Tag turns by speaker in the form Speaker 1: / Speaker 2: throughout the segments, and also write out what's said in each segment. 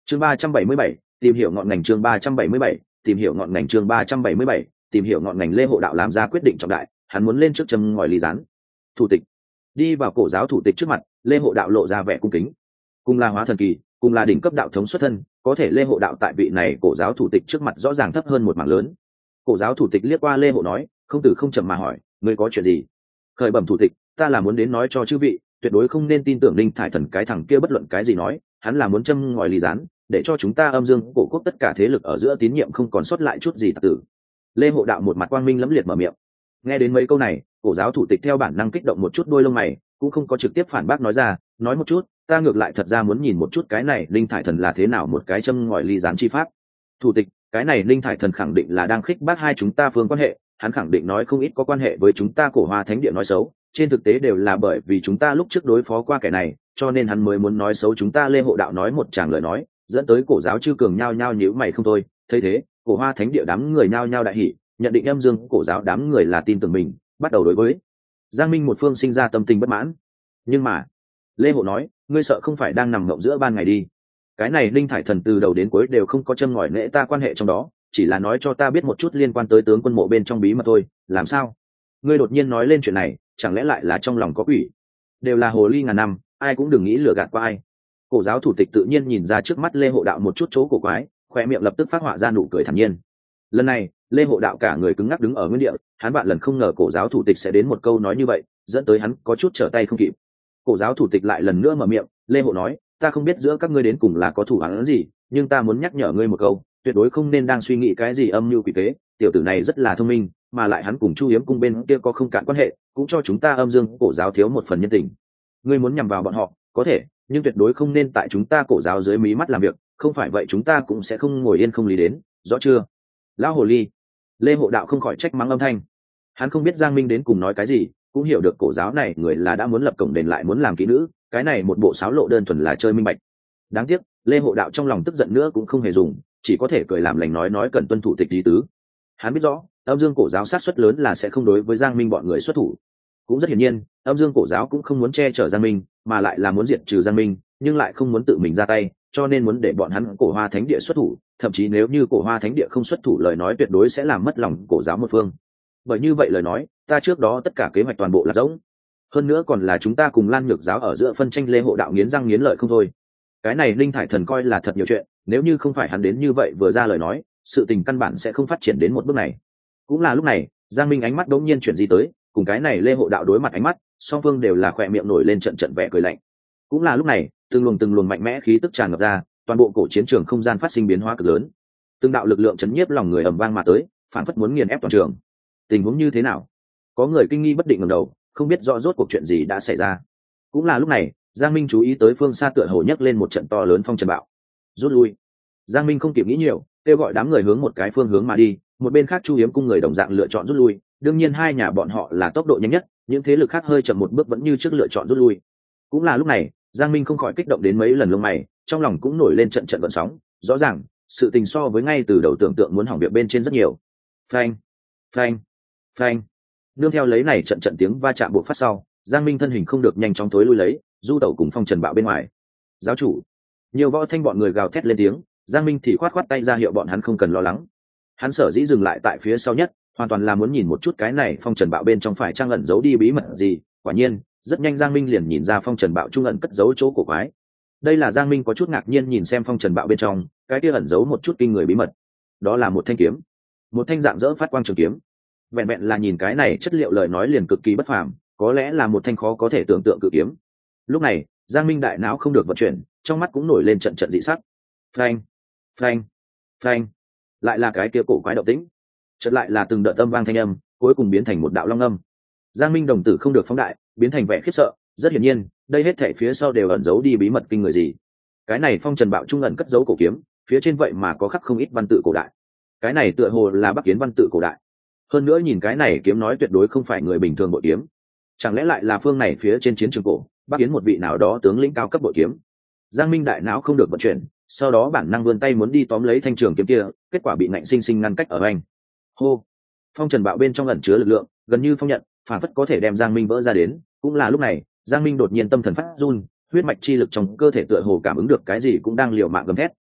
Speaker 1: chương 377, tìm hiểu ngọn ngành. chương 377, tìm hiểu ngọn ngành. chương 377, tìm hiểu ngọn ngành. Lê Hộ Đạo làm ra quyết định trọng đại, hắn muốn lên trước châm ngòi ly gián. Thủ tịch đi vào cổ giáo thủ tịch trước mặt, Lê Hộ Đạo lộ ra vẻ cung kính. Cùng là hóa thần kỳ, cùng là đỉnh cấp đạo thống xuất thân, có thể Lê Hộ Đạo tại vị này cổ giáo thủ tịch trước mặt rõ ràng thấp hơn một mảng lớn. Cổ giáo thủ tịch liếc qua Lê Hộ nói, không từ không chậm mà hỏi, ngươi có chuyện gì? Khởi bẩm thủ tịch, ta là muốn đến nói cho chư vị, tuyệt đối không nên tin tưởng Linh Thải Thần cái thằng kia bất luận cái gì nói, hắn là muốn châm ngòi ly gián, để cho chúng ta âm dương cổ quốc tất cả thế lực ở giữa tín nhiệm không còn sót lại chút gì tặc tử. Lê Hộ Đạo một mặt quang minh lẫm liệt mở miệng. Nghe đến mấy câu này, cổ giáo thủ tịch theo bản năng kích động một chút đôi lông mày, cũng không có trực tiếp phản bác nói ra, nói một chút, ta ngược lại thật ra muốn nhìn một chút cái này Linh Thải Thần là thế nào một cái châm ngòi ly gián chi pháp. Thủ tịch, cái này Linh Thải Thần khẳng định là đang khích bác hai chúng ta phương quan hệ, hắn khẳng định nói không ít có quan hệ với chúng ta Cổ Hoa Thánh Địa nói xấu, trên thực tế đều là bởi vì chúng ta lúc trước đối phó qua kẻ này, cho nên hắn mới muốn nói xấu chúng ta. Lê Hộ Đạo nói một tràng lời nói, dẫn tới cổ giáo chư cường nhao nhao nhíu mày không thôi. Thấy thế, Cổ Hoa Thánh Địa đám người nhao nhao đại hỉ, nhận định âm dương cổ giáo đám người là tin tưởng mình, bắt đầu đối với Giang Minh một phương sinh ra tâm tình bất mãn. Nhưng mà Lê Hộ nói, ngươi sợ không phải đang nằm ngộng giữa ban ngày đi? Cái này Linh Thải Thần từ đầu đến cuối đều không có châm ngòi nệ ta quan hệ trong đó, chỉ là nói cho ta biết một chút liên quan tới tướng quân mộ bên trong bí mật thôi. Làm sao ngươi đột nhiên nói lên chuyện này, chẳng lẽ lại là trong lòng có quỷ? Đều là hồ ly ngàn năm, ai cũng đừng nghĩ lừa gạt qua ai. Cổ giáo thủ tịch tự nhiên nhìn ra trước mắt Lê Hộ Đạo một chút chỗ cổ quái, khoe miệng lập tức phát họa ra nụ cười thản nhiên. Lần này Lê Hộ Đạo cả người cứng ngắc đứng ở nguyên địa, hắn vạn lần không ngờ cổ giáo thủ tịch sẽ đến một câu nói như vậy, dẫn tới hắn có chút trở tay không kịp. Cổ giáo thủ tịch lại lần nữa mở miệng, Lê Hộ nói, ta không biết giữa các ngươi đến cùng là có thủ án gì, nhưng ta muốn nhắc nhở ngươi một câu, tuyệt đối không nên đang suy nghĩ cái gì âm mưu quỷ kế. Tiểu tử này rất là thông minh, mà lại hắn cùng Chu Hiếm cung bên kia có không cạn quan hệ, cũng cho chúng ta âm dương cổ giáo thiếu một phần nhân tình. Ngươi muốn nhằm vào bọn họ có thể, nhưng tuyệt đối không nên tại chúng ta cổ giáo dưới mí mắt làm việc, không phải vậy chúng ta cũng sẽ không ngồi yên không lý đến, rõ chưa? Lão hồ ly. Lê Hộ Đạo không khỏi trách mắng âm thanh. Hắn không biết Giang Minh đến cùng nói cái gì, cũng hiểu được cổ giáo này người là đã muốn lập cổng đền lại muốn làm kỹ nữ, cái này một bộ sáo lộ đơn thuần là chơi minh bạch. Đáng tiếc Lê Hộ Đạo trong lòng tức giận nữa cũng không hề dùng, chỉ có thể cười làm lành nói cần tuân thủ tịch lý tứ. Hắn biết rõ âm dương cổ giáo sát suất lớn là sẽ không đối với Giang Minh bọn người xuất thủ, cũng rất hiển nhiên âm dương cổ giáo cũng không muốn che chở Giang Minh, mà lại là muốn diệt trừ Giang Minh, nhưng lại không muốn tự mình ra tay, cho nên muốn để bọn hắn Cổ Hoa Thánh Địa xuất thủ, thậm chí nếu như Cổ Hoa Thánh Địa không xuất thủ lời nói tuyệt đối sẽ làm mất lòng cổ giáo một phương. Bởi như vậy lời nói, ta trước đó tất cả kế hoạch toàn bộ là rỗng. Hơn nữa còn là chúng ta cùng Lan Nhược giáo ở giữa phân tranh. Lê Hộ Đạo nghiến răng nghiến lợi không thôi. Cái này Linh Thải Thần coi là thật nhiều chuyện, nếu như không phải hắn đến như vậy vừa ra lời nói, sự tình căn bản sẽ không phát triển đến một bước này. Cũng là lúc này, Giang Minh ánh mắt đột nhiên chuyển di tới, cùng cái này Lê Hộ Đạo đối mặt ánh mắt, song phương đều là khỏe miệng nổi lên trận trận vẻ cười lạnh. Cũng là lúc này, từng luồng mạnh mẽ khí tức tràn ngập ra, toàn bộ cổ chiến trường không gian phát sinh biến hóa cực lớn. Từng đạo lực lượng chấn nhiếp lòng người ầm vang mà tới, phản phất muốn nghiền ép toàn trường. Tình huống như thế nào? Có người kinh nghi bất định ngẩng đầu, không biết rõ rốt cuộc chuyện gì đã xảy ra. Cũng là lúc này, Giang Minh chú ý tới phương xa tựa hồ nhấc lên một trận to lớn phong trần bạo. Rút lui. Giang Minh không kịp nghĩ nhiều, kêu gọi đám người hướng một cái phương hướng mà đi, một bên khác Chu Hiếm cung người đồng dạng lựa chọn rút lui, đương nhiên hai nhà bọn họ là tốc độ nhanh nhất, những thế lực khác hơi chậm một bước vẫn như trước lựa chọn rút lui. Cũng là lúc này, Giang Minh không khỏi kích động đến mấy lần lông mày, trong lòng cũng nổi lên trận trận gợn sóng, rõ ràng, sự tình so với ngay từ đầu tưởng tượng muốn hỏng việc bên trên rất nhiều. Phanh, phanh, phanh. Nương theo lấy này trận tiếng va chạm buộc phát sau, Giang Minh thân hình không được nhanh chóng tối lui lấy, du tẩu cùng phong trần bạo bên ngoài. Giáo chủ, nhiều võ thanh bọn người gào thét lên tiếng, Giang Minh thì khoát tay ra hiệu bọn hắn không cần lo lắng. Hắn sở dĩ dừng lại tại phía sau nhất, hoàn toàn là muốn nhìn một chút cái này phong trần bạo bên trong phải trang ẩn giấu đi bí mật gì. Quả nhiên, rất nhanh Giang Minh liền nhìn ra phong trần bạo trung ẩn cất giấu chỗ cổ quái. Đây là Giang Minh có chút ngạc nhiên nhìn xem phong trần bạo bên trong, cái kia ẩn giấu một chút kinh người bí mật. Đó là một thanh kiếm, một thanh dạng dỡ phát quang trường kiếm. Vẹn vẹn là nhìn cái này chất liệu lời nói liền cực kỳ bất phàm, có lẽ là một thanh khó có thể tưởng tượng cự kiếm. Lúc này, Giang Minh đại não không được vận chuyển, trong mắt cũng nổi lên trận dị sắc. Phanh, phanh, phanh. Lại là cái kia cổ quái động tĩnh. Chợt lại là từng đợt âm vang thanh âm, cuối cùng biến thành một đạo long âm. Giang Minh đồng tử không được phóng đại, biến thành vẻ khiếp sợ, rất hiển nhiên, đây hết thảy phía sau đều ẩn giấu đi bí mật kinh người gì. Cái này phong trần bạo trung ẩn cất giấu cổ kiếm, phía trên vậy mà có khắc không ít văn tự cổ đại. Cái này tựa hồ là Bắc Kiến văn tự cổ đại. Hơn nữa nhìn cái này kiếm nói tuyệt đối không phải người bình thường bội kiếm. Chẳng lẽ lại là phương này phía trên chiến trường cổ, Bắc Kiến một vị nào đó tướng lĩnh cao cấp bội kiếm. Giang Minh đại não không được vận chuyển, sau đó bản năng vươn tay muốn đi tóm lấy thanh trường kiếm kia, kết quả bị ngạnh sinh sinh ngăn cách ở anh. Hô. Phong trần bạo bên trong ẩn chứa lực lượng, gần như phong nhận, phản phất có thể đem Giang Minh vỡ ra đến. Cũng là lúc này, Giang Minh đột nhiên tâm thần phát run, huyết mạch chi lực trong cơ thể tựa hồ cảm ứng được cái gì cũng đang liều mạng gầm thét,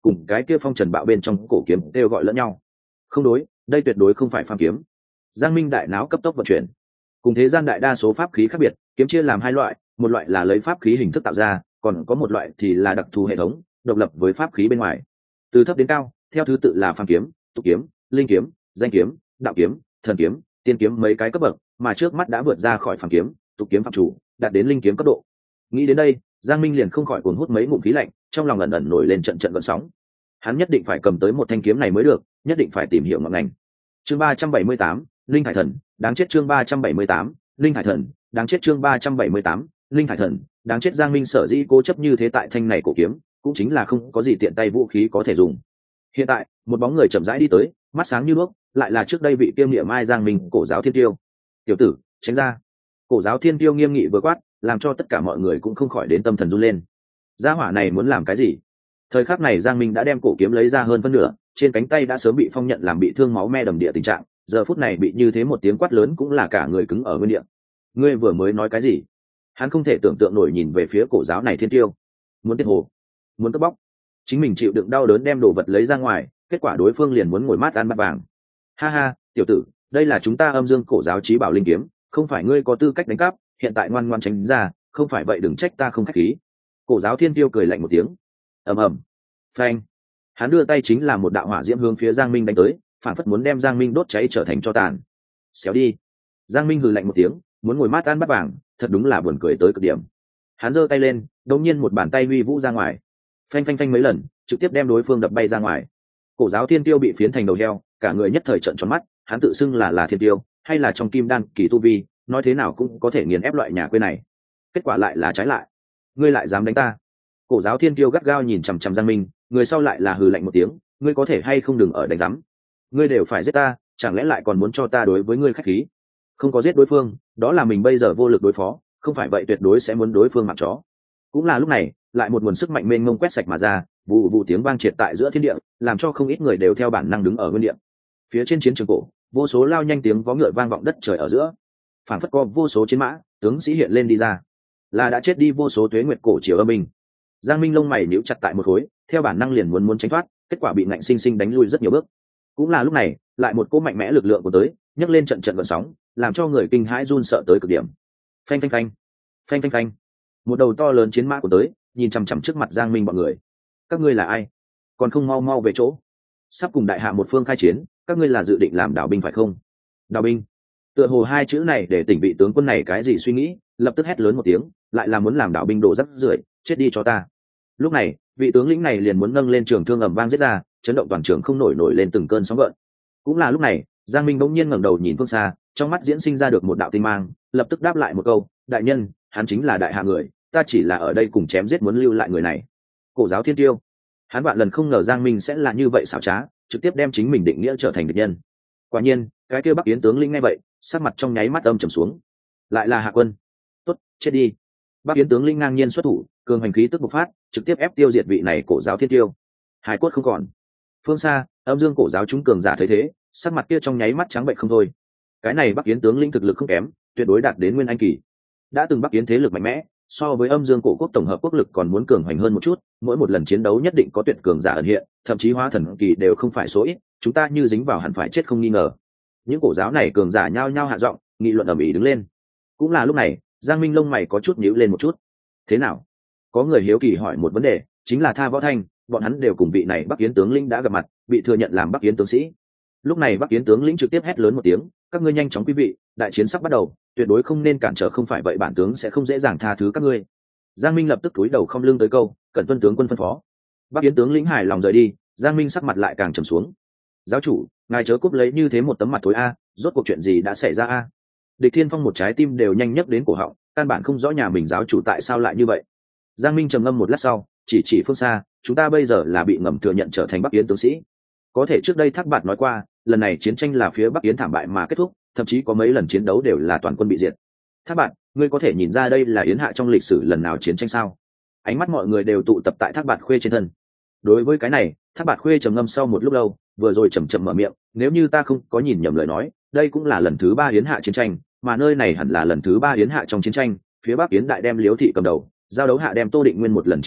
Speaker 1: cùng cái kia phong trần bạo bên trong cổ kiếm đều gọi lẫn nhau. Không đối, đây tuyệt đối không phải phàm kiếm. Giang Minh đại não cấp tốc vận chuyển. Cùng thế gian đại đa số pháp khí khác biệt, kiếm chia làm hai loại, một loại là lấy pháp khí hình thức tạo ra, còn có một loại thì là đặc thù hệ thống, độc lập với pháp khí bên ngoài. Từ thấp đến cao, theo thứ tự là phàm kiếm, tục kiếm, linh kiếm, danh kiếm, đạo kiếm, thần kiếm, tiên kiếm mấy cái cấp bậc, mà trước mắt đã vượt ra khỏi phàm kiếm, tục kiếm phạm chủ, đạt đến linh kiếm cấp độ. Nghĩ đến đây, Giang Minh liền không khỏi cuồng hút mấy ngụm khí lạnh, trong lòng ẩn ẩn nổi lên trận trận gợn sóng. Hắn nhất định phải cầm tới một thanh kiếm này mới được, nhất định phải tìm hiểu ngọn ngành. Chương 378, Linh Hải Thần, đáng chết. Chương 378, Linh Hải Thần, đáng chết. Chương 378, Linh Hải Thần, đáng chết. Giang Minh sở dĩ cố chấp như thế tại thanh này cổ kiếm, cũng chính là không có gì tiện tay vũ khí có thể dùng. Hiện tại, một bóng người chậm rãi đi tới, mắt sáng như đuốc, lại là trước đây vị kiêm niệm mai Giang Minh, Cổ Giáo Thiên Tiêu. "Tiểu tử, tránh ra!" Cổ Giáo Thiên Tiêu nghiêm nghị vừa quát, làm cho tất cả mọi người cũng không khỏi đến tâm thần run lên. Gia hỏa này muốn làm cái gì? Thời khắc này Giang Minh đã đem cổ kiếm lấy ra hơn phân nửa, trên cánh tay đã sớm bị phong nhận làm bị thương máu me đầm địa tình trạng, giờ phút này bị như thế một tiếng quát lớn cũng là cả người cứng ở nguyên địa. "Ngươi vừa mới nói cái gì?" Hắn không thể tưởng tượng nổi nhìn về phía Cổ Giáo này Thiên Tiêu. Muốn tiết hồ, muốn cướp bóc. Chính mình chịu đựng đau đớn đem đồ vật lấy ra ngoài, kết quả đối phương liền muốn ngồi mát ăn bát vàng. "Ha ha, tiểu tử, đây là chúng ta Âm Dương Cổ Giáo chí bảo linh kiếm, không phải ngươi có tư cách đánh cắp, hiện tại ngoan ngoan tránh ra, không phải vậy đừng trách ta không khách khí." Cổ Giáo Thiên Tiêu cười lạnh một tiếng. Ầm ầm. Phanh. Hắn đưa tay chính là một đạo hỏa diễm hướng phía Giang Minh đánh tới, phản phất muốn đem Giang Minh đốt cháy trở thành tro tàn. "Xéo đi." Giang Minh hừ lạnh một tiếng, muốn ngồi mát ăn bát vàng, thật đúng là buồn cười tới cực điểm. Hắn giơ tay lên, đột nhiên một bàn tay huy vũ ra ngoài. Phanh phanh phanh mấy lần, trực tiếp đem đối phương đập bay ra ngoài. Cổ Giáo Thiên Tiêu bị phiến thành đầu heo, cả người nhất thời trợn tròn mắt, hắn tự xưng là Thiên Tiêu, hay là trong kim đan kỳ tu vi, nói thế nào cũng có thể nghiền ép loại nhà quê này. Kết quả lại là trái lại. "Ngươi lại dám đánh ta?" Cổ Giáo Thiên Tiêu gắt gao nhìn chằm chằm Giang Minh, người sau lại là hừ lạnh một tiếng, "Ngươi có thể hay không đừng ở đánh rắm? Ngươi đều phải giết ta, chẳng lẽ lại còn muốn cho ta đối với ngươi khách khí?" Không có giết đối phương, đó là mình bây giờ vô lực đối phó, không phải vậy tuyệt đối sẽ muốn đối phương mặc chó. Cũng là lúc này, lại một nguồn sức mạnh mênh mông quét sạch mà ra, vụ vụ tiếng vang triệt tại giữa thiên địa, làm cho không ít người đều theo bản năng đứng ở nguyên địa. Phía trên chiến trường cổ, vô số lao nhanh tiếng vó ngựa vang vọng đất trời ở giữa, phảng phất có vô số chiến mã, tướng sĩ hiện lên đi ra, là đã chết đi vô số tuế nguyệt cổ triều âm minh. Giang Minh lông mày nhíu chặt tại một khối, theo bản năng liền muốn tránh thoát, kết quả bị ngạnh sinh sinh đánh lui rất nhiều bước. Cũng là lúc này, lại một cỗ mạnh mẽ lực lượng của tới, nhấc lên trận trận gợn sóng, làm cho người kinh hãi run sợ tới cực điểm. Phanh phanh phanh, phanh phanh phanh. Một đầu to lớn chiến mã của tới, nhìn chằm chằm trước mặt Giang Minh bọn người. "Các ngươi là ai? Còn không mau mau về chỗ. Sắp cùng đại hạ một phương khai chiến, các ngươi là dự định làm đảo binh phải không?" Đảo binh? Tựa hồ hai chữ này để tỉnh vị tướng quân này cái gì suy nghĩ, lập tức hét lớn một tiếng, lại là muốn làm đảo binh đổ rắc rưởi, chết đi cho ta. Lúc này, vị tướng lĩnh này liền muốn nâng lên trường thương ầm vang giết ra, chấn động toàn trường không nổi lên từng cơn sóng gợn. Cũng là lúc này, Giang Minh bỗng nhiên ngẩng đầu nhìn phương xa, trong mắt diễn sinh ra được một đạo tinh mang, lập tức đáp lại một câu, "Đại nhân, hắn chính là đại hạ người, ta chỉ là ở đây cùng chém giết muốn lưu lại người này." Cổ Giáo Thiên Tiêu. Hắn vạn lần không ngờ Giang Minh sẽ là như vậy xảo trá, trực tiếp đem chính mình định nghĩa trở thành địch nhân. Quả nhiên, cái kia Bắc Yến tướng lĩnh nghe vậy, sắc mặt trong nháy mắt âm trầm xuống. Lại là Hạ Quân. Tốt, chết đi. Bắc Yến tướng lĩnh ngang nhiên xuất thủ, cường hành khí tức bộc phát, trực tiếp ép tiêu diệt vị này Cổ Giáo Thiên Tiêu. Hải cốt không còn. Phương xa, Âm Dương Cổ Giáo chúng cường giả thấy thế, sắc mặt kia trong nháy mắt trắng bệch không thôi. Cái này Bắc Yến tướng lĩnh thực lực không kém, tuyệt đối đạt đến nguyên anh kỳ. Đã từng Bắc Yến thế lực mạnh mẽ, so với Âm Dương Cổ quốc tổng hợp quốc lực còn muốn cường hoành hơn một chút, mỗi một lần chiến đấu nhất định có tuyệt cường giả ẩn hiện, thậm chí hóa thần kỳ đều không phải số ít, chúng ta như dính vào hẳn phải chết không nghi ngờ. Những cổ giáo này cường giả nhao nhao hạ giọng, nghị luận ầm ĩ đứng lên. Cũng là lúc này, Giang Minh lông mày có chút nhíu lên một chút. Thế nào? Có người hiếu kỳ hỏi một vấn đề, chính là Tha Võ Thanh, bọn hắn đều cùng vị này Bắc Yến tướng lĩnh đã gặp mặt, bị thừa nhận làm Bắc Yến tướng sĩ. Lúc này Bắc Yến tướng lĩnh trực tiếp hét lớn một tiếng, "Các ngươi nhanh chóng quý vị, đại chiến sắp bắt đầu, tuyệt đối không nên cản trở, không phải vậy bản tướng sẽ không dễ dàng tha thứ các ngươi." Giang Minh lập tức cúi đầu không lưng tới câu, "Cẩn tuân tướng quân phân phó." Bắc Yến tướng lĩnh hài lòng rời đi, Giang Minh sắc mặt lại càng trầm xuống. "Giáo chủ, ngài chớ cúp lấy như thế một tấm mặt thối a, rốt cuộc chuyện gì đã xảy ra a?" Địch Thiên Phong một trái tim đều nhanh nhấc đến cổ họng, căn bản không rõ nhà mình giáo chủ tại sao lại như vậy. Giang Minh trầm ngâm một lát sau, chỉ phương xa, "Chúng ta bây giờ là bị ngầm thừa nhận trở thành Bắc Yến tướng sĩ. Có thể trước đây Thác Bạt nói qua, lần này chiến tranh là phía Bắc Yến thảm bại mà kết thúc, thậm chí có mấy lần chiến đấu đều là toàn quân bị diệt. Thác Bạt, ngươi có thể nhìn ra đây là Yến hạ trong lịch sử lần nào chiến tranh sao?" Ánh mắt mọi người đều tụ tập tại Thác Bạt Khuê trên thân. Đối với cái này, Thác Bạt Khuê trầm ngâm sau một lúc lâu, vừa rồi chậm chậm mở miệng, "Nếu như ta không có nhìn nhầm lời nói, đây cũng là lần thứ 3 Yến hạ chiến tranh, mà nơi này hẳn là lần thứ 3 Yến hạ trong chiến tranh, phía Bắc Yến đại đem Liễu thị cầm đầu, giao đấu hạ đem Tô Định Nguyên một lần chiến đấu,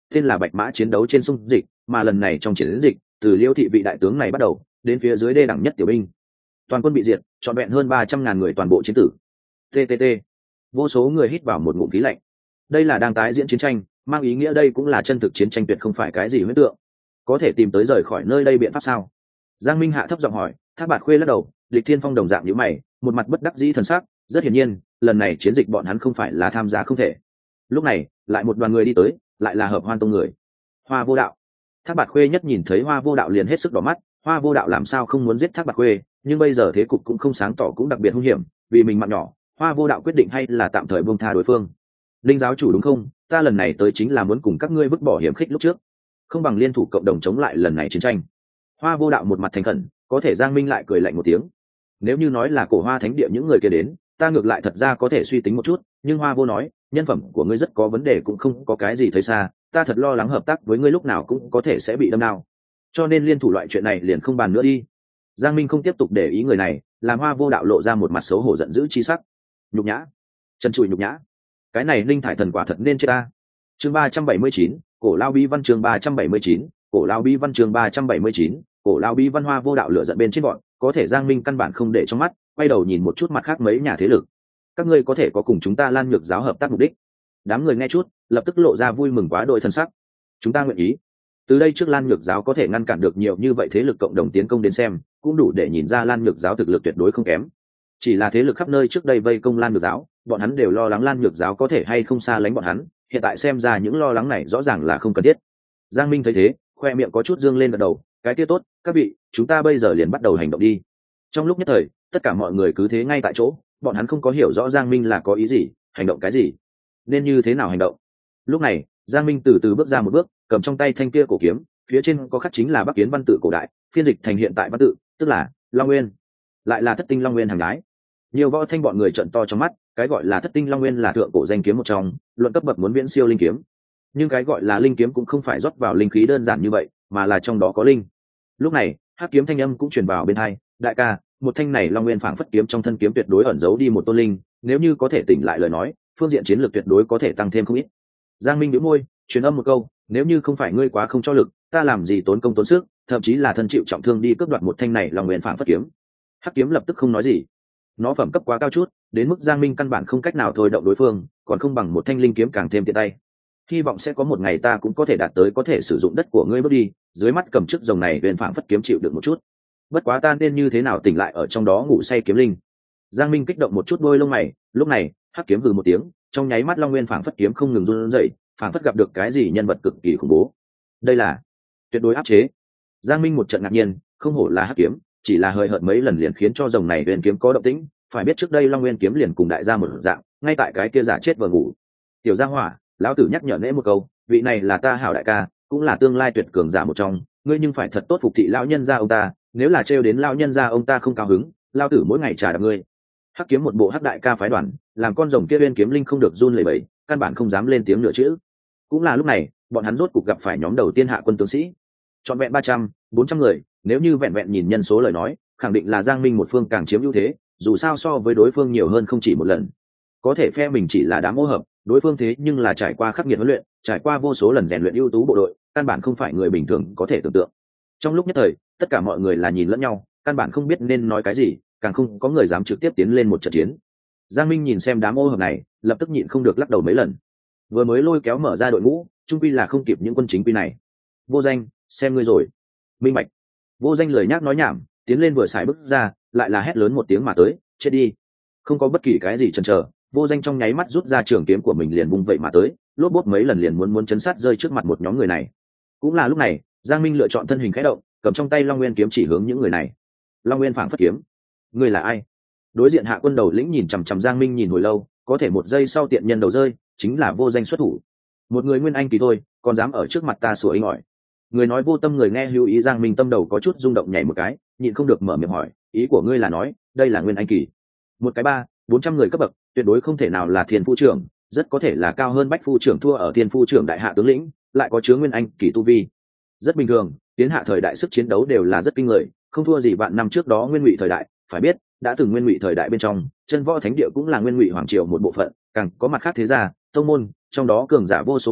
Speaker 1: tên là Bạch Mã chiến đấu trên sông dịch, mà lần này trong chiến dịch, từ Liêu thị vị đại tướng này bắt đầu, đến phía dưới đê đẳng nhất tiểu binh, toàn quân bị diệt, trọn vẹn hơn 300.000 người toàn bộ chiến tử. TTT. Vô số người hít vào một ngụm khí lạnh. Đây là đang tái diễn chiến tranh, mang ý nghĩa đây cũng là chân thực chiến tranh, tuyệt không phải cái gì huyễn tượng. Có thể tìm tới rời khỏi nơi đây biện pháp sao? Giang Minh Hạ thấp giọng hỏi. Thác Bạt Khuê lắc đầu, Địch Thiên Phong đồng dạng nhíu mày, một mặt bất đắc dĩ thần sắc. Rất hiển nhiên, lần này chiến dịch bọn hắn không phải là tham gia không thể. Lúc này, lại một đoàn người đi tới, lại là Hợp Hoan Tông người. Hoa Vô Đạo. Thác Bạt Khuê nhất nhìn thấy Hoa Vô Đạo liền hết sức đỏ mắt. Hoa Vô Đạo làm sao không muốn giết Thác Bạt Khuê, nhưng bây giờ thế cục cũng không sáng tỏ, cũng đặc biệt hung hiểm, vì mình mạng nhỏ, Hoa Vô Đạo quyết định hay là tạm thời buông tha đối phương. Linh giáo chủ đúng không? Ta lần này tới chính là muốn cùng các ngươi vứt bỏ hiểm khích lúc trước, không bằng liên thủ cộng đồng chống lại lần này chiến tranh. Hoa Vô Đạo một mặt thành khẩn, có thể Giang Minh lại cười lạnh một tiếng. Nếu như nói là Cổ Hoa Thánh địa những người kia đến, ta ngược lại thật ra có thể suy tính một chút, nhưng Hoa Vô nói, nhân phẩm của ngươi rất có vấn đề, cũng không có cái gì thấy xa, ta thật lo lắng hợp tác với ngươi lúc nào cũng có thể sẽ bị đâm đao. Cho nên liên thủ loại chuyện này liền không bàn nữa đi. Giang Minh không tiếp tục để ý người này, làm Hoa Vô Đạo lộ ra một mặt xấu hổ giận dữ chi sắc. Nhục nhã, chân trụi nhục nhã, cái này Linh Thải Thần quả thật nên chết ta. Chương 379, Cổ Lao Bí Văn. Chương 379, Cổ Lao Bí Văn. Chương 379, Cổ Lao Bí Văn. Hoa Vô Đạo lửa giận bên trên bọn, có thể Giang Minh căn bản không để trong mắt, quay đầu nhìn một chút mặt khác mấy nhà thế lực. Các ngươi có thể có cùng chúng ta Lan Nhược giáo hợp tác mục đích? Đám người nghe chút, lập tức lộ ra vui mừng quá đỗi thân sắc. Chúng ta nguyện ý. Từ đây trước Lan Nhược giáo có thể ngăn cản được nhiều như vậy thế lực cộng đồng tiến công đến xem, cũng đủ để nhìn ra Lan Nhược giáo thực lực tuyệt đối không kém. Chỉ là thế lực khắp nơi trước đây vây công Lan Nhược giáo, bọn hắn đều lo lắng Lan Nhược giáo có thể hay không xa lánh bọn hắn, hiện tại xem ra những lo lắng này rõ ràng là không cần thiết. Giang Minh thấy thế, khoe miệng có chút dương lên gật đầu, cái kia tốt, các vị, chúng ta bây giờ liền bắt đầu hành động đi. Trong lúc nhất thời, tất cả mọi người cứ thế ngay tại chỗ, bọn hắn không có hiểu rõ Giang Minh là có ý gì, hành động cái gì, nên như thế nào hành động. Lúc này, Giang Minh từ từ bước ra một bước, cầm trong tay thanh kia cổ kiếm, phía trên có khắc chính là Bắc Kiến văn tự cổ đại, phiên dịch thành hiện tại văn tự, tức là Long Nguyên, lại là Thất Tinh Long Nguyên hàng nhái. Nhiều võ thanh bọn người trợn to trong mắt, cái gọi là Thất Tinh Long Nguyên là thượng cổ danh kiếm một trong, luận cấp bậc muốn viễn siêu linh kiếm. Nhưng cái gọi là linh kiếm cũng không phải rót vào linh khí đơn giản như vậy, mà là trong đó có linh. Lúc này, hắc kiếm thanh âm cũng truyền vào bên tai, đại ca, một thanh này Long Nguyên phảng phất kiếm trong thân kiếm tuyệt đối ẩn giấu đi một tôn linh, nếu như có thể tỉnh lại lời nói, phương diện chiến lược tuyệt đối có thể tăng thêm không ít. Giang Minh nhíu môi, truyền âm một câu, nếu như không phải ngươi quá không cho lực, ta làm gì tốn công tốn sức, thậm chí là thân chịu trọng thương đi cướp đoạt một thanh này Long Nguyên phảng phất kiếm. Hắc kiếm lập tức không nói gì, nó phẩm cấp quá cao chút, đến mức Giang Minh căn bản không cách nào thôi động đối phương, còn không bằng một thanh linh kiếm càng thêm tiện tay. Hy vọng sẽ có một ngày ta cũng có thể đạt tới có thể sử dụng đất của ngươi bước đi, dưới mắt cầm chức rồng này huyền phảng phất kiếm chịu được một chút. Bất quá ta nên như thế nào tỉnh lại ở trong đó ngủ say kiếm linh. Giang Minh kích động một chút đôi lông mày, lúc này, hắc kiếm hừ một tiếng, trong nháy mắt Long Nguyên phảng phất kiếm không ngừng run rẩy, phảng phất gặp được cái gì nhân vật cực kỳ khủng bố. Đây là tuyệt đối áp chế. Giang Minh một trận ngạc nhiên, không hổ là hắc kiếm, chỉ là hơi hợt mấy lần liền khiến cho rồng này huyền kiếm có động tĩnh, phải biết trước đây Long Nguyên kiếm liền cùng đại gia một dạng, ngay tại cái kia giả chết vừa ngủ. Tiểu Gia Hỏa, lão tử nhắc nhở nễ một câu, vị này là ta hảo đại ca, cũng là tương lai tuyệt cường giả một trong, ngươi nhưng phải thật tốt phục thị lão nhân gia ông ta, nếu là trêu đến lão nhân gia ông ta không cao hứng, lão tử mỗi ngày trả đạp ngươi. Hắc kiếm một bộ hắc đại ca phái đoàn, làm con rồng kia bên kiếm linh không được run lẩy bẩy, căn bản không dám lên tiếng nửa chữ. Cũng là lúc này, bọn hắn rốt cục gặp phải nhóm đầu tiên hạ quân tướng sĩ, trọn vẹn 300-400 người, nếu như vẹn vẹn nhìn nhân số lời nói, khẳng định là Giang Minh một phương càng chiếm ưu thế, dù sao so với đối phương nhiều hơn không chỉ một lần. Có thể phe mình chỉ là đám ô hợp, đối phương thế nhưng là trải qua khắc nghiệt huấn luyện, trải qua vô số lần rèn luyện ưu tú bộ đội, căn bản không phải người bình thường có thể tưởng tượng. Trong lúc nhất thời, tất cả mọi người là nhìn lẫn nhau, căn bản không biết nên nói cái gì, càng không có người dám trực tiếp tiến lên một trận chiến. Giang Minh nhìn xem đám ô hợp này, lập tức nhịn không được lắc đầu mấy lần. Vừa mới lôi kéo mở ra đội ngũ, trung quy là không kịp những quân chính quy này. Vô Danh, xem ngươi rồi. Minh Bạch. Vô Danh lười nhác nói nhảm, tiến lên vừa xài bước ra, lại là hét lớn một tiếng mà tới, chết đi. Không có bất kỳ cái gì chần chờ, Vô Danh trong nháy mắt rút ra trường kiếm của mình liền vung vậy mà tới, lốp bốp mấy lần liền muốn chấn sát rơi trước mặt một nhóm người này. Cũng là lúc này, Giang Minh lựa chọn thân hình khẽ động, cầm trong tay Long Nguyên kiếm chỉ hướng những người này. Long Nguyên phảng phất kiếm, ngươi là ai? Đối diện hạ quân đầu lĩnh nhìn chằm chằm Giang Minh nhìn hồi lâu, có thể một giây sau tiện nhân đầu rơi, chính là Vô Danh xuất thủ. Một người nguyên anh kỳ thôi, còn dám ở trước mặt ta sủa inh ỏi. Người nói vô tâm người nghe lưu ý, Giang Minh tâm đầu có chút rung động nhảy một cái, nhịn không được mở miệng hỏi, ý của ngươi là nói đây là nguyên anh kỳ? Một cái 300-400 người cấp bậc, tuyệt đối không thể nào là thiên phu trưởng, rất có thể là cao hơn bách phu trưởng, thua ở thiên phu trưởng đại hạ tướng lĩnh, lại có chứa nguyên anh kỳ tu vi. Rất bình thường, tiến hạ thời đại sức chiến đấu đều là rất kinh người, không thua gì vạn năm trước đó Nguyên Ngụy thời đại. Phải biết, đã từng Nguyên Ngụy thời đại bên trong, chân võ thánh địa cũng là Nguyên Ngụy hoàng triều một bộ phận, càng có mặt khác thế gia, tông môn, trong đó cường giả vô số kể,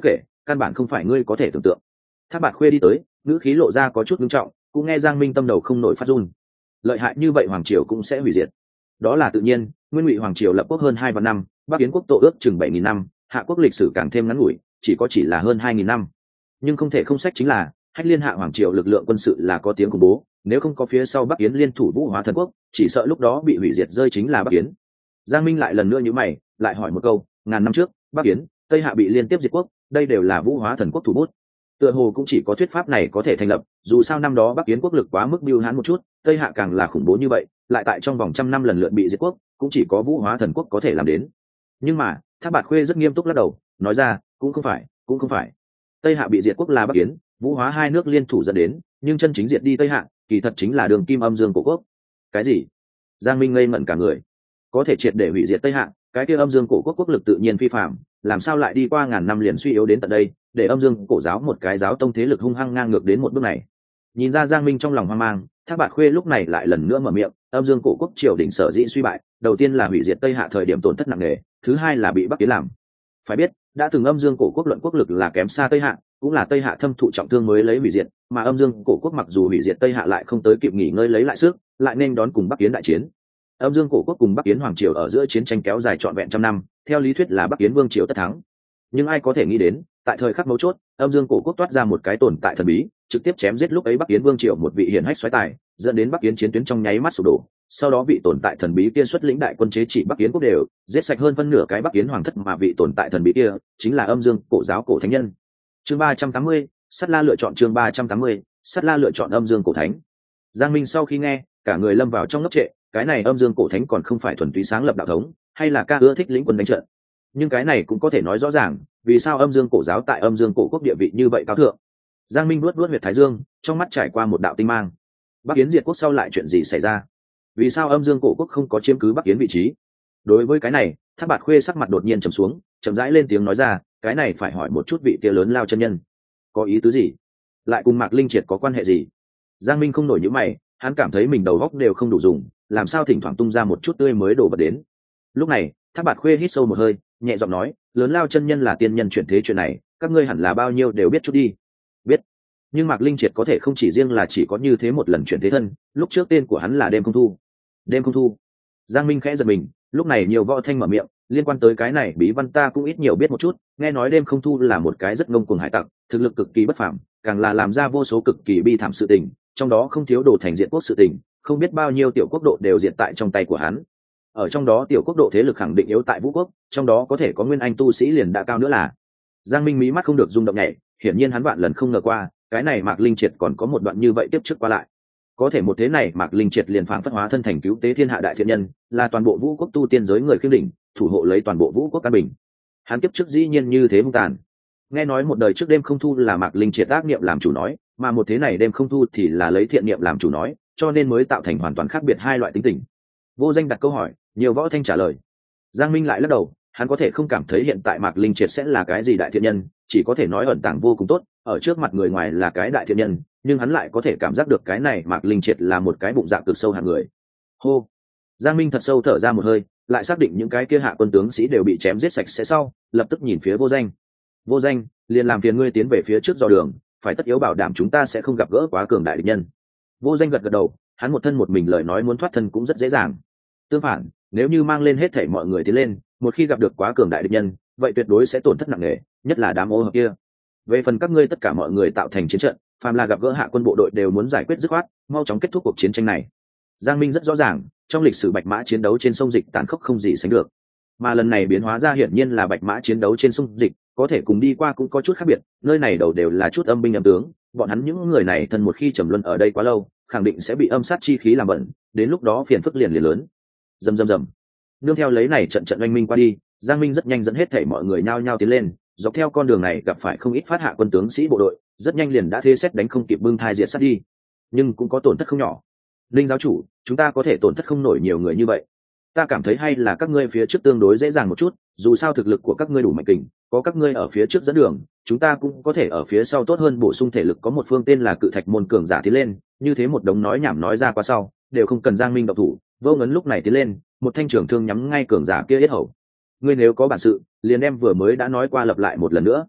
Speaker 1: căn bản không phải ngươi có thể tưởng tượng. Thác Bạt Khuê đi tới, ngữ khí lộ ra có chút nghiêm trọng, cũng nghe Giang Minh tâm đầu không nổi phát run. Lợi hại như vậy hoàng triều cũng sẽ hủy diệt? Đó là tự nhiên, Nguyên Ngụy hoàng triều lập quốc hơn 2 vạn năm, Bắc Yến quốc tổ ước chừng 7.000 năm, Hạ quốc lịch sử càng thêm ngắn ngủi, chỉ là hơn 2.000 năm. Nhưng không thể không sách chính là, Hách Liên Hạ hoàng triều lực lượng quân sự là có tiếng khủng bố, nếu không có phía sau Bắc Yến liên thủ Vũ Hóa Thần quốc, chỉ sợ lúc đó bị hủy diệt rơi chính là Bắc Yến. Giang Minh lại lần nữa nhíu mày, lại hỏi một câu, ngàn năm trước, Bắc Yến, Tây Hạ bị liên tiếp diệt quốc, đây đều là Vũ Hóa Thần quốc thủ bút. Tựa hồ cũng chỉ có thuyết pháp này có thể thành lập, dù sao năm đó Bắc Yến quốc lực quá mức bưu hãn một chút, Tây Hạ càng là khủng bố như vậy, lại tại trong vòng 100 năm lần lượt bị diệt quốc, cũng chỉ có Vũ Hóa Thần quốc có thể làm đến. Nhưng mà, Thác Bạt Khuê rất nghiêm túc lắc đầu, nói ra, cũng không phải. Tây Hạ bị diệt quốc là Bắc Yến, Vũ Hóa hai nước liên thủ dẫn đến, nhưng chân chính diệt đi Tây Hạ, kỳ thật chính là Đường Kim Âm Dương Cổ quốc. Cái gì? Giang Minh ngây ngẩn cả người. Có thể triệt để hủy diệt Tây Hạ, cái kia Âm Dương Cổ quốc quốc lực tự nhiên phi phàm, làm sao lại đi qua ngàn năm liền suy yếu đến tận đây, để Âm Dương Cổ giáo một cái giáo tông thế lực hung hăng ngang ngược đến một bước này. Nhìn ra Giang Minh trong lòng hoang mang, Thác Bạt Khuê lúc này lại lần nữa mở miệng, Âm Dương Cổ quốc triều đình sở dĩ suy bại, đầu tiên là hủy diệt Tây Hạ thời điểm tổn thất nặng nề, thứ hai là bị Bắc Yến làm. Phải biết, đã từng Âm Dương Cổ quốc luận quốc lực là kém xa Tây Hạ, cũng là Tây Hạ thâm thụ trọng thương mới lấy hủy diệt, mà Âm Dương Cổ quốc mặc dù hủy diệt Tây Hạ lại không tới kịp nghỉ ngơi lấy lại sức, lại nên đón cùng Bắc Yến đại chiến. Âm Dương Cổ quốc cùng Bắc Yến hoàng triều ở giữa chiến tranh kéo dài trọn vẹn 100 năm, theo lý thuyết là Bắc Yến vương triều tất thắng. Nhưng ai có thể nghĩ đến, tại thời khắc mấu chốt, Âm Dương Cổ quốc toát ra một cái tồn tại thần bí, trực tiếp chém giết lúc ấy Bắc Yến vương triều một vị hiển hách soái tài, dẫn đến Bắc Yến chiến tuyến trong nháy mắt sụp đổ. Sau đó vị tồn tại thần bí kia xuất lĩnh đại quân chế trị Bắc Yến quốc đều, giết sạch hơn phân nửa cái Bắc Yến hoàng thất, mà vị tồn tại thần bí kia chính là Âm Dương Cổ giáo cổ thánh nhân. Chương 380, Sắt La lựa chọn chương 380, Sắt La lựa chọn Âm Dương Cổ thánh. Giang Minh sau khi nghe, cả người lâm vào trong ngốc trệ, cái này Âm Dương Cổ thánh còn không phải thuần túy sáng lập đạo thống, hay là ca ưa thích lĩnh quân đánh trận. Nhưng cái này cũng có thể nói rõ ràng, vì sao Âm Dương Cổ giáo tại Âm Dương Cổ quốc địa vị như vậy cao thượng. Giang Minh vuốt huyệt thái dương, trong mắt trải qua một đạo tinh mang. Bắc Yến diệt quốc sau lại chuyện gì xảy ra? Vì sao Âm Dương Cổ quốc không có chiếm cứ Bắc Yến vị trí? Đối với cái này, Thác Bạt Khuê sắc mặt đột nhiên trầm xuống, chậm rãi lên tiếng nói ra, cái này phải hỏi một chút vị kia lớn lao chân nhân. Có ý tứ gì? Lại cùng Mạc Linh Triệt có quan hệ gì? Giang Minh không nổi nhíu mày, hắn cảm thấy mình đầu óc đều không đủ dùng, làm sao thỉnh thoảng tung ra một chút tươi mới đổ vật đến. Lúc này, Thác Bạt Khuê hít sâu một hơi, nhẹ giọng nói, lớn lao chân nhân là tiên nhân chuyển thế chuyện này, các ngươi hẳn là bao nhiêu đều biết chút đi. Biết. Nhưng Mạc Linh Triệt có thể không chỉ riêng là chỉ có như thế một lần chuyển thế thân, lúc trước tên của hắn là Đêm Không Thu. Đêm Không Thu. Giang Minh khẽ giật mình, lúc này nhiều võ thanh mở miệng, liên quan tới cái này bí văn ta cũng ít nhiều biết một chút, nghe nói Đêm Không Thu là một cái rất ngông cuồng hải tặc, thực lực cực kỳ bất phàm, càng là làm ra vô số cực kỳ bi thảm sự tình, trong đó không thiếu đồ thành diện quốc sự tình, không biết bao nhiêu tiểu quốc độ đều diệt tại trong tay của hắn. Ở trong đó tiểu quốc độ thế lực khẳng định yếu tại Vũ quốc, trong đó có thể có nguyên anh tu sĩ liền đã cao nữa là. Giang Minh mí mắt không được rung động nhẹ, hiển nhiên hắn vạn lần không ngờ qua, cái này Mạc Linh Triệt còn có một đoạn như vậy tiếp trước qua lại. Có thể một thế này Mạc Linh Triệt liền phảng phất hóa thân thành cứu tế thiên hạ đại thiện nhân, là toàn bộ Vũ quốc tu tiên giới người khiêm đỉnh, thủ hộ lấy toàn bộ Vũ quốc căn bình. Hắn tiếp trước dĩ nhiên như thế hung tàn. Nghe nói một đời trước Đêm Không Thu là Mạc Linh Triệt ác niệm làm chủ nói, mà một thế này Đêm Không Thu thì là lấy thiện niệm làm chủ nói, cho nên mới tạo thành hoàn toàn khác biệt hai loại tính tình. Vô Danh đặt câu hỏi, nhiều võ thanh trả lời. Giang Minh lại lắc đầu, hắn có thể không cảm thấy hiện tại Mạc Linh Triệt sẽ là cái gì đại thiện nhân, chỉ có thể nói ẩn tàng vô cùng tốt, ở trước mặt người ngoài là cái đại thiện nhân, nhưng hắn lại có thể cảm giác được cái này Mạc Linh Triệt là một cái bụng dạ cực sâu hạng người. Hô. Giang Minh thật sâu thở ra một hơi, lại xác định những cái kia hạ quân tướng sĩ đều bị chém giết sạch sẽ sau, lập tức nhìn phía Vô Danh. Vô Danh, liền làm phiền ngươi tiến về phía trước dò đường, phải tất yếu bảo đảm chúng ta sẽ không gặp gỡ quá cường đại địch nhân. Vô Danh gật gật đầu, hắn một thân một mình lời nói muốn thoát thân cũng rất dễ dàng. Tương phản, nếu như mang lên hết thảy mọi người tiến lên, một khi gặp được quá cường đại địch nhân, vậy tuyệt đối sẽ tổn thất nặng nề, nhất là đám ô hợp kia. Về phần các ngươi tất cả mọi người tạo thành chiến trận, phàm là gặp gỡ hạ quân bộ đội đều muốn giải quyết dứt khoát, mau chóng kết thúc cuộc chiến tranh này. Giang Minh rất rõ ràng, trong lịch sử Bạch Mã chiến đấu trên sông Dịch tàn khốc không gì sánh được, mà lần này biến hóa ra hiển nhiên là Bạch Mã chiến đấu trên sông Dịch, có thể cùng đi qua cũng có chút khác biệt, nơi này đầu đều là chút âm binh âm tướng, bọn hắn những người này thân một khi trầm luân ở đây quá lâu, khẳng định sẽ bị âm sát chi khí làm bẩn, đến lúc đó phiền phức liền lớn. Rầm rầm rầm. Nương theo lấy này trận trận oanh minh qua đi, Giang Minh rất nhanh dẫn hết thảy mọi người nhao nhao tiến lên, dọc theo con đường này gặp phải không ít phát hạ quân tướng sĩ bộ đội, rất nhanh liền đã thế xét đánh không kịp bưng thai diệt sát đi, nhưng cũng có tổn thất không nhỏ. Linh giáo chủ, chúng ta có thể tổn thất không nổi nhiều người như vậy. Ta cảm thấy hay là các ngươi phía trước tương đối dễ dàng một chút, dù sao thực lực của các ngươi đủ mạnh kình, có các ngươi ở phía trước dẫn đường, chúng ta cũng có thể ở phía sau tốt hơn bổ sung thể lực. Có một phương tên là Cự Thạch môn cường giả tiến lên, như thế một đống nói nhảm nói ra qua sau, đều không cần Giang Minh động thủ, Vô Ngấn lúc này tiến lên, một thanh trường thương nhắm ngay cường giả kia yết hầu. Ngươi nếu có bản sự, liền đem vừa mới đã nói qua lặp lại một lần nữa.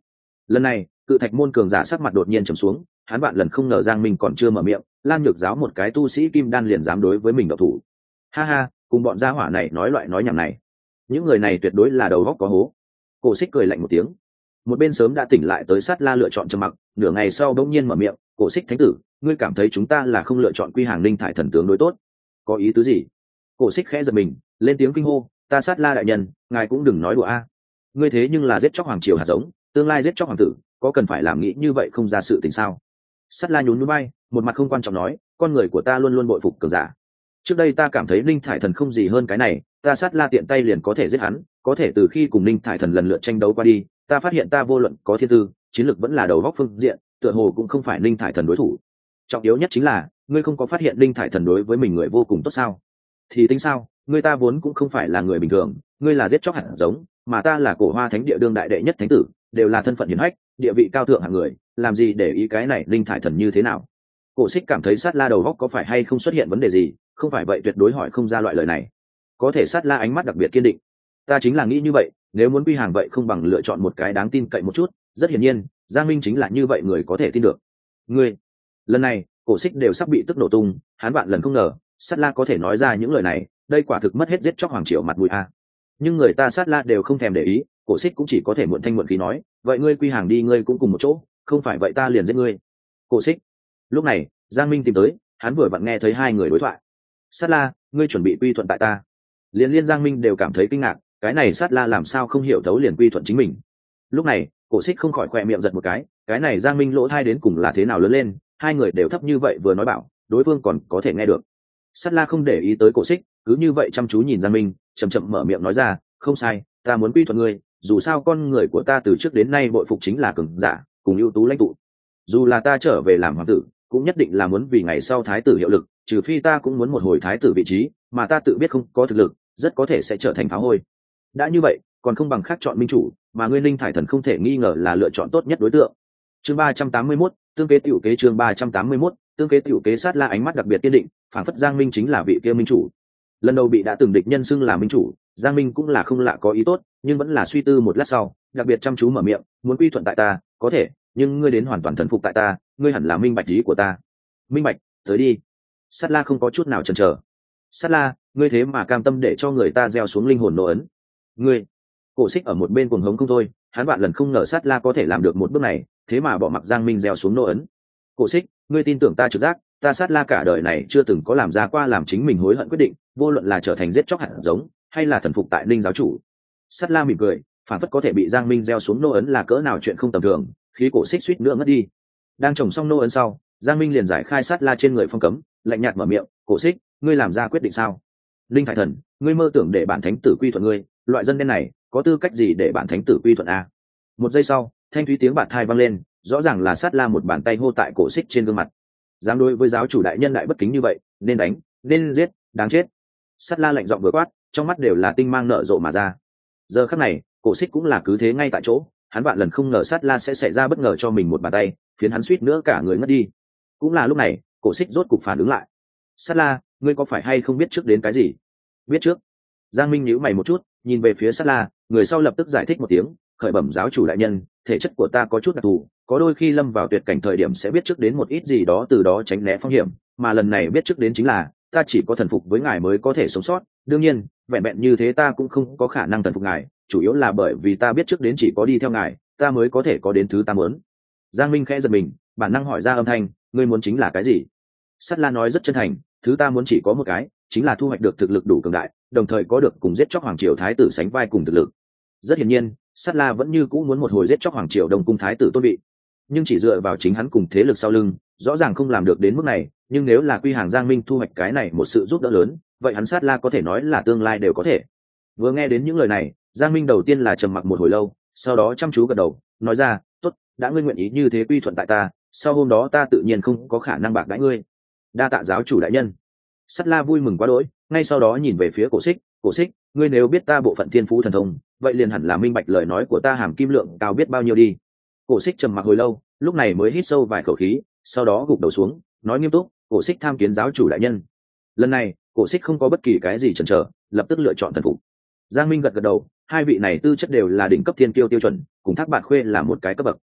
Speaker 1: Lần này cự thạch môn cường giả sắc mặt đột nhiên trầm xuống, hắn bạn lần không ngờ Giang Minh còn chưa mở miệng, Lam Nhược giáo một cái tu sĩ kim đan liền dám đối với mình độc thủ. Ha ha, cùng bọn gia hỏa này nói loại nói nhảm này, những người này tuyệt đối là đầu óc có hố. Cổ Xích cười lạnh một tiếng. Một bên sớm đã tỉnh lại tới Sát La lựa chọn trầm mặc, nửa ngày sau bỗng nhiên mở miệng, Cổ Xích thánh tử, ngươi cảm thấy chúng ta là không lựa chọn quy hàng linh thải thần tướng đối tốt, có ý tứ gì? Cổ Xích khẽ giật mình, lên tiếng kinh hô, ta Sát La đại nhân, ngài cũng đừng nói đùa a. Ngươi thế nhưng là giết chóc hoàng triều hạt giống, tương lai giết chóc hoàng tử, có cần phải làm nghĩ như vậy không ra sự tình sao? Sát La nhún nhún vai, một mặt không quan trọng nói, con người của ta luôn luôn bội phục cường giả. Trước đây ta cảm thấy linh thải thần không gì hơn cái này, ta Sát La tiện tay liền có thể giết hắn, có thể từ khi cùng linh thải thần lần lượt tranh đấu qua đi, ta phát hiện ta vô luận có thiên tư, chiến lược vẫn là đầu góc phương diện, tựa hồ cũng không phải linh thải thần đối thủ. Trọng yếu nhất chính là, ngươi không có phát hiện linh thải thần đối với mình người vô cùng tốt sao? Thì tính sao, ngươi ta vốn cũng không phải là người bình thường, ngươi là giết chóc hạt giống, mà ta là Cổ Hoa Thánh địa đương đại đệ nhất thánh tử, đều là thân phận hiển hách, địa vị cao thượng hạng người, làm gì để ý cái này linh thải thần như thế nào? Cổ Xích cảm thấy Sát La đầu góc có phải hay không xuất hiện vấn đề gì, không phải vậy tuyệt đối hỏi không ra loại lời này. Có thể Sát La ánh mắt đặc biệt kiên định. Ta chính là nghĩ như vậy, nếu muốn quy hàng vậy không bằng lựa chọn một cái đáng tin cậy một chút, rất hiển nhiên, Giang Minh chính là như vậy người có thể tin được. Ngươi, lần này, Cổ Xích đều sắp bị tức nổ tung, hắn bạn lần không ngờ, Sát La có thể nói ra những lời này, đây quả thực mất hết giết chóc hoàng triều mặt mũi a. Nhưng người ta Sát La đều không thèm để ý, Cổ Xích cũng chỉ có thể muộn thanh muộn khí nói, vậy ngươi quy hàng đi, ngươi cũng cùng một chỗ, không phải vậy ta liền giết ngươi. Cổ Xích. Lúc này, Giang Minh tìm tới, hắn vừa vặn nghe thấy hai người đối thoại. Sát La, ngươi chuẩn bị quy thuận tại ta? Liên Giang Minh đều cảm thấy kinh ngạc, cái này Sát La làm sao không hiểu thấu liền quy thuận chính mình. Lúc này, Cổ Xích không khỏi khỏe miệng giật một cái này Giang Minh lỗ thai đến cùng là thế nào lớn lên, hai người đều thấp như vậy vừa nói bảo, đối phương còn có thể nghe được. Sát La không để ý tới Cổ Xích, cứ như vậy chăm chú nhìn Giang Minh, chậm chậm mở miệng nói ra, không sai, ta muốn quy thuận ngươi, dù sao con người của ta từ trước đến nay bội phục chính là cường giả, cùng ưu tú lãnh tụ. Dù là ta trở về làm hoàng tử, cũng nhất định là muốn vì ngày sau thái tử hiệu lực, trừ phi ta cũng muốn một hồi thái tử vị trí, mà ta tự biết không có thực lực, rất có thể sẽ trở thành phá hôi. Đã như vậy, còn không bằng khác chọn minh chủ, mà ngươi linh thải thần không thể nghi ngờ là lựa chọn tốt nhất đối tượng. Chương 381, tương kế tiểu kế. Chương 381, tương kế tiểu kế. Sát La ánh mắt đặc biệt kiên định, phảng phất Giang Minh chính là vị kia minh chủ. Lần đầu bị đã từng địch nhân xưng là minh chủ, Giang Minh cũng là không lạ có ý tốt, nhưng vẫn là suy tư một lát sau, đặc biệt chăm chú mở miệng, muốn quy thuận tại ta, có thể, nhưng ngươi đến hoàn toàn thần phục tại ta, ngươi hẳn là minh bạch ý của ta. Minh bạch, tới đi. Sát La không có chút nào chần chờ. Sát La, ngươi thế mà cam tâm để cho người ta gieo xuống linh hồn nô ấn? Ngươi. Cổ Xích ở một bên cuồng hống không thôi, hắn bạn lần không ngờ Sát La có thể làm được một bước này, thế mà bỏ mặc Giang Minh gieo xuống nô ấn. Cổ Xích, ngươi tin tưởng ta trực giác, ta Sát La cả đời này chưa từng có làm ra qua làm chính mình hối hận quyết định, vô luận là trở thành giết chóc hạt giống, hay là thần phục tại Linh giáo chủ. Sát La mỉm cười, phản phất có thể bị Giang Minh gieo xuống nô ấn là cỡ nào chuyện không tầm thường, khí Cổ Xích suýt nữa ngất đi. Đang trồng xong nô ấn sau, Giang Minh liền giải khai Sát La trên người phong cấm, lạnh nhạt mở miệng, Cổ Xích, ngươi làm ra quyết định sao? Linh Thải Thần, ngươi mơ tưởng để bản thánh tử quy thuận ngươi, loại dân đen này có tư cách gì để bản thánh tử quy thuận a? Một giây sau, thanh thúy tiếng bạt thai vang lên, rõ ràng là Sát La một bàn tay hô tại Cổ Xích trên gương mặt. Dám đối với giáo chủ đại nhân đại bất kính như vậy, nên đánh, nên giết, đáng chết. Sát La lạnh giọng vừa quát, trong mắt đều là tinh mang nở rộ mà ra. Giờ khắc này, Cổ Xích cũng là cứ thế ngay tại chỗ, hắn vạn lần không ngờ Sát La sẽ xảy ra bất ngờ cho mình một bàn tay, khiến hắn suýt nữa cả người ngất đi. Cũng là lúc này, Cổ Xích rốt cục phản ứng lại. Sát La, ngươi có phải hay không biết trước đến cái gì? Biết trước. Giang Minh nhíu mày một chút, nhìn về phía Sát La, người sau lập tức giải thích một tiếng, khởi bẩm giáo chủ đại nhân, thể chất của ta có chút đặc thù, có đôi khi lâm vào tuyệt cảnh thời điểm sẽ biết trước đến một ít gì đó, từ đó tránh né phong hiểm, mà lần này biết trước đến chính là ta chỉ có thần phục với ngài mới có thể sống sót. Đương nhiên, vẹn vẹn như thế ta cũng không có khả năng thần phục ngài, chủ yếu là bởi vì ta biết trước đến chỉ có đi theo ngài, ta mới có thể có đến thứ ta muốn. Giang Minh khẽ giật mình, bản năng hỏi ra âm thanh, ngươi muốn chính là cái gì? Sát La nói rất chân thành, thứ ta muốn chỉ có một cái, chính là thu hoạch được thực lực đủ cường đại, đồng thời có được cùng giết chóc hoàng triều thái tử sánh vai cùng thực lực. Rất hiển nhiên, Sát La vẫn như cũ muốn một hồi giết chóc hoàng triều đông cung thái tử tôn vị, nhưng chỉ dựa vào chính hắn cùng thế lực sau lưng, rõ ràng không làm được đến mức này. Nhưng nếu là quy hàng Giang Minh thu hoạch cái này một sự giúp đỡ lớn, vậy hắn Sát La có thể nói là tương lai đều có thể. Vừa nghe đến những lời này, Giang Minh đầu tiên là trầm mặc một hồi lâu, sau đó chăm chú gật đầu, nói ra, tốt, đã ngươi nguyện ý như thế quy thuận tại ta, sau hôm đó ta tự nhiên không có khả năng bạc đãi ngươi. Đa tạ giáo chủ đại nhân. Sát La vui mừng quá đỗi, ngay sau đó nhìn về phía Cổ Xích, Cổ Xích, ngươi nếu biết ta bộ phận thiên phú thần thông, vậy liền hẳn là minh bạch lời nói của ta hàm kim lượng cao biết bao nhiêu đi. Cổ Xích trầm mặc hồi lâu, lúc này mới hít sâu vài khẩu khí, sau đó gục đầu xuống, nói nghiêm túc, Cổ Xích tham kiến giáo chủ đại nhân. Lần này, Cổ Xích không có bất kỳ cái gì chần chờ, lập tức lựa chọn thần phục. Giang Minh gật gật đầu, hai vị này tư chất đều là đỉnh cấp thiên kiêu tiêu chuẩn, cùng Thác Bạt Khuê là một cái cấp bậc.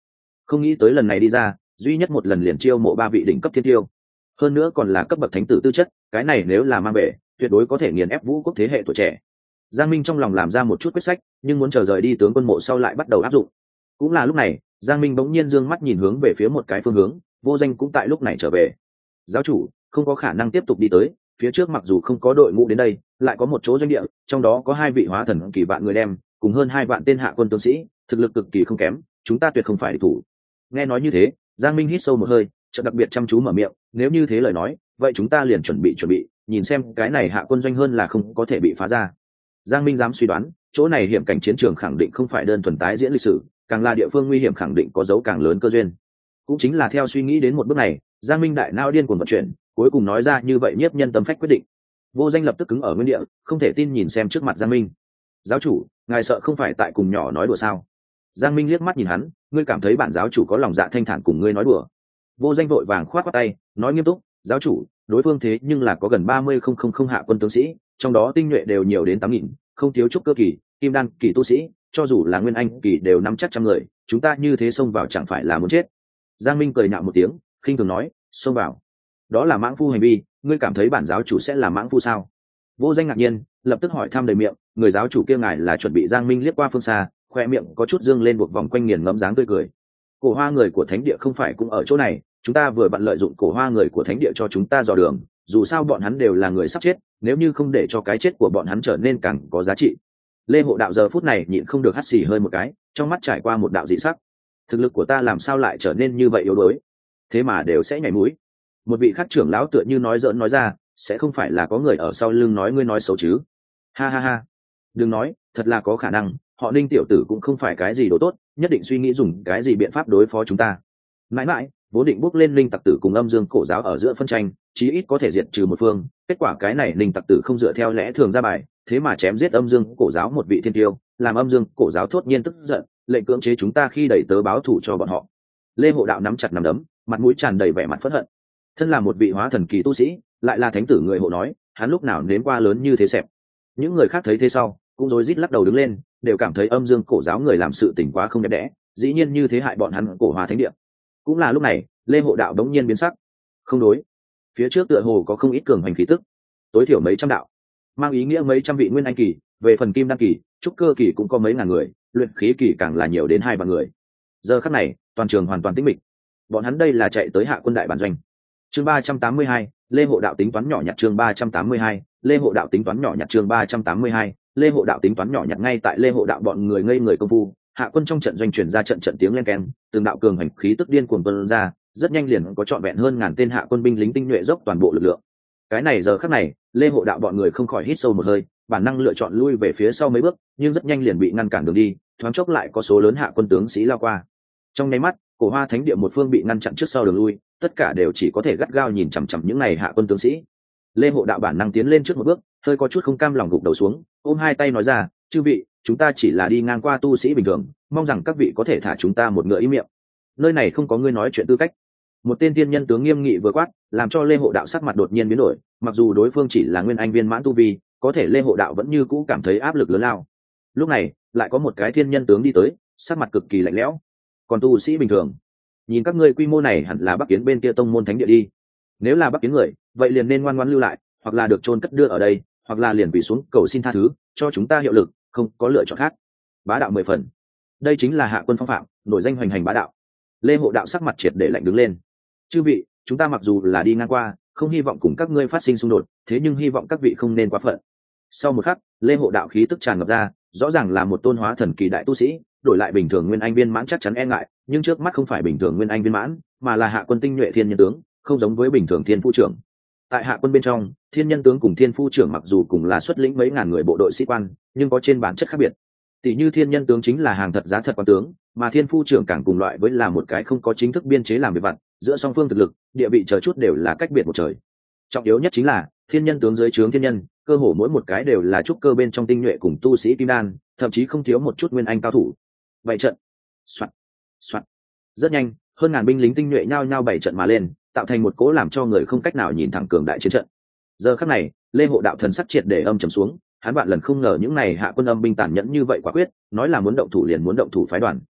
Speaker 1: Không nghĩ tới lần này đi ra duy nhất một lần liền chiêu mộ 3 vị đỉnh cấp thiên tiêu, hơn nữa còn là cấp bậc thánh tử tư chất, cái này nếu là mang về tuyệt đối có thể nghiền ép vũ quốc thế hệ tuổi trẻ. Giang Minh trong lòng làm ra một chút quyết sách, nhưng muốn chờ rời đi tướng quân mộ sau lại bắt đầu áp dụng. Cũng là lúc này, Giang Minh bỗng nhiên dương mắt nhìn hướng về phía một cái phương hướng, Vô Danh cũng tại lúc này trở về. Giáo chủ, không có khả năng tiếp tục đi tới, phía trước mặc dù không có đội ngũ đến đây, lại có một chỗ doanh địa, trong đó có 2 vị hóa thần kỳ vạn người đem, cùng hơn 2 vạn tên hạ quân tướng sĩ, thực lực cực kỳ không kém, chúng ta tuyệt không phải địch thủ. Nghe nói như thế, Giang Minh hít sâu một hơi, chợt đặc biệt chăm chú mở miệng, nếu như thế lời nói, vậy chúng ta liền chuẩn bị, nhìn xem cái này hạ quân doanh hơn là không có thể bị phá ra. Giang Minh dám suy đoán, chỗ này hiểm cảnh chiến trường khẳng định không phải đơn thuần tái diễn lịch sử, càng là địa phương nguy hiểm khẳng định có dấu càng lớn cơ duyên. Cũng chính là theo suy nghĩ đến một bước này, Giang Minh đại não điên cuồng vận chuyển, cuối cùng nói ra như vậy nhiếp nhân tâm phách quyết định. Vô Danh lập tức cứng ở nguyên địa, không thể tin nhìn xem trước mặt Giang Minh. Giáo chủ, ngài sợ không phải tại cùng nhỏ nói đùa sao? Giang Minh liếc mắt nhìn hắn, ngươi cảm thấy bản giáo chủ có lòng dạ thanh thản cùng ngươi nói đùa? Vô Danh vội vàng khoát tay, nói nghiêm túc, giáo chủ, đối phương thế nhưng là có gần 30,000 hạ quân tướng sĩ, trong đó tinh nhuệ đều nhiều đến 8.000, không thiếu trúc cơ kỳ, kim đan kỳ tu sĩ, cho dù là nguyên anh kỳ đều nắm chắc trăm người, chúng ta như thế xông vào chẳng phải là muốn chết. Giang Minh cười nhạo một tiếng, khinh thường nói, xông vào, đó là mãng phu hành vi, ngươi cảm thấy bản giáo chủ sẽ là mãng phu sao? Vô Danh ngạc nhiên, lập tức hỏi thăm đầy miệng, người giáo chủ kia ngài là chuẩn bị? Giang Minh liếc qua phương xa, khoe miệng có chút dương lên buộc vòng quanh nghiền ngẫm dáng tươi cười. Cổ hoa người của thánh địa không phải cũng ở chỗ này, chúng ta vừa bận lợi dụng cổ hoa người của thánh địa cho chúng ta dò đường, dù sao bọn hắn đều là người sắp chết, nếu như không để cho cái chết của bọn hắn trở nên càng có giá trị. Lê Hộ Đạo giờ phút này nhịn không được hắt xì hơi một cái, trong mắt trải qua một đạo dị sắc. Thực lực của ta làm sao lại trở nên như vậy yếu đuối, thế mà đều sẽ nhảy mũi. Một vị khác trưởng lão tựa như nói giỡn nói ra, sẽ không phải là có người ở sau lưng nói ngươi nói xấu chứ? Ha ha ha, đừng nói, thật là có khả năng, họ Ninh tiểu tử cũng không phải cái gì đồ tốt, nhất định suy nghĩ dùng cái gì biện pháp đối phó chúng ta. Mãi mãi vốn định bước lên Ninh tặc tử cùng âm dương cổ giáo ở giữa phân tranh, chí ít có thể diệt trừ một phương, kết quả cái này Ninh tặc tử không dựa theo lẽ thường ra bài, thế mà chém giết âm dương cổ giáo một vị thiên tiêu, làm âm dương cổ giáo thốt nhiên tức giận, lệnh cưỡng chế chúng ta khi đẩy tớ báo thù cho bọn họ. Lê Hộ Đạo nắm chặt nắm đấm, mặt mũi tràn đầy vẻ mặt phẫn hận. Thân là một vị hóa thần kỳ tu sĩ, lại là thánh tử người hộ nói, hắn lúc nào nếm qua lớn như thế xẹp. Những người khác thấy thế sau cũng rối rít lắc đầu đứng lên, đều cảm thấy âm dương cổ giáo người làm sự tình quá không đẹp đẽ, dĩ nhiên như thế hại bọn hắn cổ hòa thánh địa. Cũng là lúc này, Lê Hộ Đạo đống nhiên biến sắc. Không đối, phía trước tựa hồ có không ít cường hành khí tức, tối thiểu mấy trăm đạo, mang ý nghĩa mấy trăm vị nguyên anh kỳ, về phần kim đan kỳ, trúc cơ kỳ cũng có mấy ngàn người, luyện khí kỳ càng là nhiều đến 2 vạn người. Giờ khắc này, toàn trường hoàn toàn tĩnh mịch. Bọn hắn đây là chạy tới hạ quân đại bản doanh. Chương 382, Lê Hộ Đạo tính toán nhỏ nhặt. Chương 382, Lê Hộ Đạo tính toán nhỏ nhặt. Chương 382, Lê Hộ Đạo tính toán nhỏ nhặt. Ngay tại Lê Hộ Đạo bọn người ngây người công phu, hạ quân trong trận doanh truyền ra trận tiếng len keng, từng đạo cường hành khí tức điên cuồng tuôn ra, rất nhanh liền có trọn vẹn hơn ngàn tên hạ quân binh lính tinh nhuệ dốc toàn bộ lực lượng. Cái này giờ khắc này, Lê Hộ Đạo bọn người không khỏi hít sâu một hơi, bản năng lựa chọn lui về phía sau mấy bước, nhưng rất nhanh liền bị ngăn cản đường đi, thoáng chốc lại có số lớn hạ quân tướng sĩ lao qua. Trong nháy mắt, cổ hoa thánh địa một phương bị ngăn chặn trước sau đường lui, tất cả đều chỉ có thể gắt gao nhìn chằm chằm những này hạ quân tướng sĩ. Lê Hộ Đạo bản năng tiến lên trước một bước, hơi có chút không cam lòng gục đầu xuống, ôm hai tay nói ra, chư vị, chúng ta chỉ là đi ngang qua tu sĩ bình thường, mong rằng các vị có thể thả chúng ta một ngựa ý miệng, nơi này không có ngươi nói chuyện tư cách. Một tên tiên nhân tướng nghiêm nghị vừa quát, làm cho Lê Hộ Đạo sắc mặt đột nhiên biến đổi, mặc dù đối phương chỉ là nguyên anh viên mãn tu vi, có thể Lê Hộ Đạo vẫn như cũ cảm thấy áp lực lớn lao. Lúc này lại có một cái thiên nhân tướng đi tới, sắc mặt cực kỳ lạnh lẽo. Còn tu sĩ bình thường, nhìn các ngươi quy mô này hẳn là Bắc Kiến bên kia tông môn thánh địa đi, nếu là Bắc Kiến người vậy liền nên ngoan ngoãn lưu lại, hoặc là được chôn cất đưa ở đây, hoặc là liền quỳ xuống cầu xin tha thứ, cho chúng ta hiệu lực, không có lựa chọn khác. Bá đạo 10 phần, đây chính là hạ quân phong phạm, nổi danh hoành hành bá đạo. Lê Hộ Đạo sắc mặt triệt để lạnh đứng lên. Chư vị, chúng ta mặc dù là đi ngang qua, không hy vọng cùng các ngươi phát sinh xung đột, thế nhưng hy vọng các vị không nên quá phận. Sau một khắc, Lê Hộ Đạo khí tức tràn ngập ra, rõ ràng là một tôn hóa thần kỳ đại tu sĩ, đổi lại bình thường nguyên anh viên mãn chắc chắn e ngại, nhưng trước mắt không phải bình thường nguyên anh viên mãn, mà là hạ quân tinh nhuệ thiên nhân tướng, không giống với bình thường thiên phu trưởng. Tại hạ quân bên trong, thiên nhân tướng cùng thiên phu trưởng mặc dù cùng là xuất lĩnh mấy ngàn người bộ đội sĩ quan, nhưng có trên bản chất khác biệt. Tỷ như thiên nhân tướng chính là hàng thật giá thật quan tướng, mà thiên phu trưởng càng cùng loại với là một cái không có chính thức biên chế làm việc vặt, giữa song phương thực lực, địa vị chờ chút đều là cách biệt một trời. Trọng yếu nhất chính là thiên nhân tướng dưới trướng thiên nhân, cơ hồ mỗi một cái đều là trúc cơ bên trong tinh nhuệ cùng tu sĩ kim đan, thậm chí không thiếu một chút nguyên anh cao thủ. Bảy trận, soạt, soạt. Rất nhanh, hơn ngàn binh lính tinh nhuệ nhao nhao bảy trận mà lên, tạo thành một cỗ làm cho người không cách nào nhìn thẳng cường đại chiến trận. Giờ khắc này, Lê Hộ Đạo thần sắc triệt để âm trầm xuống, hắn vạn lần không ngờ những này hạ quân âm binh tàn nhẫn như vậy quả quyết, nói là muốn động thủ liền muốn động thủ phái đoàn.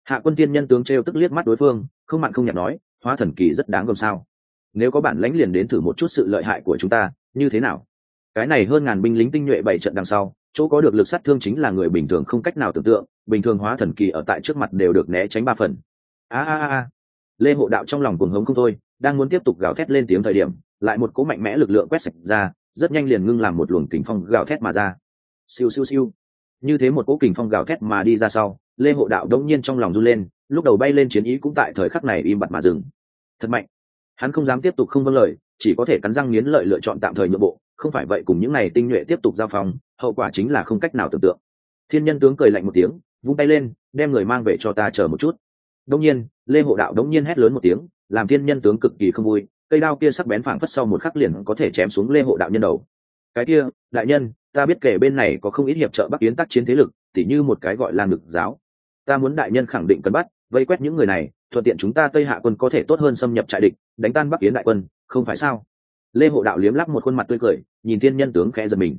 Speaker 1: Hạ quân tiên nhân tướng trêu tức liếc mắt đối phương, không mặn không nhạt nói, hóa thần kỳ rất đáng gờm sao? Nếu có bản lãnh liền đến thử một chút sự lợi hại của chúng ta, như thế nào? Cái này hơn ngàn binh lính tinh nhuệ bảy trận đằng sau, chỗ có được lực sát thương chính là người bình thường không cách nào tưởng tượng, bình thường hóa thần kỳ ở tại trước mặt đều được né tránh 3 phần. Lê Hộ Đạo trong lòng cuồng hống không thôi, đang muốn tiếp tục gào thét lên tiếng thời điểm, lại một cỗ mạnh mẽ lực lượng quét sạch ra, rất nhanh liền ngưng làm một luồng kình phong gào thét mà ra. Siêu siêu siêu. Như thế một cỗ kình phong gào thét mà đi ra sau, Lê Hộ Đạo đống nhiên trong lòng run lên, lúc đầu bay lên chiến ý cũng tại thời khắc này im bặt mà dừng. Thật mạnh. Hắn không dám tiếp tục không vâng lời, chỉ có thể cắn răng nghiến lợi lựa chọn tạm thời nhượng bộ, không phải vậy cùng những này tinh nhuệ tiếp tục giao phong, hậu quả chính là không cách nào tưởng tượng. Thiên Nhân tướng cười lạnh một tiếng, vung tay lên, đem người mang về cho ta chờ một chút. Đống nhiên, Lê Hộ Đạo đống nhiên hét lớn một tiếng, làm Thiên Nhân tướng cực kỳ không vui, cây đao kia sắc bén phảng phất sau một khắc liền có thể chém xuống Lê Hộ Đạo nhân đầu. Cái kia, đại nhân, ta biết kể bên này có không ít hiệp trợ Bắc Yến tác chiến thế lực, tỉ như một cái gọi là Ngực giáo. Ta muốn đại nhân khẳng định cần bắt, vây quét những người này, thuận tiện chúng ta Tây Hạ quân có thể tốt hơn xâm nhập trại địch, đánh tan Bắc Yến đại quân, không phải sao? Lê Hộ Đạo liếm lắp một khuôn mặt tươi cười, nhìn Thiên Nhân tướng khẽ giật mình.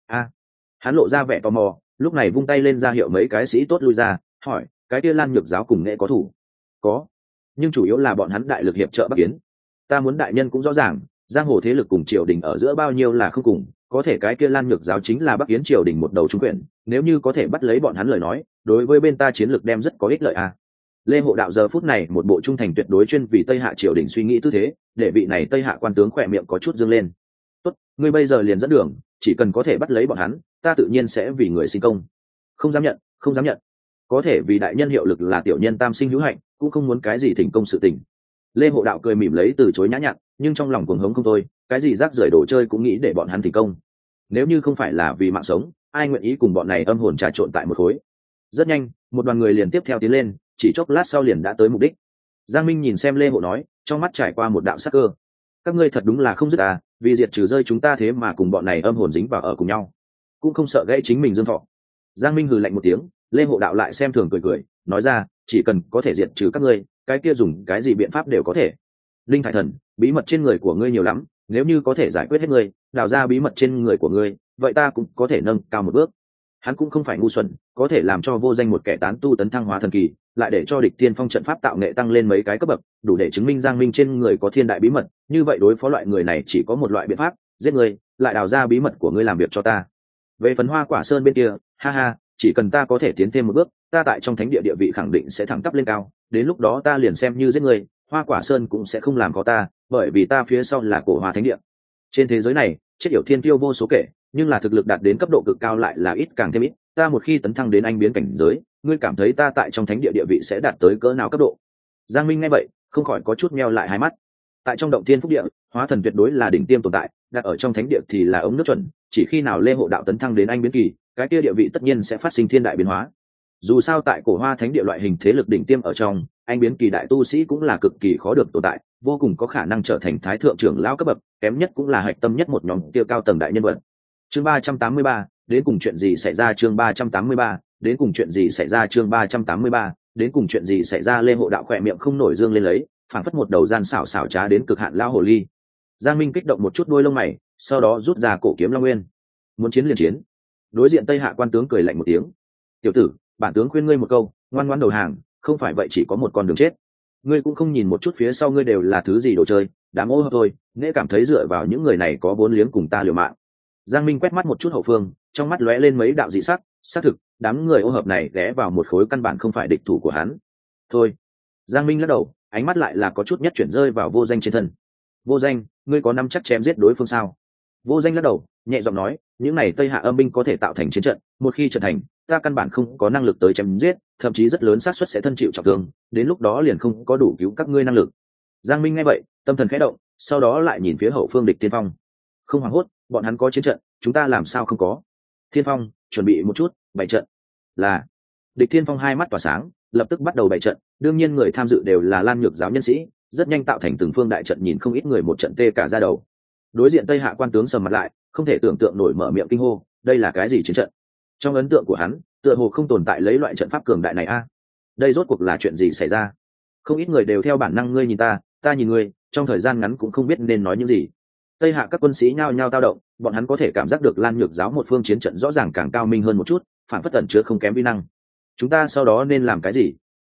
Speaker 1: Hắn lộ ra vẻ tò mò, lúc này vung tay lên ra hiệu mấy cái sĩ tốt lui ra, hỏi, cái kia Lan Nhược giáo cùng nghệ có thủ? Có, nhưng chủ yếu là bọn hắn đại lực hiệp trợ Bắc Yến. Ta muốn đại nhân cũng rõ ràng, giang hồ thế lực cùng triều đình ở giữa bao nhiêu là không cùng, có thể cái kia Lan Nhược giáo chính là Bắc Yến triều đình một đầu trung quyền, nếu như có thể bắt lấy bọn hắn lời nói, đối với bên ta chiến lược đem rất có ích lợi à. Lê Hộ Đạo giờ phút này một bộ trung thành tuyệt đối chuyên vì Tây Hạ triều đình suy nghĩ tư thế, để vị này Tây Hạ quan tướng khỏe miệng có chút dương lên. Tốt, ngươi bây giờ liền dẫn đường, chỉ cần có thể bắt lấy bọn hắn, ta tự nhiên sẽ vì người sinh công. Không dám nhận, không dám nhận. Có thể vì đại nhân hiệu lực là tiểu nhân tam sinh hữu hạnh, cũng không muốn cái gì thỉnh công sự tình. Lê Hộ Đạo cười mỉm lấy từ chối nhã nhặn, nhưng trong lòng cuồng hống không thôi, cái gì rác rưởi đồ chơi cũng nghĩ để bọn hắn thỉnh công. Nếu như không phải là vì mạng sống, ai nguyện ý cùng bọn này âm hồn trà trộn tại một khối. Rất nhanh, một đoàn người liền tiếp theo tiến lên, chỉ chốc lát sau liền đã tới mục đích. Giang Minh nhìn xem Lê Hộ nói, trong mắt trải qua một đạo sắc cơ. Các ngươi thật đúng là không dứt à, vì diệt trừ rơi chúng ta thế mà cùng bọn này âm hồn dính vào ở cùng nhau, cũng không sợ gãy chính mình dương thọ. Giang Minh hừ lạnh một tiếng, Lê Hộ Đạo lại xem thường cười cười, nói ra, chỉ cần có thể diệt trừ các ngươi, cái kia dùng cái gì biện pháp đều có thể. Linh Thải Thần, bí mật trên người của ngươi nhiều lắm, nếu như có thể giải quyết hết ngươi, đào ra bí mật trên người của ngươi, vậy ta cũng có thể nâng cao một bước. Hắn cũng không phải ngu xuẩn, có thể làm cho vô danh một kẻ tán tu tấn thăng hóa thần kỳ, lại để cho địch tiên phong trận pháp tạo nghệ tăng lên mấy cái cấp bậc, đủ để chứng minh Giang Minh trên người có thiên đại bí mật. Như vậy đối phó loại người này chỉ có một loại biện pháp, giết ngươi, lại đào ra bí mật của ngươi làm việc cho ta. Về phần Hoa Quả Sơn bên kia, ha ha, chỉ cần ta có thể tiến thêm một bước, ta tại trong thánh địa địa vị khẳng định sẽ thẳng tắp lên cao, đến lúc đó ta liền xem như giết ngươi, Hoa Quả Sơn cũng sẽ không làm khó ta, bởi vì ta phía sau là Cổ Hoa thánh địa. Trên thế giới này, chết yểu thiên tiêu vô số kể, nhưng là thực lực đạt đến cấp độ cực cao lại là ít càng thêm ít. Ta một khi tấn thăng đến anh biến cảnh giới, ngươi cảm thấy ta tại trong thánh địa địa vị sẽ đạt tới cỡ nào cấp độ? Giang Minh nghe vậy, không khỏi có chút meo lại hai mắt. Tại trong động thiên phúc địa, hóa thần tuyệt đối là đỉnh tiêm tồn tại, đặt ở trong thánh địa thì là ống nước chuẩn. Chỉ khi nào Lê Hộ Đạo tấn thăng đến anh biến kỳ, cái kia địa vị tất nhiên sẽ phát sinh thiên đại biến hóa. Dù sao tại Cổ Hoa thánh địa loại hình thế lực đỉnh tiêm ở trong, anh biến kỳ đại tu sĩ cũng là cực kỳ khó được tồn tại, vô cùng có khả năng trở thành thái thượng trưởng lão cấp bậc, kém nhất cũng là hạch tâm nhất một nhóm tiêu cao tầng đại nhân vật. Chương 383, đến cùng chuyện gì xảy ra? Chương 383, đến cùng chuyện gì xảy ra? Chương 383, đến cùng chuyện gì xảy ra? Lê Hộ Đạo khỏe miệng không nổi dương lên lấy, phảng phất một đầu gian xảo xảo trá đến cực hạn lao hồ ly. Giang Minh kích động một chút đuôi lông mày, sau đó rút ra cổ kiếm Long Nguyên. Muốn chiến liền chiến. Đối diện Tây Hạ quan tướng cười lạnh một tiếng. Tiểu tử, bản tướng khuyên ngươi một câu, ngoan ngoãn đầu hàng, không phải vậy chỉ có một con đường chết. Ngươi cũng không nhìn một chút phía sau ngươi đều là thứ gì đồ chơi, đám ô hợp thôi, nghe cảm thấy dựa vào những người này có vốn liếng cùng ta liều mạng. Giang Minh quét mắt một chút hậu phương, trong mắt lóe lên mấy đạo dị sắc, xác thực, đám người ô hợp này ghé vào một khối căn bản không phải địch thủ của hắn. Thôi. Giang Minh lắc đầu, ánh mắt lại là có chút nhất chuyển rơi vào Vô Danh trên thân. Vô Danh, ngươi có nắm chắc chém giết đối phương sao? Vô Danh lắc đầu, nhẹ giọng nói, những này Tây Hạ âm binh có thể tạo thành chiến trận, một khi trận thành, ta căn bản không có năng lực tới chém giết, thậm chí rất lớn xác suất sẽ thân chịu trọng thương, đến lúc đó liền không có đủ cứu các ngươi năng lực. Giang Minh nghe vậy, tâm thần khẽ động, sau đó lại nhìn phía hậu phương địch tiên phong. Không hoảng hốt, bọn hắn có chiến trận, chúng ta làm sao không có? Thiên Phong, chuẩn bị một chút, bày trận. Là. Địch Thiên Phong hai mắt tỏa sáng, lập tức bắt đầu bày trận, đương nhiên người tham dự đều là Lan Nhược giáo nhân sĩ, rất nhanh tạo thành từng phương đại trận, nhìn không ít người một trận tê cả da đầu. Đối diện Tây Hạ quan tướng sầm mặt lại, không thể tưởng tượng nổi, mở miệng kinh hô, đây là cái gì chiến trận? Trong ấn tượng của hắn, tựa hồ không tồn tại lấy loại trận pháp cường đại này a. Đây rốt cuộc là chuyện gì xảy ra? Không ít người đều theo bản năng ngươi nhìn ta nhìn ngươi, trong thời gian ngắn cũng không biết nên nói những gì. Tây Hạ các quân sĩ nhao nhao tao động, bọn hắn có thể cảm giác được Lan Nhược giáo một phương chiến trận rõ ràng càng cao minh hơn một chút, phản phất tẩn chứa không kém vi năng. Chúng ta sau đó nên làm cái gì?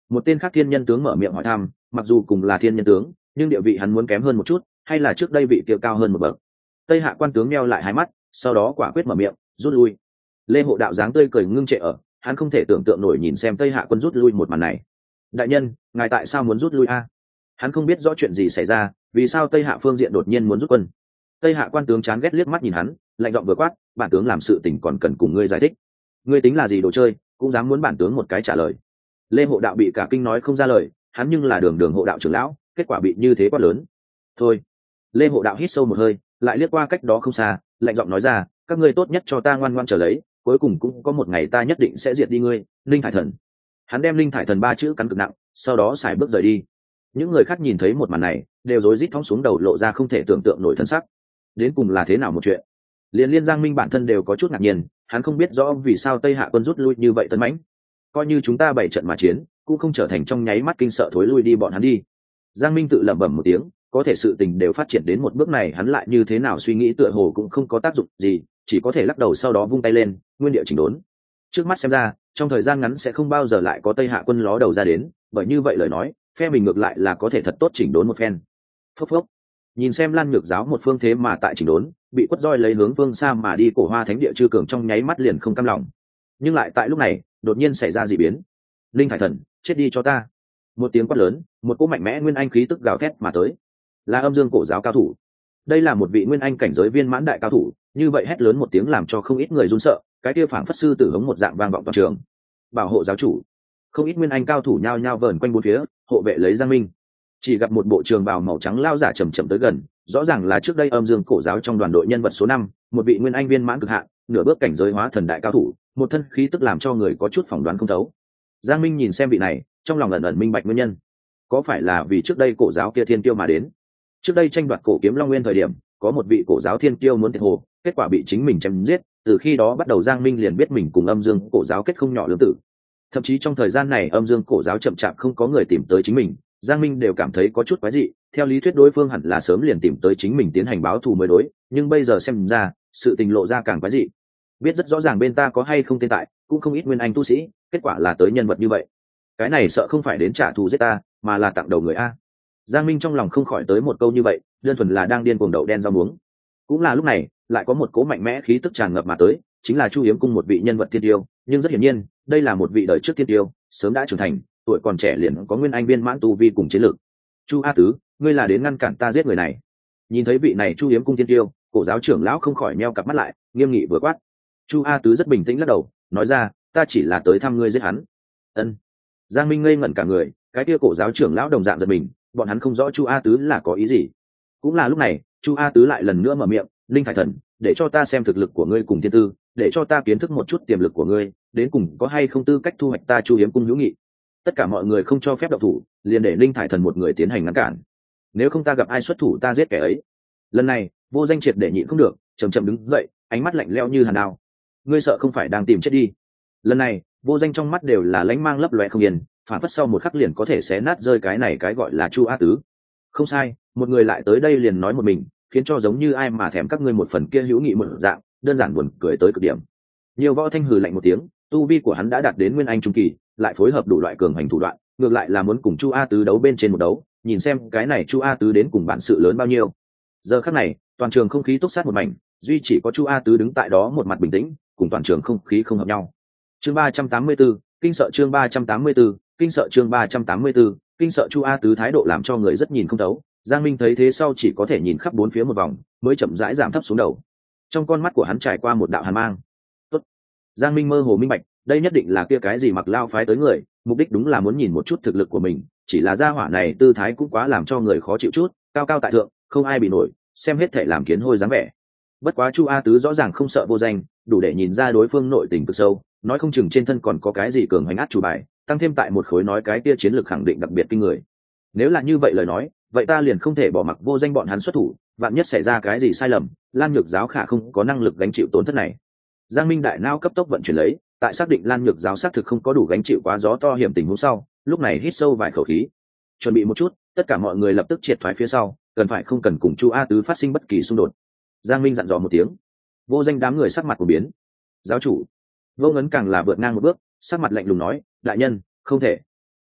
Speaker 1: Một tên khác thiên nhân tướng mở miệng hỏi thăm, mặc dù cùng là thiên nhân tướng nhưng địa vị hắn muốn kém hơn một chút, hay là trước đây vị kia cao hơn một bậc. Tây Hạ quan tướng meo lại hai mắt, sau đó quả quyết mở miệng rút lui. Lê Hộ Đạo dáng tươi cười ngưng trệ ở, hắn không thể tưởng tượng nổi nhìn xem Tây Hạ quân rút lui một màn này. Đại nhân, ngài tại sao muốn rút lui a? Hắn không biết rõ chuyện gì xảy ra, vì sao Tây Hạ phương diện đột nhiên muốn rút quân. Tây Hạ quan tướng chán ghét liếc mắt nhìn hắn, lạnh giọng vừa quát, bản tướng làm sự tình còn cần cùng ngươi giải thích. Ngươi tính là gì đồ chơi, cũng dám muốn bản tướng một cái trả lời. Lê Hộ Đạo bị cả kinh nói không ra lời, hắn nhưng là đường đường hộ đạo trưởng lão, kết quả bị như thế quá lớn. Thôi. Lê Hộ Đạo hít sâu một hơi, lại liếc qua cách đó không xa, lạnh giọng nói ra, các ngươi tốt nhất cho ta ngoan ngoãn trở lấy, cuối cùng cũng có một ngày ta nhất định sẽ diệt đi ngươi, Linh Thải Thần. Hắn đem Linh Thải Thần ba chữ cắn cực nặng, sau đó xài bước rời đi. Những người khác nhìn thấy một màn này, đều rối rít thõng xuống đầu lộ ra không thể tưởng tượng nổi thân sắc. Đến cùng là thế nào một chuyện? Liên Giang Minh bản thân đều có chút ngạc nhiên, hắn không biết rõ vì sao Tây Hạ quân rút lui như vậy tấn mãnh. Coi như chúng ta bảy trận mà chiến, cũng không trở thành trong nháy mắt kinh sợ thối lui đi bọn hắn đi. Giang Minh tự lẩm bẩm một tiếng, có thể sự tình đều phát triển đến một bước này, hắn lại như thế nào suy nghĩ tựa hồ cũng không có tác dụng gì, chỉ có thể lắc đầu sau đó vung tay lên, nguyên địa chỉnh đốn. Trước mắt xem ra, trong thời gian ngắn sẽ không bao giờ lại có Tây Hạ quân ló đầu ra đến, bởi như vậy lời nói, phe mình ngược lại là có thể thật tốt chỉnh đốn một phen. Phốc phốc. Nhìn xem Lan Nhược giáo một phương thế mà tại chỉnh đốn, bị quất roi lấy hướng phương xa mà đi Cổ Hoa Thánh địa chư cường trong nháy mắt liền không cam lòng. Nhưng lại tại lúc này, đột nhiên xảy ra dị biến. Linh Thải Thần, chết đi cho ta! Một tiếng quát lớn, một cỗ mạnh mẽ nguyên anh khí tức gào thét mà tới. Là Âm Dương Cổ giáo cao thủ. Đây là một vị nguyên anh cảnh giới viên mãn đại cao thủ, như vậy hét lớn một tiếng làm cho không ít người run sợ, cái kia phảng phất sư tử hống một dạng vang vọng toàn trường. Bảo hộ giáo chủ! Không ít nguyên anh cao thủ nhao nhao vờn quanh bốn phía, hộ vệ lấy Giang Minh. Chỉ gặp một bộ trường bào màu trắng lao giả chậm chậm tới gần, rõ ràng là trước đây Âm Dương Cổ giáo trong đoàn đội nhân vật số 5, một vị nguyên anh viên mãn cực hạn, nửa bước cảnh giới hóa thần đại cao thủ, một thân khí tức làm cho người có chút phỏng đoán không thấu. Giang Minh nhìn xem vị này, trong lòng ẩn ẩn minh bạch nguyên nhân. Có phải là vì trước đây cổ giáo kia thiên tiêu mà đến? Trước đây tranh đoạt cổ kiếm Long Nguyên thời điểm, có một vị cổ giáo thiên tiêu muốn thiệt hồ, kết quả bị chính mình chém giết, từ khi đó bắt đầu Giang Minh liền biết mình cùng Âm Dương Cổ giáo kết không nhỏ lương tử. Thậm chí trong thời gian này Âm Dương Cổ giáo chậm chạp không có người tìm tới chính mình, Giang Minh đều cảm thấy có chút quái dị, theo lý thuyết đối phương hẳn là sớm liền tìm tới chính mình tiến hành báo thù mới đối, nhưng bây giờ xem ra, sự tình lộ ra càng quái dị. Biết rất rõ ràng bên ta có hay không tên tại, cũng không ít nguyên anh tu sĩ, kết quả là tới nhân vật như vậy. Cái này sợ không phải đến trả thù giết ta, mà là tặng đầu người a. Giang Minh trong lòng không khỏi tới một câu như vậy, đơn thuần là đang điên cuồng đậu đen rau muống. Cũng là lúc này, lại có một cỗ mạnh mẽ khí tức tràn ngập mà tới, chính là Chu Hiếm Cung một vị nhân vật thiên tiêu, nhưng rất hiển nhiên, đây là một vị đời trước thiên tiêu, sớm đã trưởng thành, tuổi còn trẻ liền có nguyên anh viên mãn tu vi cùng chiến lược. Chu A Tứ, ngươi là đến ngăn cản ta giết người này? Nhìn thấy vị này Chu Hiếm Cung thiên tiêu, cổ giáo trưởng lão không khỏi meo cặp mắt lại, nghiêm nghị vừa quát. Chu A Tứ rất bình tĩnh lắc đầu, nói ra, ta chỉ là tới thăm ngươi giết hắn. Ân. Giang Minh ngây ngẩn cả người, cái kia cổ giáo trưởng lão đồng dạng giật mình, bọn hắn không rõ Chu A Tứ là có ý gì. Cũng là lúc này, Chu A Tứ lại lần nữa mở miệng, Linh Thải Thần, để cho ta xem thực lực của ngươi cùng thiên tư, để cho ta kiến thức một chút tiềm lực của ngươi, đến cùng có hay không tư cách thu hoạch ta Chu Hiếm Cung hữu nghị. Tất cả mọi người không cho phép động thủ, liền để Linh Thải Thần một người tiến hành ngăn cản. Nếu không ta gặp ai xuất thủ ta giết kẻ ấy. Lần này, Vô Danh triệt để nhịn không được, chậm chậm đứng dậy, ánh mắt lạnh lẽo như hàn đao. Ngươi sợ không phải đang tìm chết đi? Lần này, Vô Danh trong mắt đều là lánh mang lấp loe không yên, phản phất sau một khắc liền có thể xé nát rơi cái này cái gọi là Chu A Tứ. Không sai, một người lại tới đây liền nói một mình, khiến cho giống như ai mà thèm các ngươi một phần kia hữu nghị một dạng, đơn giản buồn cười tới cực điểm. Nhiều Võ Thanh hừ lạnh một tiếng, tu vi của hắn đã đạt đến nguyên anh trung kỳ, lại phối hợp đủ loại cường hành thủ đoạn, ngược lại là muốn cùng Chu A Tứ đấu bên trên một đấu, nhìn xem cái này Chu A Tứ đến cùng bản sự lớn bao nhiêu. Giờ khắc này, toàn trường không khí túc sát một mảnh, duy chỉ có Chu A Tứ đứng tại đó một mặt bình tĩnh, cùng toàn trường không khí không hợp nhau. Chương 384, kinh sợ chương 384, kinh sợ chương 384, kinh sợ Chu A Tứ thái độ làm cho người rất nhìn không thấu. Giang Minh thấy thế sau chỉ có thể nhìn khắp bốn phía một vòng, mới chậm rãi giảm thấp xuống đầu. Trong con mắt của hắn trải qua một đạo hàn mang. Tốt. Giang Minh mơ hồ minh bạch, đây nhất định là kia cái gì Mặc Lao phái tới người, mục đích đúng là muốn nhìn một chút thực lực của mình, chỉ là gia hỏa này tư thái cũng quá làm cho người khó chịu chút, cao cao tại thượng, không ai bị nổi, xem hết thể làm kiến hôi dáng vẻ. Bất quá Chu A Tứ rõ ràng không sợ Vô Danh, đủ để nhìn ra đối phương nội tình cực sâu, nói không chừng trên thân còn có cái gì cường hành át chủ bài, tăng thêm tại một khối nói cái kia chiến lược khẳng định đặc biệt kinh người. Nếu là như vậy lời nói, vậy ta liền không thể bỏ mặc Vô Danh bọn hắn xuất thủ, vạn nhất xảy ra cái gì sai lầm, Lan Nhược giáo khả không có năng lực gánh chịu tổn thất này. Giang Minh đại não cấp tốc vận chuyển lấy, tại xác định Lan Nhược giáo xác thực không có đủ gánh chịu quá gió to hiểm tình huống sau, lúc này hít sâu vài khẩu khí, chuẩn bị một chút, tất cả mọi người lập tức triệt thoái phía sau, cần phải không cần cùng Chu A Tứ phát sinh bất kỳ xung đột. Giang Minh dặn dò một tiếng. Vô Danh đám người sắc mặt của biến. Giáo chủ Vô Ngấn càng là vượt ngang một bước, sắc mặt lạnh lùng nói, đại nhân, không thể.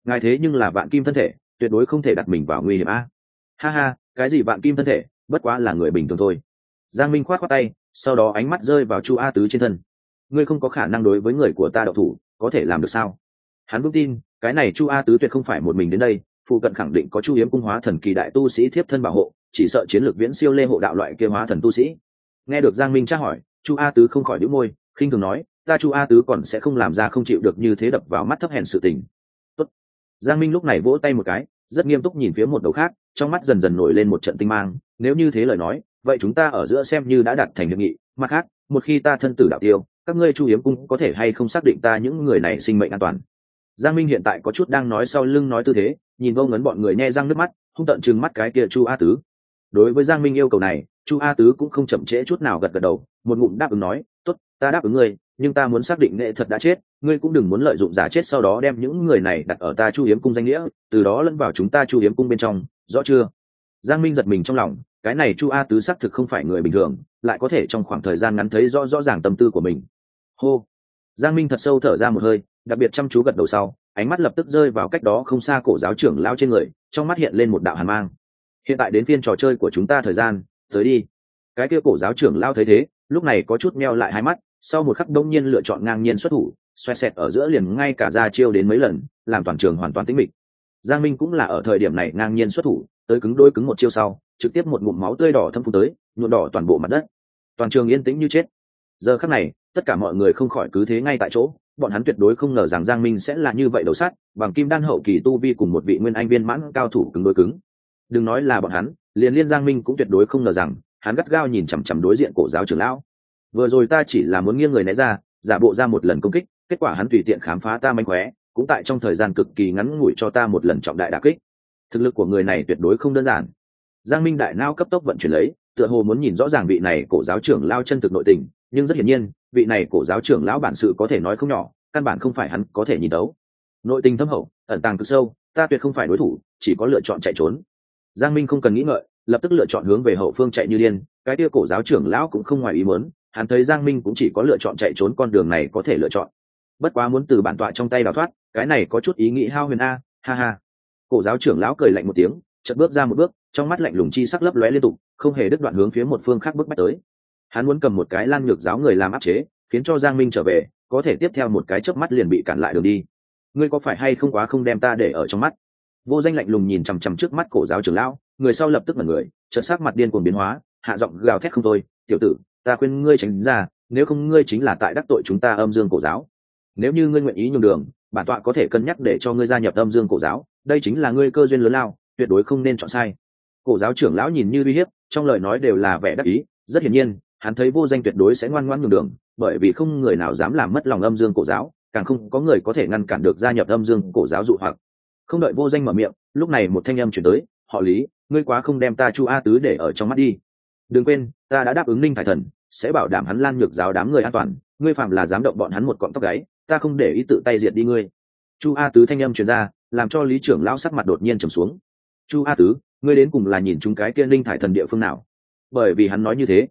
Speaker 1: ngài thế nhưng là vạn kim thân thể, tuyệt đối không thể đặt mình vào nguy hiểm a. Ha ha, cái gì vạn kim thân thể, bất quá là người bình thường thôi. Giang Minh khoát khoát tay, sau đó ánh mắt rơi vào Chu A Tứ trên thân. Ngươi không có khả năng đối với người của ta đậu thủ, có thể làm được sao? Hắn vững tin cái này Chu A Tứ tuyệt không phải một mình đến đây, phụ cận khẳng định có Chu Hiếm cung hóa thần kỳ đại tu sĩ thiếp thân bảo hộ, chỉ sợ chiến lược viễn siêu Lê Hộ đạo loại kia hóa thần tu sĩ. Nghe được Giang Minh tra hỏi, Chu A Tứ không khỏi nhíu môi, khinh thường nói, ta Chu A Tứ còn sẽ không làm ra không chịu được như thế đập vào mắt thấp hèn sự tình. Tốt. Giang Minh lúc này vỗ tay một cái, rất nghiêm túc nhìn phía một đầu khác, trong mắt dần dần nổi lên một trận tinh mang, nếu như thế lời nói, vậy chúng ta ở giữa xem như đã đạt thành hiệp nghị, mặt khác, một khi ta thân tử đạo tiêu, các ngươi Chu Hiếm cung có thể hay không xác định ta những người này sinh mệnh an toàn. Giang Minh hiện tại có chút đang nói sau lưng nói tư thế, nhìn Vô Ngấn bọn người nhe răng nước mắt, hung tợn trừng mắt cái kia Chu A Tứ. Đối với Giang Minh yêu cầu này, Chu A Tứ cũng không chậm trễ chút nào gật gật đầu, một ngụm đáp ứng nói, tốt, ta đáp ứng ngươi, nhưng ta muốn xác định nghệ thật đã chết, ngươi cũng đừng muốn lợi dụng giả chết sau đó đem những người này đặt ở ta Chu Hiếm cung danh nghĩa, từ đó lẫn vào chúng ta Chu Hiếm cung bên trong, rõ chưa? Giang Minh giật mình trong lòng, cái này Chu A Tứ xác thực không phải người bình thường, lại có thể trong khoảng thời gian ngắn thấy rõ ràng tâm tư của mình. Hô. Giang Minh thật sâu thở ra một hơi, đặc biệt chăm chú gật đầu sau, ánh mắt lập tức rơi vào cách đó không xa cổ giáo trưởng lão trên người, trong mắt hiện lên một đạo hàn mang. Hiện tại đến phiên trò chơi của chúng ta thời gian, tới đi. Cái kia cổ giáo trưởng lão thấy thế, lúc này có chút meo lại hai mắt, sau một khắc đông nhiên lựa chọn ngang nhiên xuất thủ, xoẹt xẹt ở giữa liền ngay cả ra chiêu đến mấy lần, làm toàn trường hoàn toàn tĩnh mịch. Giang Minh cũng là ở thời điểm này ngang nhiên xuất thủ, tới cứng đôi cứng một chiêu sau, trực tiếp một ngụm máu tươi đỏ thâm phun tới, nhuộm đỏ toàn bộ mặt đất. Toàn trường yên tĩnh như chết. Giờ khắc này, tất cả mọi người không khỏi cứ thế ngay tại chỗ, bọn hắn tuyệt đối không ngờ rằng Giang Minh sẽ là như vậy đầu sát, bằng kim đan hậu kỳ tu vi cùng một vị nguyên anh viên mãn cao thủ cứng đối cứng. Đừng nói là bọn hắn, liền liên Giang Minh cũng tuyệt đối không ngờ rằng, hắn gắt gao nhìn chằm chằm đối diện cổ giáo trưởng lão. Vừa rồi ta chỉ là muốn nghiêng người né ra, giả bộ ra một lần công kích, kết quả hắn tùy tiện khám phá ta mánh khóe, cũng tại trong thời gian cực kỳ ngắn ngủi cho ta một lần trọng đại đả kích. Thực lực của người này tuyệt đối không đơn giản. Giang Minh đại não cấp tốc vận chuyển lấy, tựa hồ muốn nhìn rõ ràng vị này cổ giáo trưởng lão chân thực nội tình, nhưng rất hiển nhiên, vị này cổ giáo trưởng lão bản sự có thể nói không nhỏ, căn bản không phải hắn có thể nhìn đấu. Nội tình thâm hậu, ẩn tàng cực sâu, ta tuyệt không phải đối thủ, chỉ có lựa chọn chạy trốn. Giang Minh không cần nghĩ ngợi, lập tức lựa chọn hướng về hậu phương chạy như điên, cái kia cổ giáo trưởng lão cũng không ngoài ý muốn, hắn thấy Giang Minh cũng chỉ có lựa chọn chạy trốn con đường này có thể lựa chọn. Bất quá muốn từ bản tọa trong tay đào thoát, cái này có chút ý nghĩ hao huyền a, ha ha. Cổ giáo trưởng lão cười lạnh một tiếng, chợt bước ra một bước, trong mắt lạnh lùng chi sắc lấp lóe liên tục, không hề đứt đoạn hướng phía một phương khác bước bách tới. Hắn muốn cầm một cái Lan Nhược giáo người làm áp chế, khiến cho Giang Minh trở về, có thể tiếp theo một cái chớp mắt liền bị cản lại đường đi. Ngươi có phải hay không quá không đem ta để ở trong mắt? Vô Danh lạnh lùng nhìn chằm chằm trước mắt cổ giáo trưởng lão, người sau lập tức ngẩn người, chợt sắc mặt điên cuồng biến hóa, hạ giọng gào thét không thôi, "Tiểu tử, ta khuyên ngươi tránh ra, nếu không ngươi chính là tại đắc tội chúng ta Âm Dương cổ giáo. Nếu như ngươi nguyện ý nhường đường, bản tọa có thể cân nhắc để cho ngươi gia nhập Âm Dương cổ giáo, đây chính là ngươi cơ duyên lớn lao, tuyệt đối không nên chọn sai." Cổ giáo trưởng lão nhìn như uy hiếp, trong lời nói đều là vẻ đắc ý, rất hiển nhiên, hắn thấy Vô Danh tuyệt đối sẽ ngoan ngoãn nhường đường, bởi vì không người nào dám làm mất lòng Âm Dương cổ giáo, càng không có người có thể ngăn cản được gia nhập Âm Dương cổ giáo dụ hoặc. Không đợi Vô Danh mở miệng, lúc này một thanh âm truyền tới, "Họ Lý, ngươi quá không đem ta Chu A Tứ để ở trong mắt đi. Đừng quên, ta đã đáp ứng Ninh Thải Thần, sẽ bảo đảm hắn Lan Nhược giáo đám người an toàn, ngươi phạm là dám động bọn hắn một cọng tóc gáy, ta không để ý tự tay diệt đi ngươi." Chu A Tứ thanh âm truyền ra, làm cho Lý trưởng lão sắc mặt đột nhiên trầm xuống. "Chu A Tứ, ngươi đến cùng là nhìn chúng cái kia Ninh Thải Thần địa phương nào?" Bởi vì hắn nói như thế,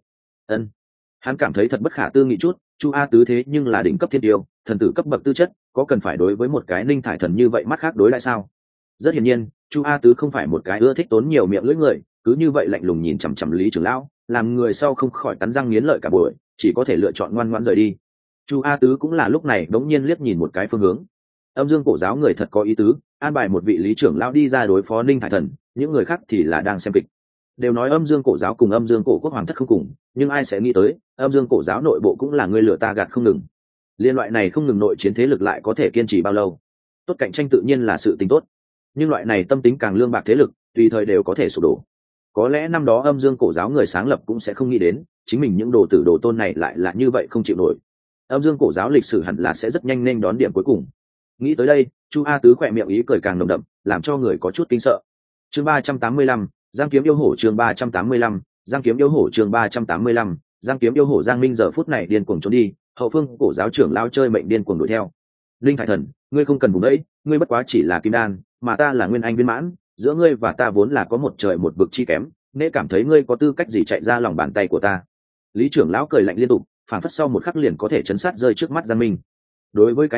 Speaker 1: hắn cảm thấy thật bất khả tư nghị chút, Chu A Tứ thế nhưng là đỉnh cấp thiên tiêu, thần tử cấp bậc tư chất, có cần phải đối với một cái Ninh Thải Thần như vậy mắt khác đối lại sao? Rất hiển nhiên, Chu A Tứ không phải một cái ưa thích tốn nhiều miệng lưỡi người, cứ như vậy lạnh lùng nhìn chằm chằm Lý trưởng lão, làm người sau không khỏi cắn răng nghiến lợi cả buổi, chỉ có thể lựa chọn ngoan ngoãn rời đi. Chu A Tứ cũng là lúc này đống nhiên liếc nhìn một cái phương hướng. Âm Dương cổ giáo người thật có ý tứ, an bài một vị Lý trưởng lão đi ra đối phó Ninh Thải Thần, những người khác thì là đang xem kịch. Đều nói Âm Dương cổ giáo cùng Âm Dương cổ quốc hoàng thất không cùng, nhưng ai sẽ nghĩ tới, Âm Dương cổ giáo nội bộ cũng là người lừa ta gạt không ngừng. Liên loại này không ngừng nội chiến thế lực lại có thể kiên trì bao lâu? Tốt cạnh tranh tự nhiên là sự tính tốt, nhưng loại này tâm tính càng lương bạc thế lực, tùy thời đều có thể sụp đổ. Có lẽ năm đó Âm Dương cổ giáo người sáng lập cũng sẽ không nghĩ đến, chính mình những đồ tử đồ tôn này lại là như vậy không chịu nổi. Âm Dương cổ giáo lịch sử hẳn là sẽ rất nhanh nên đón điểm cuối cùng. Nghĩ tới đây, Chu A Tứ khỏe miệng ý cười càng nồng đậm, làm cho người có chút kinh sợ. Chương 385, Giang kiếm yêu hổ. Chương 385, Giang kiếm yêu hổ. Chương 385, Giang kiếm yêu hổ. Giang Minh giờ phút này điên cuồng trốn đi, hậu phương cổ giáo trưởng lao chơi mệnh điên cuồng đuổi theo. Linh Thải Thần, ngươi không cần vùng đấy, ngươi bất quá chỉ là kim đan, mà ta là nguyên anh viên mãn, giữa ngươi và ta vốn là có một trời một vực chi kém, nên cảm thấy ngươi có tư cách gì chạy ra lòng bàn tay của ta? Lý trưởng lão cười lạnh liên tục, phản phất sau một khắc liền có thể chấn sát rơi trước mắt Giang Minh. Đối với cái này,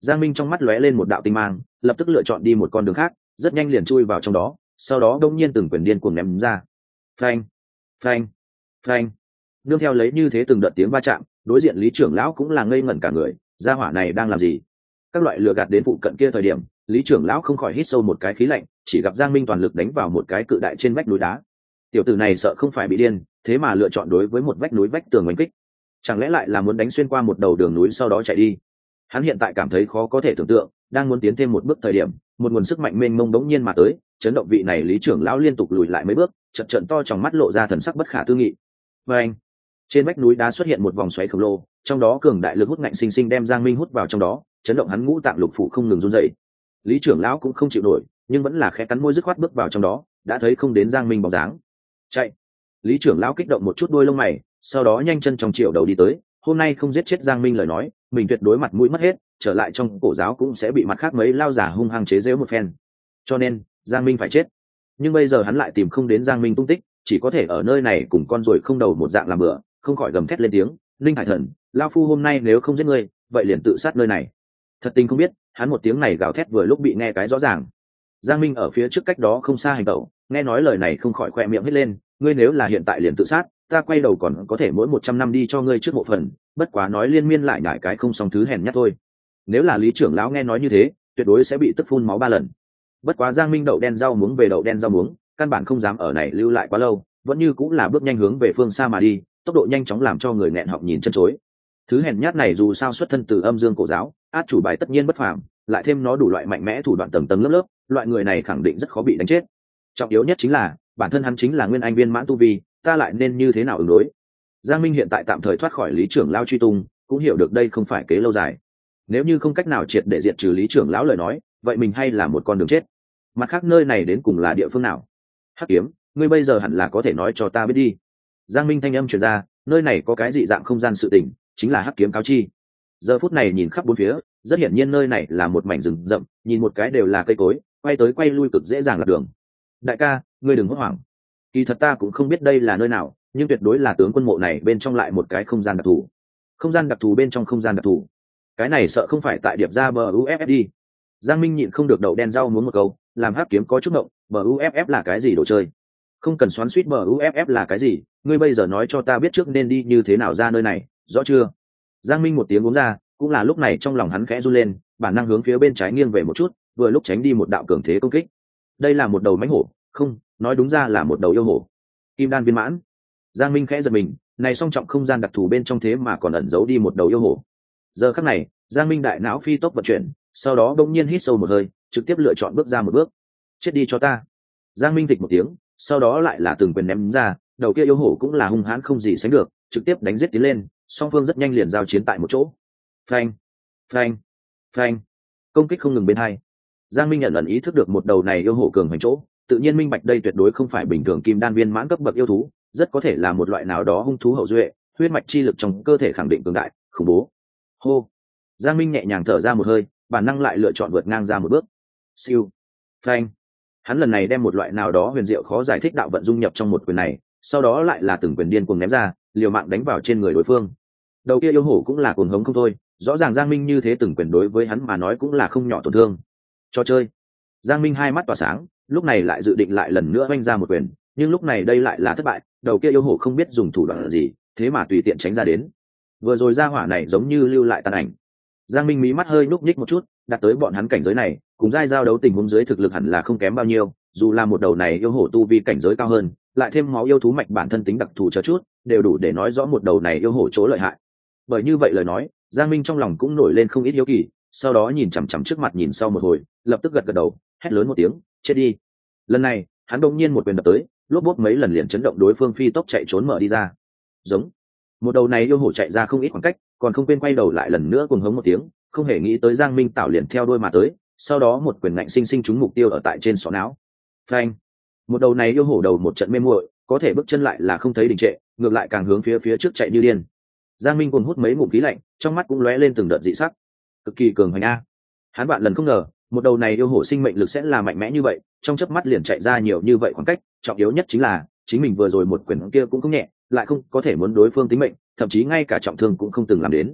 Speaker 1: Giang Minh trong mắt lóe lên một đạo tinh mang, lập tức lựa chọn đi một con đường khác, rất nhanh liền chui vào trong đó, sau đó đông nhiên từng quyền điên cuồng ném ra. Phanh, phanh, phanh. Nương theo lấy như thế từng đợt tiếng va chạm, đối diện Lý trưởng lão cũng là ngây ngẩn cả người, gia hỏa này đang làm gì? Các loại lừa gạt đến phụ cận kia thời điểm, Lý trưởng lão không khỏi hít sâu một cái khí lạnh, chỉ gặp Giang Minh toàn lực đánh vào một cái cự đại trên vách núi đá. Tiểu tử này sợ không phải bị điên, thế mà lựa chọn đối với một vách núi vách tường đánh kích. Chẳng lẽ lại là muốn đánh xuyên qua một đầu đường núi sau đó chạy đi? Hắn hiện tại cảm thấy khó có thể tưởng tượng, đang muốn tiến thêm một bước thời điểm, một nguồn sức mạnh mênh mông đống nhiên mà tới, chấn động vị này Lý trưởng lão liên tục lùi lại mấy bước, trận to trong mắt lộ ra thần sắc bất khả tư nghị. Và anh, trên vách núi đá xuất hiện một vòng xoáy khổng lồ, trong đó cường đại lực hút ngạnh sinh sinh đem Giang Minh hút vào trong đó, chấn động hắn ngũ tạng lục phủ không ngừng run rẩy. Lý trưởng lão cũng không chịu nổi, nhưng vẫn là khẽ cắn môi dứt khoát bước vào trong đó, đã thấy không đến Giang Minh bóng dáng. Chạy! Lý trưởng lão kích động một chút đuôi lông mày, sau đó nhanh chân trong chiều đầu đi tới. Hôm nay không giết chết Giang Minh lời nói, mình tuyệt đối mặt mũi mất hết, trở lại trong cổ giáo cũng sẽ bị mặt khác mấy lao giả hung hăng chế giễu một phen. Cho nên, Giang Minh phải chết. Nhưng bây giờ hắn lại tìm không đến Giang Minh tung tích, chỉ có thể ở nơi này cùng con ruồi không đầu một dạng làm bữa, không khỏi gầm thét lên tiếng, "Linh Hải Thần, lão phu hôm nay nếu không giết ngươi, vậy liền tự sát nơi này." Thật tình không biết, hắn một tiếng này gào thét vừa lúc bị nghe cái rõ ràng. Giang Minh ở phía trước cách đó không xa hành động, nghe nói lời này không khỏi khoe miệng hết lên, "Ngươi nếu là hiện tại liền tự sát, ta quay đầu còn có thể mỗi 100 năm đi cho ngươi trước mộ phần, bất quá nói liên miên lại nhải cái không xong thứ hèn nhát thôi." Nếu là Lý trưởng lão nghe nói như thế, tuyệt đối sẽ bị tức phun máu 3 lần. Bất quá Giang Minh đậu đen rau muống về đậu đen rau muống, căn bản không dám ở này lưu lại quá lâu, vẫn như cũng là bước nhanh hướng về phương xa mà đi, tốc độ nhanh chóng làm cho người nghẹn họng nhìn chân chối. Thứ hèn nhát này dù sao xuất thân từ âm dương cổ giáo, át chủ bài tất nhiên bất phàm, lại thêm nó đủ loại mạnh mẽ thủ đoạn tầng tầng lớp lớp, loại người này khẳng định rất khó bị đánh chết. Trọng yếu nhất chính là bản thân hắn chính là nguyên anh viên mãn tu vi, ta lại nên như thế nào ứng đối? Giang Minh hiện tại tạm thời thoát khỏi Lý trưởng lão truy tung, cũng hiểu được đây không phải kế lâu dài. Nếu như không cách nào triệt để diệt trừ Lý trưởng lão lời nói, vậy mình hay là một con đường chết. Mặt khác nơi này đến cùng là địa phương nào? Hắc Kiếm, ngươi bây giờ hẳn là có thể nói cho ta biết đi. Giang Minh thanh âm truyền ra, nơi này có cái dị dạng không gian sự tình, chính là Hắc Kiếm cáo chi. Giờ phút này nhìn khắp bốn phía, rất hiển nhiên nơi này là một mảnh rừng rậm, nhìn một cái đều là cây cối, quay tới quay lui cực dễ dàng lạc đường. Đại ca, ngươi đừng hốt hoảng. Kỳ thật ta cũng không biết đây là nơi nào, nhưng tuyệt đối là tướng quân mộ này bên trong lại một cái không gian đặc thù. Không gian đặc thù bên trong không gian đặc thù. Cái này sợ không phải tại điệp ra bờ UFFD. Giang Minh nhịn không được đậu đen rau muốn một câu, làm Hắc Kiếm có chút ngộng, bờ UFF là cái gì đồ chơi? Không cần xoắn xuýt bờ UFF là cái gì, ngươi bây giờ nói cho ta biết trước nên đi như thế nào ra nơi này, rõ chưa? Giang Minh một tiếng uống ra, cũng là lúc này trong lòng hắn khẽ run lên, bản năng hướng phía bên trái nghiêng về một chút, vừa lúc tránh đi một đạo cường thế công kích. Đây là một đầu mãnh hổ, không, nói đúng ra là một đầu yêu hổ. Kim đan viên mãn. Giang Minh khẽ giật mình, này song trọng không gian đặc thù bên trong thế mà còn ẩn giấu đi một đầu yêu hổ. Giờ khắc này, Giang Minh đại não phi tốc vận chuyển, sau đó bỗng nhiên hít sâu một hơi, trực tiếp lựa chọn bước ra một bước. Chết đi cho ta. Giang Minh thịch một tiếng, sau đó lại là từng quyền ném ra, đầu kia yêu hổ cũng là hung hãn không gì sánh được, trực tiếp đánh giết tiến lên, song phương rất nhanh liền giao chiến tại một chỗ. Phanh, phanh, phanh. Công kích không ngừng bên hai. Giang Minh nhận ẩn ý thức được một đầu này yêu hổ cường hành chỗ, tự nhiên minh bạch đây tuyệt đối không phải bình thường kim đan viên mãn cấp bậc yêu thú, rất có thể là một loại nào đó hung thú hậu duệ, huyết mạch chi lực trong cơ thể khẳng định cường đại, khủng bố. Hô. Giang Minh nhẹ nhàng thở ra một hơi, bản năng lại lựa chọn vượt ngang ra một bước. Siêu. Phanh. Hắn lần này đem một loại nào đó huyền diệu khó giải thích đạo vận dung nhập trong một quyền này, sau đó lại là từng quyền điên cuồng ném ra, liều mạng đánh vào trên người đối phương. Đầu kia yêu hổ cũng là cuồng hống không thôi, rõ ràng Giang Minh như thế từng quyền đối với hắn mà nói cũng là không nhỏ tổn thương. Cho chơi. Giang Minh hai mắt tỏa sáng, lúc này lại dự định lại lần nữa oanh ra một quyền, nhưng lúc này đây lại là thất bại, đầu kia yêu hổ không biết dùng thủ đoạn gì, thế mà tùy tiện tránh ra đến. Vừa rồi ra hỏa này giống như lưu lại tàn ảnh. Giang Minh mí mắt hơi nhúc nhích một chút, đạt tới bọn hắn cảnh giới này, cùng giai giao đấu tình huống dưới thực lực hẳn là không kém bao nhiêu, dù là một đầu này yêu hổ tu vi cảnh giới cao hơn, lại thêm máu yêu thú mạch bản thân tính đặc thù chờ chút, đều đủ để nói rõ một đầu này yêu hổ chỗ lợi hại. Bởi như vậy lời nói, Giang Minh trong lòng cũng nổi lên không ít hiếu kỳ, sau đó nhìn chằm chằm trước mặt nhìn sau một hồi, lập tức gật gật đầu, hét lớn một tiếng, chết đi. Lần này, hắn đột nhiên một quyền đập tới, lốp bốp mấy lần liền chấn động đối phương phi tốc chạy trốn mở đi ra. Giống. Một đầu này yêu hổ chạy ra không ít khoảng cách, còn không quên quay đầu lại lần nữa cuồng hống một tiếng, không hề nghĩ tới Giang Minh Tảo liền theo đuôi mà tới, sau đó một quyền ngạnh sinh sinh trúng mục tiêu ở tại trên sọ não. Phanh. Một đầu này yêu hổ đầu một trận mê muội, có thể bước chân lại là không thấy đình trệ, ngược lại càng hướng phía trước chạy như điên. Giang Minh cuồng hút mấy ngụm khí lạnh, trong mắt cũng lóe lên từng đợt dị sắc. Cực kỳ cường hành a. Hắn bạn lần không ngờ, một đầu này yêu hổ sinh mệnh lực sẽ là mạnh mẽ như vậy, trong chớp mắt liền chạy ra nhiều như vậy khoảng cách, trọng yếu nhất chính là chính mình vừa rồi một quyền kia cũng không nhẹ, lại không có thể muốn đối phương tính mệnh, thậm chí ngay cả trọng thương cũng không từng làm đến.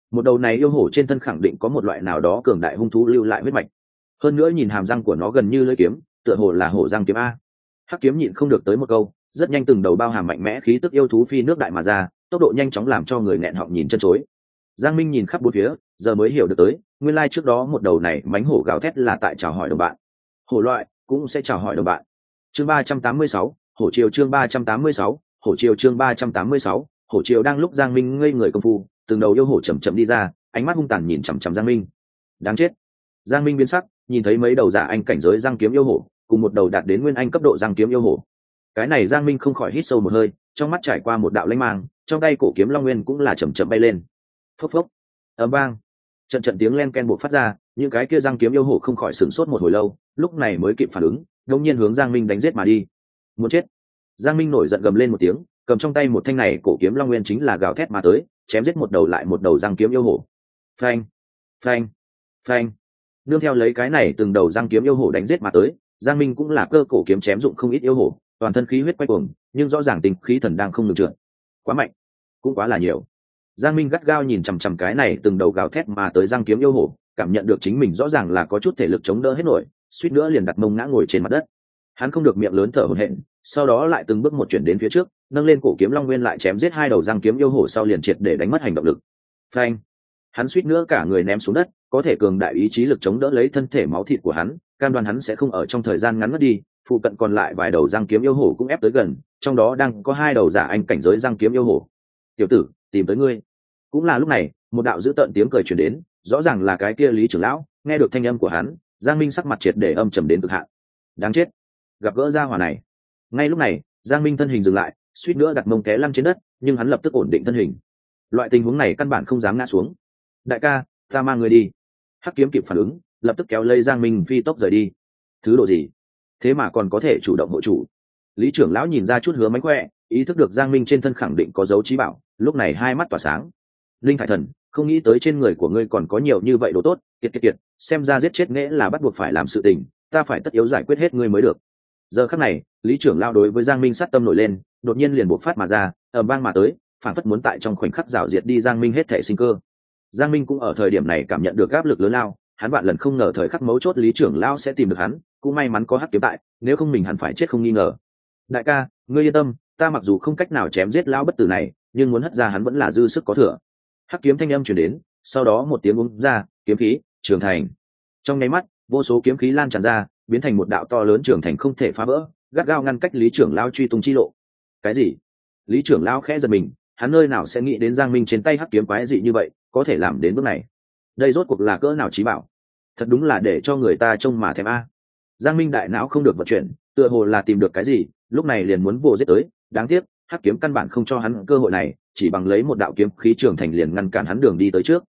Speaker 1: một đầu này yêu hổ trên thân khẳng định có một loại nào đó cường đại hung thú lưu lại huyết mạch, hơn nữa nhìn hàm răng của nó gần như lưỡi kiếm, tựa hồ là hổ răng kiếm a. Hắc kiếm nhịn không được tới một câu, rất nhanh từng đầu bao hàm mạnh mẽ khí tức yêu thú phi nước đại mà ra, tốc độ nhanh chóng làm cho người nghẹn họng nhìn chân chối. Giang Minh nhìn khắp bốn phía, giờ mới hiểu được tới, nguyên lai trước đó một đầu này mánh hổ gào thét là tại chào hỏi đồng bạn. Hổ loại cũng sẽ chào hỏi đồng bạn. Chương 386, hổ triều chương 386, hổ triều chương 386, hổ triều đang lúc Giang Minh ngây người công phu, từng đầu yêu hổ chậm chậm đi ra, ánh mắt hung tàn nhìn chằm chằm Giang Minh. Đáng chết. Giang Minh biến sắc, nhìn thấy mấy đầu giả anh cảnh giới răng kiếm yêu hổ, cùng một đầu đạt đến nguyên anh cấp độ răng kiếm yêu hổ. Cái này Giang Minh không khỏi hít sâu một hơi, trong mắt trải qua một đạo lanh mang, trong tay cổ kiếm long nguyên cũng là chậm chậm bay lên. Phốc phốc, ầm vang, trận trận tiếng len ken buộc phát ra, những cái kia răng kiếm yêu hổ không khỏi sửng sốt một hồi lâu, lúc này mới kịp phản ứng, đột nhiên hướng Giang Minh đánh giết mà đi. Muốn chết. Giang Minh nổi giận gầm lên một tiếng, cầm trong tay một thanh này cổ kiếm long nguyên chính là gào thét mà tới, chém giết một đầu lại một đầu răng kiếm yêu hổ. Phanh, phanh, phanh. Nương theo lấy cái này từng đầu răng kiếm yêu hổ đánh giết mà tới, Giang Minh cũng là cơ cổ kiếm chém dụng không ít yêu hổ, toàn thân khí huyết quay cuồng, nhưng rõ ràng tình khí thần đang không ngừng trượt. Quá mạnh, cũng quá là nhiều. Giang Minh gắt gao nhìn chằm chằm cái này từng đầu gào thét mà tới răng kiếm yêu hổ, cảm nhận được chính mình rõ ràng là có chút thể lực chống đỡ hết nổi, suýt nữa liền đặt mông ngã ngồi trên mặt đất. Hắn không được miệng lớn thở hổn hển, sau đó lại từng bước một chuyển đến phía trước, nâng lên cổ kiếm long nguyên lại chém giết hai đầu răng kiếm yêu hổ sau liền triệt để đánh mất hành động lực. Phanh! Hắn suýt nữa cả người ném xuống đất, có thể cường đại ý chí lực chống đỡ lấy thân thể máu thịt của hắn, cam đoan hắn sẽ không ở trong thời gian ngắn mất đi. Phụ cận còn lại vài đầu răng kiếm yêu hổ cũng ép tới gần, trong đó đang có hai đầu giả anh cảnh giới răng kiếm yêu hổ. Tiểu tử, tìm tới ngươi. Cũng là lúc này, một đạo dữ tợn tiếng cười truyền đến, rõ ràng là cái kia Lý trưởng lão. Nghe được thanh âm của hắn, Giang Minh sắc mặt triệt để âm trầm đến cực hạn. Đáng chết, gặp gỡ gia hỏa này. Ngay lúc này, Giang Minh thân hình dừng lại, suýt nữa đặt mông té lăn trên đất, nhưng hắn lập tức ổn định thân hình. Loại tình huống này căn bản không dám ngã xuống. Đại ca, ta mang người đi. Hắc kiếm kịp phản ứng, lập tức kéo lây Giang Minh phi tốc rời đi. Thứ độ gì? Thế mà còn có thể chủ động hộ chủ. Lý trưởng lão nhìn ra chút hứa mánh khỏe, ý thức được Giang Minh trên thân khẳng định có dấu trí bảo, lúc này hai mắt tỏa sáng. Linh Thải Thần, không nghĩ tới trên người của ngươi còn có nhiều như vậy đồ tốt, kiệt, xem ra giết chết nghĩa là bắt buộc phải làm sự tình, ta phải tất yếu giải quyết hết ngươi mới được. Giờ khắc này, Lý trưởng lão đối với Giang Minh sát tâm nổi lên, đột nhiên liền bộc phát mà ra, ầm vang mà tới, phản phất muốn tại trong khoảnh khắc rào diệt đi Giang Minh hết thể sinh cơ. Giang Minh cũng ở thời điểm này cảm nhận được áp lực lớn lao, hắn vạn lần không ngờ thời khắc mấu chốt Lý trưởng lão sẽ tìm được hắn, cũng may mắn có Hắc kiếm tại, nếu không mình hẳn phải chết không nghi ngờ. Đại ca, ngươi yên tâm, ta mặc dù không cách nào chém giết lão bất tử này, nhưng muốn hất ra hắn vẫn là dư sức có thừa. Hắc kiếm thanh âm truyền đến, sau đó một tiếng ung ra, kiếm khí, trường thành. Trong nháy mắt, vô số kiếm khí lan tràn ra, biến thành một đạo to lớn trường thành không thể phá vỡ, gắt gao ngăn cách Lý trưởng lão truy tung chi lộ. Cái gì? Lý trưởng lão khẽ giật mình, hắn nơi nào sẽ nghĩ đến Giang Minh trên tay Hắc kiếm quái dị như vậy, có thể làm đến bước này. Đây rốt cuộc là cỡ nào chí bảo? Thật đúng là để cho người ta trông mà thèm a. Giang Minh đại não không được vận chuyển, tựa hồ là tìm được cái gì, lúc này liền muốn vồ giết tới, đáng tiếc, Hắc kiếm căn bản không cho hắn cơ hội này, chỉ bằng lấy một đạo kiếm khí trường thành liền ngăn cản hắn đường đi tới trước.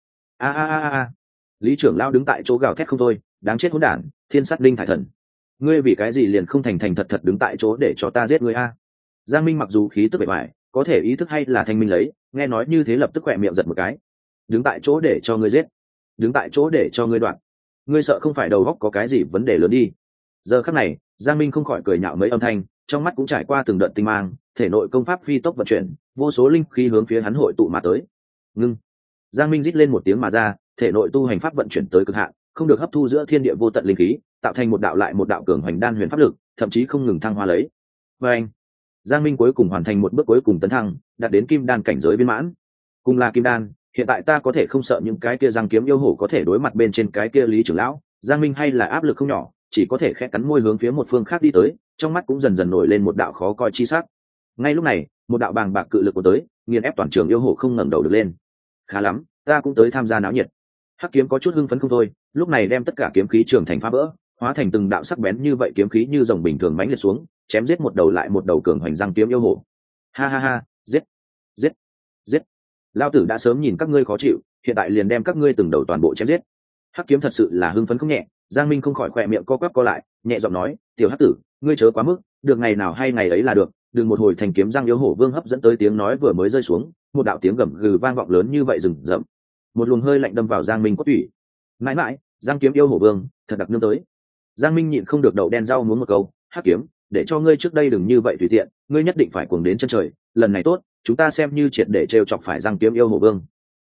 Speaker 1: A. Lý trưởng lão đứng tại chỗ gào thét không thôi, đáng chết hỗn đản, thiên sát linh thải thần. Ngươi vì cái gì liền không thành thành thật thật đứng tại chỗ để cho ta giết ngươi a? Giang Minh mặc dù khí tức bề ngoài, có thể ý thức hay là thanh minh lấy, nghe nói như thế lập tức quẹ miệng giật một cái. Đứng tại chỗ để cho ngươi giết, đứng tại chỗ để cho ngươi đoạn. Ngươi sợ không phải đầu óc có cái gì vấn đề lớn đi. Giờ khắc này, Giang Minh không khỏi cười nhạo mấy âm thanh, trong mắt cũng trải qua từng đợt tinh mang, thể nội công pháp phi tốc vận chuyển, vô số linh khí hướng phía hắn hội tụ mà tới. Ngưng. Giang Minh rít lên một tiếng mà ra, thể nội tu hành pháp vận chuyển tới cực hạn, không được hấp thu giữa thiên địa vô tận linh khí, tạo thành một đạo lại một đạo cường hoành đan huyền pháp lực, thậm chí không ngừng thăng hoa lấy. Và anh, Giang Minh cuối cùng hoàn thành một bước cuối cùng tấn thăng, đạt đến kim đan cảnh giới viên mãn. Cùng là kim đan, hiện tại ta có thể không sợ những cái kia răng kiếm yêu hổ có thể đối mặt bên trên cái kia Lý trưởng lão, Giang Minh hay là áp lực không nhỏ, chỉ có thể khẽ cắn môi hướng phía một phương khác đi tới, trong mắt cũng dần dần nổi lên một đạo khó coi chi sắc. Ngay lúc này, một đạo bàng bạc cự lực của tới, nghiền ép toàn trường yêu hổ không ngẩng đầu được lên. Khá lắm, ta cũng tới tham gia náo nhiệt. Hắc kiếm có chút hưng phấn không thôi, lúc này đem tất cả kiếm khí trường thành phá vỡ, hóa thành từng đạo sắc bén như vậy kiếm khí như rồng bình thường mãnh liệt xuống, chém giết một đầu lại một đầu cường hoành răng kiếm yêu hổ. Ha, giết. Lão tử đã sớm nhìn các ngươi khó chịu, hiện tại liền đem các ngươi từng đầu toàn bộ chém giết. Hắc kiếm thật sự là hưng phấn không nhẹ, Giang Minh không khỏi khỏe miệng co quắp co lại, nhẹ giọng nói, tiểu Hắc tử, ngươi chớ quá mức, được ngày nào hay ngày ấy là được, đừng một hồi thành kiếm răng yêu hổ vương hấp dẫn tới tiếng nói vừa mới rơi xuống, một đạo tiếng gầm gừ vang vọng lớn như vậy rừng rậm. Một luồng hơi lạnh đâm vào Giang Minh cốt tủy. Mãi mãi, Giang kiếm yêu hổ vương, thật đặc nương tới. Giang Minh nhịn không được đậu đen rau muốn một câu, Hắc kiếm, để cho ngươi trước đây đừng như vậy tùy tiện, ngươi nhất định phải cuồng đến chân trời, lần này tốt, chúng ta xem như triệt để trêu chọc phải Giang kiếm yêu hổ vương.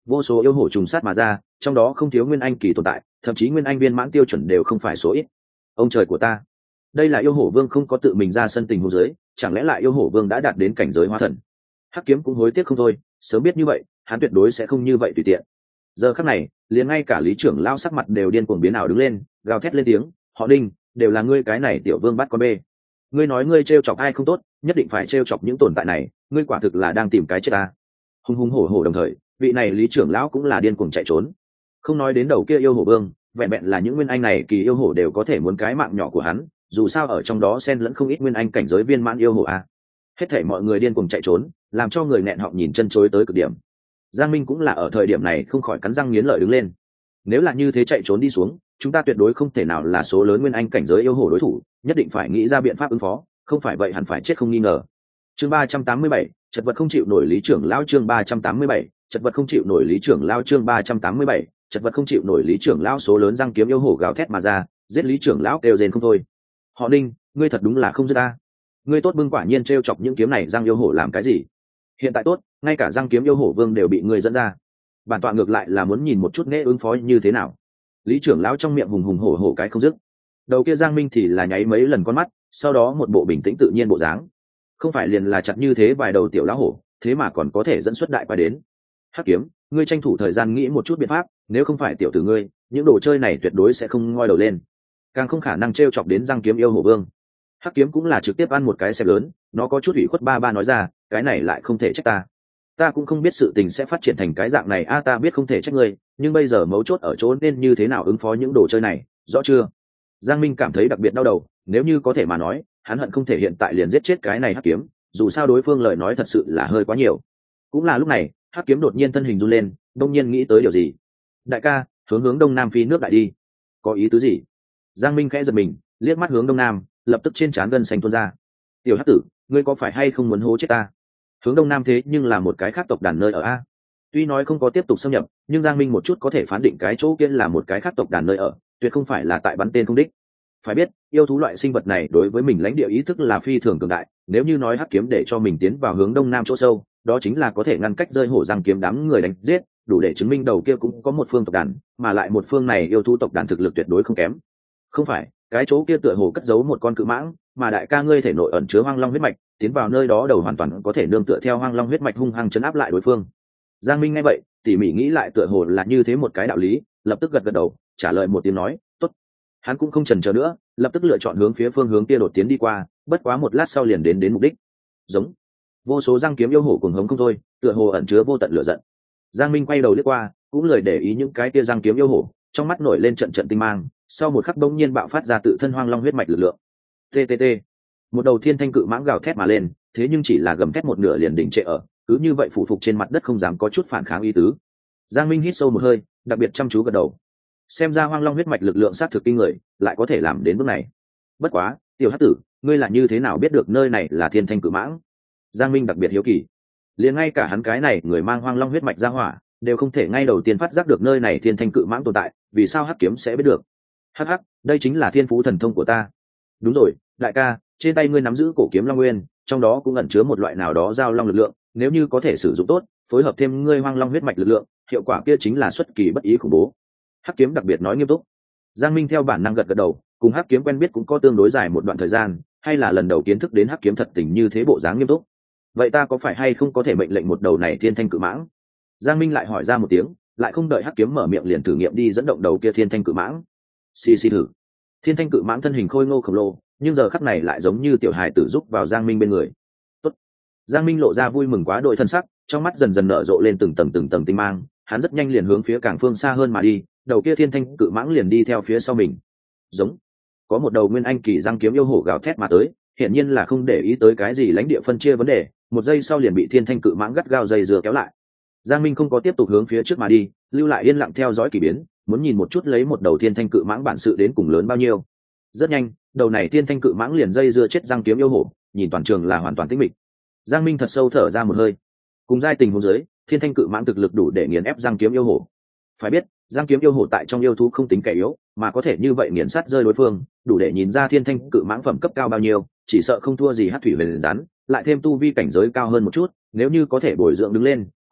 Speaker 1: vô số yêu hổ trùng sát mà ra, trong đó không thiếu nguyên anh kỳ tồn tại, thậm chí nguyên anh viên mãn tiêu chuẩn đều không phải số ít. Ông trời của ta, đây là yêu hổ vương không có tự mình ra sân tình huống dưới, chẳng lẽ lại yêu hổ vương đã đạt đến cảnh giới hóa thần? Hắc kiếm cũng hối tiếc không thôi, sớm biết như vậy hắn tuyệt đối sẽ không như vậy tùy tiện. Giờ khắc này liền ngay cả lý trưởng lao sắc mặt đều điên cuồng biến ảo đứng lên, gào thét lên tiếng, họ Đinh, đều là ngươi cái này tiểu vương bắt con bê. Ngươi nói ngươi trêu chọc ai không tốt, nhất định phải trêu chọc những tồn tại này, ngươi quả thực là đang tìm cái chết ta. Hùng hùng hổ hổ đồng thời, vị này lý trưởng lão cũng là điên cuồng chạy trốn. Không nói đến đầu kia yêu hổ vương, vẹn vẹn là những nguyên anh này kỳ yêu hổ đều có thể muốn cái mạng nhỏ của hắn, dù sao ở trong đó xen lẫn không ít nguyên anh cảnh giới viên mãn yêu hổ a. Hết thảy mọi người điên cuồng chạy trốn, làm cho người nghẹn họng nhìn chân chối tới cực điểm. Giang Minh cũng là ở thời điểm này không khỏi cắn răng nghiến lợi đứng lên. Nếu là như thế chạy trốn đi xuống, chúng ta tuyệt đối không thể nào là số lớn nguyên anh cảnh giới yêu hổ đối thủ, nhất định phải nghĩ ra biện pháp ứng phó, không phải vậy hẳn phải chết không nghi ngờ. Chương 387, chật vật không chịu nổi lý trưởng lão. Chương 387, chật vật không chịu nổi lý trưởng lão. Chương 387, chật vật không chịu nổi lý trưởng lão. Số lớn răng kiếm yêu hổ gào thét mà ra, giết lý trưởng lão kêu rên không thôi. Họ Ninh, ngươi thật đúng là không dứt ta. Ngươi tốt bưng quả nhiên trêu chọc những kiếm này răng yêu hổ làm cái gì? Hiện tại tốt, ngay cả răng kiếm yêu hổ vương đều bị ngươi dẫn ra. Bản tọa ngược lại là muốn nhìn một chút nghệ ứng phó như thế nào. Lý trưởng lão trong miệng hùng hùng hổ hổ cái không dứt. Đầu kia Giang Minh thì là nháy mấy lần con mắt, sau đó một bộ bình tĩnh tự nhiên bộ dáng. Không phải liền là chặt như thế vài đầu tiểu lão hổ, thế mà còn có thể dẫn xuất đại quái đến. Hắc kiếm, ngươi tranh thủ thời gian nghĩ một chút biện pháp, nếu không phải tiểu tử ngươi, những đồ chơi này tuyệt đối sẽ không ngoi đầu lên, càng không khả năng trêu chọc đến răng kiếm yêu hổ vương. Hắc kiếm cũng là trực tiếp ăn một cái xẹp lớn, nó có chút ủy khuất ba nói ra, cái này lại không thể trách ta cũng không biết sự tình sẽ phát triển thành cái dạng này a. Ta biết không thể trách ngươi, nhưng bây giờ mấu chốt ở chỗ nên như thế nào ứng phó những đồ chơi này, rõ chưa? Giang Minh cảm thấy đặc biệt đau đầu, nếu như có thể mà nói, hắn hận không thể hiện tại liền giết chết cái này Hắc kiếm, dù sao đối phương lời nói thật sự là hơi quá nhiều. Cũng là lúc này, Hắc kiếm đột nhiên thân hình run lên, đông nhiên nghĩ tới điều gì. Đại ca, hướng đông nam phi nước đại đi. Có ý tứ gì? Giang Minh khẽ giật mình, liếc mắt hướng đông nam, lập tức trên trán gân xanh tuôn ra. Tiểu Hắc tử, ngươi có phải hay không muốn hố chết ta? Hướng đông nam thế nhưng là một cái khác tộc đàn nơi ở a. Tuy nói không có tiếp tục xâm nhập, nhưng Giang Minh một chút có thể phán định cái chỗ kia là một cái khác tộc đàn nơi ở, tuyệt không phải là tại bắn tên không đích. Phải biết, yêu thú loại sinh vật này đối với mình lãnh địa ý thức là phi thường cường đại, nếu như nói Hắc kiếm để cho mình tiến vào hướng đông nam chỗ sâu, đó chính là có thể ngăn cách rơi hổ răng kiếm đám người đánh giết, đủ để chứng minh đầu kia cũng có một phương tộc đàn, mà lại một phương này yêu thú tộc đàn thực lực tuyệt đối không kém. Không phải, cái chỗ kia tựa hồ cất giấu một con cự mãng, mà đại ca ngươi thể nội ẩn chứa hoang long huyết mạch, tiến vào nơi đó đầu hoàn toàn có thể nương tựa theo hoang long huyết mạch hung hăng chấn áp lại đối phương. Giang Minh nghe vậy, tỉ mỉ nghĩ lại tựa hồ là như thế một cái đạo lý, lập tức gật gật đầu, trả lời một tiếng nói, tốt. Hắn cũng không chần chờ nữa, lập tức lựa chọn hướng phía phương hướng kia đột tiến đi qua, bất quá một lát sau liền đến mục đích. Giống. Vô số răng kiếm yêu hổ cuồng hống không thôi, tựa hồ ẩn chứa vô tận lửa giận. Giang Minh quay đầu liếc qua, cũng lười để ý những cái kia răng kiếm yêu hổ, trong mắt nổi lên trận trận tinh mang, sau một khắc bỗng nhiên bạo phát ra tự thân hoang long huyết mạch lực lượng. TTT. Một đầu thiên thanh cự mãng gào thét mà lên, thế nhưng chỉ là gầm thét một nửa liền đỉnh trệ ở, cứ như vậy phủ phục trên mặt đất không dám có chút phản kháng ý tứ. Giang Minh hít sâu một hơi, đặc biệt chăm chú gật đầu. Xem ra hoang long huyết mạch lực lượng sát thực kinh người, lại có thể làm đến bước này. Bất quá, tiểu Hắc tử, ngươi là như thế nào biết được nơi này là thiên thanh cự mãng? Giang Minh đặc biệt hiếu kỳ. Liền ngay cả hắn cái này người mang hoang long huyết mạch ra hỏa, đều không thể ngay đầu tiên phát giác được nơi này thiên thanh cự mãng tồn tại, vì sao Hắc kiếm sẽ biết được? Hắc hắc, đây chính là thiên phú thần thông của ta. Đúng rồi, đại ca, trên tay ngươi nắm giữ cổ kiếm long nguyên, trong đó cũng ẩn chứa một loại nào đó giao long lực lượng, nếu như có thể sử dụng tốt, phối hợp thêm ngươi hoang long huyết mạch lực lượng, hiệu quả kia chính là xuất kỳ bất ý khủng bố. Hắc kiếm đặc biệt nói nghiêm túc. Giang Minh theo bản năng gật gật đầu, cùng Hắc kiếm quen biết cũng có tương đối dài một đoạn thời gian, hay là lần đầu kiến thức đến Hắc kiếm thật tình như thế bộ dáng nghiêm túc. Vậy ta có phải hay không có thể mệnh lệnh một đầu này thiên thanh cự mãng? Giang Minh lại hỏi ra một tiếng, lại không đợi Hắc kiếm mở miệng liền thử nghiệm đi dẫn động đầu kia thiên thanh cự mãng. Xì thử. Thiên thanh cự mãng thân hình khôi ngô khổng lồ, nhưng giờ khắc này lại giống như tiểu hài tử giúp vào Giang Minh bên người. Tốt. Giang Minh lộ ra vui mừng quá đội thân sắc, trong mắt dần dần nở rộ lên từng tầng tinh mang, hắn rất nhanh liền hướng phía càng phương xa hơn mà đi, đầu kia thiên thanh cự mãng liền đi theo phía sau mình. Giống. Có một đầu nguyên anh kỳ răng kiếm yêu hổ gào thét mà tới, hiển nhiên là không để ý tới cái gì lãnh địa phân chia vấn đề, một giây sau liền bị thiên thanh cự mãng gắt gao dây dừa kéo lại. Giang Minh không có tiếp tục hướng phía trước mà đi, lưu lại yên lặng theo dõi kỳ biến, muốn nhìn một chút lấy một đầu thiên thanh cự mãng bản sự đến cùng lớn bao nhiêu. Rất nhanh, đầu này thiên thanh cự mãng liền dây dưa chết răng kiếm yêu hổ, nhìn toàn trường là hoàn toàn tĩnh mịch. Giang Minh thật sâu thở ra một hơi. Cùng giai tình huống dưới, thiên thanh cự mãng thực lực đủ để nghiền ép răng kiếm yêu hổ. Phải biết, răng kiếm yêu hổ tại trong yêu thú không tính kẻ yếu, mà có thể như vậy nghiền sát rơi đối phương, đủ để nhìn ra thiên thanh cự mãng phẩm cấp cao bao nhiêu, chỉ sợ không thua gì Hắc thủy huyền rắn, lại thêm tu vi cảnh giới cao hơn một chút, nếu như có thể bồi dưỡng đứng lên,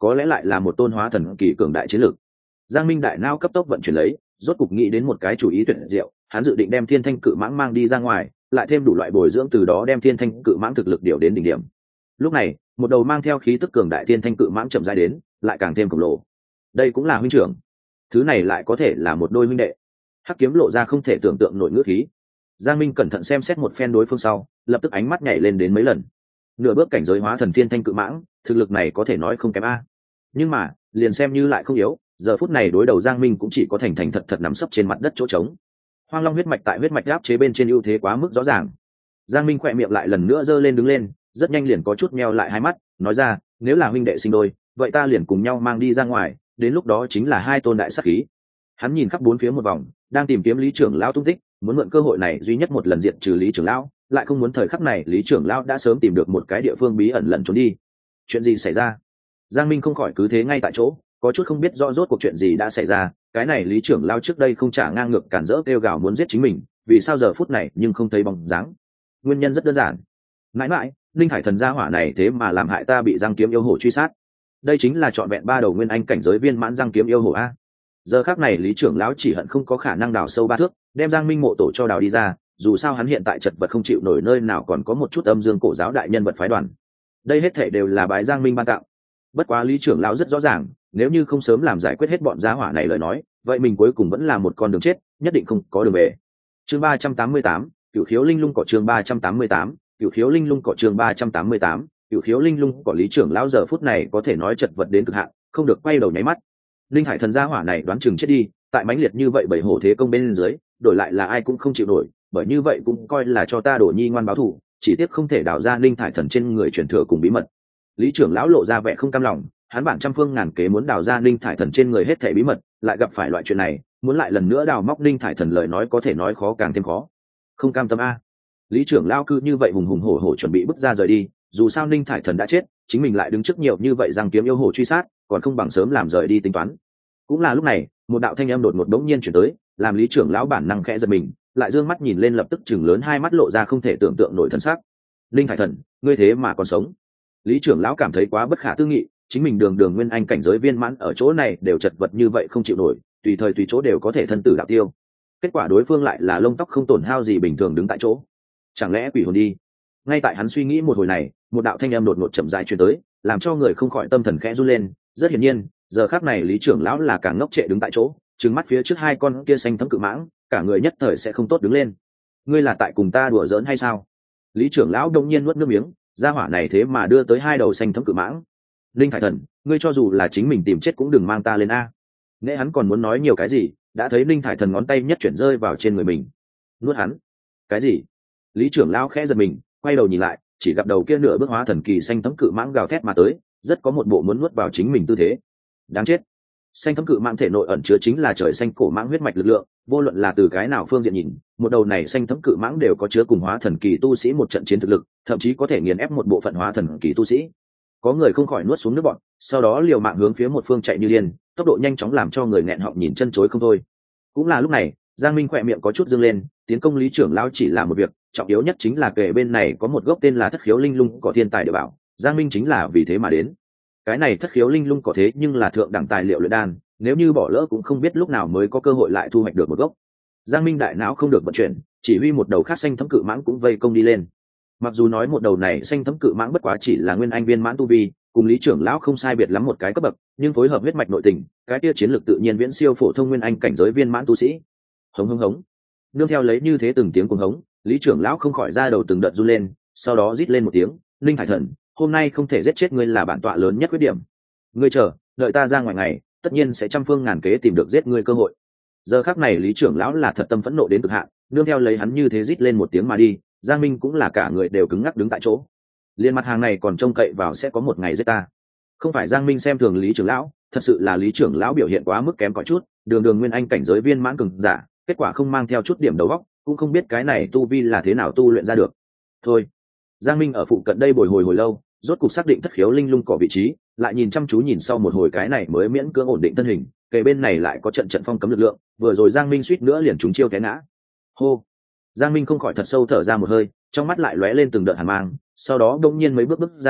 Speaker 1: có lẽ lại là một tôn hóa thần kỳ cường đại chiến lược. Giang Minh đại não cấp tốc vận chuyển lấy, rốt cục nghĩ đến một cái chủ ý tuyệt diệu, hắn dự định đem thiên thanh cự mãng mang đi ra ngoài, lại thêm đủ loại bồi dưỡng, từ đó đem thiên thanh cự mãng thực lực điều đến đỉnh điểm. Lúc này một đầu mang theo khí tức cường đại thiên thanh cự mãng chậm rãi đến, lại càng thêm khổng lồ. Đây cũng là huynh trưởng, thứ này lại có thể là một đôi huynh đệ. Hắc kiếm lộ ra không thể tưởng tượng nổi ngữ khí. Giang Minh cẩn thận xem xét một phen đối phương sau, lập tức ánh mắt nhảy lên đến mấy lần. Nửa bước cảnh giới hóa thần thiên thanh cự mãng, thực lực này có thể nói không kém a. Nhưng mà liền xem như lại không yếu, giờ phút này đối đầu Giang Minh cũng chỉ có thành thành thật thật nằm sấp trên mặt đất chỗ trống. Hoang long huyết mạch tại huyết mạch áp chế bên trên ưu thế quá mức rõ ràng. Giang Minh khỏe miệng lại lần nữa giơ lên đứng lên, rất nhanh liền có chút meo lại hai mắt, nói ra, nếu là huynh đệ sinh đôi, vậy ta liền cùng nhau mang đi ra ngoài, đến lúc đó chính là hai tôn đại sát khí. Hắn nhìn khắp bốn phía một vòng, đang tìm kiếm Lý trưởng lão tung tích, muốn mượn cơ hội này duy nhất một lần diệt trừ Lý trưởng lão, lại không muốn thời khắc này Lý trưởng lão đã sớm tìm được một cái địa phương bí ẩn lẩn trốn đi. Chuyện gì xảy ra? Giang Minh không khỏi cứ thế ngay tại chỗ, có chút không biết rõ rốt cuộc chuyện gì đã xảy ra. Cái này Lý trưởng lão trước đây không trả ngang ngược cản rỡ kêu gào muốn giết chính mình, vì sao giờ phút này nhưng không thấy bóng dáng? Nguyên nhân rất đơn giản. Mãi mãi, Linh Hải thần gia hỏa này thế mà làm hại ta bị Giang Kiếm yêu hổ truy sát. Đây chính là trọn vẹn 3 đầu nguyên anh cảnh giới viên mãn Giang Kiếm yêu hổ a. Giờ khắc này Lý trưởng lão chỉ hận không có khả năng đào sâu 3 thước, đem Giang Minh mộ tổ cho đào đi ra, dù sao hắn hiện tại chật vật không chịu nổi, nơi nào còn có một chút âm dương cổ giáo đại nhân vật phái đoàn. Đây hết thảy đều là bái Giang Minh ban tặng. Bất quá Lý trưởng lão rất rõ ràng, nếu như không sớm làm giải quyết hết bọn gia hỏa này lời nói, vậy mình cuối cùng vẫn là một con đường chết, nhất định không có đường về. Chương 388, Cửu Khiếu Linh Lung cỏ, chương 388, Cửu Khiếu Linh Lung cỏ, chương 388, Cửu Khiếu Linh Lung cỏ. Lý trưởng lão giờ phút này có thể nói chật vật đến cực hạn, không được quay đầu nháy mắt. Linh Hải thần gia hỏa này đoán chừng chết đi, tại mãnh liệt như vậy bảy hổ thế công bên dưới, đổi lại là ai cũng không chịu nổi, bởi như vậy cũng coi là cho ta Đổ Nhi ngoan báo thù, chỉ tiếc không thể đào ra Linh Hải thần trên người truyền thừa cùng bí mật. Lý trưởng lão lộ ra vẻ không cam lòng, hắn bản trăm phương ngàn kế muốn đào ra Linh Thải thần trên người hết thảy bí mật, lại gặp phải loại chuyện này, muốn lại lần nữa đào móc Linh Thải thần lời nói có thể nói khó càng thêm khó. Không cam tâm a. Lý trưởng lão cứ như vậy hùng hùng hổ hổ chuẩn bị bước ra rời đi, dù sao Linh Thải thần đã chết, chính mình lại đứng trước nhiều như vậy Giang Kiếm yêu hổ truy sát, còn không bằng sớm làm rời đi tính toán. Cũng là lúc này, một đạo thanh âm đột ngột bỗng nhiên chuyển tới, làm Lý trưởng lão bản năng khẽ giật mình, lại dương mắt nhìn lên, lập tức chừng lớn hai mắt lộ ra không thể tưởng tượng nổi thần sắc. Linh Thải thần, ngươi thế mà còn sống? Lý trưởng lão cảm thấy quá bất khả tư nghị, chính mình đường đường nguyên anh cảnh giới viên mãn ở chỗ này đều chật vật như vậy không chịu nổi, tùy thời tùy chỗ đều có thể thân tử đạo tiêu. Kết quả đối phương lại là lông tóc không tổn hao gì bình thường đứng tại chỗ. Chẳng lẽ quỷ hồn đi? Ngay tại hắn suy nghĩ một hồi này, một đạo thanh âm đột ngột chậm rãi truyền tới, làm cho người không khỏi tâm thần khẽ run lên. Rất hiển nhiên, giờ khắc này Lý trưởng lão là càng ngốc trệ đứng tại chỗ, trừng mắt phía trước hai con kia xanh thấm cự mãng, cả người nhất thời sẽ không tốt đứng lên. Ngươi là tại cùng ta đùa giỡn hay sao? Lý trưởng lão đông nhiên nuốt nước miếng, gia hỏa này thế mà đưa tới hai đầu xanh thấm cự mãng. Linh Thải thần, ngươi cho dù là chính mình tìm chết cũng đừng mang ta lên a. Nghe hắn còn muốn nói nhiều cái gì, đã thấy Linh Thải thần ngón tay nhất chuyển rơi vào trên người mình. Nuốt hắn? Cái gì? Lý trưởng lão khẽ giật mình, quay đầu nhìn lại, chỉ gặp đầu kia nửa bước hóa thần kỳ xanh thấm cự mãng gào thét mà tới, rất có một bộ muốn nuốt vào chính mình tư thế. Đáng chết. Xanh thấm cự mãng thể nội ẩn chứa chính là trời xanh cổ mãng huyết mạch lực lượng, vô luận là từ cái nào phương diện nhìn, một đầu này xanh thấm cự mãng đều có chứa cùng hóa thần kỳ tu sĩ một trận chiến thực lực, thậm chí có thể nghiền ép một bộ phận hóa thần kỳ tu sĩ. Có người không khỏi nuốt xuống nước bọt, sau đó liều mạng hướng phía một phương chạy như điên, tốc độ nhanh chóng làm cho người nghẹn họng nhìn chân chối không thôi. Cũng là lúc này, Giang Minh khỏe miệng có chút dương lên, tiến công Lý trưởng lão chỉ là một việc, trọng yếu nhất chính là kề bên này có một gốc tên là Thất Khiếu Linh Lung có thiên tài địa bảo, Giang Minh chính là vì thế mà đến. Cái này Thất Khiếu Linh Lung có thế nhưng là thượng đẳng tài liệu luyện đan, nếu như bỏ lỡ cũng không biết lúc nào mới có cơ hội lại thu hoạch được một gốc. Giang Minh đại não không được vận chuyển, chỉ huy một đầu khác xanh thấm cự mãng cũng vây công đi lên. Mặc dù nói một đầu này xanh thấm cự mãng bất quá chỉ là nguyên anh viên mãn tu vi, cùng Lý trưởng lão không sai biệt lắm một cái cấp bậc, nhưng phối hợp huyết mạch nội tình, cái kia chiến lược tự nhiên viễn siêu phổ thông nguyên anh cảnh giới viên mãn tu sĩ. Hống hống hống. Nương theo lấy như thế từng tiếng cuồng hống, Lý trưởng lão không khỏi ra đầu từng đợt run lên, sau đó rít lên một tiếng, "Linh Thải thần, hôm nay không thể giết chết ngươi là bản tọa lớn nhất khuyết điểm. Ngươi chờ, đợi ta ra ngoài ngày, tất nhiên sẽ trăm phương ngàn kế tìm được giết ngươi cơ hội." Giờ khắc này Lý trưởng lão là thật tâm phẫn nộ đến cực hạn, nương theo lấy hắn như thế rít lên một tiếng mà đi, Giang Minh cũng là cả người đều cứng ngắc đứng tại chỗ. Liên mặt hàng này còn trông cậy vào sẽ có một ngày giết ta. Không phải Giang Minh xem thường Lý trưởng lão, thật sự là Lý trưởng lão biểu hiện quá mức kém cỏi chút, đường đường nguyên anh cảnh giới viên mãn cường giả, kết quả không mang theo chút điểm đầu óc, cũng không biết cái này tu vi là thế nào tu luyện ra được. Thôi, Giang Minh ở phụ cận đây bồi hồi hồi lâu, rốt cục xác định Thất Khiếu Linh Lung cỏ vị trí, lại nhìn chăm chú nhìn sau một hồi cái này mới miễn cưỡng ổn định thân hình, kề bên này lại có trận trận phong cấm lực lượng, vừa rồi Giang Minh suýt nữa liền trúng chiêu té ngã. Hô. Giang Minh không khỏi thật sâu thở ra một hơi, trong mắt lại lóe lên từng đợt hàn mang, sau đó đông nhiên mấy bước ra,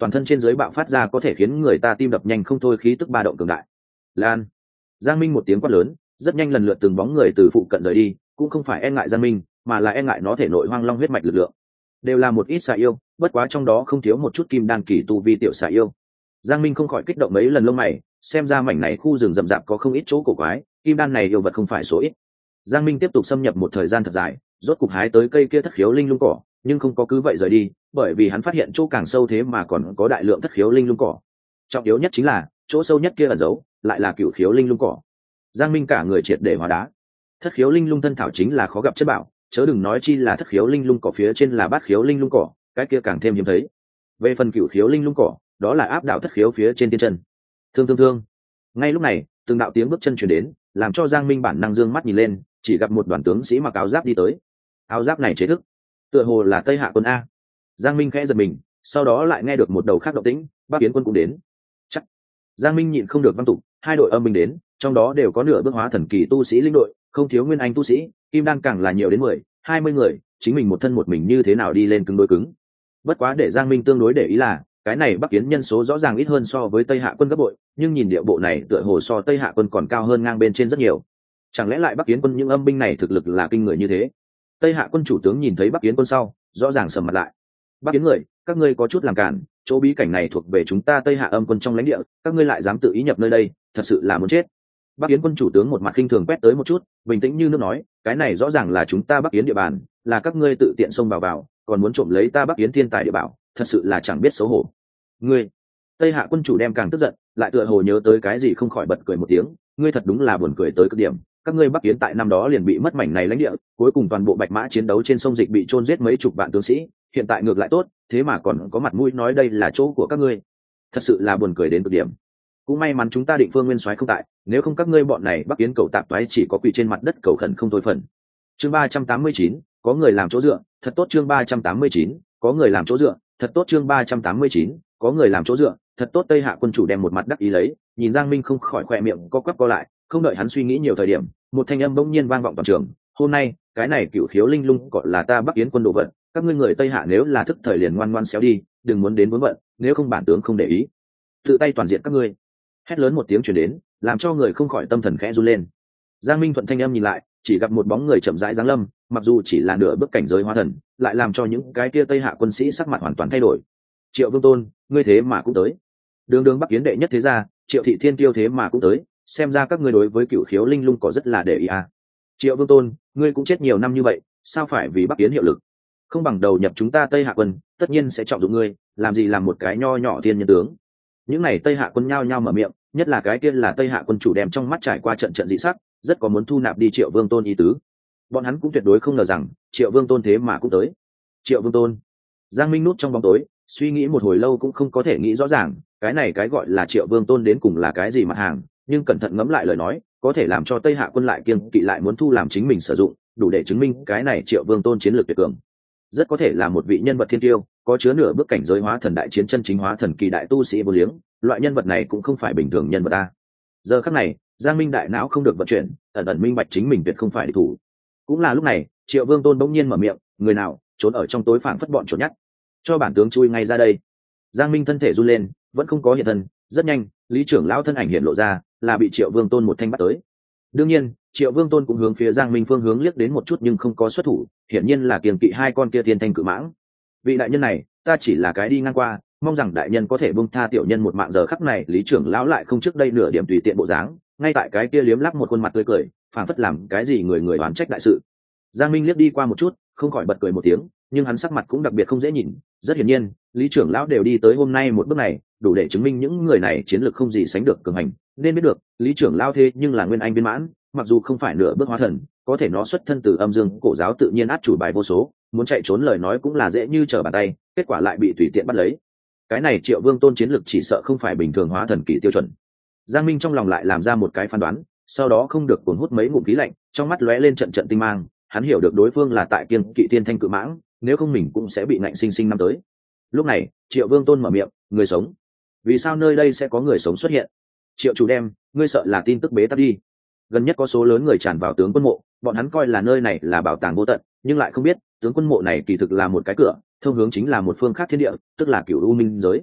Speaker 1: toàn thân trên dưới bạo phát ra có thể khiến người ta tim đập nhanh không thôi khí tức ba động cường đại. Lan. Giang Minh một tiếng quát lớn, rất nhanh lần lượt từng bóng người từ phụ cận rời đi, cũng không phải e ngại Giang Minh, mà là e ngại nó thể nội hoang long huyết mạch lực lượng. Đều là một ít xà yêu, bất quá trong đó không thiếu một chút kim đan kỳ tu vi tiểu xà yêu. Giang Minh không khỏi kích động mấy lần lông mày, xem ra mảnh này khu rừng rậm rạp có không ít chỗ cổ quái, kim đan này yêu vật không phải số ít. Giang Minh tiếp tục xâm nhập một thời gian thật dài, rốt cục hái tới cây kia thất khiếu linh lung cỏ, nhưng không có cứ vậy rời đi, bởi vì hắn phát hiện chỗ càng sâu thế mà còn có đại lượng thất khiếu linh lung cỏ. Trọng yếu nhất chính là chỗ sâu nhất kia ẩn giấu lại là cửu khiếu linh lung cỏ. Giang Minh cả người triệt để hóa đá. Thất khiếu linh lung thân thảo chính là khó gặp chất bảo, chớ đừng nói chi là thất khiếu linh lung cỏ phía trên là bát khiếu linh lung cỏ, cái kia càng thêm hiếm thấy. Về phần cửu khiếu linh lung cỏ, đó là áp đảo thất khiếu phía trên tiên chân. Thương. Ngay lúc này, từng đạo tiếng bước chân truyền đến, làm cho Giang Minh bản năng dương mắt nhìn lên, chỉ gặp một đoàn tướng sĩ mặc áo giáp đi tới. Áo giáp này chế thức, tựa hồ là Tây Hạ quân a. Giang Minh khẽ giật mình, sau đó lại nghe được một đầu khác động tĩnh, Bắc Kiến quân cũng đến. Chắc. Giang Minh nhịn không được văn tục, hai đội âm binh đến, trong đó đều có nửa bước hóa thần kỳ tu sĩ linh đội, không thiếu nguyên anh tu sĩ, kim đan càng là nhiều đến 10-20 người, chính mình một thân một mình như thế nào đi lên cứng đối cứng. Bất quá để Giang Minh tương đối để ý là, cái này Bắc Kiến nhân số rõ ràng ít hơn so với Tây Hạ quân gấp bội, nhưng nhìn địa bộ này tựa hồ so Tây Hạ quân còn cao hơn ngang bên trên rất nhiều. Chẳng lẽ lại Bắc Kiến quân những âm binh này thực lực là kinh người như thế? Tây Hạ quân chủ tướng nhìn thấy Bắc Kiến quân sau, rõ ràng sầm mặt lại. Bắc Kiến người, các ngươi có chút làm cản, chỗ bí cảnh này thuộc về chúng ta Tây Hạ âm quân trong lãnh địa, các ngươi lại dám tự ý nhập nơi đây, thật sự là muốn chết. Bắc Kiến quân chủ tướng một mặt khinh thường quét tới một chút, bình tĩnh như nước nói, cái này rõ ràng là chúng ta Bắc Kiến địa bàn, là các ngươi tự tiện xông vào, còn muốn trộm lấy ta Bắc Kiến thiên tài địa bảo, thật sự là chẳng biết xấu hổ. Ngươi. Tây Hạ quân chủ đem càng tức giận, lại tựa hồ nhớ tới cái gì không khỏi bật cười một tiếng, ngươi thật đúng là buồn cười tới cực điểm, các ngươi Bắc Kiến tại năm đó liền bị mất mảnh này lãnh địa, cuối cùng toàn bộ bạch mã chiến đấu trên sông Dịch bị chôn giết mấy chục vạn tướng sĩ, hiện tại ngược lại tốt, thế mà còn có mặt mũi nói đây là chỗ của các ngươi, thật sự là buồn cười đến cực điểm. Cũng may mắn chúng ta Định Phương Nguyên Soái không tại, nếu không các ngươi bọn này Bắc Kiến cầu tạp toái chỉ có quỳ trên mặt đất cầu khẩn không thôi phần. Chương 389, có người làm chỗ dựa, thật tốt. Chương 389, có người làm chỗ dựa, thật tốt. Chương 389, có người làm chỗ dựa, thật tốt. Tây Hạ quân chủ đem một mặt đắc ý lấy, nhìn Giang Minh không khỏi khỏe miệng co quắp co lại, không đợi hắn suy nghĩ nhiều thời điểm, một thanh âm bỗng nhiên vang vọng toàn trường, hôm nay cái này cửu khiếu linh lung gọi là ta Bắc Kiến quân đồ vật, các ngươi người Tây Hạ nếu là thức thời liền ngoan ngoan xéo đi, đừng muốn đến vướng bận, nếu không bản tướng không để ý tự tay toàn diện các ngươi. Hét lớn một tiếng truyền đến, làm cho người không khỏi tâm thần khẽ run lên. Giang Minh thuận thanh âm nhìn lại, chỉ gặp một bóng người chậm rãi giáng lâm, mặc dù chỉ là nửa bước cảnh giới hóa thần, lại làm cho những cái kia Tây Hạ quân sĩ sắc mặt hoàn toàn thay đổi. Triệu Vương Tôn, ngươi thế mà cũng tới. Đường Bắc Kiến đệ nhất thế gia, Triệu thị thiên tiêu thế mà cũng tới, xem ra các ngươi đối với cửu khiếu linh lung có rất là để ý à. Triệu Vương Tôn, ngươi cũng chết nhiều năm như vậy, sao phải vì Bắc Kiến hiệu lực, không bằng đầu nhập chúng ta Tây Hạ quân, tất nhiên sẽ trọng dụng ngươi, làm gì làm một cái nho nhỏ thiên nhân tướng. Những này Tây Hạ quân nhao nhao mở miệng, nhất là cái kia là Tây Hạ quân chủ đem trong mắt trải qua trận dị sắc, rất có muốn thu nạp đi Triệu Vương Tôn ý tứ. Bọn hắn cũng tuyệt đối không ngờ rằng Triệu Vương Tôn thế mà cũng tới. Triệu Vương Tôn. Giang Minh núp trong bóng tối, suy nghĩ một hồi lâu cũng không có thể nghĩ rõ ràng, cái này cái gọi là Triệu Vương Tôn đến cùng là cái gì mặt hàng, nhưng cẩn thận ngẫm lại lời nói, có thể làm cho Tây Hạ quân lại kiêng kỵ lại muốn thu làm chính mình sử dụng, đủ để chứng minh cái này Triệu Vương Tôn chiến lược tuyệt cường. Rất có thể là một vị nhân vật thiên tiêu, có chứa nửa bước cảnh giới hóa thần đại chiến chân chính hóa thần kỳ đại tu sĩ vô liếng, loại nhân vật này cũng không phải bình thường nhân vật a. Giờ khắc này, Giang Minh đại não không được vận chuyển, ẩn ẩn minh bạch chính mình tuyệt không phải địch thủ. Cũng là lúc này, Triệu Vương Tôn bỗng nhiên mở miệng, người nào trốn ở trong tối phảng phất bọn trốn nhát, cho bản tướng chui ngay ra đây. Giang Minh thân thể run lên, vẫn không có hiện thân, rất nhanh, Lý trưởng lão thân ảnh hiện lộ ra, là bị Triệu Vương Tôn một thanh bắt tới. Đương nhiên, Triệu Vương Tôn cũng hướng phía Giang Minh phương hướng liếc đến một chút nhưng không có xuất thủ, hiển nhiên là kiêng kỵ hai con kia thiên thanh cự mãng. Vị đại nhân này, ta chỉ là cái đi ngang qua, mong rằng đại nhân có thể buông tha tiểu nhân một mạng. Giờ khắc này, Lý trưởng lão lại không trước đây nửa điểm tùy tiện bộ dáng, ngay tại cái kia liếm lắp một khuôn mặt tươi cười, phảng phất làm cái gì người người oán trách đại sự. Giang Minh liếc đi qua một chút, không khỏi bật cười một tiếng, nhưng hắn sắc mặt cũng đặc biệt không dễ nhìn. Rất hiển nhiên, Lý trưởng lão đều đi tới hôm nay một bước này, đủ để chứng minh những người này chiến lược không gì sánh được cường hành. Nên biết được, Lý trưởng lão thế nhưng là nguyên anh viên mãn, mặc dù không phải nửa bước hóa thần, có thể nó xuất thân từ âm dương cổ giáo tự nhiên át chủ bài vô số, muốn chạy trốn lời nói cũng là dễ như trở bàn tay, kết quả lại bị tùy tiện bắt lấy. Cái này Triệu Vương Tôn chiến lược chỉ sợ không phải bình thường hóa thần kỳ tiêu chuẩn. Giang Minh trong lòng lại làm ra một cái phán đoán, sau đó không được cuồng hút mấy ngụm khí lạnh, trong mắt lóe lên trận trận tinh mang, hắn hiểu được đối phương là tại kiêng kỵ tiên thanh cự mãng, nếu không mình cũng sẽ bị ngạnh sinh sinh năm tới. Lúc này, Triệu Vương Tôn mở miệng, người sống. Vì sao nơi đây sẽ có người sống xuất hiện? Triệu chủ đem, ngươi sợ là tin tức bế tắc đi. Gần nhất có số lớn người tràn vào tướng quân mộ, bọn hắn coi là nơi này là bảo tàng vô tận, nhưng lại không biết tướng quân mộ này kỳ thực là một cái cửa thông hướng chính là một phương khác thiên địa, tức là cửu u minh giới.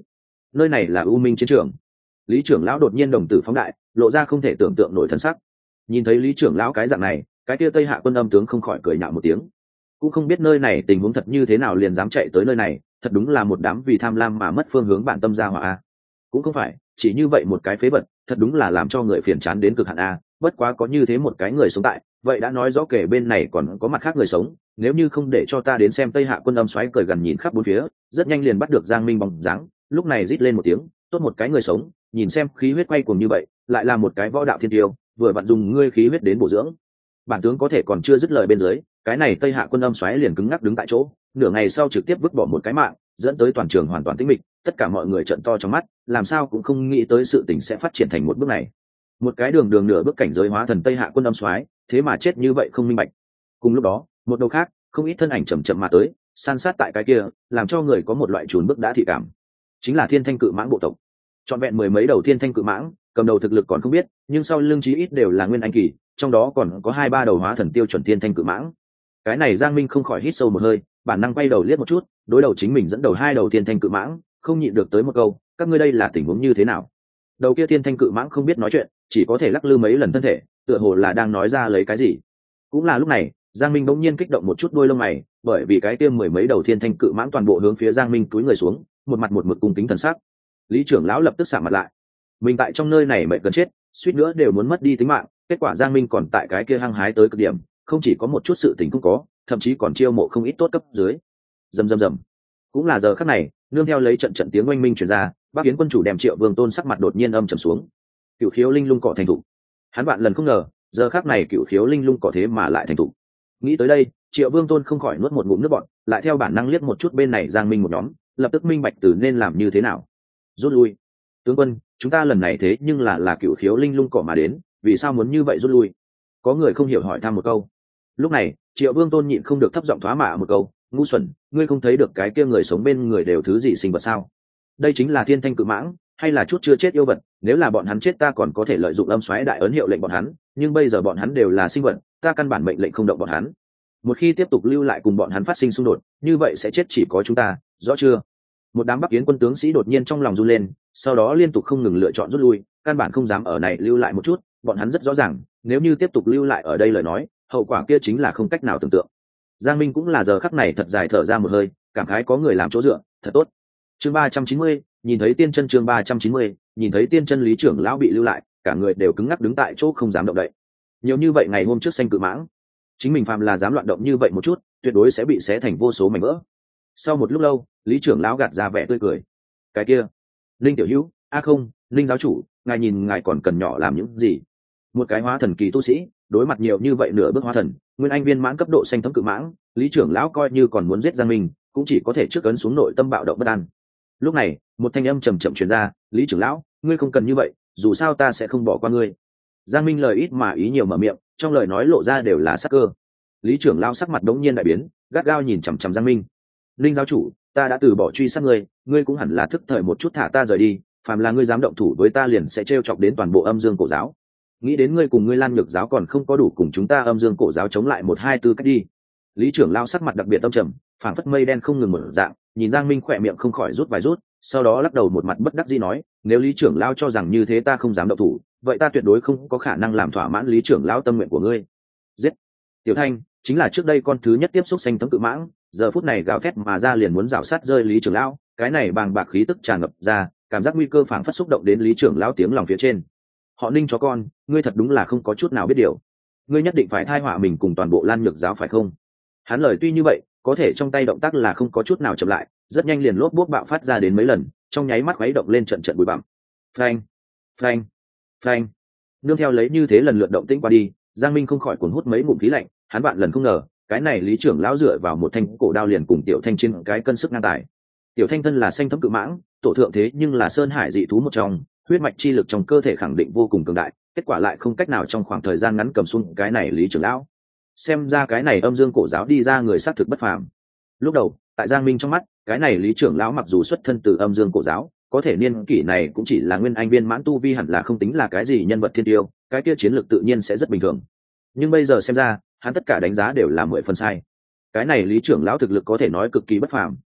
Speaker 1: nơi này là u minh chiến trường. Lý trưởng lão đột nhiên đồng tử phóng đại, lộ ra không thể tưởng tượng nổi thân sắc. Nhìn thấy Lý trưởng lão cái dạng này, cái kia Tây Hạ quân âm tướng không khỏi cười nhạo một tiếng. Cũng không biết nơi này tình huống thật như thế nào liền dám chạy tới nơi này, thật đúng là một đám vì tham lam mà mất phương hướng bản tâm gia hỏa a. Cũng không phải, chỉ như vậy một cái phế vật, thật đúng là làm cho người phiền chán đến cực hạn a. Bất quá có như thế một cái người sống tại, vậy đã nói rõ kể bên này còn có mặt khác người sống. Nếu như không để cho ta đến xem Tây Hạ quân âm xoáy cười gần nhìn khắp bốn phía, rất nhanh liền bắt được Giang Minh bóng dáng. Lúc này rít lên một tiếng, tốt một cái người sống, nhìn xem khí huyết quay cuồng như vậy, lại là một cái võ đạo thiên tiêu, vừa vặn dùng ngươi khí huyết đến bổ dưỡng. Bản tướng có thể còn chưa dứt lời bên dưới, cái này Tây Hạ quân âm xoáy liền cứng ngắc đứng tại chỗ, nửa ngày sau trực tiếp vứt bỏ một cái mạng, dẫn tới toàn trường hoàn toàn tĩnh mịch, tất cả mọi người trợn to trong mắt, làm sao cũng không nghĩ tới sự tình sẽ phát triển thành một bước này. Một cái đường nửa bước cảnh giới hóa thần Tây Hạ quân âm xoáy, thế mà chết như vậy không minh bạch. Cùng lúc đó, một đầu khác, không ít thân ảnh chậm chậm mà tới, san sát tại cái kia, làm cho người có một loại chùn bước đã thị cảm. Chính là Thiên Thanh Cự Mãng bộ tộc. Trọn vẹn mười mấy đầu Thiên Thanh Cự Mãng, cầm đầu thực lực còn không biết, nhưng sau lưng chí ít đều là nguyên anh kỳ, trong đó còn có 2-3 đầu hóa thần tiêu chuẩn Thiên Thanh Cự Mãng. Cái này Giang Minh không khỏi hít sâu một hơi, bản năng quay đầu liếc một chút, đối đầu chính mình dẫn đầu 2 đầu Thiên Thanh Cự Mãng, không nhịn được tới một câu, các ngươi đây là tình huống như thế nào? Đầu kia Thiên Thanh Cự Mãng không biết nói chuyện, chỉ có thể lắc lư mấy lần thân thể, tựa hồ là đang nói ra lấy cái gì. Cũng là lúc này, Giang Minh bỗng nhiên kích động một chút đuôi lông mày, bởi vì cái kia mười mấy đầu Thiên Thanh Cự Mãng toàn bộ hướng phía Giang Minh cúi người xuống, một mặt một mực cung kính thần sắc. Lý trưởng lão lập tức sạm mặt lại. Mình tại trong nơi này mệt gần chết, suýt nữa đều muốn mất đi tính mạng, kết quả Giang Minh còn tại cái kia hăng hái tới cực điểm, không chỉ có một chút sự tình cũng có, thậm chí còn chiêu mộ không ít tốt cấp dưới. Rầm rầm rầm. Cũng là giờ khắc này, nương theo lấy trận trận tiếng oanh minh truyền ra, Bắc Yến quân chủ đem Triệu Vương Tôn sắc mặt đột nhiên âm trầm xuống. Cửu khiếu linh lung cỏ thành thục. Hắn vạn lần không ngờ, giờ khắc này cửu khiếu linh lung cỏ thế mà lại thành thục. Nghĩ tới đây, Triệu Vương Tôn không khỏi nuốt một ngụm nước bọt, lại theo bản năng liếc một chút bên này Giang Minh một nhóm, lập tức minh bạch từ nên làm như thế nào. Rút lui. Tướng quân, chúng ta lần này thế nhưng là cửu khiếu linh lung cỏ mà đến, vì sao muốn như vậy rút lui? Có người không hiểu hỏi thăm một câu. Lúc này, Triệu Vương Tôn nhịn không được thấp giọng thoá mạ một câu, ngu xuẩn, ngươi không thấy được cái kia người sống bên người đều thứ gì sinh vật sao? Đây chính là Thiên Thanh Cự Mãng, hay là chút chưa chết yêu vật, nếu là bọn hắn chết ta còn có thể lợi dụng âm xoáy đại ấn hiệu lệnh bọn hắn, nhưng bây giờ bọn hắn đều là sinh vật, ta căn bản mệnh lệnh không động bọn hắn. Một khi tiếp tục lưu lại cùng bọn hắn phát sinh xung đột, như vậy sẽ chết chỉ có chúng ta, rõ chưa? Một đám Bắc Yến quân tướng sĩ đột nhiên trong lòng run lên, sau đó liên tục không ngừng lựa chọn rút lui, căn bản không dám ở này lưu lại một chút, bọn hắn rất rõ ràng, nếu như tiếp tục lưu lại ở đây lời nói, hậu quả kia chính là không cách nào tưởng tượng. Giang Minh cũng là giờ khắc này thật dài thở ra một hơi, cảm khái có người làm chỗ dựa, thật tốt. Chương 390, nhìn thấy tiên chân. Chương 390, nhìn thấy tiên chân. Lý trưởng lão bị lưu lại, cả người đều cứng ngắc đứng tại chỗ không dám động đậy. Nhiều như vậy ngày hôm trước xanh cự mãng, chính mình phàm là dám loạn động như vậy một chút, tuyệt đối sẽ bị xé thành vô số mảnh vỡ. Sau một lúc lâu, Lý trưởng lão gạt ra vẻ tươi cười. Cái kia, Linh tiểu hữu, không, Linh giáo chủ, ngài nhìn ngài còn cần nhỏ làm những gì? Một cái hóa thần kỳ tu sĩ, đối mặt nhiều như vậy nửa bước hóa thần, nguyên anh viên mãn cấp độ xanh thấm cự mãng, Lý trưởng lão coi như còn muốn giết Giang Minh, cũng chỉ có thể trước ấn xuống nội tâm bạo động bất an. Lúc này, một thanh âm trầm trầm truyền ra, Lý trưởng lão, ngươi không cần như vậy, dù sao ta sẽ không bỏ qua ngươi. Giang Minh lời ít mà ý nhiều mở miệng, trong lời nói lộ ra đều là sắc cơ. Lý trưởng lão sắc mặt đống nhiên đại biến, gắt gao nhìn chằm chằm Giang Minh. Linh giáo chủ, ta đã từ bỏ truy sát ngươi, ngươi cũng hẳn là thức thời một chút thả ta rời đi, phàm là ngươi dám động thủ với ta liền sẽ trêu chọc đến toàn bộ Âm Dương Cổ giáo. Nghĩ đến ngươi cùng ngươi Lan Nhược giáo còn không có đủ cùng chúng ta Âm Dương Cổ giáo chống lại 1-2-4 cách đi. Lý trưởng lão sắc mặt đặc biệt âm trầm, phảng phất mây đen không ngừng mở dạng, nhìn Giang Minh khỏe miệng không khỏi rút vài rút, sau đó lắc đầu một mặt bất đắc dĩ nói, nếu Lý trưởng lão cho rằng như thế ta không dám động thủ, vậy ta tuyệt đối không có khả năng làm thỏa mãn Lý trưởng lão tâm nguyện của ngươi. Giết! Tiểu Thanh chính là trước đây con thứ nhất tiếp xúc xanh tấm cự mãng, giờ phút này gào thét mà ra liền muốn rảo sát rơi Lý trưởng lão, cái này bàng bạc khí tức tràn ngập ra, cảm giác nguy cơ phảng phất xúc động đến Lý trưởng lão tiếng lòng phía trên. Họ Ninh chó con, ngươi thật đúng là không có chút nào biết điều, ngươi nhất định phải thai họa mình cùng toàn bộ Lan Nhược giáo phải không? Hắn lời tuy như vậy, có thể trong tay động tác là không có chút nào chậm lại, rất nhanh liền lốp bốp bạo phát ra đến mấy lần, trong nháy mắt khuấy động lên trận trận bụi bặm. Phanh, phanh, phanh. Nương theo lấy như thế lần lượt động tĩnh qua đi, Giang Minh không khỏi cuốn hút mấy ngụm khí lạnh, hắn vạn lần không ngờ, cái này Lý trưởng lão dựa vào một thanh cổ đao liền cùng Tiểu Thanh trên cái cân sức ngang tài. Tiểu Thanh thân là xanh thấm cự mãng, tổ thượng thế nhưng là sơn hải dị thú một trong, huyết mạch chi lực trong cơ thể khẳng định vô cùng cường đại, kết quả lại không cách nào trong khoảng thời gian ngắn cầm xuống cái này Lý trưởng lão. Xem ra cái này Âm Dương Cổ giáo đi ra người xác thực bất phàm. Lúc đầu, tại Giang Minh trong mắt, cái này Lý trưởng lão mặc dù xuất thân từ Âm Dương Cổ giáo, có thể niên kỷ này cũng chỉ là nguyên anh viên mãn tu vi, hẳn là không tính là cái gì nhân vật thiên tiêu, cái kia chiến lược tự nhiên sẽ rất bình thường. Nhưng bây giờ xem ra, hắn tất cả đánh giá đều là 10 phần sai. Cái này Lý trưởng lão thực lực có thể nói cực kỳ bất phàm,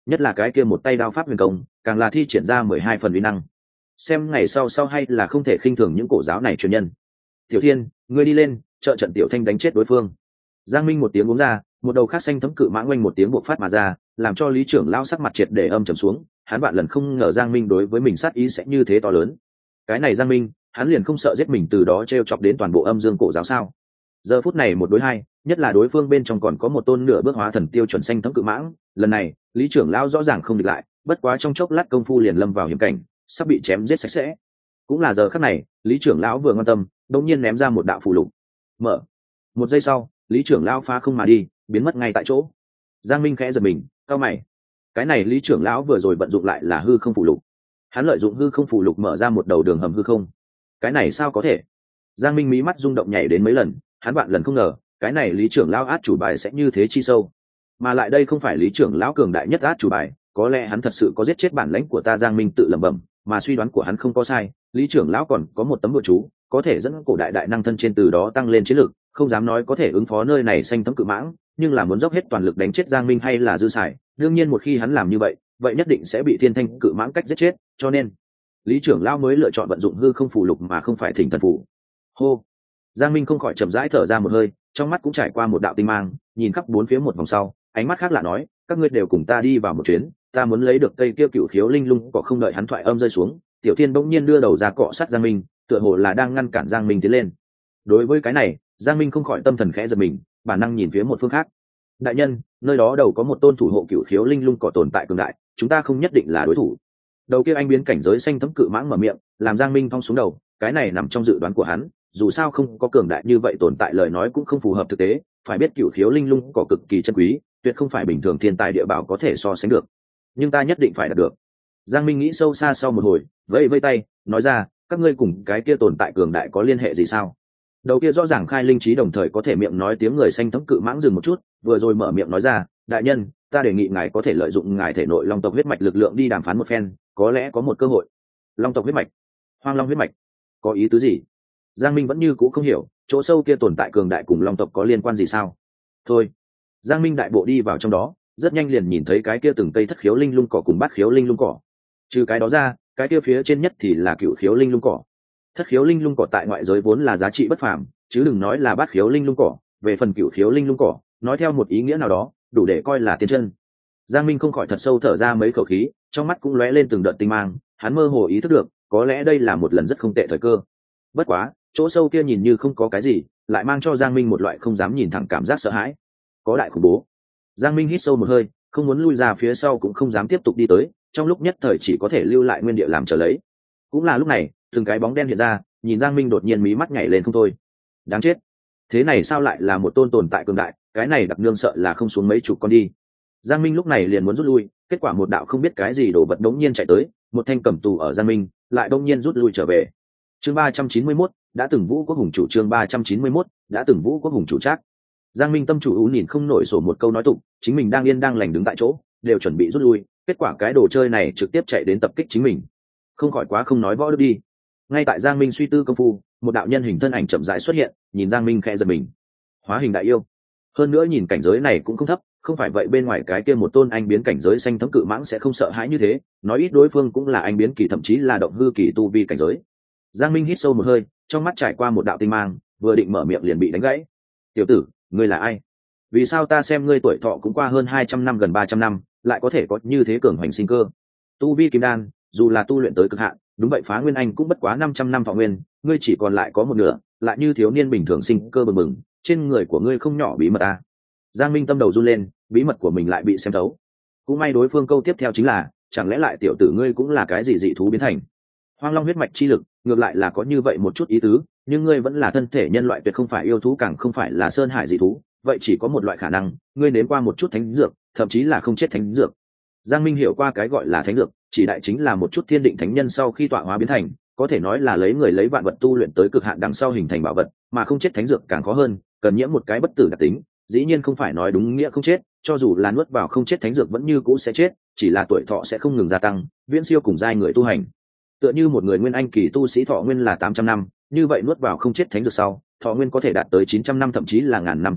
Speaker 1: nhất là cái kia một tay đao pháp huyền công càng là thi triển ra 12 phần uy năng. Xem ngày sau hay là không thể khinh thường những cổ giáo này truyền nhân. Tiểu Thiên, ngươi đi lên trợ trận Tiểu Thanh đánh chết đối phương. Giang Minh một tiếng uống ra, một đầu khác xanh thấm cự mãng oanh một tiếng bộc phát mà ra, làm cho lý trưởng lao sắc mặt triệt để âm trầm xuống. Hắn vạn lần không ngờ Giang Minh đối với mình sát ý sẽ như thế to lớn. Cái này Giang Minh, hắn liền không sợ giết mình từ đó trêu chọc đến toàn bộ âm dương cổ giáo sao? Giờ phút này một đối hai, nhất là đối phương bên trong còn có một tôn nửa bước hóa thần tiêu chuẩn xanh thấm cự mãng, lần này lý trưởng lao rõ ràng không địch lại, bất quá trong chốc lát công phu liền lâm vào hiểm cảnh, sắp bị chém giết sạch sẽ. Cũng là giờ khắc này, lý trưởng lão vừa quan tâm, đột nhiên ném ra một đạo phù lục. Mở. Một giây sau, lý trưởng lão phá không mà đi, biến mất ngay tại chỗ. Giang Minh khẽ giật mình, cau mày. Cái này lý trưởng lão vừa rồi vận dụng lại là hư không phù lục. Hắn lợi dụng hư không phù lục mở ra một đầu đường hầm hư không. Cái này sao có thể? Giang Minh mí mắt rung động nhảy đến mấy lần, hắn vạn lần không ngờ, cái này lý trưởng lão át chủ bài sẽ như thế chi sâu. Mà lại đây không phải lý trưởng lão cường đại nhất át chủ bài, có lẽ hắn thật sự có giết chết bản lãnh của ta. Giang Minh tự lẩm bẩm, mà suy đoán của hắn không có sai, lý trưởng lão còn có một tấm bùa chú, có thể dẫn cổ đại đại năng thân trên từ đó tăng lên chiến lực, không dám nói có thể ứng phó nơi này xanh tấm cự mãng, nhưng là muốn dốc hết toàn lực đánh chết Giang Minh hay là dư xài. Đương nhiên một khi hắn làm như vậy, vậy nhất định sẽ bị thiên thanh cự mãng cách giết chết, cho nên lý trưởng lão mới lựa chọn vận dụng hư không phù lục mà không phải thỉnh thần phù. Hô. Giang Minh không khỏi chậm rãi thở ra một hơi, trong mắt cũng trải qua một đạo tinh mang, nhìn khắp bốn phía một vòng sau, ánh mắt khác lạ nói, các ngươi đều cùng ta đi vào một chuyến, ta muốn lấy được cây kia cựu khiếu linh lung. Có không đợi hắn thoại âm rơi xuống, Tiểu Thiên bỗng nhiên đưa đầu ra cọ sát Giang Minh, tựa hồ là đang ngăn cản Giang Minh tiến lên. Đối với cái này, Giang Minh không khỏi tâm thần khẽ giật mình, bản năng nhìn phía một phương khác. Đại nhân, nơi đó đầu có một tôn thủ hộ cựu khiếu linh lung cỏ tồn tại cường đại, chúng ta không nhất định là đối thủ. Đầu kia anh biến cảnh giới xanh thấm cự mãng mở miệng, làm Giang Minh thong xuống đầu, cái này nằm trong dự đoán của hắn, dù sao không có cường đại như vậy tồn tại lời nói cũng không phù hợp thực tế. Phải biết cựu khiếu linh lung cỏ cực kỳ chân quý, tuyệt không phải bình thường thiên tài địa bảo có thể so sánh được, nhưng ta nhất định phải đạt được. Giang Minh nghĩ sâu xa sau một hồi, vẫy vẫy tay nói ra, các ngươi cùng cái kia tồn tại cường đại có liên hệ gì sao? Đầu kia rõ ràng khai linh trí đồng thời có thể miệng nói tiếng người xanh thấm cự mãng dừng một chút, vừa rồi mở miệng nói ra, đại nhân, ta đề nghị ngài có thể lợi dụng ngài thể nội long tộc huyết mạch lực lượng đi đàm phán một phen, có lẽ có một cơ hội. Long tộc huyết mạch? Hoang long huyết mạch? Có ý tứ gì? Giang Minh vẫn như cũ không hiểu, chỗ sâu kia tồn tại cường đại cùng long tộc có liên quan gì sao? Thôi. Giang Minh đại bộ đi vào trong đó, rất nhanh liền nhìn thấy cái kia từng cây thất khiếu linh lung cỏ cùng bát khiếu linh lung cỏ. Trừ cái đó ra, cái kia phía trên nhất thì là cựu khiếu linh lung cỏ. Thất khiếu linh lung cỏ tại ngoại giới vốn là giá trị bất phàm, chứ đừng nói là bát khiếu linh lung cỏ. Về phần cựu khiếu linh lung cỏ, nói theo một ý nghĩa nào đó, đủ để coi là tiên chân. Giang Minh không khỏi thật sâu thở ra mấy khẩu khí, trong mắt cũng lóe lên từng đợt tinh mang, hắn mơ hồ ý thức được, có lẽ đây là một lần rất không tệ thời cơ. Bất quá, chỗ sâu kia nhìn như không có cái gì, lại mang cho Giang Minh một loại không dám nhìn thẳng cảm giác sợ hãi. Có đại khủng bố. Giang Minh hít sâu một hơi, không muốn lui ra phía sau cũng không dám tiếp tục đi tới, trong lúc nhất thời chỉ có thể lưu lại nguyên địa làm chờ lấy. Cũng là lúc này, từng cái bóng đen hiện ra, nhìn Giang Minh đột nhiên mí mắt nhảy lên không thôi. Đáng chết, thế này sao lại là một tôn tồn tại cường đại, cái này đặc nương sợ là không xuống mấy chục con đi. Giang Minh lúc này liền muốn rút lui, kết quả một đạo không biết cái gì đổ vật đống nhiên chạy tới, một thanh cầm tù ở Giang Minh, lại đống nhiên rút lui trở về. Chương 391, đã từng Vũ Quốc hùng chủ. Chương 391, đã từng Vũ Quốc hùng chủ chắc. Giang Minh tâm chủ ú nhìn không nổi sổ một câu nói tục, chính mình đang yên đang lành đứng tại chỗ, đều chuẩn bị rút lui, kết quả cái đồ chơi này trực tiếp chạy đến tập kích chính mình. Không khỏi quá không nói võ đức đi. Ngay tại Giang Minh suy tư công phu, một đạo nhân hình thân ảnh chậm rãi xuất hiện, nhìn Giang Minh khẽ giật mình. Hóa hình đại yêu. Hơn nữa nhìn cảnh giới này cũng không thấp, không phải vậy bên ngoài cái kia một tôn anh biến cảnh giới xanh thấm cự mãng sẽ không sợ hãi như thế, nói ít đối phương cũng là anh biến kỳ thậm chí là động hư kỳ tu vi cảnh giới. Giang Minh hít sâu một hơi, trong mắt trải qua một đạo tinh mang, vừa định mở miệng liền bị đánh gãy. Tiểu tử, ngươi là ai? Vì sao ta xem ngươi tuổi thọ cũng qua hơn 200 năm gần 300 năm, lại có thể có như thế cường hoành sinh cơ? Tu vi kim đan, dù là tu luyện tới cực hạn, đúng vậy phá nguyên anh cũng bất quá 500 năm thọ nguyên, ngươi chỉ còn lại có một nửa, lại như thiếu niên bình thường sinh cơ bừng bừng, trên người của ngươi không nhỏ bí mật à? Giang Minh tâm đầu run lên, bí mật của mình lại bị xem thấu. Cũng may đối phương câu tiếp theo chính là, chẳng lẽ lại tiểu tử ngươi cũng là cái gì dị thú biến thành? Hoang long huyết mạch chi lực, ngược lại là có như vậy một chút ý tứ, nhưng ngươi vẫn là thân thể nhân loại, tuyệt không phải yêu thú, càng không phải là sơn hải dị thú, vậy chỉ có một loại khả năng, ngươi nếm qua một chút thánh dược, thậm chí là không chết thánh dược. Giang Minh hiểu qua cái gọi là thánh dược, chỉ đại chính là một chút thiên định thánh nhân sau khi tọa hóa biến thành, có thể nói là lấy người lấy vạn vật tu luyện tới cực hạn đằng sau hình thành bảo vật, mà không chết thánh dược càng khó hơn, cần nhiễm một cái bất tử đặc tính, dĩ nhiên không phải nói đúng nghĩa không chết, cho dù là nuốt vào không chết thánh dược vẫn như cũ sẽ chết, chỉ là tuổi thọ sẽ không ngừng gia tăng, viễn siêu cùng giai người tu hành. Tựa như một người nguyên anh kỳ tu sĩ thọ nguyên là 800 năm, như vậy nuốt vào không chết thánh dược sau, thọ nguyên có thể đạt tới 900 năm thậm chí là ngàn năm cấp bậc,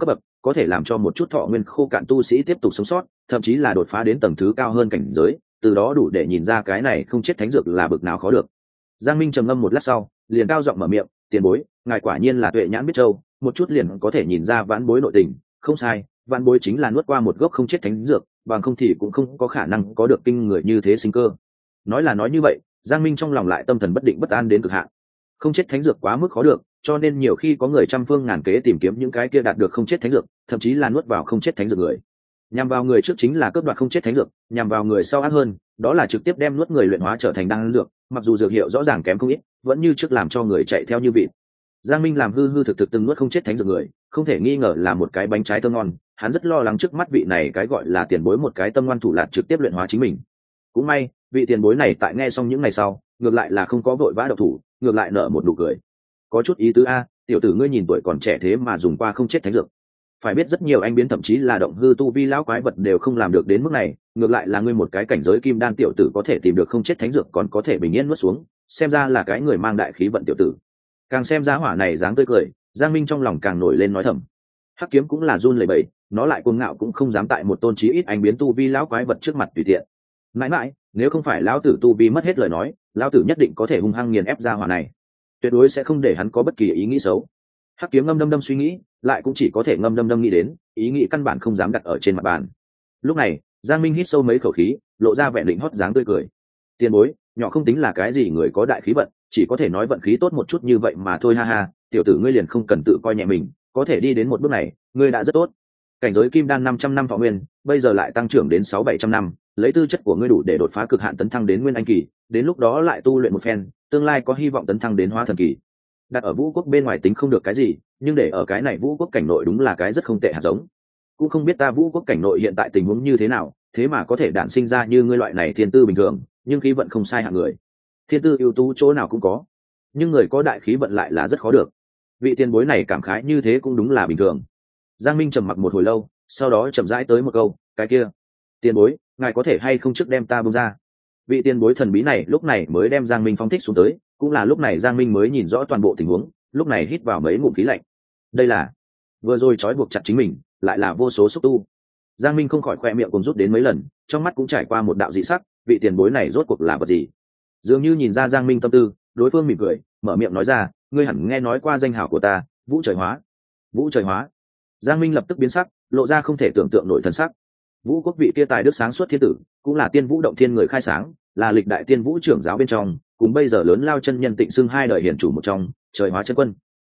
Speaker 1: có thể làm cho một chút thọ nguyên khô cạn tu sĩ tiếp tục sống sót, thậm chí là đột phá đến tầng thứ cao hơn cảnh giới, từ đó đủ để nhìn ra cái này không chết thánh dược là bực nào khó được. Giang Minh trầm ngâm một lát sau, liền cao giọng mở miệng, tiền bối, ngài quả nhiên là tuệ nhãn biết châu, một chút liền có thể nhìn ra vãn bối nội tình. Không sai, vãn bối chính là nuốt qua một gốc không chết thánh dược, bằng không thì cũng không có khả năng có được kinh người như thế sinh cơ. Nói là nói như vậy, Giang Minh trong lòng lại tâm thần bất định bất an đến cực hạn. Không chết thánh dược quá mức khó được, cho nên nhiều khi có người trăm phương ngàn kế tìm kiếm những cái kia đạt được không chết thánh dược, thậm chí là nuốt vào không chết thánh dược người. Nhằm vào người trước chính là cướp đoạt không chết thánh dược, nhằm vào người sau ác hơn, đó là trực tiếp đem nuốt người luyện hóa trở thành đan dược, mặc dù dược hiệu rõ ràng kém không ít, vẫn như trước làm cho người chạy theo như vịt. Giang Minh làm hư hư thực thực từng nuốt không chết thánh dược người, không thể nghi ngờ là một cái bánh trái thơm ngon, hắn rất lo lắng trước mắt vị này cái gọi là tiền bối một cái tâm ngoan thủ lạt trực tiếp luyện hóa chính mình. Cũng may, vị tiền bối này tại nghe xong những ngày sau, ngược lại là không có vội vã động thủ, ngược lại nở một nụ cười. Có chút ý tứ a, tiểu tử ngươi nhìn tuổi còn trẻ thế mà dùng qua không chết thánh dược. Phải biết rất nhiều anh biến thậm chí là động hư tu vi lão quái vật đều không làm được đến mức này, ngược lại là ngươi một cái cảnh giới kim đan tiểu tử có thể tìm được không chết thánh dược còn có thể bình yên nuốt xuống, xem ra là cái người mang đại khí vận tiểu tử. Càng xem giá hỏa này dáng tươi cười, Giang Minh trong lòng càng nổi lên nói thầm. Hắc kiếm cũng là run lẩy bẩy, nó lại cuồng ngạo cũng không dám tại một tôn chí ít anh biến tu vi lão quái vật trước mặt tùy tiện. Mãi mãi, nếu không phải lão tử tu vi mất hết lời nói, lão tử nhất định có thể hung hăng nghiền ép ra hỏa này, tuyệt đối sẽ không để hắn có bất kỳ ý nghĩ xấu. Hắc kiếm ngâm đâm đâm suy nghĩ, lại cũng chỉ có thể ngâm đâm đâm nghĩ đến, ý nghĩ căn bản không dám đặt ở trên mặt bàn. Lúc này, Giang Minh hít sâu mấy khẩu khí, lộ ra vẻ định hót dáng tươi cười. Tiền bối, nhỏ không tính là cái gì người có đại khí vận, chỉ có thể nói vận khí tốt một chút như vậy mà thôi ha ha, tiểu tử ngươi liền không cần tự coi nhẹ mình, có thể đi đến một bước này, ngươi đã rất tốt. Cảnh giới kim đan 500 năm thọ nguyên, bây giờ lại tăng trưởng đến 600-700 năm, lấy tư chất của ngươi đủ để đột phá cực hạn tấn thăng đến nguyên anh kỳ, đến lúc đó lại tu luyện một phen, tương lai có hy vọng tấn thăng đến hóa thần kỳ. Đặt ở vũ quốc bên ngoài tính không được cái gì, nhưng để ở cái này vũ quốc cảnh nội đúng là cái rất không tệ hạt giống. Cũng không biết ta vũ quốc cảnh nội hiện tại tình huống như thế nào, thế mà có thể đản sinh ra như ngươi loại này thiên tư bình thường, nhưng khí vận không sai hạng người. Thiên tư ưu tú chỗ nào cũng có, nhưng người có đại khí vận lại là rất khó được. Vị tiền bối này cảm khái như thế cũng đúng là bình thường. Giang Minh trầm mặc một hồi lâu, sau đó chậm rãi tới một câu, cái kia, tiền bối, ngài có thể hay không trước đem ta buông ra. Vị tiền bối thần bí này lúc này mới đem Giang Minh phóng thích xuống tới, cũng là lúc này Giang Minh mới nhìn rõ toàn bộ tình huống, lúc này hít vào mấy ngụm khí lạnh. Đây là vừa rồi trói buộc chặt chính mình, lại là vô số xúc tu. Giang Minh không khỏi khoe miệng cùng rút đến mấy lần, trong mắt cũng trải qua một đạo dị sắc, vị tiền bối này rốt cuộc là vật gì? Dường như nhìn ra Giang Minh tâm tư, đối phương mỉm cười, mở miệng nói ra, ngươi hẳn nghe nói qua danh hào của ta, Vũ Trời Hóa. Vũ Trời Hóa. Giang Minh lập tức biến sắc, lộ ra không thể tưởng tượng nổi thần sắc. Vũ quốc vị kia tài đức sáng suốt thiên tử, cũng là Tiên Vũ động thiên người khai sáng, là lịch đại Tiên Vũ trưởng giáo bên trong, cùng bây giờ lớn lao chân nhân Tịnh Xưng hai đời hiển chủ một trong, Trời Hóa chân quân.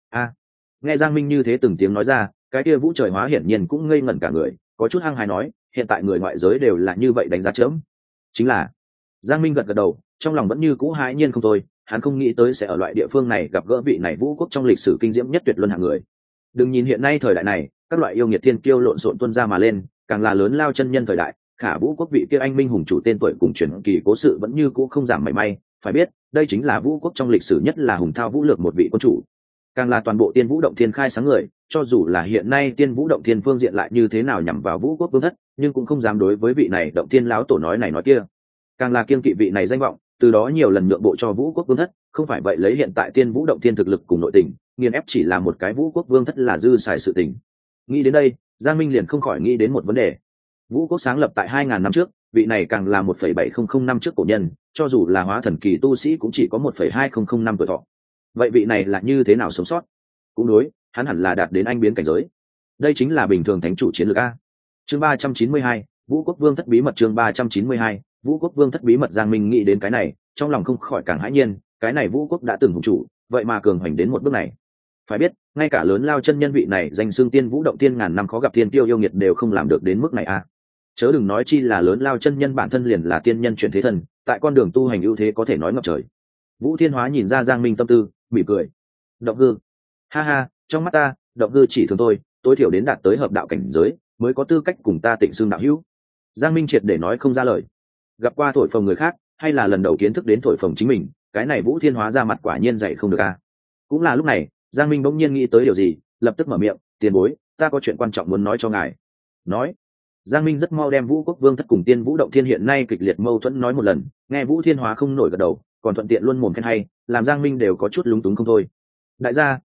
Speaker 1: Nghe Giang Minh như thế từng tiếng nói ra, cái kia Vũ Trời Hóa hiển nhiên cũng ngây ngẩn cả người, có chút hăng hái nói, hiện tại người ngoại giới đều là như vậy đánh giá chớm. Chính là. Giang Minh gật gật đầu, trong lòng vẫn như cũ hãi nhiên không thôi, hắn không nghĩ tới sẽ ở loại địa phương này gặp gỡ vị này vũ quốc trong lịch sử kinh diễm nhất tuyệt luân hạng người. Đừng nhìn hiện nay thời đại này, các loại yêu nghiệt thiên kiêu lộn xộn tuôn ra mà lên, càng là lớn lao chân nhân thời đại, khả vũ quốc vị kia anh minh hùng chủ tên tuổi cùng truyền kỳ cố sự vẫn như cũ không giảm mảy may, phải biết, đây chính là vũ quốc trong lịch sử nhất là hùng thao vũ lược một vị quân chủ, càng là toàn bộ Tiên Vũ động thiên khai sáng người, cho dù là hiện nay Tiên Vũ động thiên phương diện lại như thế nào nhằm vào vũ quốc vương thất, nhưng cũng không dám đối với vị này động thiên lão tổ nói này nói kia, càng là kiêng kỵ vị này danh vọng, từ đó nhiều lần nhượng bộ cho vũ quốc vương thất, không phải vậy lấy hiện tại Tiên Vũ động thiên thực lực cùng nội tình, nghiền ép chỉ là một cái vũ quốc vương thất là dư xài sự tình. Nghĩ đến đây, Giang Minh liền không khỏi nghĩ đến một vấn đề. Vũ quốc sáng lập tại 2000 năm trước, vị này càng là 1,700 năm trước cổ nhân, cho dù là hóa thần kỳ tu sĩ cũng chỉ có 1,2000 năm tuổi thọ. Vậy vị này là như thế nào sống sót? Cũng đối, hắn hẳn là đạt đến anh biến cảnh giới. Đây chính là bình thường thánh chủ chiến lược a. Chương 392, Vũ quốc vương thất bí mật. Chương 392, Vũ quốc vương thất bí mật. Giang Minh nghĩ đến cái này, trong lòng không khỏi càng hãi nhiên, cái này Vũ quốc đã từng hùng chủ, vậy mà cường hoành đến một bước này. Phải biết, ngay cả lớn lao chân nhân vị này danh xưng Tiên Vũ động thiên ngàn năm khó gặp thiên tiêu yêu nghiệt đều không làm được đến mức này a. Chớ đừng nói chi là lớn lao chân nhân bản thân liền là tiên nhân chuyển thế thần, tại con đường tu hành ưu thế có thể nói ngập trời. Vũ Thiên Hóa nhìn ra Giang Minh tâm tư, mỉm cười. Động hư, ha ha, trong mắt ta, động hư chỉ thường thôi, tối thiểu đến đạt tới hợp đạo cảnh giới mới có tư cách cùng ta Tịnh Xưng đạo hữu. Giang Minh triệt để nói không ra lời. Gặp qua thổi phồng người khác, hay là lần đầu kiến thức đến thổi phồng chính mình, cái này Vũ Thiên Hóa ra mặt quả nhiên dạy không được a. Cũng là lúc này, Giang Minh bỗng nhiên nghĩ tới điều gì, lập tức mở miệng, tiền bối, ta có chuyện quan trọng muốn nói cho ngài. Nói. Giang Minh rất mau đem Vũ quốc vương thất cùng Tiên Vũ động thiên hiện nay kịch liệt mâu thuẫn nói một lần, nghe Vũ Thiên Hóa không nổi gật đầu, còn thuận tiện luôn mồm khen hay, làm Giang Minh đều có chút lúng túng không thôi. Đại gia,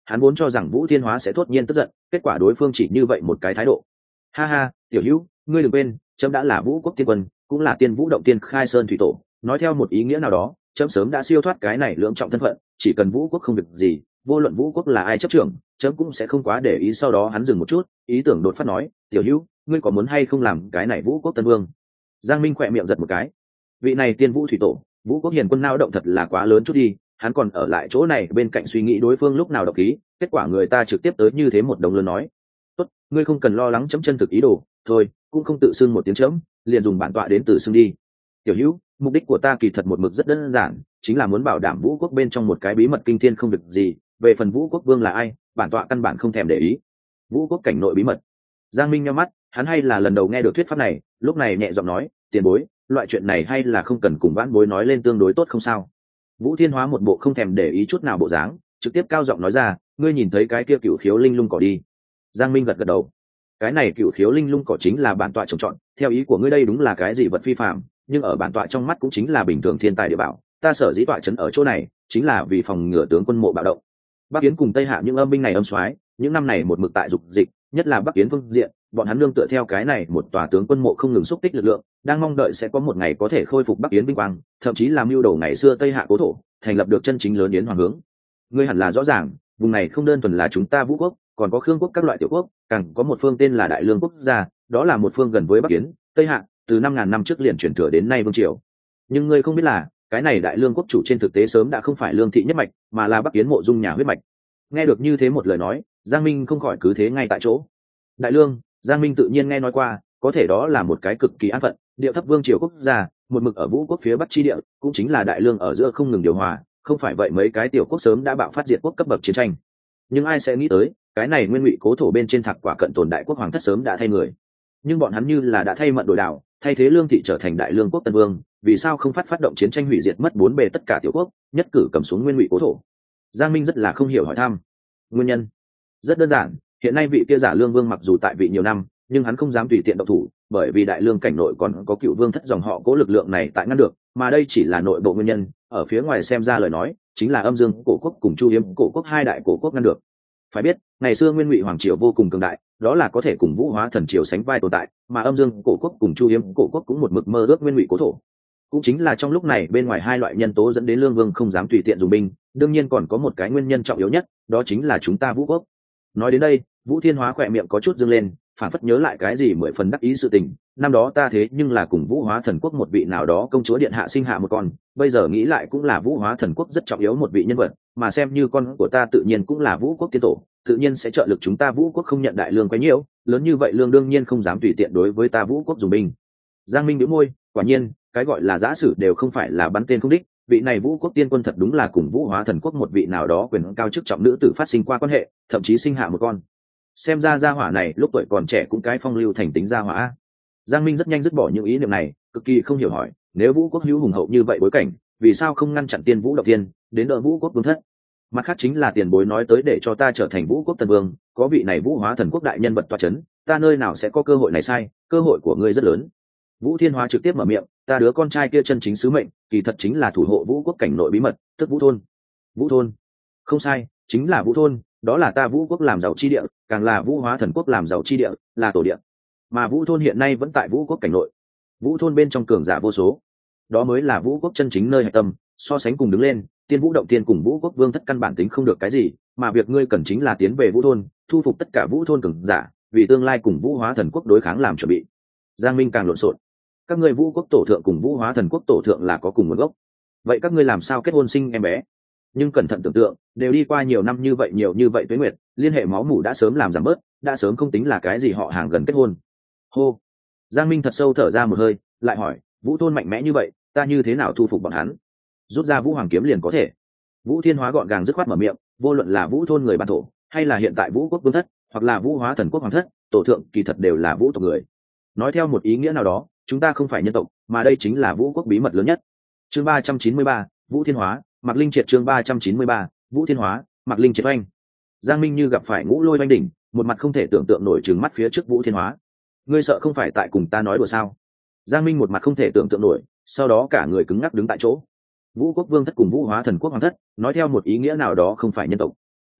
Speaker 1: hắn vốn cho rằng Vũ Thiên Hóa sẽ thốt nhiên tức giận, kết quả đối phương chỉ như vậy một cái thái độ. Ha ha, tiểu hữu, ngươi đừng quên, trẫm đã là Vũ quốc tiên quân, cũng là Tiên Vũ động tiên khai sơn thủy tổ, nói theo một ý nghĩa nào đó, trẫm sớm đã siêu thoát cái này lưỡng trọng thân phận, chỉ cần Vũ quốc không việc gì, vô luận Vũ quốc là ai chấp trưởng, trẫm cũng sẽ không quá để ý. Sau đó hắn dừng một chút, ý tưởng đột phát nói, tiểu hữu, ngươi có muốn hay không làm cái này Vũ quốc tân vương? Giang Minh khỏe miệng giật một cái. Vị này Tiên Vũ thủy tổ, Vũ quốc hiền quân nao động thật là quá lớn chút đi, hắn còn ở lại chỗ này bên cạnh suy nghĩ đối phương lúc nào độc khí, kết quả người ta trực tiếp tới như thế một đồng lớn nói, tốt, ngươi không cần lo lắng chấm chân thực ý đồ, thôi cũng không tự xưng một tiếng chấm, liền dùng bản tọa đến từ xưng đi. Tiểu hữu, mục đích của ta kỳ thật một mực rất đơn giản, chính là muốn bảo đảm Vũ quốc bên trong một cái bí mật kinh thiên không việc gì, về phần Vũ quốc vương là ai, bản tọa căn bản không thèm để ý. Vũ quốc cảnh nội bí mật. Giang Minh nhíu mắt, hắn hay là lần đầu nghe được thuyết pháp này, lúc này nhẹ giọng nói, tiền bối, loại chuyện này hay là không cần cùng vãn bối nói lên tương đối tốt không sao? Vũ Thiên Hóa một bộ không thèm để ý chút nào bộ dáng, trực tiếp cao giọng nói ra, ngươi nhìn thấy cái kia cựu khiếu linh lung cỏ đi. Giang Minh gật gật đầu. Cái này cựu khiếu linh lung cỏ chính là bản tọa trồng trọt, theo ý của ngươi đây đúng là cái gì vật phi phạm, nhưng ở bản tọa trong mắt cũng chính là bình thường thiên tài địa bảo, ta sở dĩ tọa trấn ở chỗ này chính là vì phòng ngừa tướng quân mộ bạo động. Bắc Yến cùng Tây Hạ những âm binh này âm soái, những năm này một mực tại dục dịch, nhất là Bắc Yến phương diện, bọn hắn nương tựa theo cái này một tòa tướng quân mộ không ngừng xúc tích lực lượng, đang mong đợi sẽ có một ngày có thể khôi phục Bắc Yến vinh quang, thậm chí làm mưu đồ ngày xưa Tây Hạ cố thổ, thành lập được chân chính lớn yến hoàng hướng. Ngươi hẳn là rõ ràng, vùng này không đơn thuần là chúng ta Vũ quốc, còn có Khương quốc các loại tiểu quốc, càng có một phương tên là Đại Lương quốc gia, đó là một phương gần với Bắc Yến, Tây Hạ, từ 5.000 năm trước liền chuyển thừa đến nay vương triều. Nhưng ngươi không biết là, cái này Đại Lương quốc chủ trên thực tế sớm đã không phải Lương thị nhất mạch, mà là Bắc Yến mộ dung nhà huyết mạch. Nghe được như thế một lời nói, Giang Minh không khỏi cứ thế ngay tại chỗ. Đại Lương, Giang Minh tự nhiên nghe nói qua, có thể đó là một cái cực kỳ an phận, điệu thấp vương triều quốc gia, một mực ở Vũ quốc phía Bắc chi địa, cũng chính là Đại Lương ở giữa không ngừng điều hòa, không phải vậy mấy cái tiểu quốc sớm đã bạo phát diệt quốc cấp bậc chiến tranh. Nhưng ai sẽ nghĩ tới, cái này nguyên ngụy cố thổ bên trên thạc quả cận tồn đại quốc hoàng thất sớm đã thay người. Nhưng bọn hắn như là đã thay mận đổi đảo, thay thế Lương thị trở thành Đại Lương quốc tân vương, vì sao không phát động chiến tranh hủy diệt mất bốn bề tất cả tiểu quốc, nhất cử cầm xuống nguyên ngụy cố thổ? Giang Minh rất là không hiểu hỏi thăm. Nguyên nhân rất đơn giản, hiện nay vị kia giả Lương vương mặc dù tại vị nhiều năm, nhưng hắn không dám tùy tiện động thủ, bởi vì Đại Lương cảnh nội còn có cựu vương thất dòng họ cố lực lượng này tại ngăn được, mà đây chỉ là nội bộ nguyên nhân, ở phía ngoài xem ra lời nói chính là Âm Dương cổ quốc cùng Chu Hiếm cổ quốc hai đại cổ quốc ngăn được. Phải biết, ngày xưa Nguyên Ngụy hoàng triều vô cùng cường đại, đó là có thể cùng Vũ Hóa thần triều sánh vai tồn tại, mà Âm Dương cổ quốc cùng Chu Hiếm cổ quốc cũng một mực mơ ước Nguyên Ngụy cố thổ. Cũng chính là trong lúc này bên ngoài hai loại nhân tố dẫn đến Lương vương không dám tùy tiện dùng binh, đương nhiên còn có một cái nguyên nhân trọng yếu nhất, đó chính là chúng ta Vũ quốc. Nói đến đây, Vũ Thiên Hóa khỏe miệng có chút dương lên, phản phất nhớ lại cái gì mười phần đắc ý sự tình, năm đó ta thế nhưng là cùng Vũ Hóa thần quốc một vị nào đó công chúa điện hạ sinh hạ một con, bây giờ nghĩ lại cũng là Vũ Hóa thần quốc rất trọng yếu một vị nhân vật, mà xem như con của ta tự nhiên cũng là Vũ quốc tiên tổ, tự nhiên sẽ trợ lực chúng ta Vũ quốc không nhận Đại Lương quá nhiều, lớn như vậy Lương đương nhiên không dám tùy tiện đối với ta Vũ quốc dùng binh. Giang Minh nhếch môi, quả nhiên, cái gọi là giả sử đều không phải là bắn tên không đích, vị này Vũ quốc tiên quân thật đúng là cùng Vũ Hóa thần quốc một vị nào đó quyền cao chức trọng nữ tử phát sinh qua quan hệ, thậm chí sinh hạ một con. Xem ra gia hỏa này lúc tuổi còn trẻ cũng cái phong lưu thành tính gia hỏa. Giang Minh rất nhanh dứt bỏ những ý niệm này, cực kỳ không hiểu hỏi, nếu Vũ quốc hữu hùng hậu như vậy bối cảnh, vì sao không ngăn chặn Tiên Vũ động tiên, đến đỡ Vũ quốc vương thất? Mặt khác chính là tiền bối nói tới để cho ta trở thành Vũ quốc tân vương, có vị này Vũ Hóa thần quốc đại nhân vật tọa chấn, ta nơi nào sẽ có cơ hội này sai, cơ hội của ngươi rất lớn. Vũ Thiên Hóa trực tiếp mở miệng, ta đứa con trai kia chân chính sứ mệnh, kỳ thật chính là thủ hộ Vũ quốc cảnh nội bí mật, tức Vũ thôn. Vũ thôn? Không sai, chính là Vũ thôn, đó là ta Vũ quốc làm giàu chi địa, càng là Vũ Hóa thần quốc làm giàu chi địa, là tổ địa. Mà Vũ thôn hiện nay vẫn tại Vũ quốc cảnh nội. Vũ thôn bên trong cường giả vô số, đó mới là Vũ quốc chân chính nơi hạch tâm, so sánh cùng đứng lên, Tiên Vũ động tiên cùng Vũ quốc vương thất căn bản tính không được cái gì, mà việc ngươi cần chính là tiến về Vũ thôn, thu phục tất cả Vũ thôn cường giả, vì tương lai cùng Vũ Hóa thần quốc đối kháng làm chuẩn bị. Giang Minh càng lộn xộn. Các ngươi Vũ quốc tổ thượng cùng Vũ Hóa thần quốc tổ thượng là có cùng nguồn gốc, vậy các ngươi làm sao kết hôn sinh em bé? Nhưng cẩn thận tưởng tượng, đều đi qua nhiều năm như vậy tuế nguyệt, liên hệ máu mủ đã sớm làm giảm bớt, đã sớm không tính là cái gì họ hàng gần kết hôn. Hô. Giang Minh thật sâu thở ra một hơi, lại hỏi, Vũ thôn mạnh mẽ như vậy, ta như thế nào thu phục bọn hắn? Rút ra Vũ Hoàng kiếm liền có thể. Vũ Thiên Hóa gọn gàng dứt khoát mở miệng, vô luận là Vũ thôn người bản thổ, hay là hiện tại Vũ quốc vương thất, hoặc là Vũ Hóa thần quốc hoàng thất, tổ thượng kỳ thật đều là Vũ tộc người. Nói theo một ý nghĩa nào đó, chúng ta không phải nhân tộc, mà đây chính là Vũ quốc bí mật lớn nhất. Chương 393, Vũ Thiên Hóa, Mạc Linh Triệt. Chương 393, Vũ Thiên Hóa, Mạc Linh Triệt oanh. Giang Minh như gặp phải ngũ lôi oanh đỉnh, một mặt không thể tưởng tượng nổi trừng mắt phía trước Vũ Thiên Hóa. Ngươi sợ không phải tại cùng ta nói đùa sao? Giang Minh một mặt không thể tưởng tượng nổi, sau đó cả người cứng ngắc đứng tại chỗ. Vũ quốc vương thất cùng Vũ Hóa thần quốc hoàng thất, nói theo một ý nghĩa nào đó không phải nhân tộc,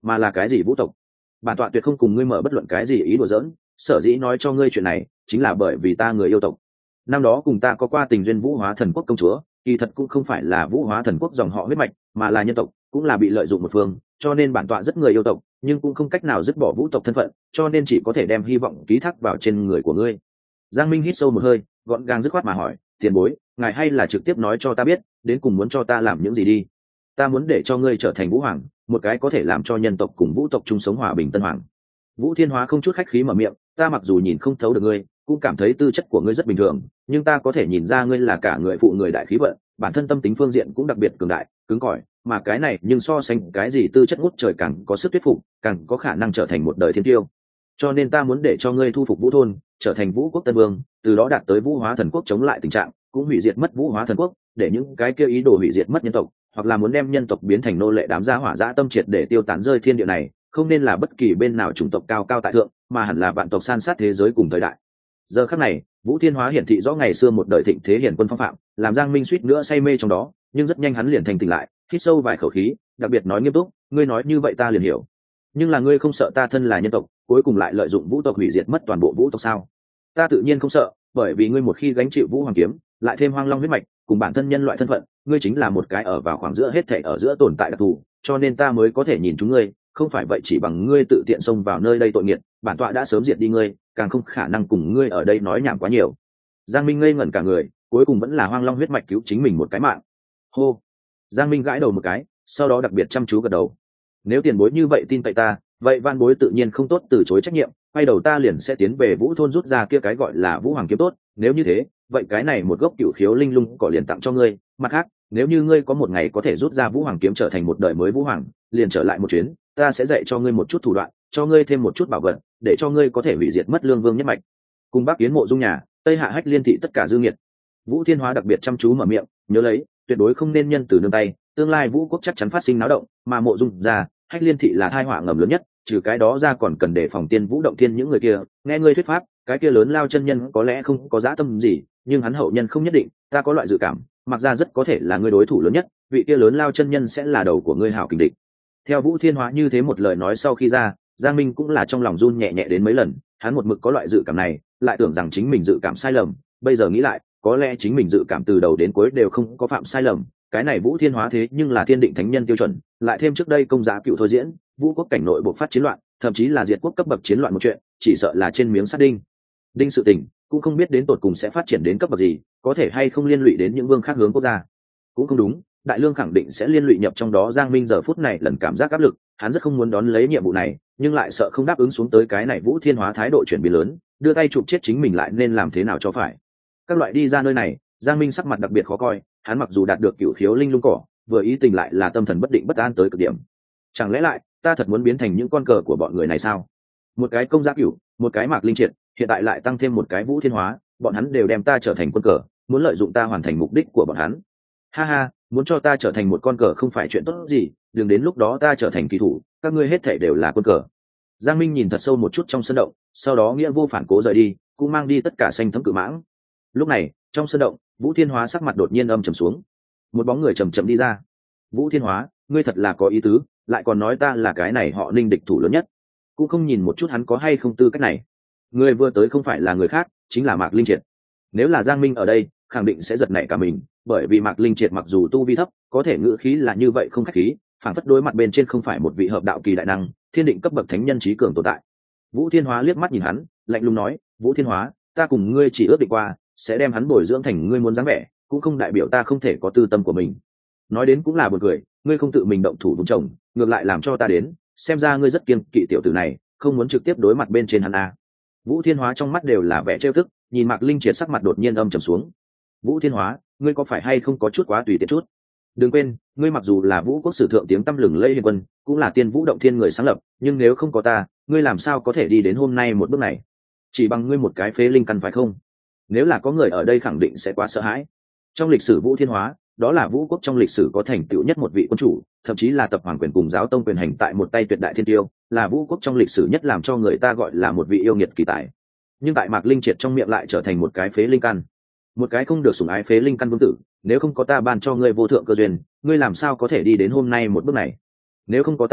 Speaker 1: mà là cái gì vũ tộc. Bản tọa tuyệt không cùng ngươi mở bất luận cái gì ý đùa giỡn, sở dĩ nói cho ngươi chuyện này chính là bởi vì ta người yêu tộc. Năm đó cùng ta có qua tình duyên Vũ Hóa Thần Quốc công chúa, kỳ thật cũng không phải là Vũ Hóa Thần Quốc dòng họ huyết mạch, mà là nhân tộc, cũng là bị lợi dụng một phương, cho nên bản tọa rất người yêu tộc, nhưng cũng không cách nào dứt bỏ vũ tộc thân phận, cho nên chỉ có thể đem hy vọng ký thác vào trên người của ngươi. Giang Minh hít sâu một hơi, gọn gàng dứt khoát mà hỏi, tiền bối, ngài hay là trực tiếp nói cho ta biết, đến cùng muốn cho ta làm những gì đi. Ta muốn để cho ngươi trở thành Vũ Hoàng, một cái có thể làm cho nhân tộc cùng vũ tộc chung sống hòa bình tân hoàng. Vũ Thiên Hóa không chút khách khí mở miệng, ta mặc dù nhìn không thấu được ngươi, cũng cảm thấy tư chất của ngươi rất bình thường, nhưng ta có thể nhìn ra ngươi là cả người phụ người đại khí vận, bản thân tâm tính phương diện cũng đặc biệt cường đại, cứng cỏi, mà cái này nhưng so sánh cái gì tư chất ngút trời càng có sức thuyết phục, càng có khả năng trở thành một đời thiên tiêu. Cho nên ta muốn để cho ngươi thu phục Vũ thôn, trở thành Vũ quốc tân vương, từ đó đạt tới Vũ Hóa Thần Quốc chống lại tình trạng, cũng hủy diệt mất Vũ Hóa Thần Quốc, để những cái kia ý đồ hủy diệt mất nhân tộc, hoặc là muốn đem nhân tộc biến thành nô lệ đám gia hỏa dã tâm triệt để tiêu tán rơi thiên địa này, không nên là bất kỳ bên nào chủng tộc cao cao tại thượng, mà hẳn là vạn tộc san sát thế giới cùng thời đại. Giờ khắc này, Vũ Thiên Hóa hiển thị rõ ngày xưa một đời thịnh thế hiển quân phong phạm, làm Giang Minh suýt nữa say mê trong đó, nhưng rất nhanh hắn liền thành tỉnh lại, hít sâu vài khẩu khí, đặc biệt nói nghiêm túc, ngươi nói như vậy ta liền hiểu. Nhưng là ngươi không sợ ta thân là nhân tộc, cuối cùng lại lợi dụng vũ tộc hủy diệt mất toàn bộ vũ tộc sao? Ta tự nhiên không sợ, bởi vì ngươi một khi gánh chịu Vũ Hoàng kiếm, lại thêm Hoang Long huyết mạch, cùng bản thân nhân loại thân phận, ngươi chính là một cái ở vào khoảng giữa hết thảy ở giữa tồn tại đặc thù, cho nên ta mới có thể nhìn chúng ngươi, không phải vậy chỉ bằng ngươi tự tiện xông vào nơi đây tội nghiệt, bản tọa đã sớm diệt đi ngươi, càng không khả năng cùng ngươi ở đây nói nhảm quá nhiều. Giang Minh ngây ngẩn cả người, cuối cùng vẫn là Hoang Long huyết mạch cứu chính mình một cái mạng. Hô. Giang Minh gãi đầu một cái, sau đó đặc biệt chăm chú gật đầu. Nếu tiền bối như vậy tin cậy ta, vậy van bối tự nhiên không tốt từ chối trách nhiệm, quay đầu ta liền sẽ tiến về Vũ thôn rút ra kia cái gọi là Vũ Hoàng kiếm tốt, nếu như thế, vậy cái này một gốc cửu khiếu linh lung cỏ liền tặng cho ngươi, mặt khác, nếu như ngươi có một ngày có thể rút ra Vũ Hoàng kiếm trở thành một đời mới Vũ Hoàng, liền trở lại một chuyến, ta sẽ dạy cho ngươi một chút thủ đoạn, cho ngươi thêm một chút bảo vật, để cho ngươi có thể hủy diệt mất Lương Vương nhất mạch. Cùng Bắc Yến Mộ Dung nhà, Tây Hạ Hách Liên thị tất cả dư nghiệt. Vũ Thiên Hóa đặc biệt chăm chú mở miệng, nhớ lấy, tuyệt đối không nên nhân từ nương tay, tương lai Vũ quốc chắc chắn phát sinh náo động, mà Mộ Dung gia, Hách Liên thị là tai họa ngầm lớn nhất, trừ cái đó ra còn cần đề phòng Tiên Vũ động thiên những người kia. Nghe ngươi thuyết pháp, cái kia lớn lao chân nhân có lẽ không có dã tâm gì, nhưng hắn hậu nhân không nhất định, ta có loại dự cảm, mặc ra rất có thể là ngươi đối thủ lớn nhất, vị kia lớn lao chân nhân sẽ là đầu của ngươi hảo kình địch. Theo Vũ Thiên Hóa như thế một lời nói sau khi ra, Giang Minh cũng là trong lòng run nhẹ nhẹ đến mấy lần, hắn một mực có loại dự cảm này, lại tưởng rằng chính mình dự cảm sai lầm, bây giờ nghĩ lại, có lẽ chính mình dự cảm từ đầu đến cuối đều không có phạm sai lầm, cái này Vũ Thiên Hóa thế nhưng là thiên định thánh nhân tiêu chuẩn, lại thêm trước đây công giá cựu thôi diễn, Vũ quốc cảnh nội bộc phát chiến loạn, thậm chí là diệt quốc cấp bậc chiến loạn một chuyện, chỉ sợ là trên miếng sắt đinh. Đinh sự tình, cũng không biết đến tột cùng sẽ phát triển đến cấp bậc gì, có thể hay không liên lụy đến những vương khác hướng quốc gia. Cũng không đúng, Đại Lương khẳng định sẽ liên lụy nhập trong đó. Giang Minh giờ phút này lần cảm giác áp lực, hắn rất không muốn đón lấy nhiệm vụ này, nhưng lại sợ không đáp ứng xuống tới cái này Vũ Thiên Hóa thái độ chuyển biến lớn, đưa tay chụp chết chính mình lại nên làm thế nào cho phải. Các loại đi ra nơi này, Giang Minh sắc mặt đặc biệt khó coi, hắn mặc dù đạt được cửu khiếu linh lung cỏ, vừa ý tình lại là tâm thần bất định bất an tới cực điểm. Chẳng lẽ lại, ta thật muốn biến thành những con cờ của bọn người này sao? Một cái công giá cửu, một cái Mạc Linh Triệt, hiện tại lại tăng thêm một cái Vũ Thiên Hóa, bọn hắn đều đem ta trở thành quân cờ, muốn lợi dụng ta hoàn thành mục đích của bọn hắn. Ha ha, muốn cho ta trở thành một con cờ không phải chuyện tốt gì, đừng đến lúc đó ta trở thành kỳ thủ, các ngươi hết thảy đều là quân cờ. Giang Minh nhìn thật sâu một chút trong sân động, sau đó nghĩa vô phản cố rời đi, cũng mang đi tất cả xanh thấm cự mãng. Lúc này, trong sân động, Vũ Thiên Hóa sắc mặt đột nhiên âm trầm xuống. Một bóng người chậm chậm đi ra. Vũ Thiên Hóa, ngươi thật là có ý tứ, lại còn nói ta là cái này họ Ninh địch thủ lớn nhất, cũng không nhìn một chút hắn có hay không tư cách này. Người vừa tới không phải là người khác, chính là Mạc Linh Triệt. Nếu là Giang Minh ở đây, khẳng định sẽ giật nảy cả mình, bởi vì Mạc Linh Triệt mặc dù tu vi thấp, có thể ngữ khí là như vậy không khách khí, phản phất đối mặt bên trên không phải một vị hợp đạo kỳ đại năng, thiên định cấp bậc thánh nhân trí cường tồn tại. Vũ Thiên Hóa liếc mắt nhìn hắn, lạnh lùng nói, Vũ Thiên Hóa, ta cùng ngươi chỉ ước định qua, sẽ đem hắn bồi dưỡng thành ngươi muốn dáng vẻ, cũng không đại biểu ta không thể có tư tâm của mình. Nói đến cũng là buồn cười, ngươi không tự mình động thủ vùng chồng, ngược lại làm cho ta đến, xem ra ngươi rất kiêng kỵ tiểu tử này, không muốn trực tiếp đối mặt bên trên hắn à. Vũ Thiên Hóa trong mắt đều là vẻ trêu tức, nhìn Mạc Linh Triệt sắc mặt đột nhiên âm trầm xuống. Vũ Thiên Hóa, ngươi có phải hay không có chút quá tùy tiện chút? Đừng quên, ngươi mặc dù là Vũ quốc sử thượng tiếng tăm lừng lẫy hiền quân, cũng là Tiên Vũ động thiên người sáng lập, nhưng nếu không có ta, ngươi làm sao có thể đi đến hôm nay một bước này? Chỉ bằng ngươi một cái phế linh căn phải không? Nếu là có người ở đây khẳng định sẽ quá sợ hãi. Trong lịch sử Vũ Thiên Hóa, đó là Vũ quốc trong lịch sử có thành tựu nhất một vị quân chủ, thậm chí là tập hoàng quyền cùng giáo tông quyền hành tại một tay tuyệt đại thiên tiêu, là Vũ quốc trong lịch sử nhất làm cho người ta gọi là một vị yêu nghiệt kỳ tài. Nhưng tại Mạc Linh Triệt trong miệng lại trở thành một cái phế linh căn, một cái không được sủng ái phế linh căn vương tử. Nếu không có ta ban cho ngươi vô thượng cơ duyên, ngươi làm sao có thể đi đến hôm nay một bước này? Nếu không có ta,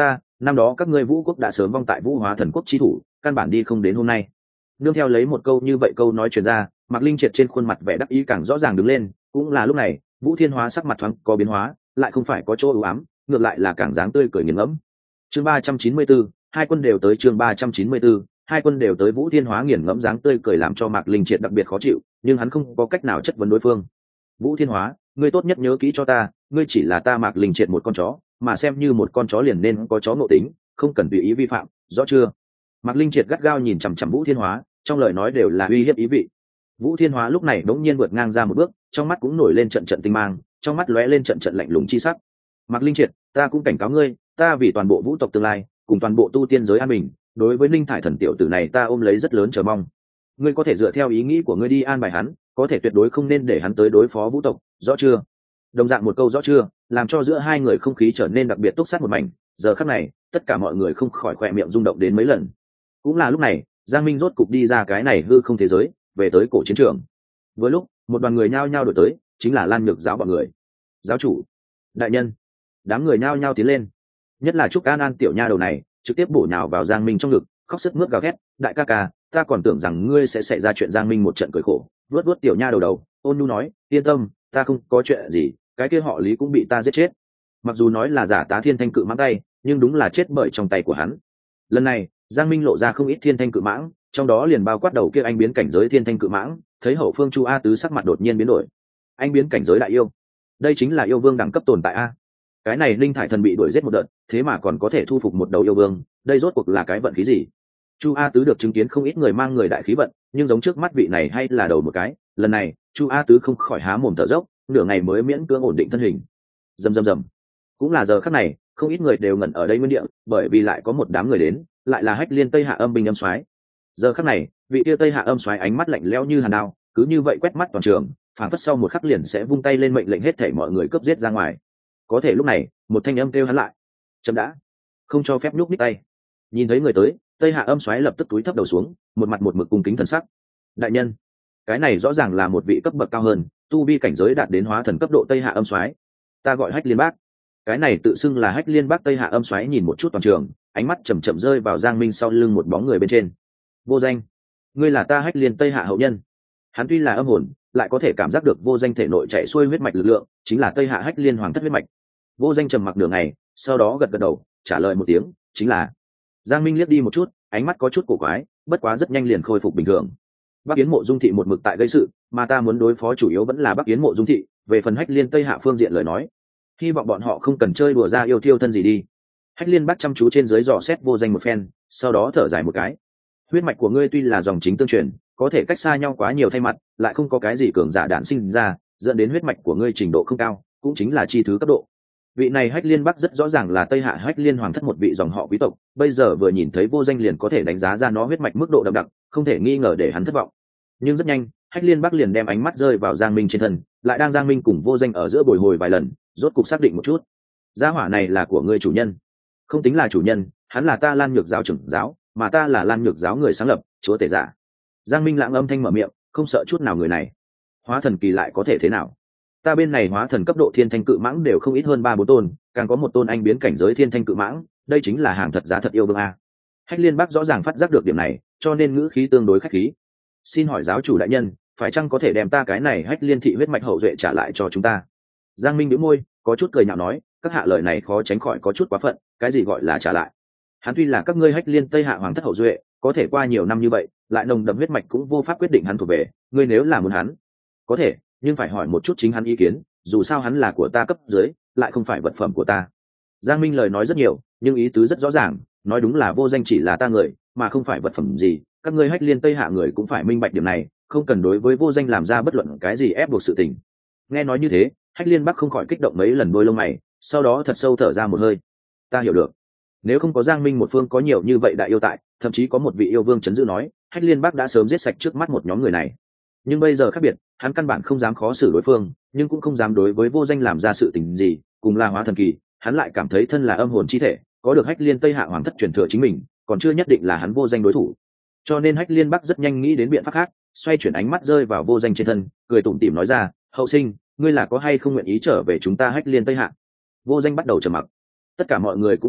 Speaker 1: năm đó các ngươi vũ quốc đã sớm vong tại vũ hóa thần quốc chi thủ, căn bản đi không đến hôm nay. Nương theo lấy một câu như vậy câu nói truyền ra, Mạc Linh Triệt trên khuôn mặt vẻ đắc ý càng rõ ràng đứng lên. Cũng là lúc này, Vũ Thiên Hóa sắc mặt thoáng có biến hóa, lại không phải có chỗ ưu ám, ngược lại là càng dáng tươi cười nghiền ngẫm. Chương 394, hai quân đều tới. Chương 394, hai quân đều tới. Vũ Thiên Hóa nghiền ngẫm dáng tươi cười làm cho Mạc Linh Triệt đặc biệt khó chịu, nhưng hắn không có cách nào chất vấn đối phương. Vũ Thiên Hóa, ngươi tốt nhất nhớ kỹ cho ta, ngươi chỉ là ta Mạc Linh Triệt một con chó, mà xem như một con chó liền nên có chó ngộ tính, không cần tùy ý vi phạm, rõ chưa? Mạc Linh Triệt gắt gao nhìn chằm chằm Vũ Thiên Hóa, trong lời nói đều là uy hiếp ý vị. Vũ Thiên Hóa lúc này đống nhiên vượt ngang ra một bước, trong mắt cũng nổi lên trận trận tinh mang, trong mắt lóe lên trận trận lạnh lùng chi sắc. Mạc Linh Triệt, ta cũng cảnh cáo ngươi, ta vì toàn bộ vũ tộc tương lai, cùng toàn bộ tu tiên giới an bình, đối với Linh Thải Thần tiểu tử này ta ôm lấy rất lớn chờ mong. Ngươi có thể dựa theo ý nghĩ của ngươi đi an bài hắn, có thể tuyệt đối không nên để hắn tới đối phó vũ tộc, rõ chưa? Đồng dạng một câu rõ chưa, làm cho giữa hai người không khí trở nên đặc biệt túc sát một mảnh. Giờ khắc này, tất cả mọi người không khỏi khỏe miệng rung động đến mấy lần. Cũng là lúc này, Giang Minh rốt cục đi ra cái này hư không thế giới, về tới cổ chiến trường. Vừa lúc, một đoàn người nhao nhao đổi tới, chính là Lan Nhược giáo bọn người. Giáo chủ, đại nhân, đám người nhao nhao tiến lên. Nhất là Trúc An An tiểu nha đầu này, trực tiếp bổ nhào vào Giang Minh trong ngực, khóc sức mướt gào thét, đại ca ca, ta còn tưởng rằng ngươi sẽ xảy ra chuyện. Giang Minh một trận cười khổ, vuốt vuốt tiểu nha đầu, ôn nhu nói, yên tâm, ta không có chuyện gì, cái kia họ Lý cũng bị ta giết chết. Mặc dù nói là giả tá thiên thanh cự mãng tay, nhưng đúng là chết bởi trong tay của hắn. Lần này, Giang Minh lộ ra không ít thiên thanh cự mãng, trong đó liền bao quát đầu kia anh biến cảnh giới thiên thanh cự mãng. Thấy hậu phương Chu A Tứ sắc mặt đột nhiên biến đổi. Anh biến cảnh giới đại yêu, đây chính là yêu vương đẳng cấp tồn tại a. Cái này Linh Thải Thần bị đuổi giết một đợt, thế mà còn có thể thu phục một đầu yêu vương, đây rốt cuộc là cái vận khí gì? Chu A Tứ được chứng kiến không ít người mang người đại khí vận, nhưng giống trước mắt vị này hay là đầu một cái. Lần này, Chu A Tứ không khỏi há mồm thở dốc, nửa ngày mới miễn cưỡng ổn định thân hình. Rầm rầm rầm. Cũng là giờ khắc này, không ít người đều ngẩn ở đây nguyên địa, bởi vì lại có một đám người đến, lại là Hách Liên Tây Hạ Âm binh âm soái. Giờ khắc này, vị tia Tây Hạ Âm soái ánh mắt lạnh lẽo như hàn đao, cứ như vậy quét mắt toàn trường, phản phất sau một khắc liền sẽ vung tay lên mệnh lệnh hết thảy mọi người cướp giết ra ngoài. Có thể lúc này, một thanh âm kêu hắn lại, chậm đã, không cho phép nhúc nhích tay. Nhìn thấy người tới, Tây Hạ Âm soái lập tức túi thấp đầu xuống, một mặt một mực cung kính thần sắc. Đại nhân, cái này rõ ràng là một vị cấp bậc cao hơn, tu vi cảnh giới đạt đến hóa thần cấp độ Tây Hạ Âm soái. Ta gọi Hách Liên Bác. Cái này tự xưng là Hách Liên Bác Tây Hạ Âm soái nhìn một chút toàn trường, ánh mắt chậm chậm rơi vào Giang Minh sau lưng một bóng người bên trên. Vô Danh, ngươi là ta Hách Liên Tây Hạ hậu nhân. Hắn tuy là âm hồn, lại có thể cảm giác được Vô Danh thể nội chạy xuôi huyết mạch lực lượng, chính là Tây Hạ Hách Liên hoàng thất huyết mạch. Vô Danh trầm mặc nửa ngày, sau đó gật gật đầu, trả lời một tiếng, chính là. Giang Minh liếc đi một chút, ánh mắt có chút cổ quái, bất quá rất nhanh liền khôi phục bình thường. Bắc Yến Mộ Dung thị một mực tại gây sự, mà ta muốn đối phó chủ yếu vẫn là Bắc Yến Mộ Dung thị. Về phần Hách Liên Tây Hạ phương diện lời nói, hy vọng bọn họ không cần chơi đùa ra yêu thiêu thân gì đi. Hách Liên Bác chăm chú trên dưới dò xét Vô Danh một phen, sau đó thở dài một cái. Huyết mạch của ngươi tuy là dòng chính tương truyền, có thể cách xa nhau quá nhiều thay mặt, lại không có cái gì cường giả đản sinh ra, dẫn đến huyết mạch của ngươi trình độ không cao, cũng chính là chi thứ cấp độ. Vị này Hách Liên Bắc rất rõ ràng là Tây Hạ Hách Liên hoàng thất một vị dòng họ quý tộc, bây giờ vừa nhìn thấy Vô Danh liền có thể đánh giá ra nó huyết mạch mức độ đậm đặc, không thể nghi ngờ để hắn thất vọng. Nhưng rất nhanh, Hách Liên Bắc liền đem ánh mắt rơi vào Giang Minh trên thân, lại đang Giang Minh cùng Vô Danh ở giữa bồi hồi vài lần, rốt cục xác định một chút. Gia hỏa này là của ngươi chủ nhân. Không tính là chủ nhân, hắn là ta Lan Nhược giáo trưởng giáo, mà ta là Lan Nhược giáo người sáng lập, chúa tể giả. Giang Minh lãng âm thanh mở miệng, không sợ chút nào người này. Hóa thần kỳ lại có thể thế nào? Ta bên này hóa thần cấp độ thiên thanh cự mãng đều không ít hơn 3-4 tôn, càng có một tôn anh biến cảnh giới thiên thanh cự mãng, đây chính là hàng thật giá thật yêu vương a. Hách Liên Bắc rõ ràng phát giác được điểm này, cho nên ngữ khí tương đối khách khí. Xin hỏi giáo chủ đại nhân, phải chăng có thể đem ta cái này Hách Liên thị huyết mạch hậu duệ trả lại cho chúng ta? Giang Minh nhếch môi, có chút cười nhạo nói, các hạ lời này khó tránh khỏi có chút quá phận, cái gì gọi là trả lại? Hắn tuy là các ngươi Hách Liên Tây Hạ hoàng thất hậu duệ, có thể qua nhiều năm như vậy, lại nồng đậm huyết mạch cũng vô pháp quyết định hắn thuộc về, ngươi nếu là muốn hắn, có thể, nhưng phải hỏi một chút chính hắn ý kiến, dù sao hắn là của ta cấp dưới, lại không phải vật phẩm của ta. Giang Minh lời nói rất nhiều, nhưng ý tứ rất rõ ràng, nói đúng là Vô Danh chỉ là ta người, mà không phải vật phẩm gì, các ngươi Hách Liên Tây Hạ người cũng phải minh bạch điểm này, không cần đối với Vô Danh làm ra bất luận cái gì ép buộc sự tình. Nghe nói như thế, Hách Liên Bắc không khỏi kích động mấy lần đôi lông mày, sau đó thật sâu thở ra một hơi. Ta hiểu được. Nếu không có Giang Minh một phương có nhiều như vậy đại yêu tại, thậm chí có một vị yêu vương chấn giữ nói, Hách Liên Bắc đã sớm giết sạch trước mắt một nhóm người này. Nhưng bây giờ khác biệt, hắn căn bản không dám khó xử đối phương, nhưng cũng không dám đối với Vô Danh làm ra sự tình gì, cùng là hóa thần kỳ, hắn lại cảm thấy thân là âm hồn chi thể, có được Hách Liên Tây Hạ hoàng thất truyền thừa chính mình, còn chưa nhất định là hắn Vô Danh đối thủ. Cho nên Hách Liên Bắc rất nhanh nghĩ đến biện pháp khác, xoay chuyển ánh mắt rơi vào Vô Danh trên thân, cười tủm tỉm nói ra, hậu sinh, ngươi là có hay không nguyện ý trở về chúng ta Hách Liên Tây Hạ? Vô Danh bắt đầu trầm mặc. Tất cả mọi người cũng im lặng,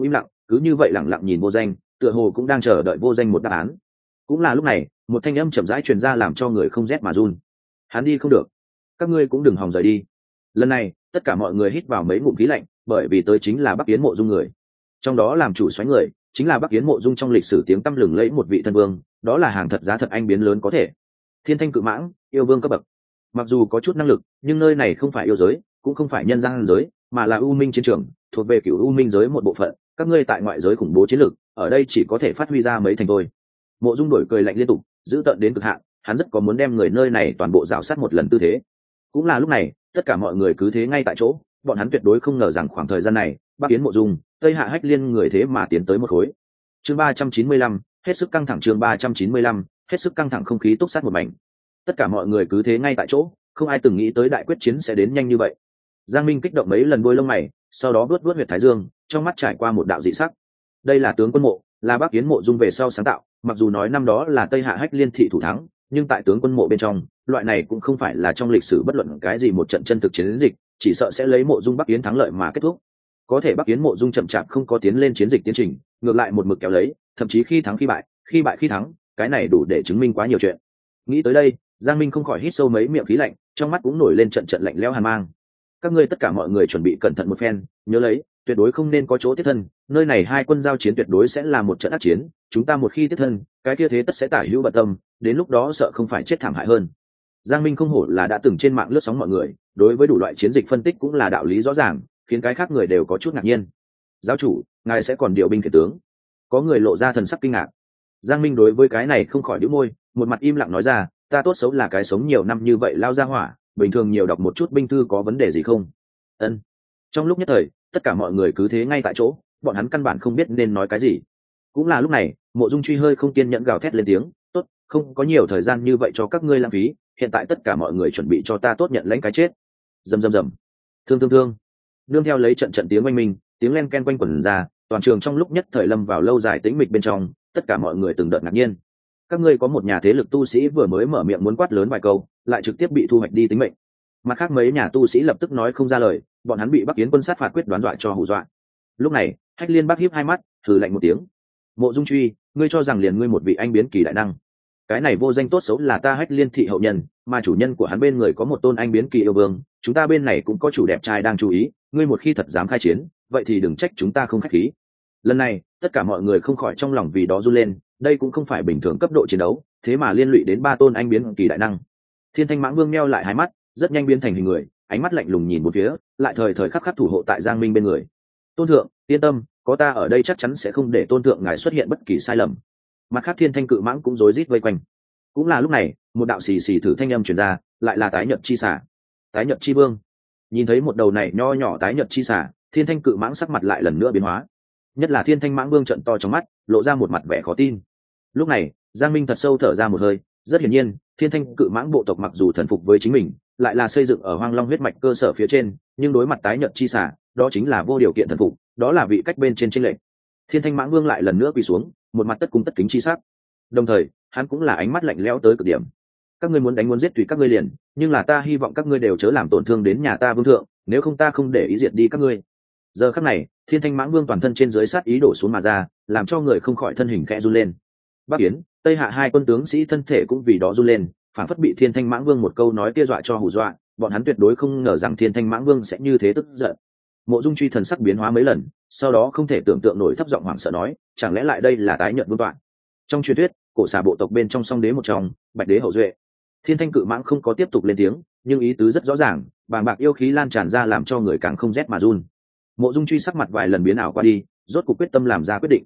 Speaker 1: cứ như vậy lẳng lặng nhìn vô danh, tựa hồ cũng đang chờ đợi vô danh một đáp án. Cũng là lúc này, một thanh âm chậm rãi truyền ra làm cho người không rét mà run. Hắn đi không được, các ngươi cũng đừng hòng rời đi. Lần này tất cả mọi người hít vào mấy ngụm khí lạnh, bởi vì tới chính là Bắc Yến Mộ Dung người, trong đó làm chủ xoáy người chính là Bắc Yến Mộ Dung trong lịch sử tiếng tăm lừng lẫy một vị thân vương, đó là hàng thật giá thật anh biến lớn có thể. Thiên Thanh Cự Mãng, yêu vương cấp bậc. Mặc dù có chút năng lực, nhưng nơi này không phải yêu giới, cũng không phải nhân gian giới, mà là U Minh chiến trường, thuộc về cửu U Minh giới một bộ phận. Các ngươi tại ngoại giới khủng bố chiến lược, ở đây chỉ có thể phát huy ra mấy thành thôi. Mộ Dung đổi cười lạnh liên tục, giữ tợn đến cực hạn, hắn rất có muốn đem người nơi này toàn bộ rào sát một lần tư thế. Cũng là lúc này, tất cả mọi người cứ thế ngay tại chỗ, bọn hắn tuyệt đối không ngờ rằng khoảng thời gian này, Bắc Yến Mộ Dung, Tây Hạ Hách Liên người thế mà tiến tới một khối. Chương 395, hết sức căng thẳng. Chương 395, hết sức căng thẳng, không khí túc sát một mảnh. Tất cả mọi người cứ thế ngay tại chỗ, không ai từng nghĩ tới đại quyết chiến sẽ đến nhanh như vậy. Giang Minh kích động mấy lần đuôi lông mày, sau đó vuốt huyệt thái dương, trong mắt trải qua một đạo dị sắc. Đây là tướng quân mộ, là Bắc Yến Mộ Dung về sau sáng tạo, mặc dù nói năm đó là Tây Hạ Hách Liên thị thủ thắng, nhưng tại tướng quân mộ bên trong, loại này cũng không phải là trong lịch sử bất luận cái gì một trận chân thực chiến dịch, chỉ sợ sẽ lấy Mộ Dung Bắc Yến thắng lợi mà kết thúc. Có thể Bắc Yến Mộ Dung chậm chạp không có tiến lên chiến dịch tiến trình, ngược lại một mực kéo lấy, thậm chí khi thắng khi bại, khi bại khi thắng, cái này đủ để chứng minh quá nhiều chuyện. Nghĩ tới đây, Giang Minh không khỏi hít sâu mấy miệng khí lạnh, trong mắt cũng nổi lên trận trận lạnh lẽo hàn mang. Các ngươi tất cả mọi người chuẩn bị cẩn thận một phen, nhớ lấy, tuyệt đối không nên có chỗ tiếp thân, nơi này hai quân giao chiến tuyệt đối sẽ là một trận ác chiến, chúng ta một khi tiếp thân, cái kia thế tất sẽ tả hữu bận tâm, đến lúc đó sợ không phải chết thảm hại hơn. Giang Minh không hổ là đã từng trên mạng lướt sóng mọi người, đối với đủ loại chiến dịch phân tích cũng là đạo lý rõ ràng, khiến cái khác người đều có chút ngạc nhiên. Giáo chủ, ngài sẽ còn điều binh khiển tướng? Có người lộ ra thần sắc kinh ngạc. Giang Minh đối với cái này không khỏi nhíu môi, một mặt im lặng nói ra, ta tốt xấu là cái sống nhiều năm như vậy lao ra hỏa, bình thường nhiều đọc một chút binh thư có vấn đề gì không? Ân. Trong lúc nhất thời, tất cả mọi người cứ thế ngay tại chỗ, bọn hắn căn bản không biết nên nói cái gì. Cũng là lúc này, Mộ Dung Truy hơi không kiên nhẫn gào thét lên tiếng, tốt, không có nhiều thời gian như vậy cho các ngươi lãng phí, hiện tại tất cả mọi người chuẩn bị cho ta tốt nhận lãnh cái chết. Rầm rầm rầm. Thương thương thương. Nương theo lấy trận trận tiếng oanh minh, tiếng len ken quanh quẩn ra, toàn trường trong lúc nhất thời lâm vào lâu dài tĩnh mịch bên trong, tất cả mọi người từng đợt ngạc nhiên. Các ngươi có một nhà thế lực tu sĩ vừa mới mở miệng muốn quát lớn vài câu, lại trực tiếp bị thu hoạch đi tính mệnh. Mặt khác mấy nhà tu sĩ lập tức nói không ra lời, bọn hắn bị Bắc Yến quân sát phạt quyết đoán dọa cho hù dọa. Lúc này, Hách Liên Bắc híp hai mắt, thử lạnh một tiếng. Mộ Dung Truy, ngươi cho rằng liền ngươi một vị anh biến kỳ đại năng? Cái này vô danh tốt xấu là ta Hách Liên thị hậu nhân, mà chủ nhân của hắn bên người có một tôn anh biến kỳ yêu vương, chúng ta bên này cũng có chủ đẹp trai đang chú ý, ngươi một khi thật dám khai chiến, vậy thì đừng trách chúng ta không khách khí. Lần này, tất cả mọi người không khỏi trong lòng vì đó run lên, đây cũng không phải bình thường cấp độ chiến đấu, thế mà liên lụy đến ba tôn anh biến kỳ đại năng. Thiên Thanh Mãng Vương meo lại hai mắt, rất nhanh biến thành hình người, ánh mắt lạnh lùng nhìn một phía, lại thời thời khắc khắc thủ hộ tại Giang Minh bên người. Tôn thượng, yên tâm, có ta ở đây chắc chắn sẽ không để tôn thượng ngài xuất hiện bất kỳ sai lầm. Mặt khác Thiên Thanh Cự Mãng cũng rối rít vây quanh. Cũng là lúc này, một đạo xì xì thử thanh âm truyền ra, lại là tái nhật chi xả. Tái nhật chi vương. Nhìn thấy một đầu này nho nhỏ tái nhật chi xả, Thiên Thanh Cự Mãng sắc mặt lại lần nữa biến hóa. Nhất là Thiên Thanh Mãng Vương trợn to trong mắt, lộ ra một mặt vẻ khó tin. Lúc này, Giang Minh thật sâu thở ra một hơi, rất hiển nhiên, Thiên Thanh Cự Mãng bộ tộc mặc dù thần phục với chính mình, lại là xây dựng ở Hoang Long huyết mạch cơ sở phía trên, nhưng đối mặt tái nhật chi xả, đó chính là vô điều kiện thần phục, đó là vị cách bên trên chênh lệch. Thiên Thanh Mãng Vương lại lần nữa quỳ xuống, một mặt tất cung tất kính chi sắc. Đồng thời, hắn cũng là ánh mắt lạnh lẽo tới cực điểm. Các ngươi muốn đánh muốn giết tùy các ngươi liền, nhưng là ta hy vọng các ngươi đều chớ làm tổn thương đến nhà ta vương thượng, nếu không ta không để ý diệt đi các ngươi. Giờ khắc này, Thiên Thanh Mãng Vương toàn thân trên dưới sát ý đổ xuống mà ra, làm cho người không khỏi thân hình khẽ run lên. Bắc Yến, Tây Hạ hai quân tướng sĩ thân thể cũng vì đó run lên, phản phất bị Thiên Thanh Mãng Vương một câu nói kia dọa cho hù dọa, bọn hắn tuyệt đối không ngờ rằng Thiên Thanh Mãng Vương sẽ như thế tức giận. Mộ Dung Truy thần sắc biến hóa mấy lần, sau đó không thể tưởng tượng nổi thấp giọng hoảng sợ nói, chẳng lẽ lại đây là tái nhận vương tọa? Trong truyền thuyết, cổ xà bộ tộc bên trong Song Đế một trong, Bạch Đế hậu duệ. Thiên Thanh Cự Mãng không có tiếp tục lên tiếng, nhưng ý tứ rất rõ ràng, bàng bạc yêu khí lan tràn ra làm cho người càng không rét mà run. Mộ Dung Truy sắc mặt vài lần biến ảo qua đi, rốt cuộc quyết tâm làm ra quyết định.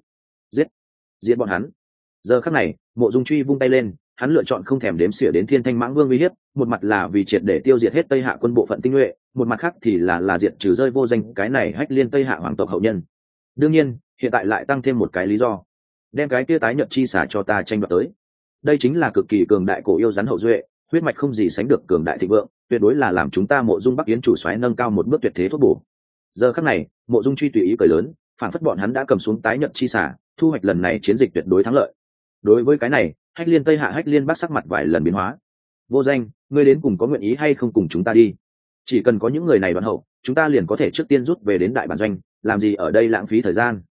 Speaker 1: Giết bọn hắn. Giờ khắc này, Mộ Dung Truy vung tay lên, hắn lựa chọn không thèm đếm xỉa đến Thiên Thanh Mãng Vương uy hiếp, một mặt là vì triệt để tiêu diệt hết Tây Hạ quân bộ phận tinh nhuệ, một mặt khác thì là diệt trừ rơi vô danh cái này Hách Liên Tây Hạ hoàng tộc hậu nhân. Đương nhiên, hiện tại lại tăng thêm một cái lý do, đem cái kia tái nhật chi xả cho ta tranh đoạt tới. Đây chính là cực kỳ cường đại cổ yêu rắn hậu duệ, huyết mạch không gì sánh được cường đại thịnh vượng, tuyệt đối là làm chúng ta Mộ Dung Bắc Yến chủ soái nâng cao một bước tuyệt thế thuốc bổ. Giờ khắc này, Mộ Dung Truy tùy ý cười lớn, phản phất bọn hắn đã cầm xuống tái nhật chi xả, thu hoạch lần này chiến dịch tuyệt đối thắng lợi. Đối với cái này, Hách Liên Tây Hạ Hách Liên Bắc sắc mặt vài lần biến hóa. Vô danh, ngươi đến cùng có nguyện ý hay không cùng chúng ta đi? Chỉ cần có những người này đoàn hậu, chúng ta liền có thể trước tiên rút về đến đại bản doanh, làm gì ở đây lãng phí thời gian.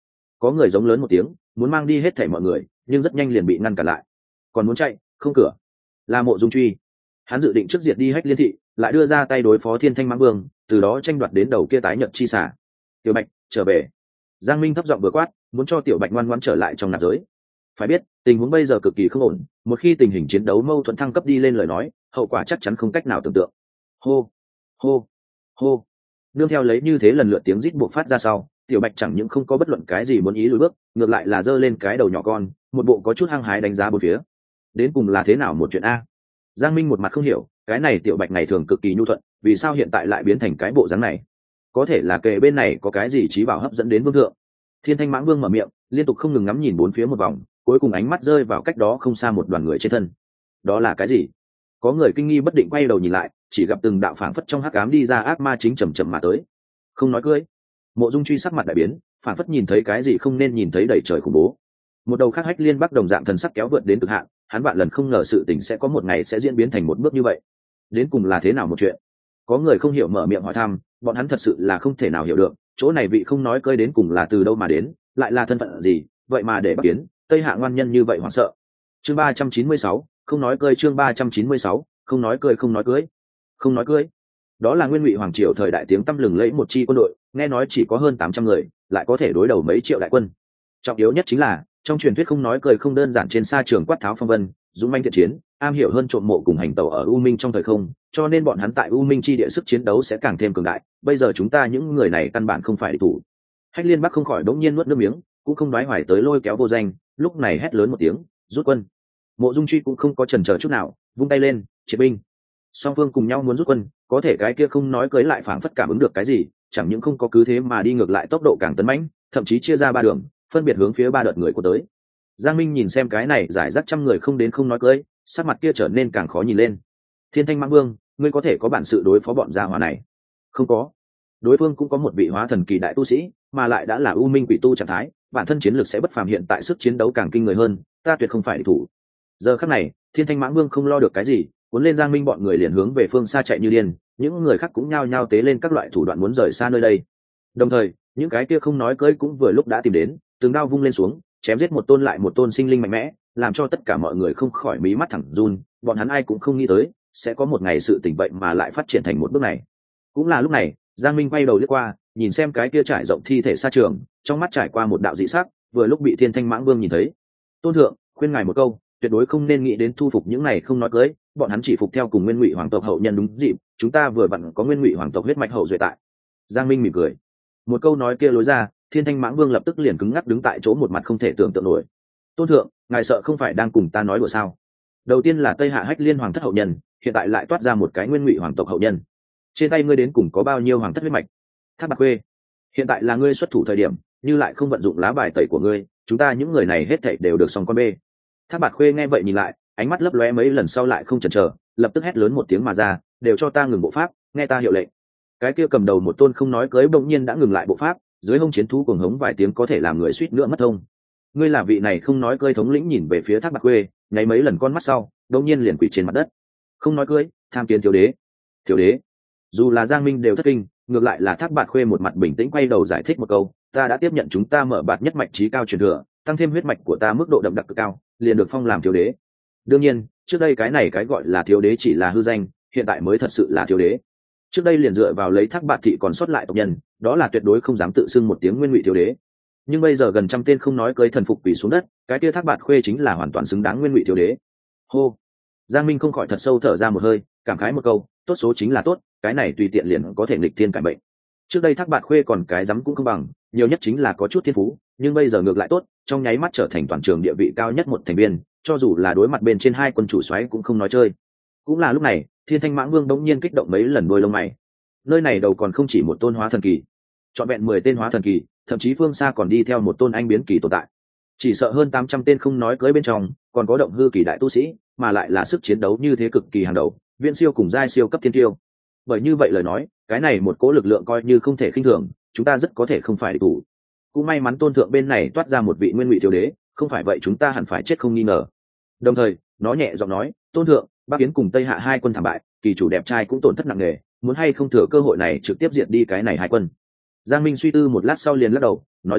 Speaker 1: có người giống lớn một tiếng muốn mang đi hết thảy mọi người, nhưng rất nhanh liền bị ngăn cản lại. Còn muốn chạy không cửa. Là Mộ Dung Truy. Hắn dự định trước diệt đi Hách Liên thị, lại đưa ra tay đối phó Thiên Thanh Mãng Vương, từ đó tranh đoạt đến đầu kia tái nhật chi xả. Tiểu Bạch trở về. Giang Minh thấp giọng vừa quát, muốn cho Tiểu Bạch ngoan ngoãn trở lại trong nạp giới. Phải biết tình huống bây giờ cực kỳ không ổn, một khi tình hình chiến đấu mâu thuẫn thăng cấp đi lên lời nói, hậu quả chắc chắn không cách nào tưởng tượng. Hô hô hô. Nương theo lấy như thế lần lượt tiếng rít buộc phát ra sau, Tiểu Bạch chẳng những không có bất luận cái gì muốn ý lùi bước, ngược lại là giơ lên cái đầu nhỏ con, một bộ có chút hăng hái đánh giá bốn phía. Đến cùng là thế nào một chuyện a? Giang Minh một mặt không hiểu, cái này Tiểu Bạch ngày thường cực kỳ nhu thuận, vì sao hiện tại lại biến thành cái bộ dáng này? Có thể là kề bên này có cái gì trí bảo hấp dẫn đến vương thượng. Thiên Thanh Mãng Vương mở miệng, liên tục không ngừng ngắm nhìn bốn phía một vòng, cuối cùng ánh mắt rơi vào cách đó không xa một đoàn người trên thân. Đó là cái gì? Có người kinh nghi bất định quay đầu nhìn lại, chỉ gặp từng đạo phảng phất trong hắc ám đi ra ác ma chính chậm chậm mà tới. Không nói cưới. Mộ Dung Truy sắc mặt đại biến, phảng phất nhìn thấy cái gì không nên nhìn thấy, đầy trời khủng bố. Một đầu khác Hách Liên Bắc đồng dạng thần sắc kéo vượt đến cực hạn, hắn vạn lần không ngờ sự tình sẽ có một ngày sẽ diễn biến thành một bước như vậy. Đến cùng là thế nào một chuyện? Có người không hiểu mở miệng hỏi thăm, bọn hắn thật sự là không thể nào hiểu được, chỗ này vị không nói cơi đến cùng là từ đâu mà đến, lại là thân phận gì, vậy mà để Bắc Kiến, Tây Hạ ngoan nhân như vậy hoảng sợ. Chương 396, không nói cơi. Chương 396, không nói cơi. Không nói cưới. Không nói cưới. Đó là Nguyên Ngụy hoàng triều thời đại tiếng tăm lừng lẫy một chi quân đội, nghe nói chỉ có hơn 800 người, lại có thể đối đầu mấy triệu đại quân. Trọng yếu nhất chính là, trong truyền thuyết không nói cười không đơn giản trên sa trường quát tháo phong vân, dũng manh thiện chiến, am hiểu hơn trộm mộ cùng hành tẩu ở U Minh trong thời không, cho nên bọn hắn tại U Minh chi địa sức chiến đấu sẽ càng thêm cường đại. Bây giờ chúng ta những người này căn bản không phải địch thủ. Hách Liên Bắc không khỏi đống nhiên nuốt nước miếng, cũng không đoái hoài tới lôi kéo vô danh, lúc này hét lớn một tiếng, rút quân. Mộ Dung Truy cũng không có chần chờ chút nào, vung tay lên, triệt binh. Song phương cùng nhau muốn rút quân, có thể cái kia không nói cưới lại phảng phất cảm ứng được cái gì, chẳng những không có cứ thế mà đi ngược lại tốc độ càng tấn mãnh, thậm chí chia ra ba đường, phân biệt hướng phía ba đợt người của tới. Giang Minh nhìn xem cái này giải rác trăm người không đến không nói cưới, sắc mặt kia trở nên càng khó nhìn lên. Thiên Thanh Mãng Vương, ngươi có thể có bản sự đối phó bọn gia hỏa này? Không có. Đối phương cũng có một vị hóa thần kỳ đại tu sĩ, mà lại đã là U Minh quỷ tu trạng thái, bản thân chiến lược sẽ bất phàm, hiện tại sức chiến đấu càng kinh người hơn, ta tuyệt không phải địch thủ. Giờ khắc này, Thiên Thanh Mãng Vương không lo được cái gì, cuốn lên Giang Minh bọn người liền hướng về phương xa chạy như điên, những người khác cũng nhao nhao tế lên các loại thủ đoạn muốn rời xa nơi đây. Đồng thời, những cái kia không nói cưới cũng vừa lúc đã tìm đến, từng đao vung lên xuống, chém giết một tôn lại một tôn sinh linh mạnh mẽ, làm cho tất cả mọi người không khỏi mí mắt thẳng run, bọn hắn ai cũng không nghĩ tới sẽ có một ngày sự tình vậy mà lại phát triển thành một bước này. Cũng là lúc này, Giang Minh quay đầu liếc qua, nhìn xem cái kia trải rộng thi thể xa trường, trong mắt trải qua một đạo dị sắc, vừa lúc bị Thiên Thanh Mãng Vương nhìn thấy. Tôn thượng, khuyên ngài một câu, tuyệt đối không nên nghĩ đến thu phục những này không nói cưới, bọn hắn chỉ phục theo cùng Nguyên Ngụy hoàng tộc hậu nhân đúng dịp, chúng ta vừa vặn có Nguyên Ngụy hoàng tộc huyết mạch hậu duệ tại. Giang Minh mỉm cười. Một câu nói kia lối ra, Thiên Thanh Mãng Vương lập tức liền cứng ngắc đứng tại chỗ, một mặt không thể tưởng tượng nổi. Tôn thượng, ngài sợ không phải đang cùng ta nói đùa sao? Đầu tiên là Tây Hạ Hách Liên hoàng thất hậu nhân, hiện tại lại toát ra một cái Nguyên Ngụy hoàng tộc hậu nhân. Trên tay ngươi đến cùng có bao nhiêu hoàng thất huyết mạch? Thác Bạt Khuê, hiện tại là ngươi xuất thủ thời điểm, như lại không vận dụng lá bài tẩy của ngươi, chúng ta những người này hết thảy đều được xong con bê. Thác Bạt Khuê nghe vậy nhìn lại, ánh mắt lấp lóe mấy lần sau lại không chần chờ, lập tức hét lớn một tiếng mà ra, đều cho ta ngừng bộ pháp, nghe ta hiệu lệnh. Cái kia cầm đầu một tôn không nói cưới bỗng nhiên đã ngừng lại bộ pháp, dưới hông chiến thú cuồng hống vài tiếng có thể làm người suýt nữa mất thông. Ngươi là vị này không nói cưới thống lĩnh, nhìn về phía Thác Bạt Khuê, nháy mấy lần con mắt sau, bỗng nhiên liền quỳ trên mặt đất. Không nói cưới, tham kiến thiếu đế. Thiếu đế. Dù là Giang Minh đều thất kinh, ngược lại là Thác Bạt Khuê một mặt bình tĩnh quay đầu giải thích một câu, ta đã tiếp nhận chúng ta mở bạt nhất mạch chí cao truyền thừa, tăng thêm huyết mạch của ta mức độ đậm đặc cực cao, liền được phong làm thiếu đế. Đương nhiên, trước đây cái này cái gọi là thiếu đế chỉ là hư danh, hiện tại mới thật sự là thiếu đế. Trước đây liền dựa vào lấy Thác Bạt thị còn sót lại tộc nhân, đó là tuyệt đối không dám tự xưng một tiếng Nguyên Ngụy thiếu đế. Nhưng bây giờ gần trăm tên không nói cưới thần phục quỳ xuống đất, cái kia Thác Bạt Khuê chính là hoàn toàn xứng đáng Nguyên Ngụy thiếu đế. Hô. Giang Minh không khỏi thật sâu thở ra một hơi, cảm khái một câu, tốt số chính là tốt, cái này tùy tiện liền có thể nghịch thiên cải bệnh. Trước đây Thác Bạt Khuê còn cái dám cũng không bằng, nhiều nhất chính là có chút thiên phú, nhưng bây giờ ngược lại tốt, trong nháy mắt trở thành toàn trường địa vị cao nhất một thành viên, cho dù là đối mặt bên trên hai quân chủ soái cũng không nói chơi. Cũng là lúc này, Thiên Thanh Mãng Vương đống nhiên kích động mấy lần đôi lông mày. Nơi này đầu còn không chỉ một tôn hóa thần kỳ, trọn vẹn 10 tên hóa thần kỳ, thậm chí phương xa còn đi theo một tôn anh biến kỳ tồn tại. Chỉ sợ hơn 800 tên không nói cưới bên trong, còn có động hư kỳ đại tu sĩ, mà lại là sức chiến đấu như thế cực kỳ hàng đầu, viễn siêu cùng giai siêu cấp thiên tiêu. Bởi như vậy lời nói, cái này một cỗ lực lượng coi như không thể khinh thường, chúng ta rất có thể không phải địch thủ. Cũng may mắn tôn thượng bên này toát ra một vị Nguyên Ngụy thiếu đế, không phải vậy chúng ta hẳn phải chết không nghi ngờ. Đồng thời, nó nhẹ giọng nói, tôn thượng, Bắc Yến cùng Tây Hạ hai quân thảm bại, kỳ chủ đẹp trai cũng tổn thất nặng nề, muốn hay không thừa cơ hội này trực tiếp diệt đi cái này hai quân. Giang Minh suy tư một lát sau liền lắc đầu, nói ra,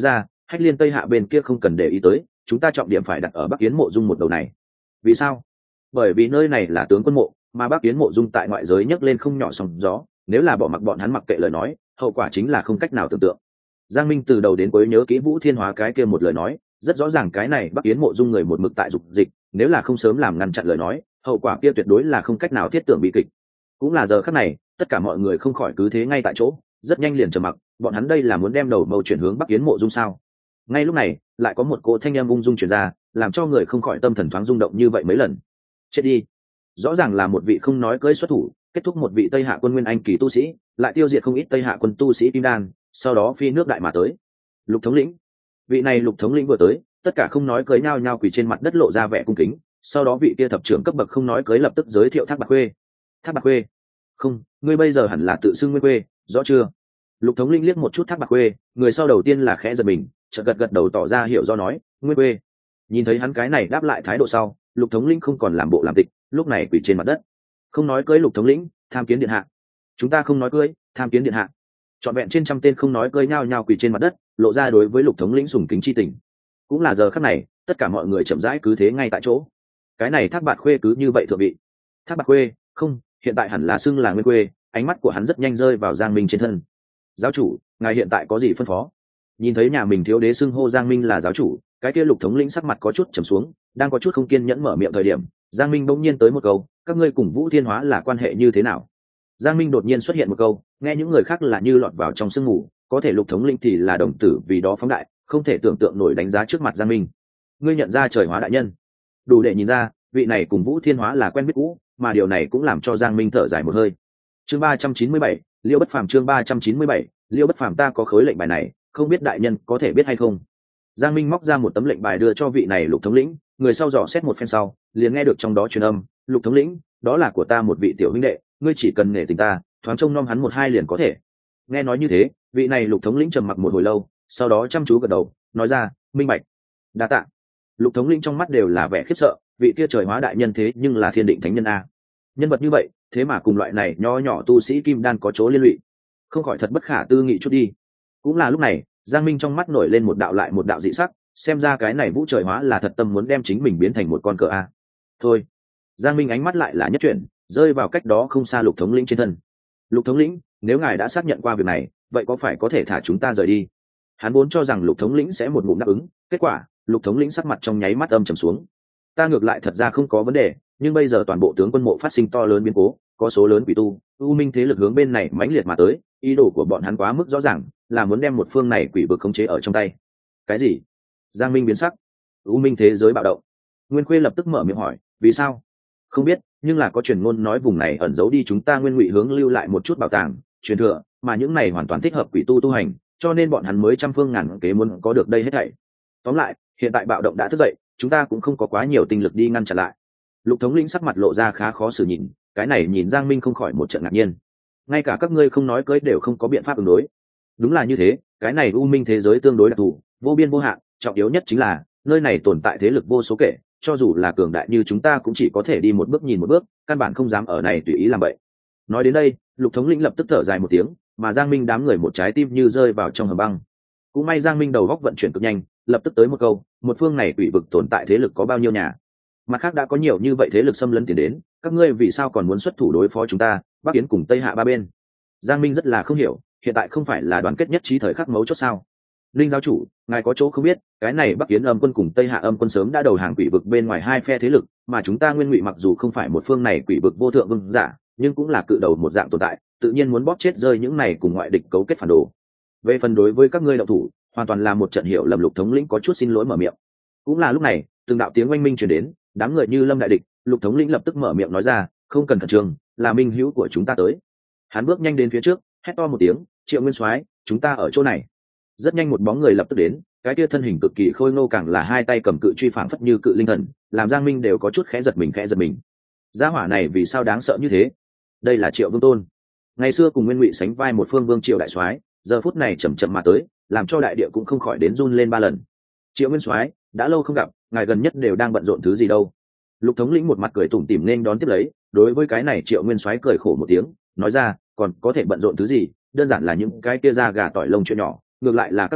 Speaker 1: Hách Liên Tây Hạ bên kia không cần để ý tới, chúng ta trọng điểm phải đặt ở Bắc Yến Mộ Dung một đầu này. Vì sao? Bởi vì nơi này là tướng quân mộ, mà Bắc Yến Mộ Dung tại ngoại giới nhấc lên không nhỏ sóng gió, nếu là bỏ mặc bọn hắn mặc kệ lời nói, hậu quả chính là không cách nào tưởng tượng. Giang Minh từ đầu đến cuối nhớ kỹ Vũ Thiên Hóa cái kia một lời nói, rất rõ ràng cái này Bắc Yến Mộ Dung người một mực tại dục dịch, nếu là không sớm làm ngăn chặn lời nói, hậu quả kia tuyệt đối là không cách nào thiết tưởng bị kịch. Cũng là giờ khắc này, tất cả mọi người không khỏi cứ thế ngay tại chỗ, rất nhanh liền trầm mặc, bọn hắn đây là muốn đem đầu mâu chuyển hướng Bắc Yến Mộ Dung sao? Ngay lúc này, lại có một cỗ thanh âm ung dung truyền ra, làm cho người không khỏi tâm thần thoáng rung động như vậy mấy lần. Chết đi! Rõ ràng là một vị không nói cưỡi xuất thủ, kết thúc một vị Tây Hạ quân nguyên anh kỳ tu sĩ, lại tiêu diệt không ít Tây Hạ quân tu sĩ kim đan, sau đó phi nước đại mà tới. Lục thống lĩnh, vị này Lục thống lĩnh vừa tới, tất cả không nói cưỡi nhao nhao quỳ trên mặt đất lộ ra vẻ cung kính, sau đó vị kia thập trưởng cấp bậc không nói cưỡi lập tức giới thiệu Thác Bạc Khuê. Thác Bạc Khuê? Không, ngươi bây giờ hẳn là tự xưng Nguyên Khuê, rõ chưa? Lục thống lĩnh liếc một chút Thác Bạc Khuê, người sau đầu tiên là khẽ giật mình, chợt gật gật đầu tỏ ra hiểu do nói, Nguyên Khuê. Nhìn thấy hắn cái này đáp lại thái độ sau, Lục thống lĩnh không còn làm bộ làm tịch, lúc này quỳ trên mặt đất. Không nói cưỡi Lục thống lĩnh, tham kiến điện hạ. Chúng ta không nói cưỡi, tham kiến điện hạ. Trọn vẹn trên trăm tên không nói cưỡi nhao nhao quỳ trên mặt đất, lộ ra đối với Lục thống lĩnh sùng kính chi tình. Cũng là giờ khắc này, tất cả mọi người chậm rãi cứ thế ngay tại chỗ. Cái này Thác Bạc Khuê cứ như vậy thượng vị. Thác Bạc Khuê, không, hiện tại hẳn là xưng là Nguyên Khuê, ánh mắt của hắn rất nhanh rơi vào Giang Minh trên thân. Giáo chủ, ngài hiện tại có gì phân phó? Nhìn thấy nhà mình thiếu đế xưng hô Giang Minh là giáo chủ, cái kia Lục thống lĩnh sắc mặt có chút trầm xuống, đang có chút không kiên nhẫn mở miệng thời điểm, Giang Minh bỗng nhiên tới một câu, các ngươi cùng Vũ Thiên Hóa là quan hệ như thế nào? Giang Minh đột nhiên xuất hiện một câu, nghe những người khác là như lọt vào trong sương mù, có thể Lục thống lĩnh thì là đồng tử vì đó phóng đại, không thể tưởng tượng nổi đánh giá trước mặt Giang Minh. Ngươi nhận ra Trời Hóa đại nhân? Đủ để nhìn ra, vị này cùng Vũ Thiên Hóa là quen biết cũ, mà điều này cũng làm cho Giang Minh thở dài một hơi. Chương 397, Liêu Bất Phàm, chương 397, Liêu Bất Phàm, ta có khối lệnh bài này, không biết đại nhân có thể biết hay không? Giang Minh móc ra một tấm lệnh bài đưa cho vị này Lục thống lĩnh, người sau dò xét một phen sau, liền nghe được trong đó truyền âm, Lục thống lĩnh, đó là của ta một vị tiểu huynh đệ, ngươi chỉ cần nể tình ta, thoáng trông nom hắn một hai liền có thể. Nghe nói như thế, vị này Lục thống lĩnh trầm mặc một hồi lâu, sau đó chăm chú gật đầu, nói ra, minh bạch. Đa tạ. Lục thống lĩnh trong mắt đều là vẻ khiếp sợ, vị kia Trời Hóa đại nhân thế nhưng là thiên định thánh nhân a. Nhân vật như vậy, thế mà cùng loại này nho nhỏ tu sĩ kim đan có chỗ liên lụy, không khỏi thật bất khả tư nghị chút đi. Cũng là lúc này, Giang Minh trong mắt nổi lên một đạo lại một đạo dị sắc, xem ra cái này Vũ Trời Hóa là thật tâm muốn đem chính mình biến thành một con cờ a. Thôi, Giang Minh ánh mắt lại là nhất chuyển, rơi vào cách đó không xa Lục thống lĩnh trên thân. Lục thống lĩnh, nếu ngài đã xác nhận qua việc này, vậy có phải có thể thả chúng ta rời đi? Hắn vốn cho rằng Lục thống lĩnh sẽ một ngụm đáp ứng, kết quả Lục thống lĩnh sắc mặt trong nháy mắt âm trầm xuống. Ta ngược lại thật ra không có vấn đề, nhưng bây giờ toàn bộ tướng quân mộ phát sinh to lớn biến cố, có số lớn quỷ tu u minh thế lực hướng bên này mãnh liệt mà tới, ý đồ của bọn hắn quá mức rõ ràng, là muốn đem một phương này quỷ vực khống chế ở trong tay. Cái gì? Giang Minh biến sắc. U minh thế giới bạo động. Nguyên Khuê lập tức mở miệng hỏi, vì sao? Không biết, nhưng là có truyền ngôn nói vùng này ẩn giấu đi chúng ta Nguyên Ngụy hướng lưu lại một chút bảo tàng, truyền thừa, mà những này hoàn toàn thích hợp quỷ tu tu hành, cho nên bọn hắn mới trăm phương ngàn kế muốn có được đây hết thảy. Tóm lại, hiện tại bạo động đã thức dậy, chúng ta cũng không có quá nhiều tinh lực đi ngăn chặn lại. Lục thống lĩnh sắc mặt lộ ra khá khó xử nhìn, cái này nhìn Giang Minh không khỏi một trận ngạc nhiên. Ngay cả các ngươi không nói cưới đều không có biện pháp ứng đối. Đúng là như thế, cái này u minh thế giới tương đối đặc thù, vô biên vô hạn, trọng yếu nhất chính là nơi này tồn tại thế lực vô số kể, cho dù là cường đại như chúng ta cũng chỉ có thể đi một bước nhìn một bước, căn bản không dám ở này tùy ý làm vậy. Nói đến đây, Lục thống lĩnh lập tức thở dài một tiếng, mà Giang Minh đám người một trái tim như rơi vào trong hầm băng. Cũng may Giang Minh đầu góc vận chuyển cực nhanh, lập tức tới một câu, một phương này quỷ vực tồn tại thế lực có bao nhiêu nhà? Mặt khác đã có nhiều như vậy thế lực xâm lấn tiền đến, các ngươi vì sao còn muốn xuất thủ đối phó chúng ta, Bắc Yến cùng Tây Hạ ba bên? Giang Minh rất là không hiểu, hiện tại không phải là đoàn kết nhất trí thời khắc mấu chốt sao? Linh giáo chủ, ngài có chỗ không biết, cái này Bắc Yến âm quân cùng Tây Hạ âm quân sớm đã đầu hàng quỷ vực bên ngoài hai phe thế lực, mà chúng ta Nguyên Ngụy mặc dù không phải một phương này quỷ vực vô thượng vương giả, nhưng cũng là cự đầu một dạng tồn tại, tự nhiên muốn bóp chết rơi những này cùng ngoại địch cấu kết phản đồ. Về phần đối với các ngươi đạo thủ, hoàn toàn là một trận hiểu lầm. Lục thống lĩnh có chút xin lỗi mở miệng. Cũng là lúc này, từng đạo tiếng oanh minh truyền đến, đám người như lâm đại địch. Lục thống lĩnh lập tức mở miệng nói ra, không cần khẩn trương, là minh hữu của chúng ta tới. Hắn bước nhanh đến phía trước, hét to một tiếng, Triệu Nguyên Soái, chúng ta ở chỗ này. Rất nhanh một bóng người lập tức đến, cái kia thân hình cực kỳ khôi ngô, càng là hai tay cầm cự truy phảng phất như cự linh thần, làm Giang Minh đều có chút khẽ giật mình. Gia hỏa này vì sao đáng sợ như thế? Đây là Triệu Vương Tôn, ngày xưa cùng Nguyên Ngụy sánh vai một phương vương Triệu đại soái, giờ phút này chậm chậm mà tới, làm cho đại địa cũng không khỏi đến run lên 3 lần. Triệu Nguyên Soái, đã lâu không gặp, ngài gần nhất đều đang bận rộn thứ gì đâu? Lục thống lĩnh một mặt cười tủm tỉm nên đón tiếp lấy, đối với cái này Triệu Nguyên Soái cười khổ một tiếng, nói ra, còn có thể bận rộn thứ gì, đơn giản là những cái kia da gà tỏi lông chuyện nhỏ, ngược lại là các ngươi,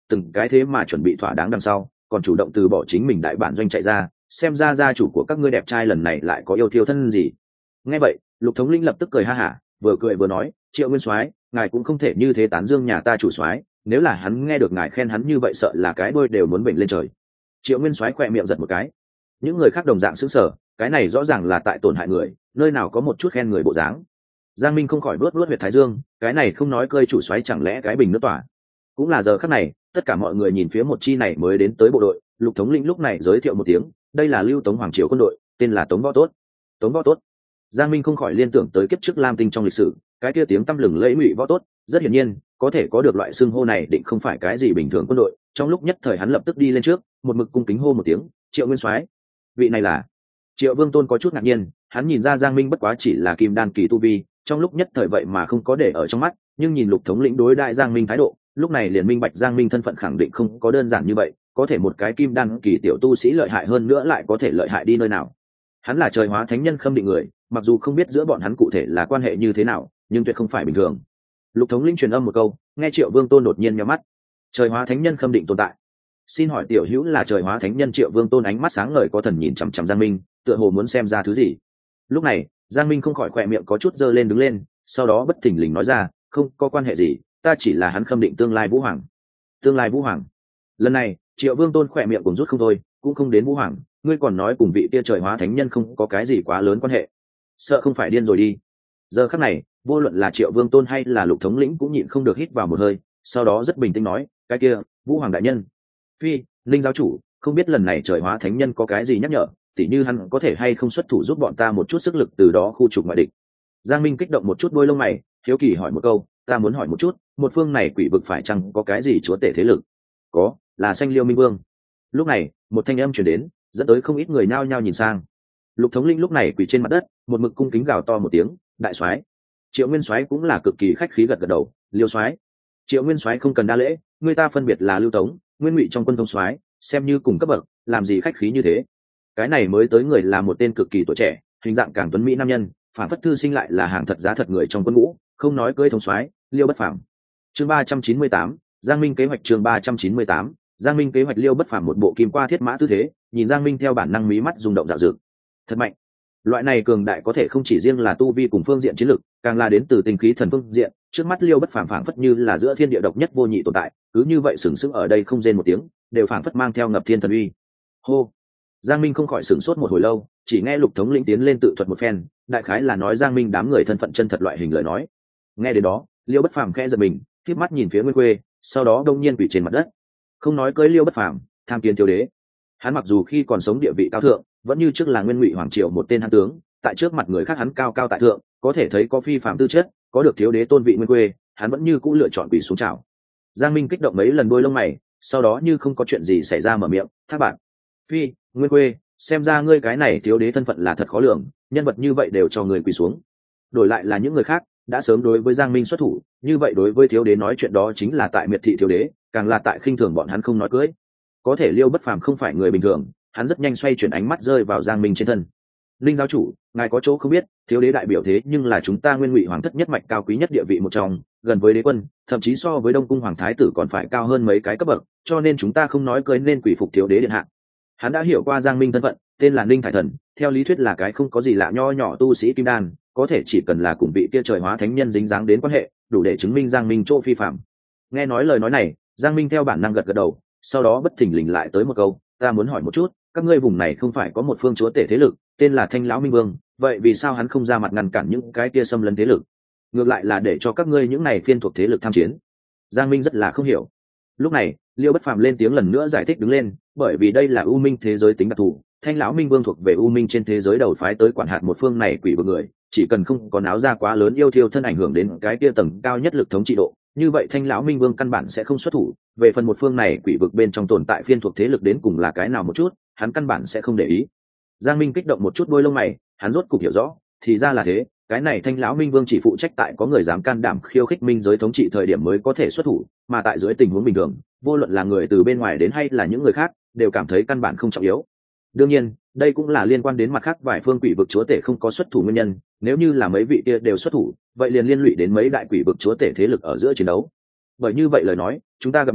Speaker 1: từng cái thế mà chuẩn bị thỏa đáng đằng sau còn chủ động từ bỏ chính mình đại bản doanh chạy ra, xem ra gia chủ của các ngươi đẹp trai lần này lại có yêu thiêu thân gì. Nghe vậy Lục thống lĩnh lập tức cười ha hả, vừa cười vừa nói, Triệu nguyên soái, ngài cũng không thể như thế tán dương nhà ta chủ soái, nếu là hắn nghe được ngài khen hắn như vậy sợ là cái đôi đều muốn bệnh lên trời. Triệu nguyên soái khỏe miệng giật một cái. Những người khác đồng dạng sững sờ, cái này rõ ràng là tại tổn hại người, nơi nào có một chút khen người bộ dáng. Giang Minh không khỏi vuốt huyệt thái dương, cái này không nói cơi chủ soái chẳng lẽ cái bình nước tỏa. Cũng là giờ khắc này, tất cả mọi người nhìn phía một chi này mới đến tới bộ đội. Lục thống lĩnh lúc này giới thiệu một tiếng, đây là Lưu Tống Hoàng triều quân đội, tên là Tống Võ Tốt. Tống Võ Tốt. Giang Minh không khỏi liên tưởng tới kiếp trước Lam Tinh trong lịch sử, cái kia tiếng tăm lừng lẫy Ngụy Võ Tốt, rất hiển nhiên, có thể có được loại xưng hô này định không phải cái gì bình thường quân đội. Trong lúc nhất thời hắn lập tức đi lên trước, một mực cung kính hô một tiếng, Triệu nguyên soái. Vị này là Triệu Vương Tôn có chút ngạc nhiên, hắn nhìn ra Giang Minh bất quá chỉ là kim đan kỳ tu vi, trong lúc nhất thời vậy mà không có để ở trong mắt, nhưng nhìn Lục thống lĩnh đối đại Giang Minh thái độ, lúc này liền minh bạch Giang Minh thân phận khẳng định không có đơn giản như vậy, có thể một cái kim đan kỳ tiểu tu sĩ lợi hại hơn nữa lại có thể lợi hại đi nơi nào. Hắn là trời hóa thánh nhân Khâm Định người, mặc dù không biết giữa bọn hắn cụ thể là quan hệ như thế nào, nhưng tuyệt không phải bình thường. Lục thống lĩnh truyền âm một câu, nghe Triệu Vương Tôn đột nhiên nhíu mắt. Trời hóa thánh nhân Khâm Định tồn tại. Xin hỏi tiểu hữu là trời hóa thánh nhân? Triệu Vương Tôn ánh mắt sáng ngời có thần nhìn chằm chằm Giang Minh, tựa hồ muốn xem ra thứ gì. Lúc này Giang Minh không khỏi khỏe miệng có chút giơ lên đứng lên, sau đó bất thình lình nói ra, không có quan hệ gì, ta chỉ là hắn Khâm Định tương lai vũ hoàng. Tương lai vũ hoàng. Lần này Triệu Vương Tôn khỏe miệng cũng rút không thôi, cũng không đến vũ hoàng, ngươi còn nói cùng vị kia trời hóa thánh nhân không có cái gì quá lớn quan hệ, sợ không phải điên rồi đi. Giờ khắc này vô luận là Triệu Vương Tôn hay là Lục thống lĩnh cũng nhịn không được hít vào một hơi, sau đó rất bình tĩnh nói, cái kia vũ hoàng đại nhân. Phi, Linh giáo chủ, không biết lần này trời hóa thánh nhân có cái gì nhắc nhở, tỉ như hắn có thể hay không xuất thủ giúp bọn ta một chút sức lực từ đó khu trục ngoại địch. Giang Minh kích động một chút đôi lông mày, hiếu kỳ hỏi một câu, ta muốn hỏi một chút, một phương này quỷ vực phải chăng có cái gì chúa tể thế lực? Có, là Xanh Liêu Minh Vương. Lúc này một thanh âm truyền đến, dẫn tới không ít người nhao nhao nhìn sang. Lục thống lĩnh lúc này quỳ trên mặt đất, một mực cung kính gào to một tiếng, đại soái. Triệu nguyên soái cũng là cực kỳ khách khí gật gật đầu, Liêu soái. Triệu nguyên soái không cần đa lễ, người ta phân biệt là Lưu Tống, Nguyên Ngụy trong quân thống soái, xem như cùng cấp bậc, làm gì khách khí như thế. Cái này mới tới người là một tên cực kỳ tuổi trẻ, hình dạng càng tuấn mỹ nam nhân, phản phất thư sinh lại là hàng thật giá thật người trong quân ngũ, không nói cưới thống soái, Liêu bất phàm. Chương 398, Giang Minh kế hoạch. Chương 398, Giang Minh kế hoạch. Liêu bất phàm một bộ kim qua thiết mã tư thế, nhìn Giang Minh theo bản năng mí mắt rung động dạo dực. Thật mạnh. Loại này cường đại có thể không chỉ riêng là tu vi cùng phương diện chiến lực, càng là đến từ tinh khí thần phương diện. Trước mắt Liêu bất phàm phảng phất như là giữa thiên địa độc nhất vô nhị tồn tại, cứ như vậy sừng sững ở đây không rên một tiếng, đều phảng phất mang theo ngập thiên thần uy. Hô. Giang Minh không khỏi sửng sốt một hồi lâu, chỉ nghe Lục thống lĩnh tiến lên tự thuật một phen, đại khái là nói Giang Minh đám người thân phận chân thật loại hình lời nói. Nghe đến đó, Liêu bất phàm khẽ giật mình, khép mắt nhìn phía Nguyên Khuê, sau đó đông nhiên quỳ trên mặt đất. Không nói cưới Liêu bất phàm, tham kiến thiếu đế. Hắn mặc dù khi còn sống địa vị cao thượng, vẫn như trước là Nguyên Ngụy hoàng triều một tên hán tướng, tại trước mặt người khác hắn cao cao tại thượng, có thể thấy có phi phàm tư chất, có được thiếu đế tôn vị Nguyên Khuê, hắn vẫn như cũ lựa chọn quỳ xuống chào. Giang Minh kích động mấy lần đôi lông mày, sau đó như không có chuyện gì xảy ra mở miệng, thác bạn. Phi, Nguyên Khuê, xem ra ngươi cái này thiếu đế thân phận là thật khó lường, nhân vật như vậy đều cho người quỳ xuống. Đổi lại là những người khác đã sớm đối với Giang Minh xuất thủ, như vậy đối với thiếu đế nói chuyện đó chính là tại miệt thị thiếu đế, càng là tại khinh thường bọn hắn không nói cưới. Có thể Liêu bất phàm không phải người bình thường, hắn rất nhanh xoay chuyển ánh mắt rơi vào Giang Minh trên thân. Linh giáo chủ, ngài có chỗ không biết, thiếu đế đại biểu thế nhưng là chúng ta Nguyên Ngụy hoàng thất nhất mạch cao quý nhất địa vị một trong, gần với đế quân, thậm chí so với Đông cung hoàng thái tử còn phải cao hơn mấy cái cấp bậc, cho nên chúng ta không nói cưới nên quỷ phục thiếu đế điện hạ. Hắn đã hiểu qua Giang Minh thân phận, tên là Ninh Thải Thần, theo lý thuyết là cái không có gì lạ nho nhỏ tu sĩ kim đan, có thể chỉ cần là cùng vị kia trời hóa thánh nhân dính dáng đến quan hệ, đủ để chứng minh Giang Minh chỗ phi phạm. Nghe nói lời nói này, Giang Minh theo bản năng gật gật đầu, sau đó bất thình lình lại tới một câu, ta muốn hỏi một chút, các ngươi vùng này không phải có một phương chúa tể thế lực, tên là Thanh lão Minh Vương, vậy vì sao hắn không ra mặt ngăn cản những cái kia xâm lấn thế lực, ngược lại là để cho các ngươi những này phiên thuộc thế lực tham chiến? Giang Minh rất là không hiểu. Lúc này Liêu bất phàm lên tiếng lần nữa giải thích đứng lên, bởi vì đây là U Minh thế giới tính đặc thù, Thanh lão Minh Vương thuộc về U Minh trên thế giới đầu phái tới quản hạt một phương này quỷ vực người, chỉ cần không có náo ra quá lớn yêu thiêu thân ảnh hưởng đến cái kia tầng cao nhất lực thống trị độ, như vậy Thanh lão Minh Vương căn bản sẽ không xuất thủ. Về phần một phương này quỷ vực bên trong tồn tại phiên thuộc thế lực đến cùng là cái nào một chút, hắn căn bản sẽ không để ý. Giang Minh kích động một chút đôi lông mày, hắn rốt cục hiểu rõ, thì ra là thế, cái này Thanh lão Minh Vương chỉ phụ trách tại có người dám can đảm khiêu khích minh giới thống trị thời điểm mới có thể xuất thủ, mà tại dưới tình huống bình thường, vô luận là người từ bên ngoài đến hay là những người khác, đều cảm thấy căn bản không trọng yếu. Đương nhiên, đây cũng là liên quan đến mặt khác vài phương quỷ vực chúa tể không có xuất thủ nguyên nhân, nếu như là mấy vị kia đều xuất thủ, vậy liền liên lụy đến mấy đại quỷ vực chúa tể thế lực ở giữa chiến đấu. Bởi như vậy lời nói, chúng ta gặp nạn,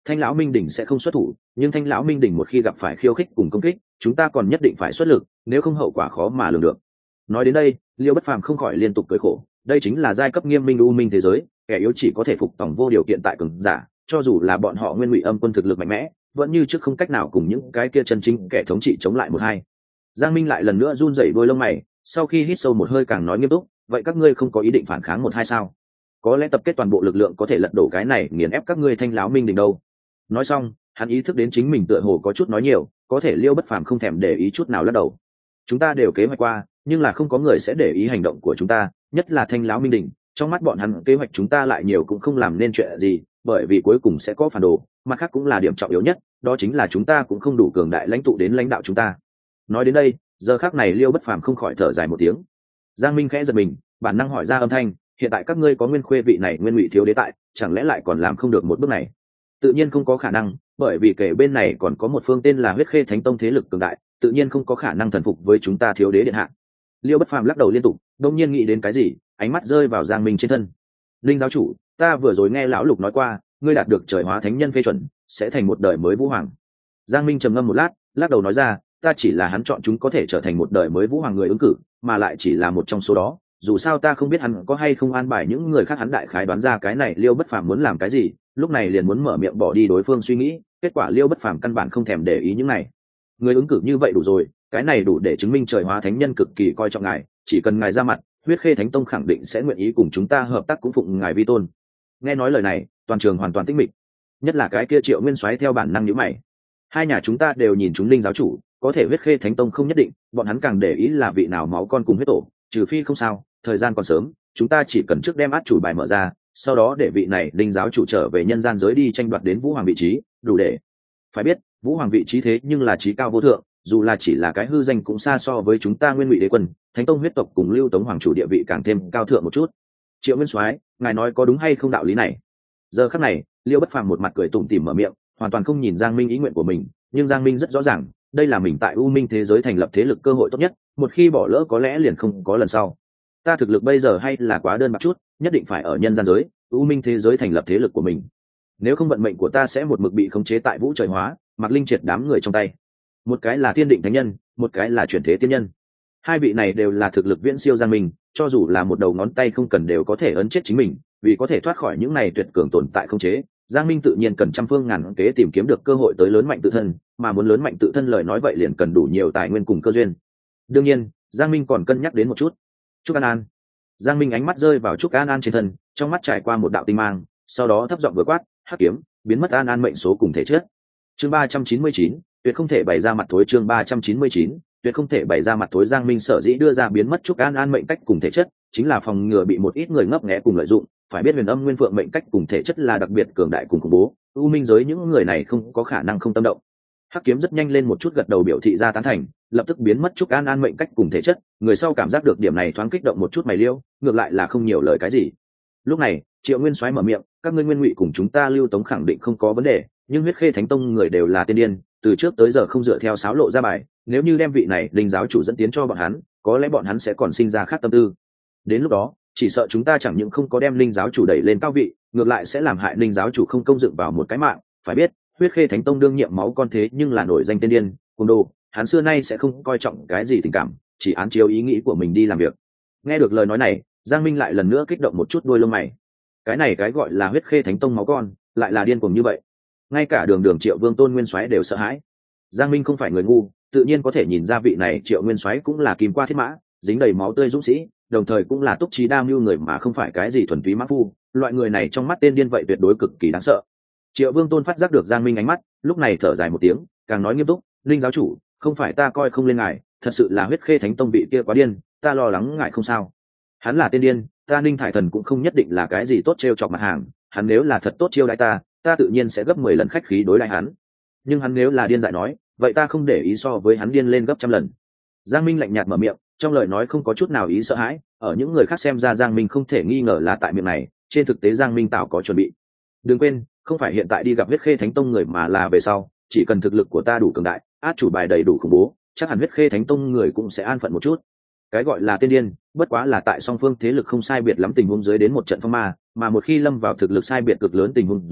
Speaker 1: thanh lão minh đỉnh sẽ không xuất thủ, nhưng thanh lão minh đỉnh một khi gặp phải khiêu khích cùng công kích, chúng ta còn nhất định phải xuất lực, nếu không hậu quả khó mà lường được. Nói đến đây, Liêu Bất Phàm không khỏi liên tục cười khổ, đây chính là giai cấp nghiêm minh u minh thế giới, kẻ yếu chỉ có thể phục tòng vô điều kiện tại cường giả, cho dù là bọn họ Nguyên Ngụy Âm quân thực lực mạnh mẽ, vẫn như trước không cách nào cùng những cái kia chân chính kẻ thống trị chống lại một hai. Giang Minh lại lần nữa run rẩy đôi lông mày, sau khi hít sâu một hơi càng nói nghiêm túc, vậy các ngươi không có ý định phản kháng một hai sao? Có lẽ tập kết toàn bộ lực lượng có thể lật đổ cái này, nghiền ép các ngươi thanh lão minh đỉnh đâu. Nói xong, hắn ý thức đến chính mình tựa hồ có chút nói nhiều, có thể Liêu Bất Phàm không thèm để ý chút nào lắc đầu. Chúng ta đều kế hoạch qua, nhưng là không có người sẽ để ý hành động của chúng ta, nhất là thanh lão minh đỉnh, trong mắt bọn hắn kế hoạch chúng ta lại nhiều cũng không làm nên chuyện gì, bởi vì cuối cùng sẽ có phản đồ, mặt khác cũng là điểm trọng yếu nhất, đó chính là chúng ta cũng không đủ cường đại lãnh tụ đến lãnh đạo chúng ta. Nói đến đây, giờ khắc này Liêu Bất Phàm không khỏi thở dài một tiếng. Giang Minh khẽ giật mình, bản năng hỏi ra âm thanh, hiện tại các ngươi có Nguyên Khuê vị này Nguyên Ngụy thiếu đế tại, chẳng lẽ lại còn làm không được một bước này? Tự nhiên không có khả năng, bởi vì kể bên này còn có một phương tên là Huyết Khê Thánh Tông thế lực cường đại, tự nhiên không có khả năng thần phục với chúng ta thiếu đế điện hạ. Liêu Bất Phàm lắc đầu liên tục, đột nhiên nghĩ đến cái gì, ánh mắt rơi vào Giang Minh trên thân. Linh giáo chủ, ta vừa rồi nghe lão Lục nói qua, ngươi đạt được trời hóa thánh nhân phê chuẩn, sẽ thành một đời mới vũ hoàng. Giang Minh trầm ngâm một lát, lắc đầu nói ra, ta chỉ là hắn chọn chúng có thể trở thành một đời mới vũ hoàng người ứng cử, mà lại chỉ là một trong số đó, dù sao ta không biết hắn có hay không an bài những người khác, hắn đại khái đoán ra cái này Liêu Bất Phàm muốn làm cái gì, lúc này liền muốn mở miệng bỏ đi đối phương suy nghĩ, kết quả Liêu Bất Phàm căn bản không thèm để ý những này. Người ứng cử như vậy đủ rồi, cái này đủ để chứng minh trời hóa thánh nhân cực kỳ coi trọng ngài, chỉ cần ngài ra mặt, Huyết Khê Thánh Tông khẳng định sẽ nguyện ý cùng chúng ta hợp tác, cũng phụng ngài vi tôn. Nghe nói lời này, toàn trường hoàn toàn tĩnh mịch, nhất là cái kia Triệu Nguyên Soái theo bản năng nhíu mày. Hai nhà chúng ta đều nhìn chúng Linh giáo chủ, có thể Huyết Khê Thánh Tông không nhất định, bọn hắn càng để ý là vị nào máu con cùng huyết tổ, trừ phi không sao, thời gian còn sớm, chúng ta chỉ cần trước đem át chủ bài mở ra, sau đó để vị này Linh giáo chủ trở về nhân gian giới đi tranh đoạt đến vũ hoàng vị trí, đủ để. Phải biết, vũ hoàng vị trí thế nhưng là trí cao vô thượng, dù là chỉ là cái hư danh cũng xa so với chúng ta Nguyên Ngụy đế quân, Thánh Tông huyết tộc cùng Lưu Tống hoàng chủ địa vị càng thêm cao thượng một chút. Triệu Nguyên Soái, ngài nói có đúng hay không đạo lý này? Giờ khắc này, Liêu Bất Phàm một mặt cười tủm tỉm mở miệng, hoàn toàn không nhìn Giang Minh ý nguyện của mình, nhưng Giang Minh rất rõ ràng, đây là mình tại U Minh thế giới thành lập thế lực cơ hội tốt nhất, một khi bỏ lỡ có lẽ liền không có lần sau. Ta thực lực bây giờ hay là quá đơn bạc chút, nhất định phải ở nhân gian giới, U Minh thế giới thành lập thế lực của mình. Nếu không vận mệnh của ta sẽ một mực bị khống chế tại Vũ Trời Hóa, Mạc Linh Triệt đám người trong tay. Một cái là Thiên Định Thánh Nhân, một cái là Chuyển Thế Tiên Nhân. Hai vị này đều là thực lực viễn siêu Giang Minh, cho dù là một đầu ngón tay không cần đều có thể ấn chết chính mình, vì có thể thoát khỏi những này tuyệt cường tồn tại khống chế, Giang Minh tự nhiên cần trăm phương ngàn kế tìm kiếm được cơ hội tới lớn mạnh tự thân, mà muốn lớn mạnh tự thân lời nói vậy liền cần đủ nhiều tài nguyên cùng cơ duyên. Đương nhiên, Giang Minh còn cân nhắc đến một chút. Trúc An An. Giang Minh ánh mắt rơi vào Trúc An An trên thân, trong mắt trải qua một đạo tinh mang, sau đó thấp giọng vừa quát, hắc kiếm, biến mất An An mệnh số cùng thể chất. Chương 399, tuyệt không thể bày ra mặt thối. Chương 399, tuyệt không thể bày ra mặt thối. Giang Minh sở dĩ đưa ra biến mất Trúc An An mệnh cách cùng thể chất, chính là phòng ngừa bị một ít người ngấp nghé cùng lợi dụng. Phải biết Huyền Âm Nguyên Phượng mệnh cách cùng thể chất là đặc biệt cường đại cùng khủng bố, U Minh giới những người này không có khả năng không tâm động. Hắc kiếm rất nhanh lên một chút gật đầu biểu thị ra tán thành, lập tức biến mất Trúc An An mệnh cách cùng thể chất, người sau cảm giác được điểm này thoáng kích động một chút mày liêu, ngược lại là không nhiều lời cái gì. Lúc này, Triệu Nguyên Soái mở miệng, các ngươi Nguyên Ngụy cùng chúng ta Lưu Tống khẳng định không có vấn đề, nhưng Huyết Khê Thánh Tông người đều là tiên điên, từ trước tới giờ không dựa theo sáo lộ ra bài, nếu như đem vị này Linh giáo chủ dẫn tiến cho bọn hắn, có lẽ bọn hắn sẽ còn sinh ra khác tâm tư. Đến lúc đó, chỉ sợ chúng ta chẳng những không có đem Linh giáo chủ đẩy lên cao vị, ngược lại sẽ làm hại Linh giáo chủ không công dựng vào một cái mạng. Phải biết, Huyết Khê Thánh Tông đương nhiệm máu con thế nhưng là nổi danh tiên điên, cuồng đồ, hắn xưa nay sẽ không coi trọng cái gì tình cảm, chỉ án chiếu ý nghĩ của mình đi làm việc. Nghe được lời nói này, Giang Minh lại lần nữa kích động một chút đuôi lông mày. Cái này cái gọi là Huyết Khê Thánh Tông máu con, lại là điên cuồng như vậy. Ngay cả Đường Triệu Vương Tôn Nguyên Soái đều sợ hãi. Giang Minh không phải người ngu, tự nhiên có thể nhìn ra vị này Triệu Nguyên Soái cũng là kim qua thiết mã, dính đầy máu tươi dũng sĩ, đồng thời cũng là túc trí đa mưu người mà không phải cái gì thuần túy mã phu, loại người này trong mắt tên điên vậy tuyệt đối cực kỳ đáng sợ. Triệu Vương Tôn phát giác được Giang Minh ánh mắt, lúc này thở dài một tiếng, càng nói nghiêm túc, Linh giáo chủ, không phải ta coi không lên ngài, thật sự là Huyết Khê Thánh Tông vị kia quá điên, ta lo lắng ngài không sao. Hắn là tên điên, ta Ninh Thải Thần cũng không nhất định là cái gì tốt trêu chọc mặt hàng, hắn nếu là thật tốt chiêu đãi ta tự nhiên sẽ gấp 10 lần khách khí đối đãi hắn. Nhưng hắn nếu là điên dại nói, vậy ta không để ý so với hắn điên lên gấp trăm lần. Giang Minh lạnh nhạt mở miệng, trong lời nói không có chút nào ý sợ hãi, ở những người khác xem ra Giang Minh không thể nghi ngờ là tại miệng này, trên thực tế Giang Minh tạo có chuẩn bị. Đừng quên, không phải hiện tại đi gặp Huyết Khê Thánh Tông người mà là về sau, chỉ cần thực lực của ta đủ cường đại, át chủ bài đầy đủ khủng bố, chắc hẳn Huyết Khê Thánh Tông người cũng sẽ an phận một chút. Cái gọi là tiên điên, bất quá là tại song phương thế lực không sai biệt lắm tình huống dưới đến một trận phong ma, mà một khi lâm vào thực lực sai biệt cực lớn tình huống dưới,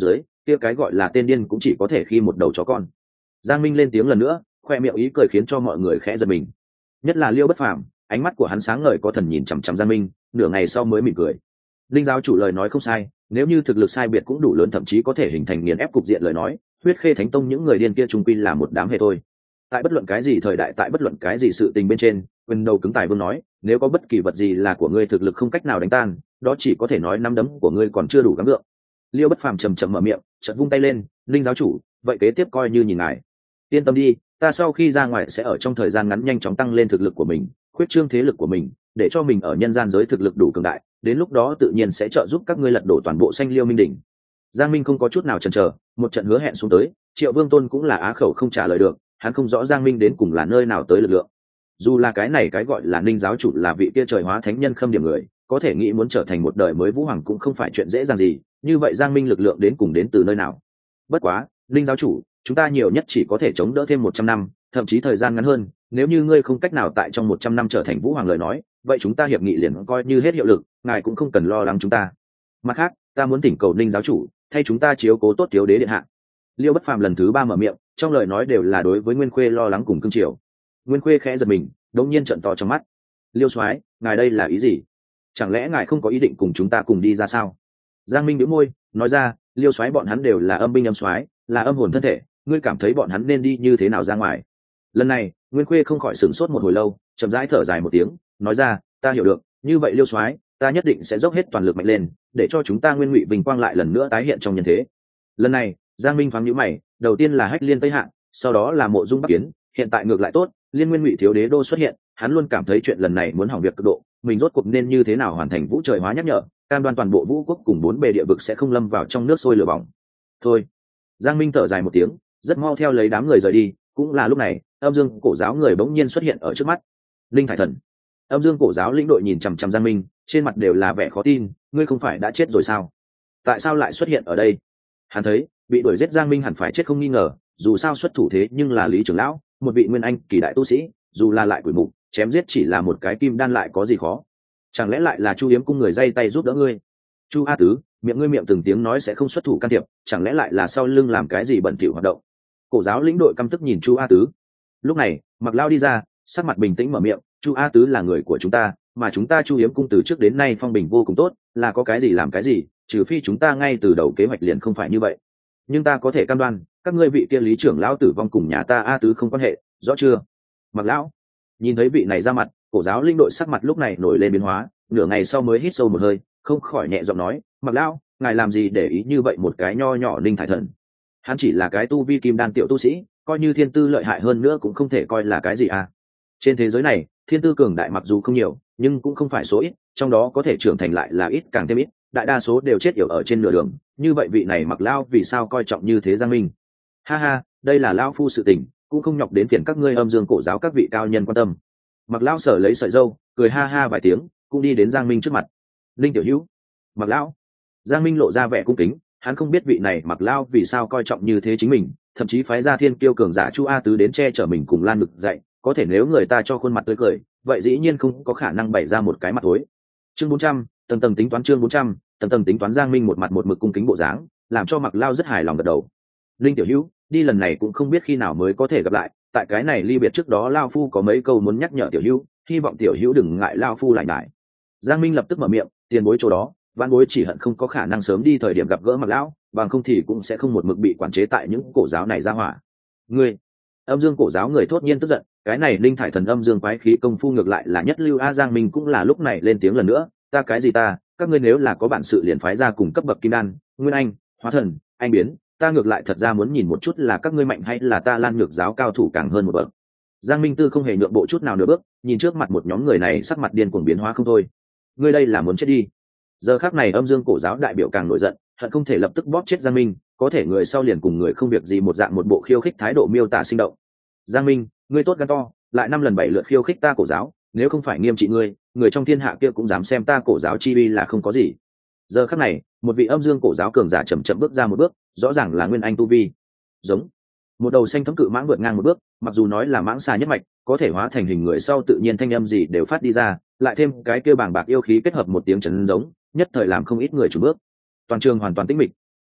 Speaker 1: kia cái gọi là tên điên cũng chỉ có thể khi một đầu chó con. Giang Minh lên tiếng lần nữa, khoe miệng ý cười khiến cho mọi người khẽ giật mình, nhất là Liêu Bất Phàm, ánh mắt của hắn sáng ngời có thần nhìn chằm chằm Giang Minh, nửa ngày sau mới mỉm cười. Linh giáo chủ lời nói không sai, nếu như thực lực sai biệt cũng đủ lớn, thậm chí có thể hình thành nghiền ép cục diện lời nói, Huyết Khê Thánh Tông những người điên kia trung quy là một đám hề thôi. Tại bất luận cái gì thời đại, tại bất luận cái gì sự tình bên trên, quyền đầu cứng tài vương nói, nếu có bất kỳ vật gì là của ngươi thực lực không cách nào đánh tan, đó chỉ có thể nói nắm đấm của ngươi còn chưa đủ gắng gượng. Liêu Bất Phàm trầm trầm mở miệng, chợt vung tay lên, Linh giáo chủ, vậy kế tiếp coi như nhìn ngài. Yên tâm đi, ta sau khi ra ngoài sẽ ở trong thời gian ngắn nhanh chóng tăng lên thực lực của mình, khuyết trương thế lực của mình, để cho mình ở nhân gian giới thực lực đủ cường đại, đến lúc đó tự nhiên sẽ trợ giúp các ngươi lật đổ toàn bộ Xanh Liêu Minh đỉnh. Giang Minh không có chút nào chần chờ, một trận hứa hẹn xuống tới, Triệu Vương Tôn cũng là á khẩu không trả lời được, hắn không rõ Giang Minh đến cùng là nơi nào tới lực lượng. Dù là cái này cái gọi là Ninh giáo chủ là vị kia trời hóa thánh nhân khâm điểm người, có thể nghĩ muốn trở thành một đời mới vũ hoàng cũng không phải chuyện dễ dàng gì, như vậy Giang Minh lực lượng đến cùng đến từ nơi nào? Bất quá, Ninh giáo chủ, chúng ta nhiều nhất chỉ có thể chống đỡ thêm 100 năm, thậm chí thời gian ngắn hơn, nếu như ngươi không cách nào tại trong 100 năm trở thành vũ hoàng lời nói, vậy chúng ta hiệp nghị liền coi như hết hiệu lực, ngài cũng không cần lo lắng chúng ta. Mặt khác, ta muốn thỉnh cầu Ninh giáo chủ, thay chúng ta chiếu cố tốt thiếu đế điện hạ. Liêu Bất Phàm lần thứ 3 mở miệng, trong lời nói đều là đối với Nguyên Khuê lo lắng cùng cương triều. Nguyên Khuê khẽ giật mình, đột nhiên trợn to trong mắt. Liêu soái, ngài đây là ý gì? Chẳng lẽ ngài không có ý định cùng chúng ta cùng đi ra sao? Giang Minh nhếch môi, nói ra, Liêu soái bọn hắn đều là âm binh âm soái, là âm hồn thân thể, ngươi cảm thấy bọn hắn nên đi như thế nào ra ngoài? Lần này, Nguyên Khuê không khỏi sửng sốt một hồi lâu, chậm rãi thở dài một tiếng, nói ra, ta hiểu được, như vậy Liêu soái, ta nhất định sẽ dốc hết toàn lực mạnh lên, để cho chúng ta Nguyên Ngụy vinh quang lại lần nữa tái hiện trong nhân thế. Lần này, Giang Minh thoáng nhíu mày, đầu tiên là Hách Liên Tây Hạ, sau đó là Mộ Dung Bắc Kiến, hiện tại ngược lại tốt, Liên Nguyên Ngụy thiếu đế đô xuất hiện, hắn luôn cảm thấy chuyện lần này muốn hỏng việc cực độ, mình rốt cuộc nên như thế nào hoàn thành vũ trời hóa nhắc nhở, cam đoan toàn bộ vũ quốc cùng 4 bề địa vực sẽ không lâm vào trong nước sôi lửa bỏng. Thôi. Giang Minh thở dài một tiếng, rất mau theo lấy đám người rời đi, cũng là lúc này, Âm Dương cổ giáo người bỗng nhiên xuất hiện ở trước mắt. Linh Thải Thần. Âm Dương cổ giáo lĩnh đội nhìn chằm chằm Giang Minh, trên mặt đều là vẻ khó tin, ngươi không phải đã chết rồi sao? Tại sao lại xuất hiện ở đây? Hắn thấy, bị đuổi giết Giang Minh hẳn phải chết không nghi ngờ, dù sao xuất thủ thế nhưng là Lý trưởng lão, một vị nguyên anh kỳ đại tu sĩ, dù là lại quỷ mục, chém giết chỉ là một cái kim đan lại có gì khó? Chẳng lẽ lại là Chu Yếm cung người dây tay giúp đỡ ngươi? Chu A Tứ, miệng ngươi miệng từng tiếng nói sẽ không xuất thủ can thiệp, chẳng lẽ lại là sau lưng làm cái gì bẩn thỉu hoạt động? Cổ giáo lĩnh đội căm tức nhìn Chu A Tứ. Lúc này, Mặc Lao đi ra, sắc mặt bình tĩnh mở miệng, Chu A Tứ là người của chúng ta, mà chúng ta Chu Yếm cung từ trước đến nay phong bình vô cùng tốt, là có cái gì làm cái gì, trừ phi chúng ta ngay từ đầu kế hoạch liền không phải như vậy. Nhưng ta có thể cam đoan, các ngươi vị kia Lý trưởng lão tử vong cùng nhà ta A Tứ không quan hệ, rõ chưa? Mặc Lão nhìn thấy vị này ra mặt, cổ giáo linh đội sắc mặt lúc này nổi lên biến hóa, nửa ngày sau mới hít sâu một hơi, không khỏi nhẹ giọng nói, Mặc Lão, ngài làm gì để ý như vậy một cái nho nhỏ Linh Thải Thần? Hắn chỉ là cái tu vi kim đan tiểu tu sĩ, coi như thiên tư lợi hại hơn nữa cũng không thể coi là cái gì à. Trên thế giới này, thiên tư cường đại mặc dù không nhiều, nhưng cũng không phải số ít, trong đó có thể trưởng thành lại là ít càng thêm ít, đại đa số đều chết yểu ở trên nửa đường. Như vậy vị này Mặc Lão vì sao coi trọng như thế Giang Minh? Ha ha, đây là lão phu sự tình, cũng không nhọc đến phiền các ngươi Âm Dương cổ giáo các vị cao nhân quan tâm. Mặc Lão sở lấy sợi dâu, cười ha ha vài tiếng, cũng đi đến Giang Minh trước mặt. Linh tiểu hữu. Mặc Lão. Giang Minh lộ ra vẻ cung kính, hắn không biết vị này Mặc Lão vì sao coi trọng như thế chính mình, thậm chí phái ra thiên kiêu cường giả Chu A Tứ đến che chở mình cùng Lan Ngực dạy, có thể nếu người ta cho khuôn mặt tươi cười, vậy dĩ nhiên không có khả năng bày ra một cái mặt tối. Chương 400, tầng tầng tính toán chương 400, tầng tầng tính toán Giang Minh một mặt một mực cung kính bộ dáng, làm cho Mặc Lão rất hài lòng gật đầu. Linh tiểu hữu, đi lần này cũng không biết khi nào mới có thể gặp lại, tại cái này ly biệt trước đó Lão phu có mấy câu muốn nhắc nhở tiểu hữu, hy vọng tiểu hữu đừng ngại Lão phu lại ngại. Giang Minh lập tức mở miệng, tiền bối chỗ đó, vạn bối chỉ hận không có khả năng sớm đi thời điểm gặp gỡ Mặc Lão, bằng không thì cũng sẽ không một mực bị quản chế tại những cổ giáo này ra hỏa. Ngươi, Âm Dương cổ giáo người thốt nhiên tức giận, cái này Linh Thải Thần âm dương quái khí công phu ngược lại là nhất lưu a. Giang Minh cũng là lúc này lên tiếng lần nữa, ta cái gì ta, các ngươi nếu là có bản sự liền phái ra cùng cấp bậc kim đan, nguyên anh, hóa thần, anh biến, ta ngược lại thật ra muốn nhìn một chút là các ngươi mạnh hay là ta Lan Nhược giáo cao thủ càng hơn một bậc. Giang Minh Tư không hề nhượng bộ chút nào nửa bước, nhìn trước mặt một nhóm người này sắc mặt điên cuồng biến hóa không thôi. Ngươi đây là muốn chết đi. Giờ khắc này Âm Dương cổ giáo đại biểu càng nổi giận, hận không thể lập tức bóp chết Giang Minh, có thể người sau liền cùng người không việc gì một dạng một bộ khiêu khích thái độ miêu tả sinh động. Giang Minh, ngươi tốt gan to, lại 5 lần 7 lượt khiêu khích ta cổ giáo, nếu không phải nghiêm trị ngươi, người trong thiên hạ kia cũng dám xem ta cổ giáo chi uy là không có gì. Giờ khắc này, một vị Âm Dương cổ giáo cường giả chậm chậm bước ra một bước, rõ ràng là nguyên anh tu vi. Giống một đầu xanh thấm cự mãng vượt ngang một bước, mặc dù nói là mãng xà nhất mạch, có thể hóa thành hình người sau tự nhiên thanh âm gì đều phát đi ra, lại thêm cái kêu bàng bạc yêu khí kết hợp một tiếng chấn giống, nhất thời làm không ít người chùn bước. Toàn trường hoàn toàn tĩnh mịch.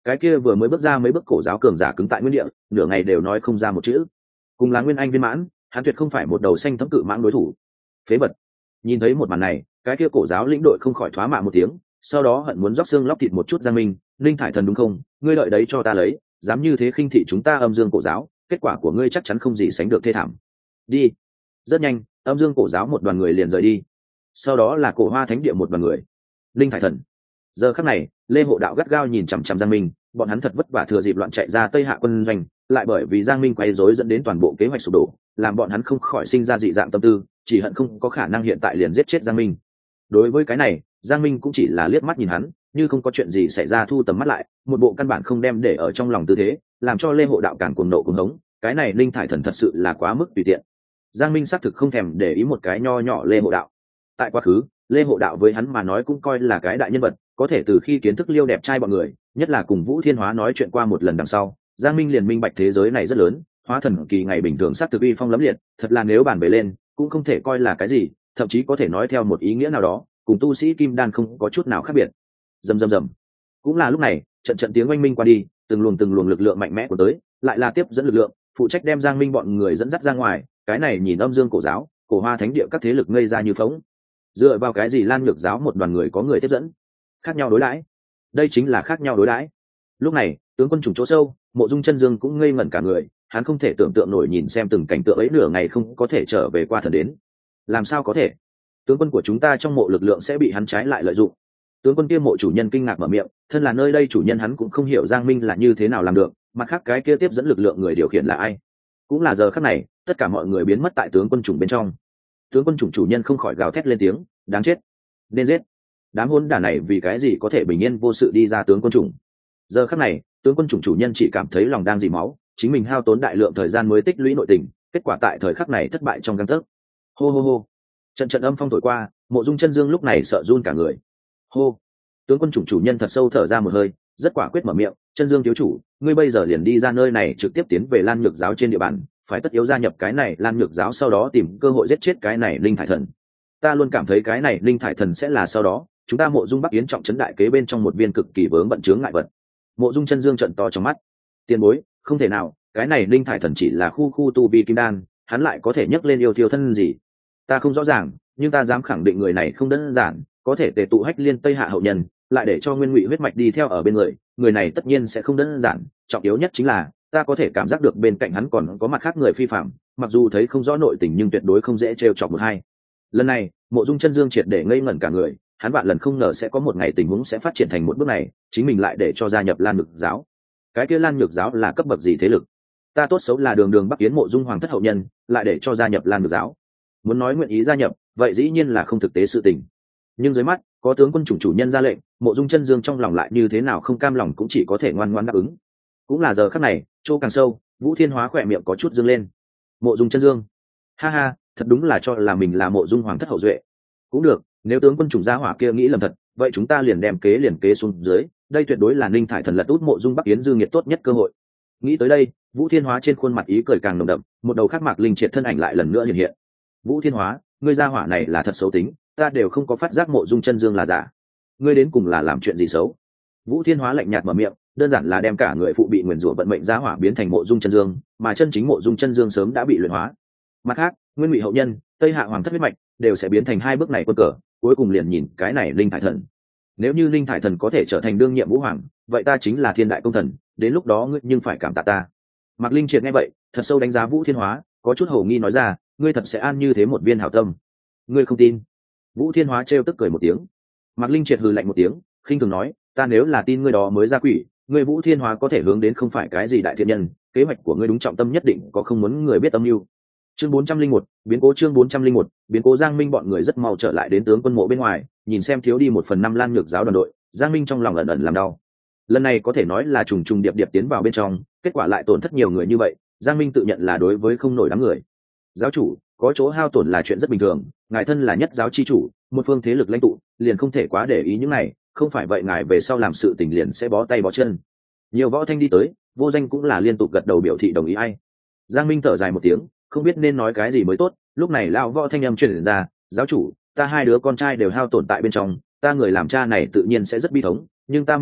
Speaker 1: cái kia vừa mới bước ra mấy bước cổ giáo cường giả cứng tại nguyên địa, nửa ngày đều nói không ra một chữ. Cùng là nguyên anh viên mãn, hắn tuyệt không phải một đầu xanh thấm cự mãng đối thủ. Phế vật. Nhìn thấy một màn này, cái kia cổ giáo lĩnh đội không khỏi thoá mạ một tiếng, sau đó hận muốn róc xương lóc thịt một chút Giang Minh. Linh Thải Thần đúng không? Ngươi đợi đấy cho ta lấy, dám như thế khinh thị chúng ta âm dương cổ giáo, kết quả của ngươi chắc chắn không gì sánh được thê thảm. Đi. Rất nhanh, âm dương cổ giáo một đoàn người liền rời đi. Sau đó là cổ hoa thánh địa một đoàn người. Linh Thải Thần. Giờ khắc này, Lê Hộ Đạo gắt gao nhìn chằm chằm Giang Minh, bọn hắn thật vất vả thừa dịp loạn chạy ra Tây Hạ quân doanh, lại bởi vì Giang Minh quấy rối dẫn đến toàn bộ kế hoạch sụp đổ, làm bọn hắn không khỏi sinh ra dị dạng tâm tư, chỉ hận không có khả năng hiện tại liền giết chết Giang Minh. Đối với cái này, Giang Minh cũng chỉ là liếc mắt nhìn hắn, như không có chuyện gì xảy ra thu tầm mắt lại, một bộ căn bản không đem để ở trong lòng tư thế, làm cho Lê Hộ Đạo càng cuồng nộ cuồng hống, cái này Linh Thải Thần thật sự là quá mức tùy tiện. Giang Minh xác thực không thèm để ý một cái nho nhỏ Lê Hộ Đạo. Tại quá khứ, Lê Hộ Đạo với hắn mà nói cũng coi là cái đại nhân vật, có thể từ khi kiến thức Liêu đẹp trai bọn người, nhất là cùng Vũ Thiên Hóa nói chuyện qua một lần đằng sau, Giang Minh liền minh bạch thế giới này rất lớn, hóa thần kỳ ngày bình thường sát thực uy phong lẫm liệt, thật là nếu bàn về lên, cũng không thể coi là cái gì, thậm chí có thể nói theo một ý nghĩa nào đó, cùng tu sĩ kim đan không có chút nào khác biệt. Rầm rầm rầm. Cũng là lúc này, trận tiếng oanh minh qua đi, từng luồng lực lượng mạnh mẽ của tới, lại là tiếp dẫn lực lượng, phụ trách đem Giang Minh bọn người dẫn dắt ra ngoài, cái này nhìn âm dương cổ giáo, cổ hoa thánh địa các thế lực ngây ra như phỗng. Dựa vào cái gì Lan Nhược giáo một đoàn người có người tiếp dẫn? Khác nhau đối đãi. Đây chính là khác nhau đối đãi. Lúc này, tướng quân trùng chỗ sâu, Mộ Dung Chân Dương cũng ngây ngẩn cả người, hắn không thể tưởng tượng nổi nhìn xem từng cảnh tượng ấy nửa ngày không có thể trở về qua thần đến. Làm sao có thể? Tướng quân của chúng ta trong mộ lực lượng sẽ bị hắn trái lại lợi dụng. Tướng quân kia mộ chủ nhân kinh ngạc mở miệng, thân là nơi đây chủ nhân hắn cũng không hiểu Giang Minh là như thế nào làm được, mặt khác cái kia tiếp dẫn lực lượng người điều khiển là ai. Cũng là giờ khắc này, tất cả mọi người biến mất tại tướng quân trùng bên trong. Tướng quân chủng chủ nhân không khỏi gào thét lên tiếng, đáng chết, nên giết. Đám hỗn đản này vì cái gì có thể bình yên vô sự đi ra tướng quân chủng? Giờ khắc này, tướng quân chủng chủ nhân chỉ cảm thấy lòng đang dì máu, chính mình hao tốn đại lượng thời gian mới tích lũy nội tình, kết quả tại thời khắc này thất bại trong gang tấc. Hô hô hô. Trận âm phong thổi qua, Mộ Dung Chân Dương lúc này sợ run cả người. Hô. Tướng quân chủng chủ nhân thật sâu thở ra một hơi, rất quả quyết mở miệng, Chân Dương thiếu chủ, ngươi bây giờ liền đi ra nơi này trực tiếp tiến về Lan Nhược giáo trên địa bàn, phải tất yếu gia nhập cái này Lan Nhược giáo, sau đó tìm cơ hội giết chết cái này Linh Thải Thần. Ta luôn cảm thấy cái này Linh Thải Thần sẽ là sau đó chúng ta Mộ Dung Bắc Yến trọng trấn đại kế bên trong một viên cực kỳ vướng bận chướng ngại vật. Mộ Dung Chân Dương trợn to trong mắt. Tiền bối, không thể nào, cái này Linh Thải Thần chỉ là khu tu vi kim đan, hắn lại có thể nhấc lên yêu thiêu thân gì? Ta không rõ ràng, nhưng ta dám khẳng định người này không đơn giản, có thể tề tụ Hách Liên Tây Hạ hậu nhân, lại để cho Nguyên Ngụy huyết mạch đi theo ở bên người này tất nhiên sẽ không đơn giản, trọng yếu nhất chính là ta có thể cảm giác được bên cạnh hắn còn có mặt khác người phi phạm, mặc dù thấy không rõ nội tình nhưng tuyệt đối không dễ trêu chọc một hai. Lần này, Mộ Dung Chân Dương triệt để ngây ngẩn cả người, hắn vạn lần không ngờ sẽ có một ngày tình huống sẽ phát triển thành một bước này, chính mình lại để cho gia nhập Lan Nhược giáo. Cái kia Lan Nhược giáo là cấp bậc gì thế lực? Ta tốt xấu là đường Bắc Yến Mộ Dung hoàng thất hậu nhân, lại để cho gia nhập Lan Nhược giáo. Muốn nói nguyện ý gia nhập, vậy dĩ nhiên là không thực tế sự tình. Nhưng dưới mắt, có tướng quân chủ nhân ra lệnh, Mộ Dung Chân Dương trong lòng lại như thế nào không cam lòng cũng chỉ có thể ngoan ngoãn đáp ứng. Cũng là giờ khắc này, chỗ càng sâu, Vũ Thiên Hóa khỏe miệng có chút dương lên. Mộ Dung Chân Dương, ha ha, thật đúng là cho là mình là Mộ Dung hoàng thất hậu duệ. Cũng được, nếu tướng quân chủng gia hỏa kia nghĩ lầm thật, vậy chúng ta liền đem kế xuống dưới, đây tuyệt đối là Ninh Thải Thần lật út Mộ Dung Bắc Yến dư nghiệt tốt nhất cơ hội. Nghĩ tới đây, Vũ Thiên Hóa trên khuôn mặt ý cười càng nồng đậm, một đầu khắc mạc linh triệt thân ảnh lại lần nữa hiện hiện. Vũ Thiên Hóa, ngươi gia hỏa này là thật xấu tính, ta đều không có phát giác Mộ Dung Chân Dương là giả. Ngươi đến cùng là làm chuyện gì xấu? Vũ Thiên Hóa lạnh nhạt mở miệng, đơn giản là đem cả người phụ bị nguyền rủa vận mệnh gia hỏa biến thành Mộ Dung Chân Dương, mà chân chính Mộ Dung Chân Dương sớm đã bị luyện hóa. Mặt khác, Nguyên Ngụy hậu nhân, Tây Hạ hoàng thất huyết mạch đều sẽ biến thành hai bước này quân cờ, cuối cùng liền nhìn cái này Linh Thải Thần. Nếu như Linh Thải Thần có thể trở thành đương nhiệm vũ hoàng, vậy ta chính là thiên đại công thần, đến lúc đó ngươi nhưng phải cảm tạ ta. Mạc Linh Triệt nghe vậy, thật sâu đánh giá Vũ Thiên Hóa, có chút hồ nghi nói ra, ngươi thật sẽ an như thế một viên hảo tâm? Ngươi không tin? Vũ Thiên Hóa trêu tức cười một tiếng. Mạc Linh Triệt hừ lạnh một tiếng, khinh thường nói, ta nếu là tin ngươi đó mới ra quỷ, ngươi Vũ Thiên Hóa có thể hướng đến không phải cái gì đại thiện nhân, kế hoạch của ngươi đúng trọng tâm nhất định có không muốn người biết âm mưu. Chương 401, biến cố chương 401, biến cố Giang Minh bọn người rất mau trở lại đến tướng quân mộ bên ngoài, nhìn xem thiếu đi 1/5 Lan Nhược giáo đoàn đội, Giang Minh trong lòng ẩn ẩn làm đau. Lần này có thể nói là trùng trùng điệp điệp tiến vào bên trong, kết quả lại tổn thất nhiều người như vậy, Giang Minh tự nhận là đối với không nổi đám người. Giáo chủ, có chỗ hao tổn là chuyện rất bình thường, ngài thân là nhất giáo chi chủ, một phương thế lực lãnh tụ, liền không thể quá để ý những này, không phải vậy ngài về sau làm sự tình liền sẽ bó tay bó chân. Nhiều võ thanh đi tới, Vô Danh cũng là liên tục gật đầu biểu thị đồng ý ai. Giang Minh thở dài một tiếng, không biết nên nói cái gì mới tốt, lúc này lão võ thanh âm truyền ra, giáo chủ, ta hai đứa con trai đều hao tổn tại bên trong, ta người làm cha này tự nhiên sẽ rất bi thống, nhưng ta minh bạch,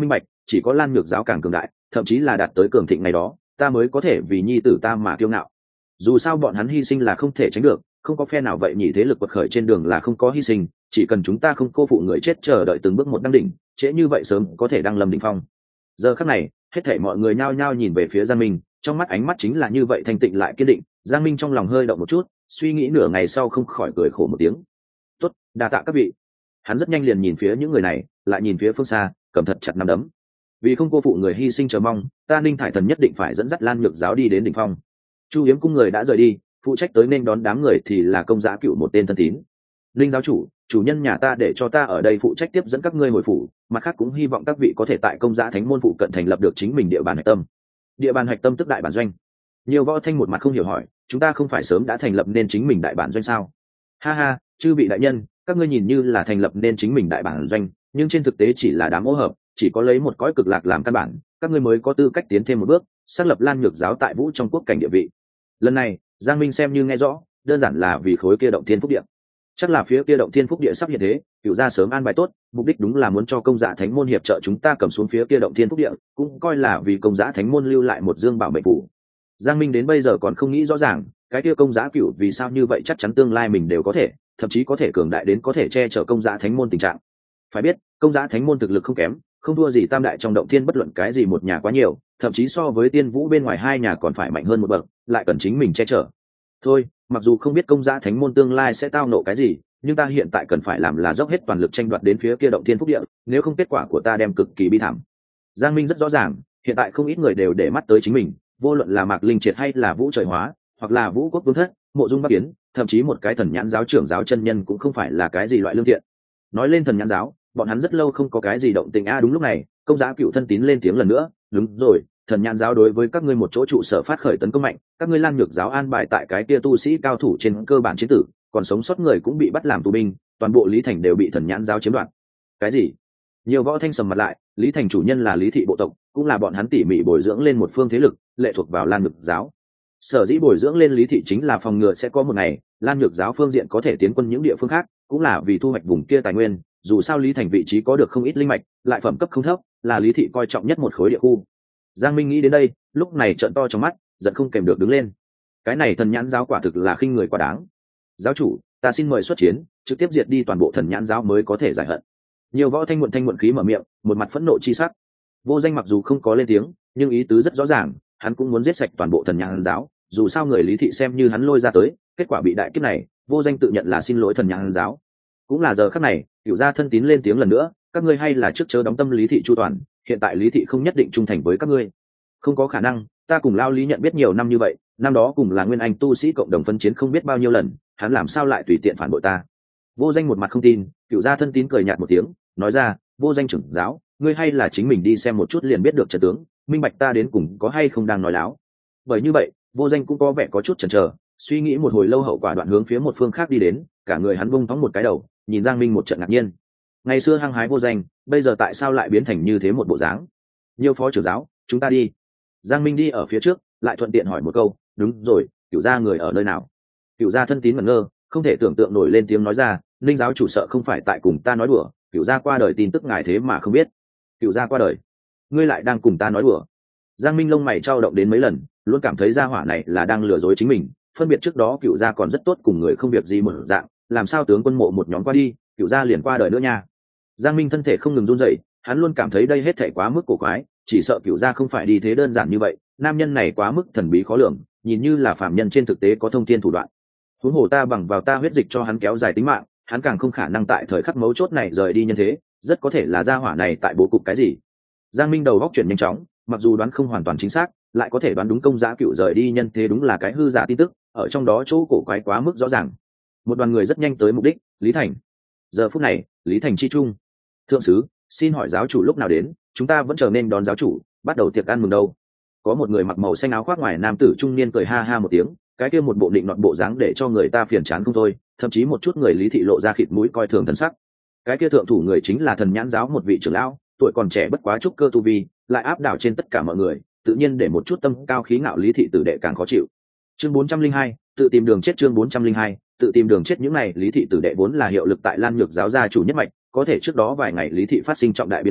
Speaker 1: chỉ có Lan Nhược giáo càng cường đại, thậm chí là đạt tới cường thịnh ngày đó, ta mới có thể vì nhi tử ta mà kiêu ngạo. Dù sao bọn hắn hy sinh là không thể tránh được, không có phe nào vậy nhị thế lực quật khởi trên đường là không có hy sinh, chỉ cần chúng ta không cô phụ người chết chờ đợi từng bước một đăng đỉnh, trễ như vậy sớm có thể đăng lâm đỉnh phong. Giờ khắc này, hết thảy mọi người nhao nhao nhìn về phía Giang Minh, trong mắt ánh mắt chính là như vậy thanh tịnh lại kiên định. Giang Minh trong lòng hơi động một chút, suy nghĩ nửa ngày sau không khỏi cười khổ một tiếng. Tốt, đa tạ các vị. Hắn rất nhanh liền nhìn phía những người này, lại nhìn phía phương xa, cầm thật chặt nắm đấm. Vì không cô phụ người hy sinh chờ mong, ta Ninh Thải Thần nhất định phải dẫn dắt Lan Nhược giáo đi đến đỉnh phong. Chu Yếm cung người đã rời đi, phụ trách tới nên đón đám người thì là Công Giá Cựu một tên thân tín. Linh giáo chủ, chủ nhân nhà ta để cho ta ở đây phụ trách tiếp dẫn các ngươi hồi phủ, mặt khác cũng hy vọng các vị có thể tại Công Giá Thánh môn phụ cận thành lập được chính mình địa bàn hạch tâm. Địa bàn hạch tâm tức đại bản doanh. Nhiều Võ Thanh một mặt không hiểu hỏi, chúng ta không phải sớm đã thành lập nên chính mình đại bản doanh sao? Ha ha, chư vị đại nhân, các ngươi nhìn như là thành lập nên chính mình đại bản doanh, nhưng trên thực tế chỉ là đám ô hợp, chỉ có lấy một cõi cực lạc làm căn bản, các ngươi mới có tư cách tiến thêm một bước, xác lập Lan Nhược giáo tại Vũ trong quốc cảnh địa vị. Lần này, Giang Minh xem như nghe rõ, đơn giản là vì khối kia động thiên phúc địa. Chắc là phía kia động thiên phúc địa sắp hiện thế, Cửu gia sớm an bài tốt, mục đích đúng là muốn cho Công Giá Thánh môn hiệp trợ chúng ta cầm xuống phía kia động thiên phúc địa, cũng coi là vì Công Giá Thánh môn lưu lại một dương bảo mệnh phủ. Giang Minh đến bây giờ còn không nghĩ rõ ràng, cái kia Công Giá Cửu vì sao như vậy chắc chắn tương lai mình đều có thể, thậm chí có thể cường đại đến có thể che chở Công Giá Thánh môn tình trạng. Phải biết, Công Giá Thánh môn thực lực không kém, không thua gì tam đại trong động thiên bất luận cái gì một nhà quá nhiều, thậm chí so với Tiên Vũ bên ngoài hai nhà còn phải mạnh hơn một bậc, lại cần chính mình che chở. Thôi, mặc dù không biết Công Giá Thánh môn tương lai sẽ tao nộ cái gì, nhưng ta hiện tại cần phải làm là dốc hết toàn lực tranh đoạt đến phía kia động thiên phúc địa, nếu không kết quả của ta đem cực kỳ bi thảm. Giang Minh rất rõ ràng, hiện tại không ít người đều để mắt tới chính mình, vô luận là Mạc Linh Triệt hay là Vũ Trời Hóa, hoặc là Vũ Quốc Vương Thất, Mộ Dung Bắc Yến, thậm chí một cái Thần Nhãn giáo trưởng giáo chân nhân cũng không phải là cái gì loại lương thiện. Nói lên Thần Nhãn giáo, bọn hắn rất lâu không có cái gì động tình đúng lúc này, Công Giá Cựu thân tín lên tiếng lần nữa, đúng rồi, Thần Nhãn giáo đối với các ngươi một chỗ trụ sở phát khởi tấn công mạnh, các ngươi Lan Nhược giáo an bài tại cái kia tu sĩ cao thủ trên cơ bản chiến tử, còn sống sót người cũng bị bắt làm tù binh, toàn bộ Lý Thành đều bị Thần Nhãn giáo chiếm đoạt. Cái gì? Nhiều Võ Thanh sầm mặt lại, Lý Thành chủ nhân là Lý thị bộ tộc, cũng là bọn hắn tỉ mỉ bồi dưỡng lên một phương thế lực, lệ thuộc vào Lan Nhược giáo. Sở dĩ bồi dưỡng lên Lý thị chính là phòng ngừa sẽ có một ngày Lan Nhược giáo phương diện có thể tiến quân những địa phương khác, cũng là vì thu hoạch vùng kia tài nguyên, dù sao Lý Thành vị trí có được không ít linh mạch, lại phẩm cấp không thấp, là Lý thị coi trọng nhất một khối địa khu. Giang Minh nghĩ đến đây, lúc này trợn to trong mắt, giận không kèm được đứng lên. Cái này Thần Nhãn giáo quả thực là khinh người quá đáng. Giáo chủ, ta xin mời xuất chiến, trực tiếp diệt đi toàn bộ Thần Nhãn giáo mới có thể giải hận. Nhiều Võ thanh muộn khí mở miệng, một mặt phẫn nộ chi sắc. Vô Danh mặc dù không có lên tiếng, nhưng ý tứ rất rõ ràng, hắn cũng muốn giết sạch toàn bộ Thần Nhãn giáo, dù sao người Lý thị xem như hắn lôi ra tới, kết quả bị đại kiếp này, Vô Danh tự nhận là xin lỗi Thần Nhãn giáo. Cũng là giờ khắc này, Cửu gia thân tín lên tiếng lần nữa, các ngươi hay là trước chớ đóng tâm Lý thị chu toàn, hiện tại Lý thị không nhất định trung thành với các ngươi. Không có khả năng, ta cùng Lao Lý nhận biết nhiều năm như vậy, năm đó cùng là nguyên anh tu sĩ cộng đồng phân chiến không biết bao nhiêu lần, hắn làm sao lại tùy tiện phản bội ta? Vô Danh một mặt không tin, Cửu gia thân tín cười nhạt một tiếng, nói ra, Vô Danh trưởng giáo, ngươi hay là chính mình đi xem một chút liền biết được trận tướng, minh bạch ta đến cùng có hay không đang nói láo. Bởi như vậy, Vô Danh cũng có vẻ có chút chần chờ, suy nghĩ một hồi lâu hậu quả đoạn hướng phía một phương khác đi đến, cả người hắn bung thóng một cái đầu, nhìn Giang Minh một trận ngạc nhiên. Ngày xưa hăng hái Vô Danh, bây giờ tại sao lại biến thành như thế một bộ dáng? Nhiều phó trưởng giáo, chúng ta đi. Giang Minh đi ở phía trước, lại thuận tiện hỏi một câu, đúng rồi, Cửu gia người ở nơi nào? Cửu gia thân tín ngẩn ngơ, không thể tưởng tượng nổi lên tiếng nói ra, Linh giáo chủ sợ không phải tại cùng ta nói đùa, Cửu gia qua đời tin tức ngài thế mà không biết. Cửu gia qua đời, ngươi lại đang cùng ta nói đùa? Giang Minh lông mày trao động đến mấy lần, luôn cảm thấy gia hỏa này là đang lừa dối chính mình, phân biệt trước đó Cửu gia còn rất tốt cùng người không việc gì một dạng, làm sao tướng quân mộ một nhóm qua đi, Cửu gia liền qua đời nữa nha. Giang Minh thân thể không ngừng run rẩy, hắn luôn cảm thấy đây hết thảy quá mức cổ quái, chỉ sợ Cửu gia không phải đi thế đơn giản như vậy, nam nhân này quá mức thần bí khó lường, nhìn như là phàm nhân trên thực tế có thông thiên thủ đoạn. Huống hồ ta bằng vào ta huyết dịch cho hắn kéo dài tính mạng, hắn càng không khả năng tại thời khắc mấu chốt này rời đi nhân thế, rất có thể là gia hỏa này tại bố cục cái gì. Giang Minh đầu góc chuyển nhanh chóng, mặc dù đoán không hoàn toàn chính xác, lại có thể đoán đúng Công Giá Cựu rời đi nhân thế đúng là cái hư giả tin tức, ở trong đó chỗ cổ quái quá mức rõ ràng. Một đoàn người rất nhanh tới mục đích, Lý Thành. Giờ phút này, Lý Thành chi trung. Thượng sứ, xin hỏi giáo chủ lúc nào đến, chúng ta vẫn chờ nên đón giáo chủ, bắt đầu tiệc ăn mừng đâu. Có một người mặc màu xanh áo khoác ngoài nam tử trung niên cười ha ha một tiếng, cái kia một bộ định nọt bộ dáng để cho người ta phiền chán không thôi, thậm chí một chút người Lý thị lộ ra khịt mũi coi thường thần sắc. Cái kia thượng thủ người chính là Thần Nhãn giáo một vị trưởng lão, tuổi còn trẻ bất quá trúc cơ tu vi, lại áp đảo trên tất cả mọi người, tự nhiên để một chút tâm cao khí ngạo Lý thị tử đệ càng khó chịu. Chương 402, tự tìm đường chết. Chương 402, tự tìm đường chết. Những này Lý thị tử đệ vốn là hiệu lực tại Lan Nhược giáo gia chủ nhất mạch, có thể trước đó vài ngày Lý thị phát sinh trọng đại biến cố,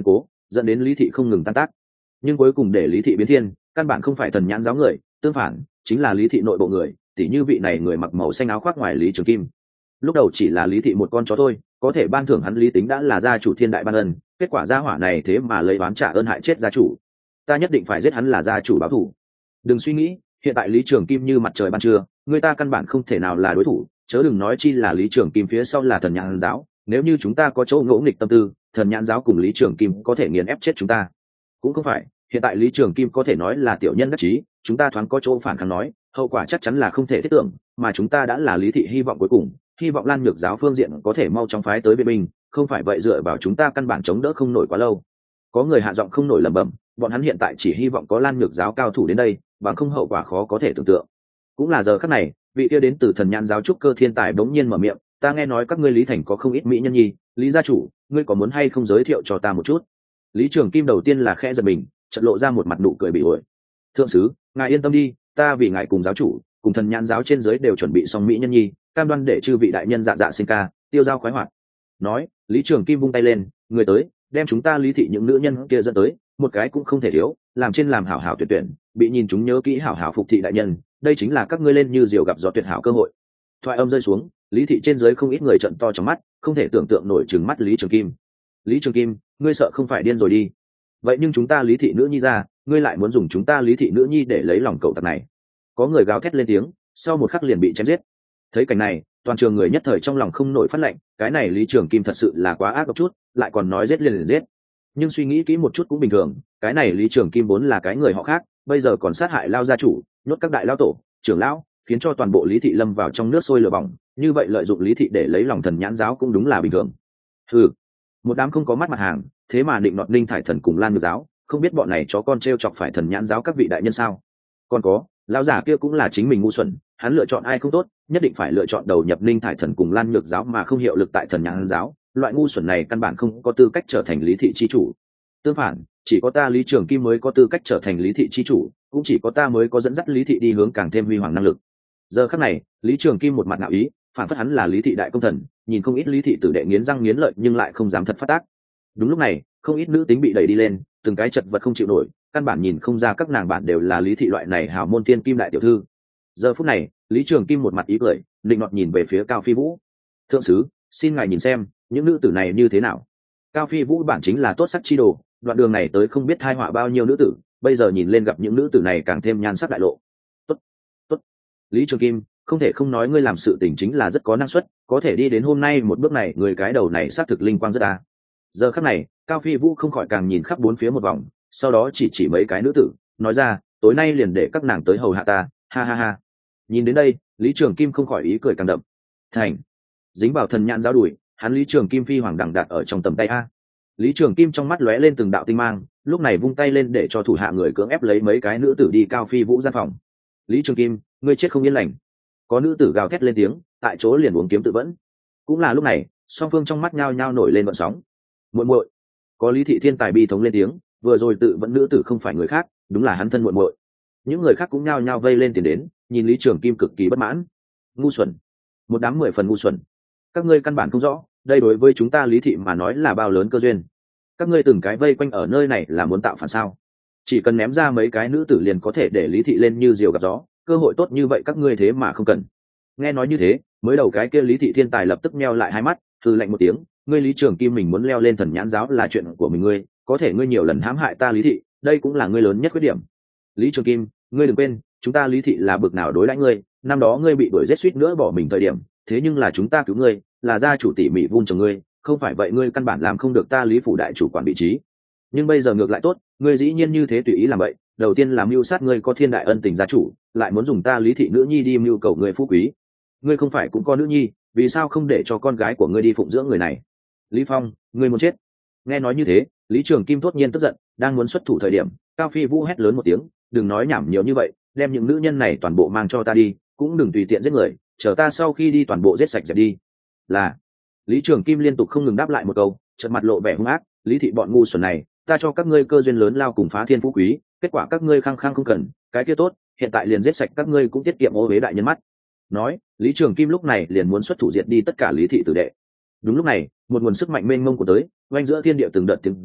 Speaker 1: dẫn đến lý thị không ngừng tan tác. Nhưng cuối cùng để lý thị biến thiên, căn bản không phải thần nhãn giáo người, tương phản chính là lý thị nội bộ người, tỉ như vị này người mặc màu xanh áo khoác ngoài Lý Trường Kim. Lúc đầu chỉ là lý thị một con chó thôi, có thể ban thưởng hắn lý tính đã là gia chủ thiên đại ban ân, kết quả gia hỏa này thế mà lấy oán trả ơn hại chết gia chủ. Ta nhất định phải giết hắn là gia chủ báo thù. Đừng suy nghĩ, hiện tại Lý Trường Kim như mặt trời ban trưa, người ta căn bản không thể nào là đối thủ, chớ đừng nói chi là Lý Trường Kim phía sau là thần nhãn giáo. Nếu như chúng ta có chỗ ngỗ nghịch tâm tư, thần nhãn giáo cùng Lý Trường Kim có thể nghiền ép chết chúng ta. Cũng không phải, hiện tại Lý Trường Kim có thể nói là tiểu nhân đắc chí, chúng ta thoáng có chỗ phản kháng nói, hậu quả chắc chắn là không thể thiết tưởng, mà chúng ta đã là lý thị hy vọng cuối cùng, hy vọng Lan Nhược giáo phương diện có thể mau chóng phái tới vệ binh, không phải vậy dựa vào chúng ta căn bản chống đỡ không nổi quá lâu. Có người hạ giọng không nổi lẩm bẩm, bọn hắn hiện tại chỉ hy vọng có Lan Nhược giáo cao thủ đến đây, bằng không hậu quả khó có thể tưởng tượng. Cũng là giờ khắc này, vị kia đến từ thần nhãn giáo trúc cơ thiên tài bỗng nhiên mở miệng, ta nghe nói các ngươi Lý Thành có không ít mỹ nhân nhi, Lý gia chủ, ngươi có muốn hay không giới thiệu cho ta một chút? Lý Trường Kim đầu tiên là khẽ giật mình, chợt lộ ra một mặt nụ cười bị ổi. Thượng sứ, ngài yên tâm đi, ta vì ngài cùng giáo chủ cùng thần nhãn giáo trên dưới đều chuẩn bị xong mỹ nhân nhi, cam đoan để chư vị đại nhân dạ dạ sinh ca, tiêu giao khoái hoạt. Nói, Lý Trường Kim vung tay lên, người tới, đem chúng ta Lý thị những nữ nhân kia dẫn tới, một cái cũng không thể thiếu, làm trên làm hảo hảo tuyệt tuyển, bị nhìn chúng nhớ kỹ hảo hảo phục thị đại nhân, đây chính là các ngươi lên như diều gặp gió tuyệt hảo cơ hội. Thoại âm rơi xuống, Lý thị trên dưới không ít người trợn to trong mắt, không thể tưởng tượng nổi trừng mắt Lý Trường Kim. Lý Trường Kim, ngươi sợ không phải điên rồi đi? Vậy nhưng chúng ta Lý thị nữ nhi ra, ngươi lại muốn dùng chúng ta Lý thị nữ nhi để lấy lòng cậu tặc này? Có người gào thét lên tiếng, sau một khắc liền bị chém giết. Thấy cảnh này, toàn trường người nhất thời trong lòng không nổi phát lệnh, cái này Lý Trường Kim thật sự là quá ác độc chút, lại còn nói giết liền giết. Nhưng suy nghĩ kỹ một chút cũng bình thường, cái này Lý Trường Kim vốn là cái người họ khác, bây giờ còn sát hại Lao gia chủ, nhốt các đại lao tổ, trưởng lão, khiến cho toàn bộ Lý thị lâm vào trong nước sôi lửa bỏng, như vậy lợi dụng Lý thị để lấy lòng thần nhãn giáo cũng đúng là bình thường. Ừ, một đám không có mắt mặt hàng, thế mà định nọt Ninh Thải Thần cùng Lan Nhược giáo, không biết bọn này chó con trêu chọc phải thần nhãn giáo các vị đại nhân sao? Còn có, lão giả kia cũng là chính mình ngu xuẩn, hắn lựa chọn ai không tốt, nhất định phải lựa chọn đầu nhập Ninh Thải Thần cùng Lan Nhược giáo mà không hiệu lực tại thần nhãn giáo, loại ngu xuẩn này căn bản không có tư cách trở thành Lý thị chi chủ. Tương phản, chỉ có ta Lý Trường Kim mới có tư cách trở thành Lý thị chi chủ, cũng chỉ có ta mới có dẫn dắt Lý thị đi hướng càng thêm huy hoàng năng lực. Giờ khắc này, Lý Trường Kim một mặt ngạo ý, phản phất hắn là Lý thị đại công thần, nhìn không ít Lý thị tử đệ nghiến răng nghiến lợi nhưng lại không dám thật phát tác. Đúng lúc này, không ít nữ tính bị đẩy đi lên, từng cái chật vật không chịu nổi, căn bản nhìn không ra các nàng bạn đều là Lý thị loại này hào môn tiên kim đại tiểu thư. Giờ phút này, Lý Trường Kim một mặt ý cười, định nọt nhìn về phía Cao Phi Vũ. Thượng sứ, xin ngài nhìn xem, những nữ tử này như thế nào? Cao Phi Vũ bản chính là tốt sắc chi đồ, đoạn đường này tới không biết tai họa bao nhiêu nữ tử, bây giờ nhìn lên gặp những nữ tử này càng thêm nhan sắc đại lộ. Tốt, tốt. Lý Trường Kim, không thể không nói ngươi làm sự tình chính là rất có năng suất, có thể đi đến hôm nay một bước này, người cái đầu này xác thực linh quang rất đa. Giờ khắc này, Cao Phi Vũ không khỏi càng nhìn khắp bốn phía một vòng, sau đó chỉ mấy cái nữ tử, nói ra, tối nay liền để các nàng tới hầu hạ ta, ha ha ha. Nhìn đến đây, Lý Trường Kim không khỏi ý cười càng đậm. Thành, dính vào thần nhãn giáo đuổi, hắn Lý Trường Kim phi hoàng đẳng đạt ở trong tầm tay a. Lý Trường Kim trong mắt lóe lên từng đạo tinh mang, lúc này vung tay lên để cho thủ hạ người cưỡng ép lấy mấy cái nữ tử đi Cao Phi Vũ gian phòng. Lý Trường Kim, ngươi chết không yên lành. Có nữ tử gào thét lên tiếng, tại chỗ liền uống kiếm tự vẫn. Cũng là lúc này, song phương trong mắt nhao nhao nổi lên vận sóng. Muội muội, có Lý thị thiên tài bi thống lên tiếng, vừa rồi tự vẫn nữ tử không phải người khác, đúng là hắn thân muội muội. Những người khác cũng nhao nhao vây lên tiền đến, nhìn Lý Trường Kim cực kỳ bất mãn. Ngu xuẩn, một đám 10 phần ngu xuẩn. Các ngươi căn bản không rõ, đây đối với chúng ta Lý thị mà nói là bao lớn cơ duyên. Các ngươi từng cái vây quanh ở nơi này là muốn tạo phản sao? Chỉ cần ném ra mấy cái nữ tử liền có thể để Lý thị lên như diều gặp gió, cơ hội tốt như vậy các ngươi thế mà không cần. Nghe nói như thế, mới đầu cái kia Lý thị thiên tài lập tức meo lại hai mắt, hừ lạnh một tiếng, ngươi Lý Trường Kim mình muốn leo lên thần nhãn giáo là chuyện của mình ngươi, có thể ngươi nhiều lần hãm hại ta Lý thị, đây cũng là ngươi lớn nhất khuyết điểm. Lý Trường Kim, ngươi đừng quên, chúng ta Lý thị là bực nào đối đãi ngươi, năm đó ngươi bị đuổi giết suýt nữa bỏ mình thời điểm, thế nhưng là chúng ta cứu ngươi, là gia chủ tỉ mỉ vun trồng ngươi, không phải vậy ngươi căn bản làm không được ta Lý phủ đại chủ quản vị trí. Nhưng bây giờ ngược lại tốt, ngươi dĩ nhiên như thế tùy ý làm vậy, đầu tiên là mưu sát ngươi có thiên đại ân tình gia chủ, lại muốn dùng ta Lý thị nữ nhi đi mưu cầu người phú quý. Ngươi không phải cũng có nữ nhi, vì sao không để cho con gái của ngươi đi phụng dưỡng người này? Lý Phong, ngươi muốn chết. Nghe nói như thế, Lý Trường Kim thốt nhiên tức giận, đang muốn xuất thủ thời điểm, Cao Phi Vũ hét lớn một tiếng, đừng nói nhảm nhiều như vậy, đem những nữ nhân này toàn bộ mang cho ta đi, cũng đừng tùy tiện giết người, chờ ta sau khi đi toàn bộ giết sạch dẹp đi. Là. Lý Trường Kim liên tục không ngừng đáp lại một câu, chợt mặt lộ vẻ hung ác, Lý thị bọn ngu xuẩn này, ta cho các ngươi cơ duyên lớn lao cùng phá thiên phú quý, kết quả các ngươi khăng khăng không cần, cái kia tốt, hiện tại liền giết sạch các ngươi cũng tiết kiệm ô uế đại nhân mắt. Nói, Lý Trường Kim lúc này liền muốn xuất thủ diệt đi tất cả Lý thị tử đệ. Đúng lúc này, một nguồn sức mạnh mênh mông của tới, oanh giữa thiên địa từng đợt tiếng rung,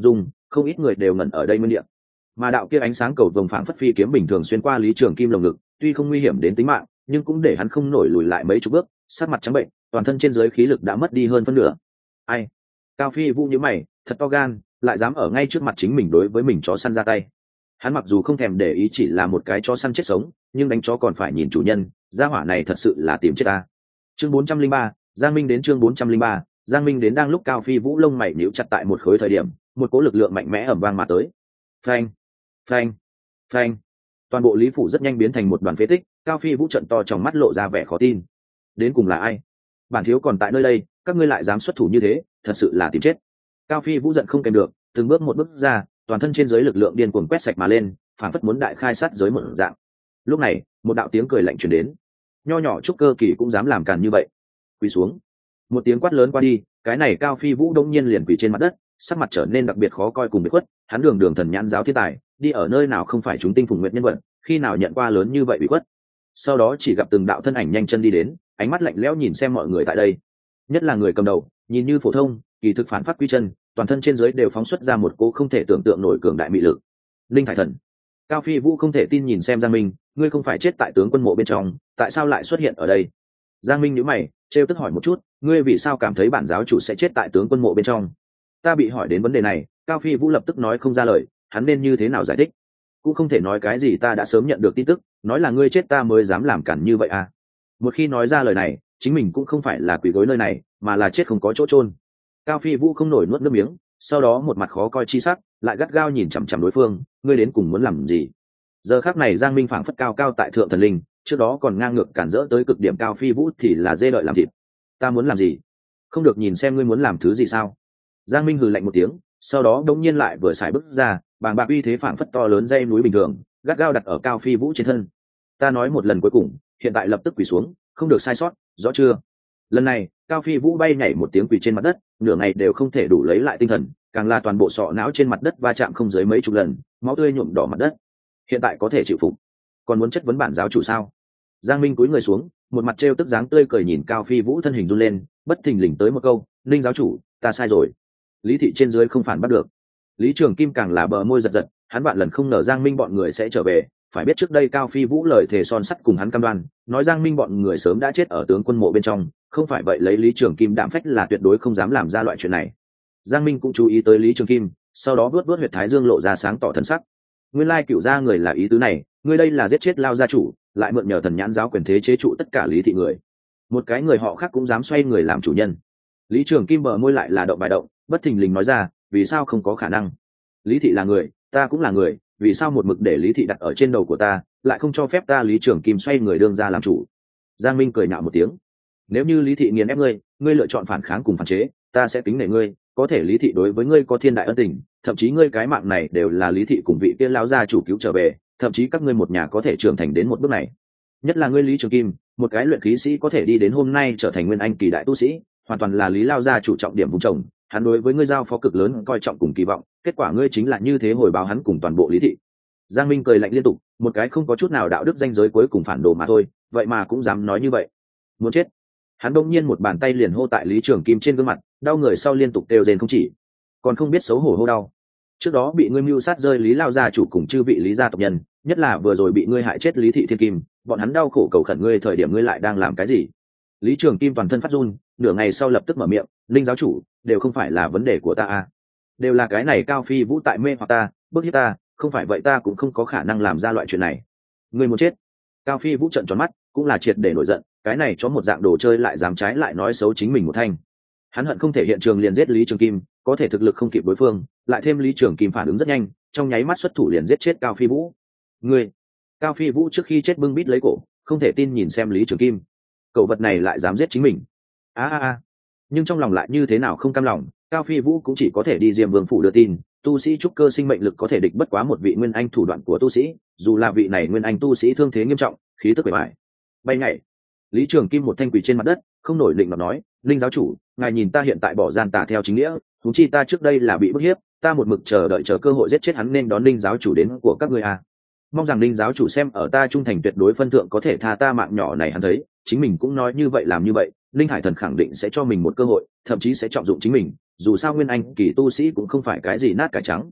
Speaker 1: không ít người đều ngẩn ở đây nguyên địa. Mà đạo kia ánh sáng cầu vồng phảng phất phi kiếm bình thường xuyên qua Lý Trường Kim lồng ngực, tuy không nguy hiểm đến tính mạng, nhưng cũng để hắn không nổi lùi lại mấy chục bước, sát mặt trắng bệnh, toàn thân trên dưới khí lực đã mất đi hơn phân nửa. Ai? Cao Phi Vũ nhíu mày, thật to gan, lại dám ở ngay trước mặt chính mình đối với mình chó săn ra tay. Hắn mặc dù không thèm để ý chỉ là một cái chó săn chết sống, nhưng đánh chó còn phải nhìn chủ nhân, gia hỏa này thật sự là tìm chết ta. Chương 403, Giang Minh đến chương 403, Giang Minh đến đang lúc Cao Phi Vũ lông mày nhíu chặt tại một khối thời điểm, một cỗ lực lượng mạnh mẽ ầm vang mà tới. Phanh, phanh, phanh. Toàn bộ Lý phủ rất nhanh biến thành một đoàn phế tích, Cao Phi Vũ trợn to trong mắt lộ ra vẻ khó tin. Đến cùng là ai? Bản thiếu còn tại nơi đây, các ngươi lại dám xuất thủ như thế, thật sự là tìm chết. Cao Phi Vũ giận không kèm được, từng bước một bước ra, toàn thân trên dưới lực lượng điên cuồng quét sạch mà lên, phản phất muốn đại khai sát giới một dạng. Lúc này, một đạo tiếng cười lạnh truyền đến. Nho nhỏ trúc cơ kỳ cũng dám làm càn như vậy. Quỳ xuống. Một tiếng quát lớn qua đi, cái này Cao Phi Vũ đông nhiên liền quỳ trên mặt đất, sắc mặt trở nên đặc biệt khó coi cùng biệt khuất. Hắn đường đường thần nhãn giáo thiên tài, đi ở nơi nào không phải chúng tinh phùng nguyện nhân vật, khi nào nhận qua lớn như vậy bị khuất. Sau đó chỉ gặp từng đạo thân ảnh nhanh chân đi đến, ánh mắt lạnh lẽo nhìn xem mọi người tại đây, nhất là người cầm đầu, nhìn như phổ thông, kỳ thực phản phát quy chân, toàn thân trên dưới đều phóng xuất ra một cô không thể tưởng tượng nổi cường đại mị lực. Linh Thải Thần. Cao Phi Vũ không thể tin nhìn xem Giang Minh, ngươi không phải chết tại tướng quân mộ bên trong, tại sao lại xuất hiện ở đây? Giang Minh nhíu mày, trêu tức hỏi một chút, ngươi vì sao cảm thấy bản giáo chủ sẽ chết tại tướng quân mộ bên trong? Ta bị hỏi đến vấn đề này, Cao Phi Vũ lập tức nói không ra lời, hắn nên như thế nào giải thích? Cũng không thể nói cái gì ta đã sớm nhận được tin tức, nói là ngươi chết ta mới dám làm cản như vậy à? Một khi nói ra lời này, chính mình cũng không phải là quỷ gối nơi này, mà là chết không có chỗ chôn. Cao Phi Vũ không nổi nuốt nước miếng, sau đó một mặt khó coi chi sắc, lại gắt gao nhìn chằm chằm đối phương, ngươi đến cùng muốn làm gì? Giờ khắc này Giang Minh phảng phất cao cao tại thượng thần linh, trước đó còn ngang ngược cản rỡ tới cực điểm Cao Phi Vũ thì là dê đợi làm thịt. Ta muốn làm gì? Không được nhìn xem ngươi muốn làm thứ gì sao? Giang Minh hừ lạnh một tiếng, sau đó đống nhiên lại vừa xài bước ra, bàng bạc uy thế phảng phất to lớn dây núi bình thường, gắt gao đặt ở Cao Phi Vũ trên thân. Ta nói một lần cuối cùng, hiện tại lập tức quỳ xuống, không được sai sót, rõ chưa? Lần này, Cao Phi Vũ bay nhảy một tiếng quỳ trên mặt đất, nửa ngày đều không thể đủ lấy lại tinh thần, càng là toàn bộ sọ não trên mặt đất va chạm không dưới mấy chục lần, máu tươi nhuộm đỏ mặt đất. Hiện tại có thể chịu phục, còn muốn chất vấn bản giáo chủ sao? Giang Minh cúi người xuống, một mặt trêu tức dáng tươi cười nhìn Cao Phi Vũ thân hình run lên, bất thình lình tới một câu, Linh giáo chủ, ta sai rồi. Lý thị trên dưới không phản bắt được. Lý Trường Kim càng là bờ môi giật giật, hắn vạn lần không ngờ Giang Minh bọn người sẽ trở về, phải biết trước đây Cao Phi Vũ lời thề son sắt cùng hắn cam đoan, nói Giang Minh bọn người sớm đã chết ở tướng quân mộ bên trong, không phải vậy lấy Lý Trường Kim đạm phách là tuyệt đối không dám làm ra loại chuyện này. Giang Minh cũng chú ý tới Lý Trường Kim, sau đó vuốt vuốt huyệt thái dương lộ ra sáng tỏ thần sắc. Nguyên lai cựu gia người là ý tứ này, ngươi đây là giết chết Lao gia chủ, lại mượn nhờ thần nhãn giáo quyền thế chế trụ tất cả Lý thị người. Một cái người họ khác cũng dám xoay người làm chủ nhân. Lý Trường Kim bờ môi lại là động bài động, bất thình lình nói ra, vì sao không có khả năng? Lý thị là người, ta cũng là người, vì sao một mực để Lý thị đặt ở trên đầu của ta, lại không cho phép ta Lý Trường Kim xoay người đương ra làm chủ? Giang Minh cười nhạo một tiếng, nếu như Lý thị nghiền ép ngươi, ngươi lựa chọn phản kháng cùng phản chế, ta sẽ kính nể ngươi, có thể Lý thị đối với ngươi có thiên đại ân tình, thậm chí ngươi cái mạng này đều là Lý thị cùng vị kia lão gia chủ cứu trở về, thậm chí các ngươi một nhà có thể trưởng thành đến một bước này. Nhất là ngươi Lý Trường Kim, một cái luyện khí sĩ có thể đi đến hôm nay trở thành nguyên anh kỳ đại tu sĩ, hoàn toàn là Lý lao gia chủ trọng điểm vùng trồng, hắn đối với ngươi giao phó cực lớn coi trọng cùng kỳ vọng, kết quả ngươi chính là như thế hồi báo hắn cùng toàn bộ Lý thị. Giang Minh cười lạnh liên tục, một cái không có chút nào đạo đức danh giới cuối cùng phản đồ mà thôi, vậy mà cũng dám nói như vậy, muốn chết. Hắn đông nhiên một bàn tay liền hô tại Lý Trường Kim trên gương mặt, đau người sau liên tục kêu rên không chỉ, còn không biết xấu hổ hô đau. Trước đó bị ngươi mưu sát rơi Lý lao gia chủ cùng chư vị Lý gia tộc nhân, nhất là vừa rồi bị ngươi hại chết Lý thị thiên kim, bọn hắn đau khổ cầu khẩn ngươi thời điểm ngươi lại đang làm cái gì? Lý Trường Kim toàn thân phát run, nửa ngày sau lập tức mở miệng, Linh giáo chủ, đều không phải là vấn đề của ta à, đều là cái này Cao Phi Vũ tại mê hoặc ta, bức hiếp ta, không phải vậy ta cũng không có khả năng làm ra loại chuyện này. Ngươi muốn chết? Cao Phi Vũ trợn tròn mắt, cũng là triệt để nổi giận, cái này cho một dạng đồ chơi lại dám trái lại nói xấu chính mình một thanh. Hắn hận không thể hiện trường liền giết Lý Trường Kim, có thể thực lực không kịp đối phương, lại thêm Lý Trường Kim phản ứng rất nhanh, trong nháy mắt xuất thủ liền giết chết Cao Phi Vũ. Ngươi! Cao Phi Vũ trước khi chết bưng bít lấy cổ, không thể tin nhìn xem Lý Trường Kim, cậu vật này lại dám giết chính mình. Nhưng trong lòng lại như thế nào không cam lòng. Cao Phi Vũ cũng chỉ có thể đi Diêm Vương phủ đưa tin, tu sĩ trúc cơ sinh mệnh lực có thể địch bất quá một vị nguyên anh thủ đoạn của tu sĩ, dù là vị này nguyên anh tu sĩ thương thế nghiêm trọng, khí tức bề bại bay nhảy. Lý Trường Kim một thanh quỳ trên mặt đất, không nổi định mà nói, Linh giáo chủ, ngài nhìn ta hiện tại bỏ gian tà theo chính nghĩa, huống chi ta trước đây là bị bức hiếp, ta một mực chờ đợi cơ hội giết chết hắn nên đón Linh giáo chủ đến của các ngươi à. Mong rằng Linh giáo chủ xem ở ta trung thành tuyệt đối phân thượng có thể tha ta mạng nhỏ này. Hắn thấy chính mình cũng nói như vậy làm như vậy, Linh Hải Thần khẳng định sẽ cho mình một cơ hội, thậm chí sẽ trọng dụng chính mình, dù sao nguyên anh kỳ tu sĩ cũng không phải cái gì nát cải trắng,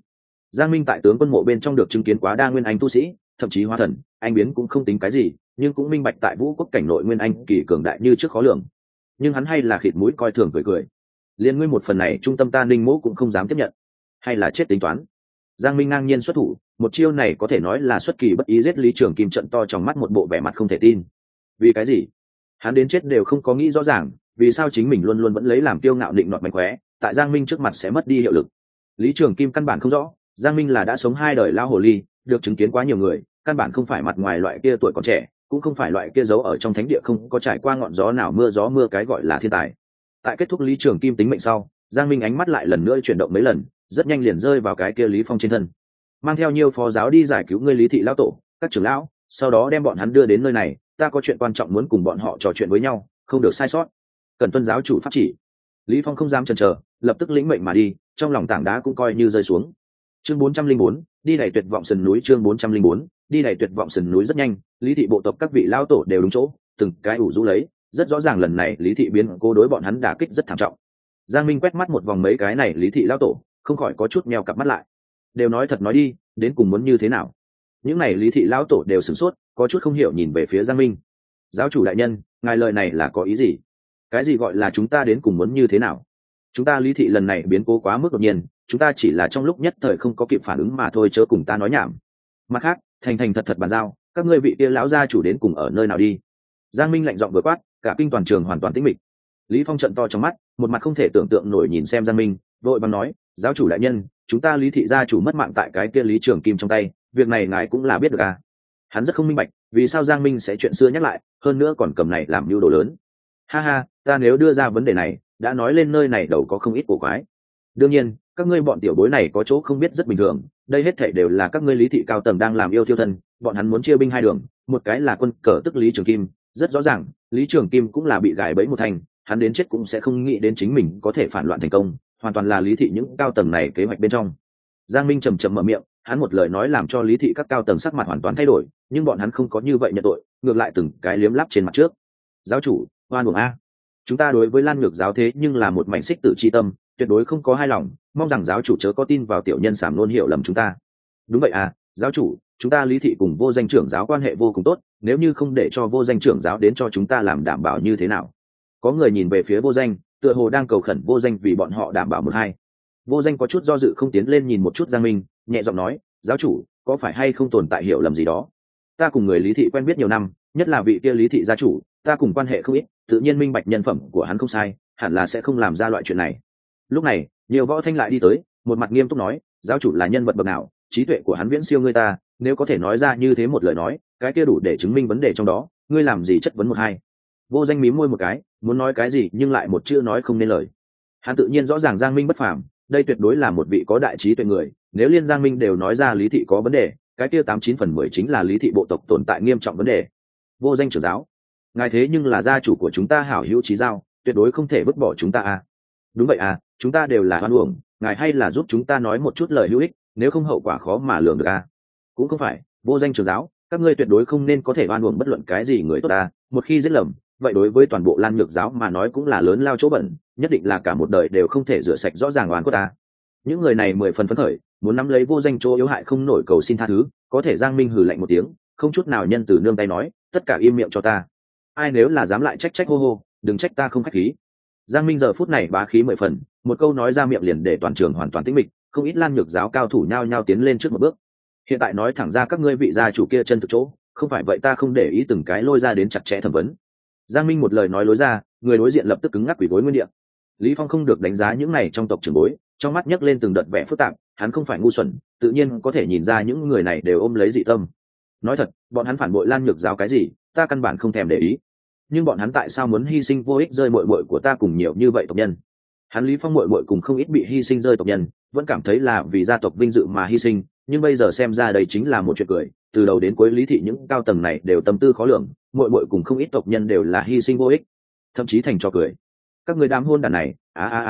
Speaker 1: Giang Minh tại tướng quân mộ bên trong được chứng kiến quá đa nguyên anh tu sĩ, thậm chí hóa thần, anh biến cũng không tính cái gì, nhưng cũng minh bạch tại vũ quốc cảnh nội nguyên anh kỳ cường đại như trước khó lường. Nhưng hắn hay là khịt mũi coi thường cười cười. Liên ngươi một phần này trung tâm ta Ninh Mỗ cũng không dám tiếp nhận, hay là chết tính toán. Giang Minh ngang nhiên xuất thủ, một chiêu này có thể nói là xuất kỳ bất ý giết Lý Trường Kim trận to trong mắt một bộ vẻ mặt không thể tin. Vì cái gì? Hắn đến chết đều không có nghĩ rõ ràng, vì sao chính mình luôn luôn vẫn lấy làm kiêu ngạo định nọt mánh khóe, tại Giang Minh trước mặt sẽ mất đi hiệu lực. Lý Trường Kim căn bản không rõ, Giang Minh là đã sống 2 đời lao hồ ly, được chứng kiến quá nhiều người, căn bản không phải mặt ngoài loại kia tuổi còn trẻ, cũng không phải loại kia giấu ở trong thánh địa không có trải qua ngọn gió nào mưa gió mưa cái gọi là thiên tài. Tại kết thúc Lý Trường Kim tính mệnh sau, Giang Minh ánh mắt lại lần nữa chuyển động mấy lần, rất nhanh liền rơi vào cái kia Lý Phong trên thân. Mang theo nhiều phó giáo đi giải cứu ngươi Lý thị lão tổ, các trưởng lão, sau đó đem bọn hắn đưa đến nơi này, ta có chuyện quan trọng muốn cùng bọn họ trò chuyện với nhau, không được sai sót. Cần tuân giáo chủ pháp chỉ. Lý Phong không dám chần chờ, lập tức lĩnh mệnh mà đi, trong lòng tảng đá cũng coi như rơi xuống. Chương 404, đi đẩy tuyệt vọng sườn núi. Chương 404, đi đẩy tuyệt vọng sườn núi. Rất nhanh, Lý thị bộ tộc các vị lão tổ đều đúng chỗ, từng cái ủ rũ lấy, rất rõ ràng lần này Lý thị biến cố đối bọn hắn đả kích rất thảm trọng. Giang Minh quét mắt một vòng mấy cái này Lý thị lão tổ, không khỏi có chút meo cặp mắt lại. Đều nói thật nói đi, đến cùng muốn như thế nào? Những này Lý thị lão tổ đều sửng sốt, có chút không hiểu nhìn về phía Giang Minh. Giáo chủ đại nhân, ngài lời này là có ý gì? Cái gì gọi là chúng ta đến cùng muốn như thế nào? Chúng ta Lý thị lần này biến cố quá mức đột nhiên, chúng ta chỉ là trong lúc nhất thời không có kịp phản ứng mà thôi, chớ cùng ta nói nhảm. Mặt khác, thành thành thật thật bàn giao, các ngươi vị kia lão gia chủ đến cùng ở nơi nào đi? Giang Minh lạnh giọng vừa quát, cả kinh toàn trường hoàn toàn tĩnh mịch. Lý Phong trận to trong mắt, một mặt không thể tưởng tượng nổi nhìn xem Giang Minh, vội vàng nói, giáo chủ đại nhân, chúng ta Lý thị gia chủ mất mạng tại cái kia Lý Trường Kim trong tay, việc này ngài cũng là biết được à? Hắn rất không minh bạch, vì sao Giang Minh sẽ chuyện xưa nhắc lại, hơn nữa còn cầm này làm mưu đồ lớn. Ha ha, ta nếu đưa ra vấn đề này, đã nói lên nơi này đầu có không ít cổ quái. Đương nhiên, các ngươi bọn tiểu bối này có chỗ không biết rất bình thường, đây hết thảy đều là các ngươi Lý thị cao tầng đang làm yêu thiêu thân, bọn hắn muốn chia binh hai đường, một cái là quân cờ tức Lý Trường Kim, rất rõ ràng, Lý Trường Kim cũng là bị gài bẫy một thành, hắn đến chết cũng sẽ không nghĩ đến chính mình có thể phản loạn thành công, hoàn toàn là Lý thị những cao tầng này kế hoạch bên trong. Giang Minh trầm trầm mở miệng, hắn một lời nói làm cho Lý thị các cao tầng sắc mặt hoàn toàn thay đổi, nhưng bọn hắn không có như vậy nhận tội, ngược lại từng cái liếm láp trên mặt trước. Giáo chủ, oan uổng a. Chúng ta đối với Lan Nhược giáo thế nhưng là một mảnh xích tử chi tâm, tuyệt đối không có hai lòng, mong rằng giáo chủ chớ có tin vào tiểu nhân sảm luôn hiểu lầm chúng ta. Đúng vậy à, giáo chủ, chúng ta Lý thị cùng Vô Danh trưởng giáo quan hệ vô cùng tốt, nếu như không để cho Vô Danh trưởng giáo đến cho chúng ta làm đảm bảo như thế nào? Có người nhìn về phía Vô Danh, tựa hồ đang cầu khẩn Vô Danh vì bọn họ đảm bảo một hai. Vô Danh có chút do dự không tiến lên nhìn một chút Giang Minh, nhẹ giọng nói, giáo chủ, có phải hay không tồn tại hiểu lầm gì đó? Ta cùng người Lý thị quen biết nhiều năm, nhất là vị kia Lý thị gia chủ, ta cùng quan hệ không ít, tự nhiên minh bạch nhân phẩm của hắn không sai, hẳn là sẽ không làm ra loại chuyện này. Lúc này, nhiều võ thanh lại đi tới, một mặt nghiêm túc nói, giáo chủ là nhân vật bậc nào, trí tuệ của hắn viễn siêu ngươi ta, nếu có thể nói ra như thế một lời nói, cái kia đủ để chứng minh vấn đề trong đó, ngươi làm gì chất vấn một hai. Vô Danh mím môi một cái, muốn nói cái gì nhưng lại một chữ nói không nên lời. Hắn tự nhiên rõ ràng Giang Minh bất phàm, đây tuyệt đối là một vị có đại trí tuệ người, nếu liên Giang Minh đều nói ra Lý thị có vấn đề, cái kia 89/10 chính là Lý thị bộ tộc tồn tại nghiêm trọng vấn đề. Vô Danh trưởng giáo, ngài thế nhưng là gia chủ của chúng ta hảo hữu chí giao, tuyệt đối không thể vứt bỏ chúng ta à? Đúng vậy à, chúng ta đều là oan uổng, ngài hay là giúp chúng ta nói một chút lời hữu ích, nếu không hậu quả khó mà lường được à? Cũng không phải, Vô Danh trưởng giáo, các ngươi tuyệt đối không nên có thể oan uổng bất luận cái gì người tốt à, một khi giết lầm, vậy đối với toàn bộ Lan Nhược giáo mà nói cũng là lớn lao chỗ bẩn, nhất định là cả một đời đều không thể rửa sạch rõ ràng oan của ta. Những người này 10 phần phấn khởi, muốn nắm lấy Vô Danh chỗ yếu hại không nổi cầu xin tha thứ, có thể Giang Minh hừ lạnh một tiếng, không chút nào nhân từ nương tay nói, tất cả im miệng cho ta. Ai nếu là dám lại trách hô hô, đừng trách ta không khách khí. Giang Minh giờ phút này bá khí 10 phần, một câu nói ra miệng liền để toàn trường hoàn toàn tĩnh mịch, không ít Lan Nhược giáo cao thủ nhao nhao tiến lên trước một bước. Hiện tại nói thẳng ra các ngươi vị gia chủ kia chân thực chỗ, không phải vậy ta không để ý từng cái lôi ra đến chặt chẽ thẩm vấn. Giang Minh một lời nói lối ra, người đối diện lập tức cứng ngắc quỳ gối nguyên địa. Lý Phong không được đánh giá những này trong tộc trưởng bối, trong mắt nhấc lên từng đợt vẻ phức tạp, hắn không phải ngu xuẩn, tự nhiên có thể nhìn ra những người này đều ôm lấy dị tâm. Nói thật, bọn hắn phản bội Lan Nhược giáo cái gì, ta căn bản không thèm để ý. Nhưng bọn hắn tại sao muốn hy sinh vô ích rơi muội muội của ta cùng nhiều như vậy tộc nhân? Hắn Lý Phong muội muội cùng không ít bị hy sinh rơi tộc nhân, vẫn cảm thấy là vì gia tộc vinh dự mà hy sinh, nhưng bây giờ xem ra đây chính là một chuyện cười, từ đầu đến cuối Lý thị những cao tầng này đều tâm tư khó lường, muội muội cùng không ít tộc nhân đều là hy sinh vô ích, thậm chí thành trò cười. Các người đám hôn đàn này,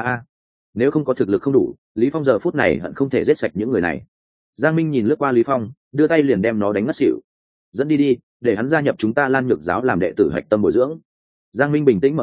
Speaker 1: nếu không có thực lực không đủ, Lý Phong giờ phút này hận không thể giết sạch những người này. Giang Minh nhìn lướt qua Lý Phong, đưa tay liền đem nó đánh ngất xỉu. Dẫn đi đi, để hắn gia nhập chúng ta Lan Nhược giáo làm đệ tử hạch tâm bồi dưỡng. Giang Minh bình tĩnh mở miệng,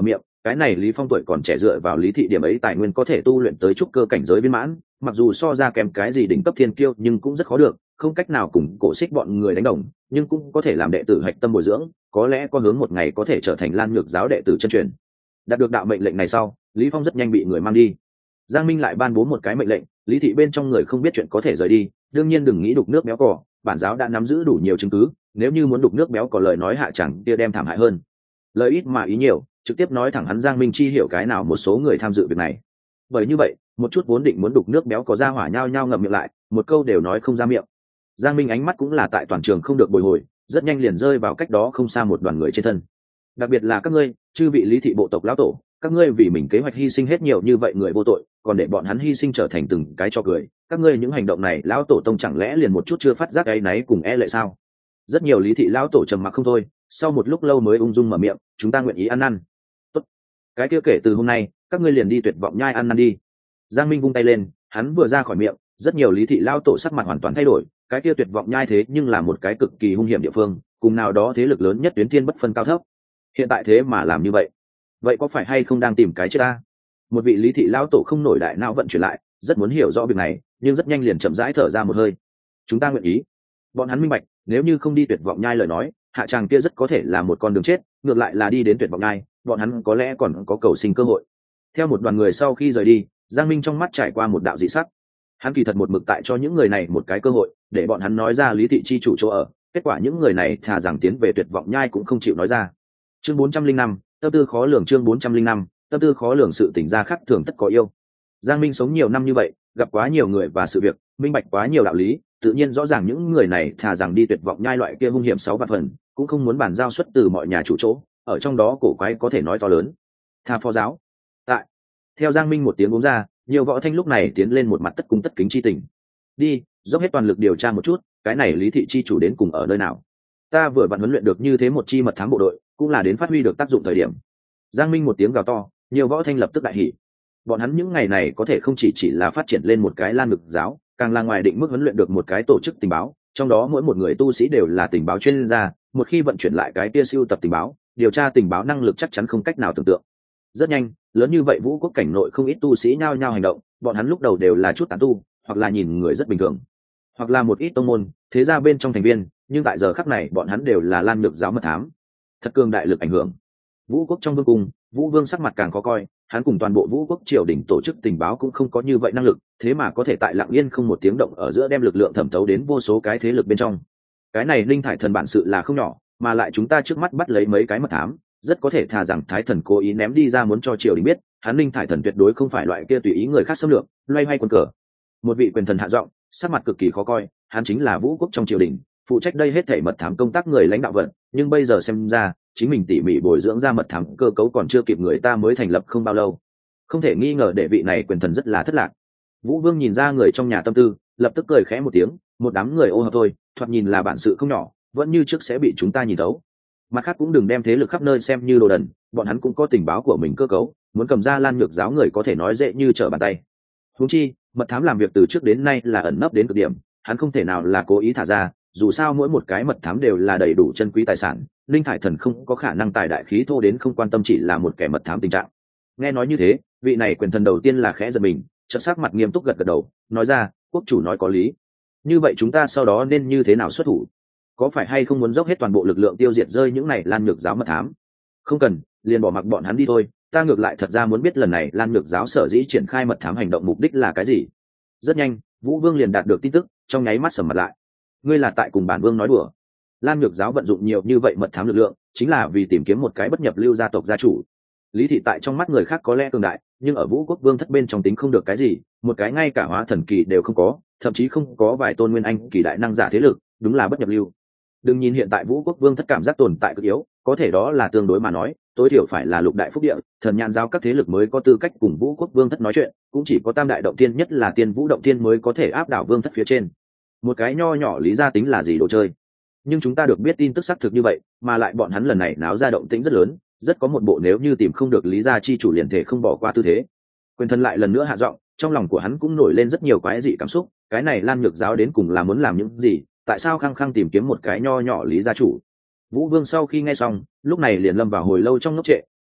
Speaker 1: cái này Lý Phong tuổi còn trẻ, dựa vào Lý thị điểm ấy tài nguyên có thể tu luyện tới trúc cơ cảnh giới viên mãn, mặc dù so ra kém cái gì đỉnh cấp thiên kiêu nhưng cũng rất khó được, không cách nào cùng Cổ Xích bọn người đánh đồng, nhưng cũng có thể làm đệ tử hạch tâm bồi dưỡng, có lẽ có hướng một ngày có thể trở thành Lan Nhược giáo đệ tử chân truyền. Đạt được đạo mệnh lệnh này sau, Lý Phong rất nhanh bị người mang đi. Giang Minh lại ban bố một cái mệnh lệnh, Lý thị bên trong người không biết chuyện có thể rời đi, đương nhiên đừng nghĩ đục nước béo cò, bản giáo đã nắm giữ đủ nhiều chứng cứ, nếu như muốn đục nước béo cò lời nói hạ chẳng kia đem thảm hại hơn. Lời ít mà ý nhiều, trực tiếp nói thẳng hắn Giang Minh chi hiểu cái nào một số người tham dự việc này. Bởi như vậy, một chút vốn định muốn đục nước béo cò ra hỏa nhao nhao ngậm miệng lại, một câu đều nói không ra miệng. Giang Minh ánh mắt cũng là tại toàn trường không được bồi hồi, rất nhanh liền rơi vào cách đó không xa một đoàn người trên thân. Đặc biệt là các ngươi, chư vị Lý thị bộ tộc lão tổ, các ngươi vì mình kế hoạch hy sinh hết nhiều như vậy người vô tội, còn để bọn hắn hy sinh trở thành từng cái cho cười, các ngươi những hành động này lão tổ tông chẳng lẽ liền một chút chưa phát giác áy náy cùng e lệ sao? Rất nhiều Lý thị lão tổ trầm mặc không thôi, sau một lúc lâu mới ung dung mở miệng, chúng ta nguyện ý ăn năn. Tốt, cái kia kể từ hôm nay các ngươi liền đi Tuyệt Vọng Nhai ăn năn đi. Giang Minh vung tay lên, hắn vừa ra khỏi miệng, rất nhiều Lý thị lão tổ sắc mặt hoàn toàn thay đổi, cái kia Tuyệt Vọng Nhai thế nhưng là một cái cực kỳ hung hiểm địa phương, cùng nào đó thế lực lớn nhất tuyến thiên bất phân cao thấp. Hiện tại thế mà làm như vậy có phải hay không đang tìm cái chết ta? Một vị Lý thị lão tổ không nổi đại não vận chuyển lại, rất muốn hiểu rõ việc này, nhưng rất nhanh liền chậm rãi thở ra một hơi. Chúng ta nguyện ý. Bọn hắn minh bạch, nếu như không đi Tuyệt Vọng Nhai lời nói, hạ tràng kia rất có thể là một con đường chết, ngược lại là đi đến Tuyệt Vọng Nhai, bọn hắn có lẽ còn có cầu sinh cơ hội. Theo một đoàn người sau khi rời đi, Giang Minh trong mắt trải qua một đạo dị sắc. Hắn kỳ thật một mực tại cho những người này một cái cơ hội, để bọn hắn nói ra Lý thị chi chủ chỗ ở, kết quả những người này thà rằng tiến về Tuyệt Vọng Nhai cũng không chịu nói ra. Chương 405, tâm tư khó lường. Chương 405, tâm tư khó lường. Sự tỉnh ra khác thường tất có yêu. Giang Minh sống nhiều năm như vậy, gặp quá nhiều người và sự việc, minh bạch quá nhiều đạo lý, tự nhiên rõ ràng những người này thà rằng đi Tuyệt Vọng Nhai loại kia hung hiểm 6 vạn phần, cũng không muốn bàn giao xuất từ mọi nhà chủ chỗ, ở trong đó cổ quái có thể nói to lớn. Tha phó giáo. Tại. Theo Giang Minh một tiếng uống ra, nhiều võ thanh lúc này tiến lên một mặt tất cung tất kính chi tình. Đi, dốc hết toàn lực điều tra một chút, cái này Lý thị chi chủ đến cùng ở nơi nào. Ta vừa vặn huấn luyện được như thế một chi mật thám bộ đội, cũng là đến phát huy được tác dụng thời điểm. Giang Minh một tiếng gào to, nhiều võ thanh lập tức đại hỉ. Bọn hắn những ngày này có thể không chỉ là phát triển lên một cái Lan Ngực giáo, càng là ngoài định mức huấn luyện được một cái tổ chức tình báo, trong đó mỗi một người tu sĩ đều là tình báo chuyên gia, một khi vận chuyển lại cái kia siêu tập tình báo, điều tra tình báo năng lực chắc chắn không cách nào tưởng tượng. Rất nhanh, lớn như vậy Vũ Quốc cảnh nội không ít tu sĩ nhao nhao hành động, bọn hắn lúc đầu đều là chút tán tu, hoặc là nhìn người rất bình thường, hoặc là một ít tông môn, thế gia bên trong thành viên, nhưng tại giờ khắc này bọn hắn đều là Lan Ngực giáo mật thám. Thật cường đại lực ảnh hưởng. Vũ Quốc trong vương cung, Vũ Vương sắc mặt càng khó coi, hắn cùng toàn bộ Vũ Quốc triều đình tổ chức tình báo cũng không có như vậy năng lực, thế mà có thể tại lặng yên không một tiếng động ở giữa đem lực lượng thẩm thấu đến vô số cái thế lực bên trong. Cái này Linh Thải Thần bản sự là không nhỏ, mà lại chúng ta trước mắt bắt lấy mấy cái mật thám, rất có thể thà rằng Thái Thần cố ý ném đi ra muốn cho triều đình biết, hắn Linh Thải Thần tuyệt đối không phải loại kia tùy ý người khác xâm lược, loay hoay quân cờ. Một vị quyền thần hạ giọng, sắc mặt cực kỳ khó coi, hắn chính là Vũ Quốc trong triều đình, phụ trách đây hết thảy mật thám công tác người lãnh đạo vận, nhưng bây giờ xem ra, chính mình tỉ mỉ bồi dưỡng ra mật thám cơ cấu còn chưa kịp người ta mới thành lập không bao lâu. Không thể nghi ngờ để vị này quyền thần rất là thất lạc. Vũ Vương nhìn ra người trong nhà tâm tư, lập tức cười khẽ một tiếng, một đám người ô hợp thôi, thoạt nhìn là bản sự không nhỏ, vẫn như trước sẽ bị chúng ta nhìn thấu. Mặt khác cũng đừng đem thế lực khắp nơi xem như đồ đần, bọn hắn cũng có tình báo của mình cơ cấu, muốn cầm ra Lan Nhược giáo người có thể nói dễ như trở bàn tay. Huống chi, mật thám làm việc từ trước đến nay là ẩn nấp đến cực điểm, hắn không thể nào là cố ý thả ra, dù sao mỗi một cái mật thám đều là đầy đủ chân quý tài sản, Linh Thải Thần không có khả năng tài đại khí thô đến không quan tâm chỉ là một kẻ mật thám tình trạng. Nghe nói như thế, vị này quyền thần đầu tiên là khẽ giật mình, chợt sắc mặt nghiêm túc gật gật đầu, nói ra, quốc chủ nói có lý. Như vậy chúng ta sau đó nên như thế nào xuất thủ? Có phải hay không muốn dốc hết toàn bộ lực lượng tiêu diệt rơi những này Lan Nhược giáo mật thám? Không cần, liền bỏ mặc bọn hắn đi thôi, ta ngược lại thật ra muốn biết lần này Lan Nhược giáo sở dĩ triển khai mật thám hành động mục đích là cái gì. Rất nhanh, Vũ Vương liền đạt được tin tức, trong nháy mắt sầm mặt lại. Ngươi là tại cùng bản vương nói đùa? Lan Nhược giáo vận dụng nhiều như vậy mật thám lực lượng, chính là vì tìm kiếm một cái bất nhập lưu gia tộc gia chủ. Lý thị tại trong mắt người khác có lẽ cường đại, nhưng ở Vũ Quốc vương thất bên trong tính không được cái gì, một cái ngay cả hóa thần kỳ đều không có, thậm chí không có vài tôn nguyên anh kỳ đại năng giả thế lực, đúng là bất nhập lưu. Đừng nhìn hiện tại Vũ Quốc vương thất cảm giác tồn tại cực yếu, có thể đó là tương đối mà nói, tối thiểu phải là lục đại phúc địa, thần nhãn giáo các thế lực mới có tư cách cùng Vũ Quốc vương thất nói chuyện, cũng chỉ có tam đại động thiên nhất là Tiên Vũ động thiên mới có thể áp đảo vương thất phía trên. Một cái nho nhỏ Lý gia tính là gì đồ chơi? Nhưng chúng ta được biết tin tức xác thực như vậy, mà lại bọn hắn lần này náo ra động tĩnh rất lớn, rất có một bộ nếu như tìm không được Lý gia chi chủ liền thể không bỏ qua tư thế. Quyền thần lại lần nữa hạ giọng, trong lòng của hắn cũng nổi lên rất nhiều quái dị cảm xúc, cái này Lan Nhược giáo đến cùng là muốn làm những gì, tại sao khăng khăng tìm kiếm một cái nho nhỏ Lý gia chủ? Vũ Vương sau khi nghe xong, lúc này liền lâm vào hồi lâu trong ngốc trệ,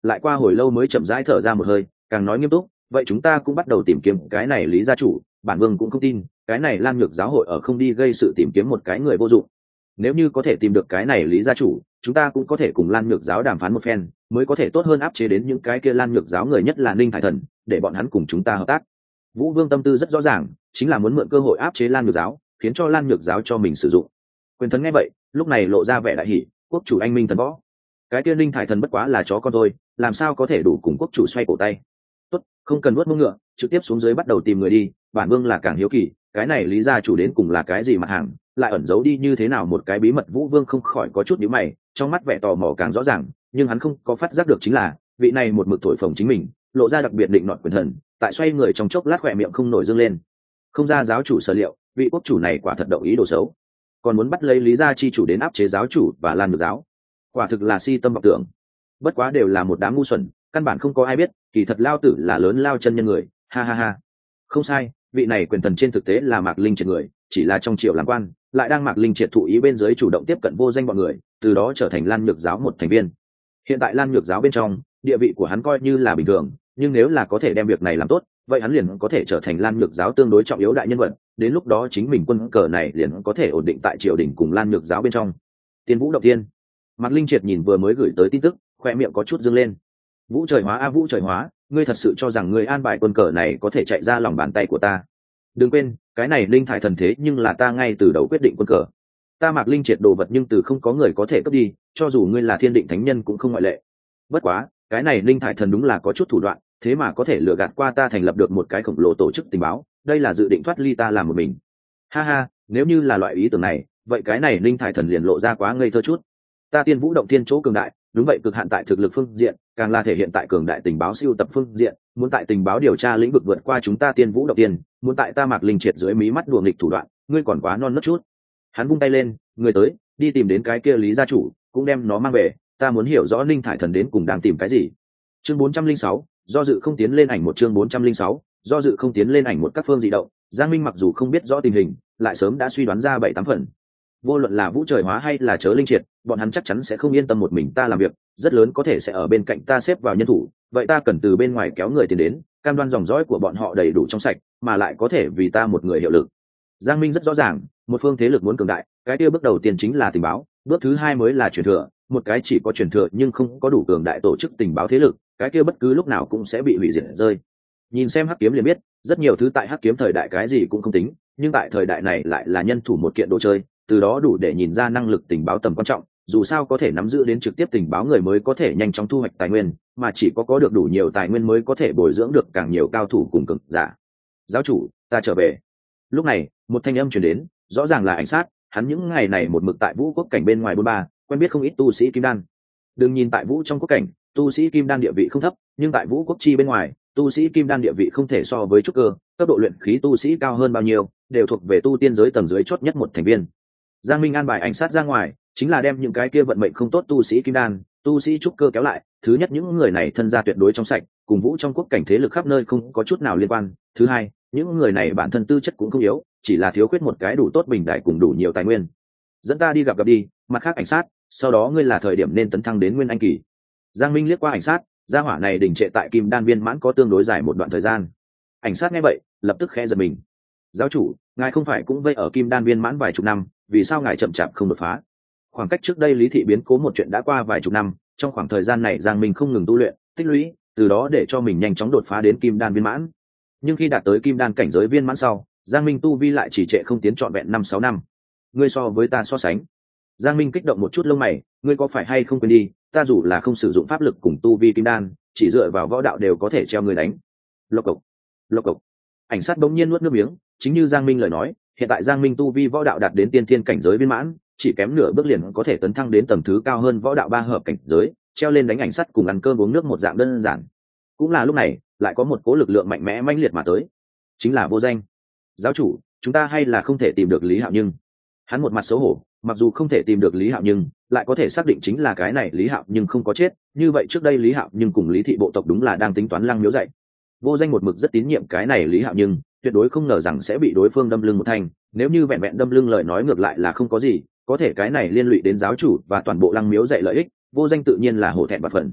Speaker 1: lại qua hồi lâu mới chậm rãi thở ra một hơi, càng nói nghiêm túc, vậy chúng ta cũng bắt đầu tìm kiếm cái này lý gia chủ. Bản vương cũng không tin cái này Lan Nhược giáo hội ở không đi gây sự tìm kiếm một cái người vô dụng. Nếu như có thể tìm được cái này lý gia chủ, chúng ta cũng có thể cùng Lan Nhược giáo đàm phán một phen, mới có thể tốt hơn áp chế đến những cái kia Lan Nhược giáo người, nhất là Ninh Thải Thần, để bọn hắn cùng chúng ta hợp tác. Vũ Vương tâm tư rất rõ ràng, chính là muốn mượn cơ hội áp chế Lan Nhược giáo, khiến cho Lan Nhược giáo cho mình sử dụng. Quyền Thần nghe vậy, lúc này lộ ra vẻ đại hỉ, quốc chủ anh minh thần võ. Cái kia Ninh Thải Thần bất quá là chó con thôi, làm sao có thể đủ cùng quốc chủ xoay cổ tay. Tốt, không cần vuốt mông ngựa, trực tiếp xuống dưới bắt đầu tìm người đi. Bản vương là càng hiếu kỳ, cái này lý gia chủ đến cùng là cái gì mặt hàng, lại ẩn giấu đi như thế nào một cái bí mật. Vũ Vương không khỏi có chút nhíu mày, trong mắt vẻ tò mò càng rõ ràng, nhưng hắn không có phát giác được chính là vị này một mực thổi phồng chính mình, lộ ra đặc biệt định nọt Quyền Thần, tại xoay người trong chốc lát khỏe miệng không nổi dương lên. Không ra giáo chủ sở liệu, vị quốc chủ này quả thật động ý đồ xấu, còn muốn bắt lấy lý gia chi chủ đến áp chế giáo chủ và Lan Nhược giáo, quả thực là si tâm vọng tưởng. Bất quá đều là một đám ngu xuẩn, căn bản không có ai biết kỳ thật lao tử là lớn lao chân nhân người, ha ha ha. Không sai, vị này Quyền Thần trên thực tế là Mạc Linh Triệt người, chỉ là trong triều làm quan, lại đang Mạc Linh Triệt thụ ý bên dưới chủ động tiếp cận vô danh bọn người, từ đó trở thành Lan Nhược giáo một thành viên. Hiện tại Lan Nhược giáo bên trong, địa vị của hắn coi như là bình thường, nhưng nếu là có thể đem việc này làm tốt, vậy hắn liền có thể trở thành Lan Nhược giáo tương đối trọng yếu đại nhân vật, đến lúc đó chính mình quân cờ này liền có thể ổn định tại triều đình cùng Lan Nhược giáo bên trong. Tiên Vũ động tiên. Mạc Linh Triệt nhìn vừa mới gửi tới tin tức, khoe miệng có chút dương lên. Vũ trời hóa a Vũ trời hóa, ngươi thật sự cho rằng ngươi an bài quân cờ này có thể chạy ra lòng bàn tay của ta? Đừng quên, cái này Linh Thải Thần thế nhưng là ta ngay từ đầu quyết định quân cờ. Ta Mạc Linh Triệt đồ vật nhưng từ không có người có thể cướp đi, cho dù ngươi là Thiên Định Thánh Nhân cũng không ngoại lệ. Bất quá, cái này Linh Thải Thần đúng là có chút thủ đoạn, thế mà có thể lừa gạt qua ta thành lập được một cái khổng lồ tổ chức tình báo, đây là dự định thoát ly ta làm một mình. Ha ha, nếu như là loại ý tưởng này, vậy cái này Linh Thải Thần liền lộ ra quá ngây thơ chút. Ta Tiên Vũ động thiên chỗ cường đại, đúng vậy, cực hạn tại thực lực phương diện, càng là thể hiện tại cường đại tình báo siêu tập phương diện, muốn tại tình báo điều tra lĩnh vực vượt qua chúng ta Tiên Vũ động tiên, muốn tại ta Mạc Linh Triệt dưới mí mắt đùa nghịch thủ đoạn, ngươi còn quá non nớt chút. Hắn vung tay lên, người tới, đi tìm đến cái kia lý gia chủ, cũng đem nó mang về, ta muốn hiểu rõ Linh Thải Thần đến cùng đang tìm cái gì. Chương 406, do dự không tiến lên ảnh một. Chương 406, do dự không tiến lên ảnh một. Các phương dị động, Giang Minh mặc dù không biết rõ tình hình, lại sớm đã suy đoán ra 7-8 phần. Vô luận là Vũ trời hóa hay là Chớ Linh Triệt, bọn hắn chắc chắn sẽ không yên tâm một mình ta làm việc, rất lớn có thể sẽ ở bên cạnh ta xếp vào nhân thủ, vậy ta cần từ bên ngoài kéo người tiền đến, cam đoan dòng dõi của bọn họ đầy đủ trong sạch, mà lại có thể vì ta một người hiệu lực. Giang Minh rất rõ ràng, một phương thế lực muốn cường đại, cái kia bước đầu tiên chính là tình báo, bước thứ hai mới là truyền thừa, một cái chỉ có truyền thừa nhưng không có đủ cường đại tổ chức tình báo thế lực, cái kia bất cứ lúc nào cũng sẽ bị hủy diệt rơi. Nhìn xem Hắc Kiếm liền biết, rất nhiều thứ tại Hắc Kiếm thời đại cái gì cũng không tính, nhưng tại thời đại này lại là nhân thủ một kiện đồ chơi, từ đó đủ để nhìn ra năng lực tình báo tầm quan trọng. Dù sao có thể nắm giữ đến trực tiếp tình báo người mới có thể nhanh chóng thu hoạch tài nguyên, mà chỉ có được đủ nhiều tài nguyên mới có thể bồi dưỡng được càng nhiều cao thủ cùng cường giả. Giáo chủ, ta trở về. Lúc này, một thanh âm truyền đến, rõ ràng là Ảnh Sát, hắn những ngày này một mực tại Vũ quốc cảnh bên ngoài bôn ba, quen biết không ít tu sĩ kim đan. Đừng nhìn tại Vũ trong quốc cảnh, tu sĩ kim đan địa vị không thấp, nhưng tại Vũ quốc chi bên ngoài, tu sĩ kim đan địa vị không thể so với trúc cơ, cấp độ luyện khí tu sĩ cao hơn bao nhiêu, đều thuộc về tu tiên giới tầng dưới chót nhất một thành viên. Giang Minh an bài Ảnh Sát ra ngoài, chính là đem những cái kia vận mệnh không tốt tu sĩ kim đan, tu sĩ trúc cơ kéo lại. Thứ nhất, những người này thân gia tuyệt đối trong sạch, cùng Vũ trong quốc cảnh thế lực khắp nơi không có chút nào liên quan. Thứ hai, những người này bản thân tư chất cũng không yếu, chỉ là thiếu khuyết một cái đủ tốt bình đại cùng đủ nhiều tài nguyên. Dẫn ta đi gặp đi. Mặt khác Ảnh Sát, sau đó ngươi là thời điểm nên tấn thăng đến nguyên anh kỳ. Giang Minh liếc qua Ảnh Sát, gia hỏa này đình trệ tại kim đan viên mãn có tương đối dài một đoạn thời gian. Ảnh Sát nghe vậy, lập tức khẽ giật mình. Giáo chủ, ngài không phải cũng vây ở kim đan viên mãn vài chục năm, vì sao ngài chậm chạp không đột phá? Khoảng cách trước đây Lý Thị biến cố một chuyện đã qua vài chục năm, trong khoảng thời gian này Giang Minh không ngừng tu luyện, tích lũy, từ đó để cho mình nhanh chóng đột phá đến kim đan viên mãn. Nhưng khi đạt tới kim đan cảnh giới viên mãn sau, Giang Minh tu vi lại chỉ trệ không tiến trọn vẹn 5-6 năm. Ngươi so với ta so sánh. Giang Minh kích động một chút lông mày, ngươi có phải hay không quên đi, ta dù là không sử dụng pháp lực cùng tu vi kim đan, chỉ dựa vào võ đạo đều có thể treo người đánh. Lộc cộc, lộc cộc. Ảnh Sát bỗng nhiên nuốt nước miếng, chính như Giang Minh lời nói, hiện tại Giang Minh tu vi võ đạo đạt đến tiên thiên cảnh giới viên mãn, chỉ kém nửa bước liền có thể tấn thăng đến tầng thứ cao hơn võ đạo 3 hợp cảnh giới, treo lên đánh Ảnh Sát cùng ăn cơm uống nước một dạng đơn giản. Cũng là lúc này, lại có một cỗ lực lượng mạnh mẽ mãnh liệt mà tới, chính là Vô Danh. Giáo chủ, chúng ta hay là không thể tìm được Lý Hạo Nhưng. Hắn một mặt xấu hổ, mặc dù không thể tìm được Lý Hạo Nhưng, lại có thể xác định chính là cái này Lý Hạo Nhưng không có chết, như vậy trước đây Lý Hạo Nhưng cùng Lý Thị bộ tộc đúng là đang tính toán Lăng Miếu dạy. Vô Danh một mực rất tín nhiệm cái này Lý Hạo Nhưng, tuyệt đối không ngờ rằng sẽ bị đối phương đâm lưng một thanh, nếu như vẹn vẹn đâm lưng lời nói ngược lại là không có gì, có thể cái này liên lụy đến giáo chủ và toàn bộ Lăng Miếu dạy lợi ích, Vô Danh tự nhiên là hổ thẹn bạt phần.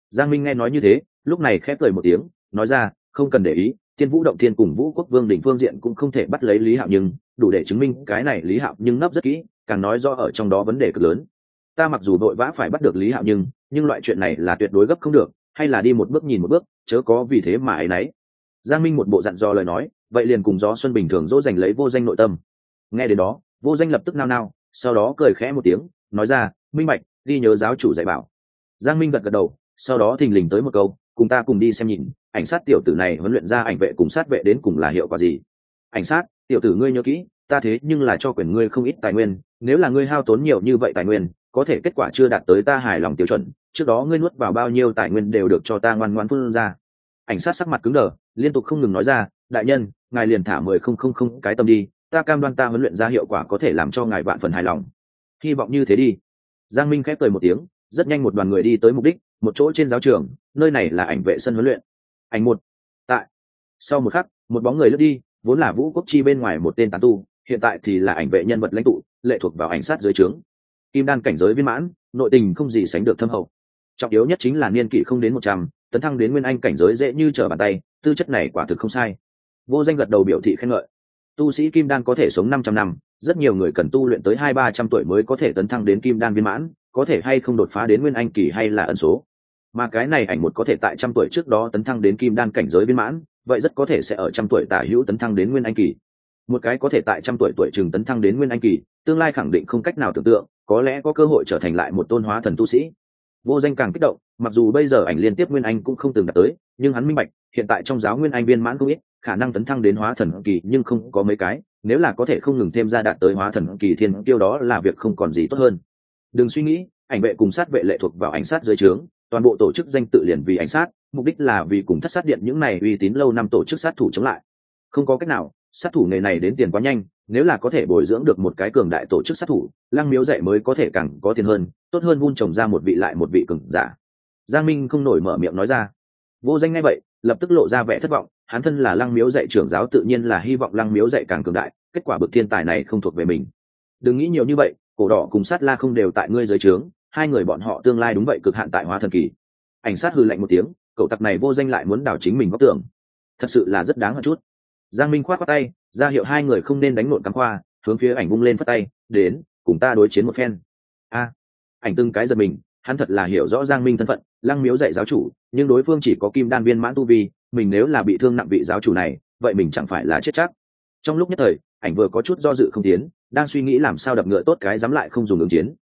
Speaker 1: Giang Minh nghe nói như thế, lúc này khép cười một tiếng, nói ra, không cần để ý, Tiên Vũ Động Thiên cùng Vũ Quốc Vương đỉnh phương diện cũng không thể bắt lấy Lý Hạo Nhưng, đủ để chứng minh cái này Lý Hạo Nhưng nấp rất kỹ, càng nói rõ ở trong đó vấn đề cực lớn. Ta mặc dù vội vã phải bắt được Lý Hạo nhưng loại chuyện này là tuyệt đối gấp không được, hay là đi một bước nhìn một bước, chớ có vì thế mà ấy nấy. Giang Minh một bộ dặn dò lời nói, vậy liền cùng Gió Xuân bình thường dỗ dành lấy Vô Danh nội tâm. Nghe đến đó, Vô Danh lập tức nao nao, sau đó cười khẽ một tiếng, nói ra, minh bạch, ghi nhớ giáo chủ dạy bảo. Giang Minh gật gật đầu, sau đó thình lình tới một câu, cùng ta cùng đi xem nhìn, ảnh sát tiểu tử này huấn luyện ra ảnh vệ cùng sát vệ đến cùng là hiệu quả gì. Ảnh sát, tiểu tử ngươi nhớ kỹ, ta thế nhưng là cho quyền ngươi không ít tài nguyên, nếu là ngươi hao tốn nhiều như vậy tài nguyên, có thể kết quả chưa đạt tới ta hài lòng tiêu chuẩn, trước đó ngươi nuốt vào bao nhiêu tài nguyên đều được cho ta ngoan ngoãn phun ra. Ảnh sát sắc mặt cứng đờ, liên tục không ngừng nói ra, đại nhân, ngài liền thả 10,000 cái tâm đi, ta cam đoan ta huấn luyện ra hiệu quả có thể làm cho ngài vạn phần hài lòng. Hy vọng như thế đi. Giang Minh khép cười một tiếng, rất nhanh một đoàn người đi tới mục đích, một chỗ trên giáo trường, nơi này là ảnh vệ sân huấn luyện. Ảnh một. Tại. Sau một khắc, một bóng người lướt đi, vốn là Vũ Quốc Chi bên ngoài một tên tán tu, hiện tại thì là ảnh vệ nhân vật lãnh tụ, lệ thuộc vào ảnh sát dưới trướng. Kim đan cảnh giới viên mãn, nội tình không gì sánh được thâm hậu. Trọng yếu nhất chính là niên kỷ không đến 100, tấn thăng đến nguyên anh cảnh giới dễ như trở bàn tay, tư chất này quả thực không sai. Vô Danh gật đầu biểu thị khen ngợi. Tu sĩ kim đan có thể sống 500 năm, rất nhiều người cần tu luyện tới 200-300 tuổi mới có thể tấn thăng đến kim đan viên mãn, có thể hay không đột phá đến nguyên anh kỳ hay là ẩn số. Mà cái này ảnh một có thể tại 100 tuổi trước đó tấn thăng đến kim đan cảnh giới viên mãn, vậy rất có thể sẽ ở 100 tuổi tả hữu tấn thăng đến nguyên anh kỳ. Một cái có thể tại 100 tuổi chừng tấn thăng đến nguyên anh kỳ, tương lai khẳng định không cách nào tưởng tượng, có lẽ có cơ hội trở thành lại một tôn hóa thần tu sĩ. Vô Danh càng kích động, mặc dù bây giờ ảnh liên tiếp nguyên anh cũng không từng đạt tới, nhưng hắn minh bạch, hiện tại trong giáo nguyên anh viên mãn cũng ít, khả năng tấn thăng đến hóa thần kỳ nhưng không có mấy cái, nếu là có thể không ngừng thêm ra đạt tới hóa thần kỳ thiên tiêu đó là việc không còn gì tốt hơn. Đừng suy nghĩ, ảnh vệ cùng sát vệ lệ thuộc vào ảnh sát dưới trướng, toàn bộ tổ chức danh tự liền vì ảnh sát, mục đích là vì cùng Thất Sát Điện những này uy tín lâu năm tổ chức sát thủ chống lại. Không có cách nào, sát thủ nghề này đến tiền quá nhanh, nếu là có thể bồi dưỡng được một cái cường đại tổ chức sát thủ, Lăng Miếu dạy mới có thể càng có tiền hơn, tốt hơn vun trồng ra một vị lại một vị cường giả. Giang Minh không nổi mở miệng nói ra. Vô Danh nghe vậy, lập tức lộ ra vẻ thất vọng, hắn thân là Lăng Miếu dạy trưởng giáo tự nhiên là hy vọng Lăng Miếu dạy càng cường đại, kết quả bậc thiên tài này không thuộc về mình. Đừng nghĩ nhiều như vậy, Cổ Đỏ cùng Sát La không đều tại ngươi dưới trướng, hai người bọn họ tương lai đúng vậy cực hạn tại hóa thần kỳ. Ảnh sát hừ lạnh một tiếng, cậu tặc này Vô Danh lại muốn đào chính mình góc tường, thật sự là rất đáng hơn chút. Giang Minh khoát tay, ra hiệu hai người không nên đánh lộn cắm khoa, hướng phía ảnh vung lên phất tay, đến, cùng ta đối chiến một phen. Ảnh từng cái giật mình, hắn thật là hiểu rõ Giang Minh thân phận, Lăng Miếu dạy giáo chủ, nhưng đối phương chỉ có kim đan viên mãn tu vi, mình nếu là bị thương nặng vị giáo chủ này, vậy mình chẳng phải là chết chắc. Trong lúc nhất thời, ảnh vừa có chút do dự không tiến, đang suy nghĩ làm sao đập ngựa tốt cái dám lại không dùng ứng chiến.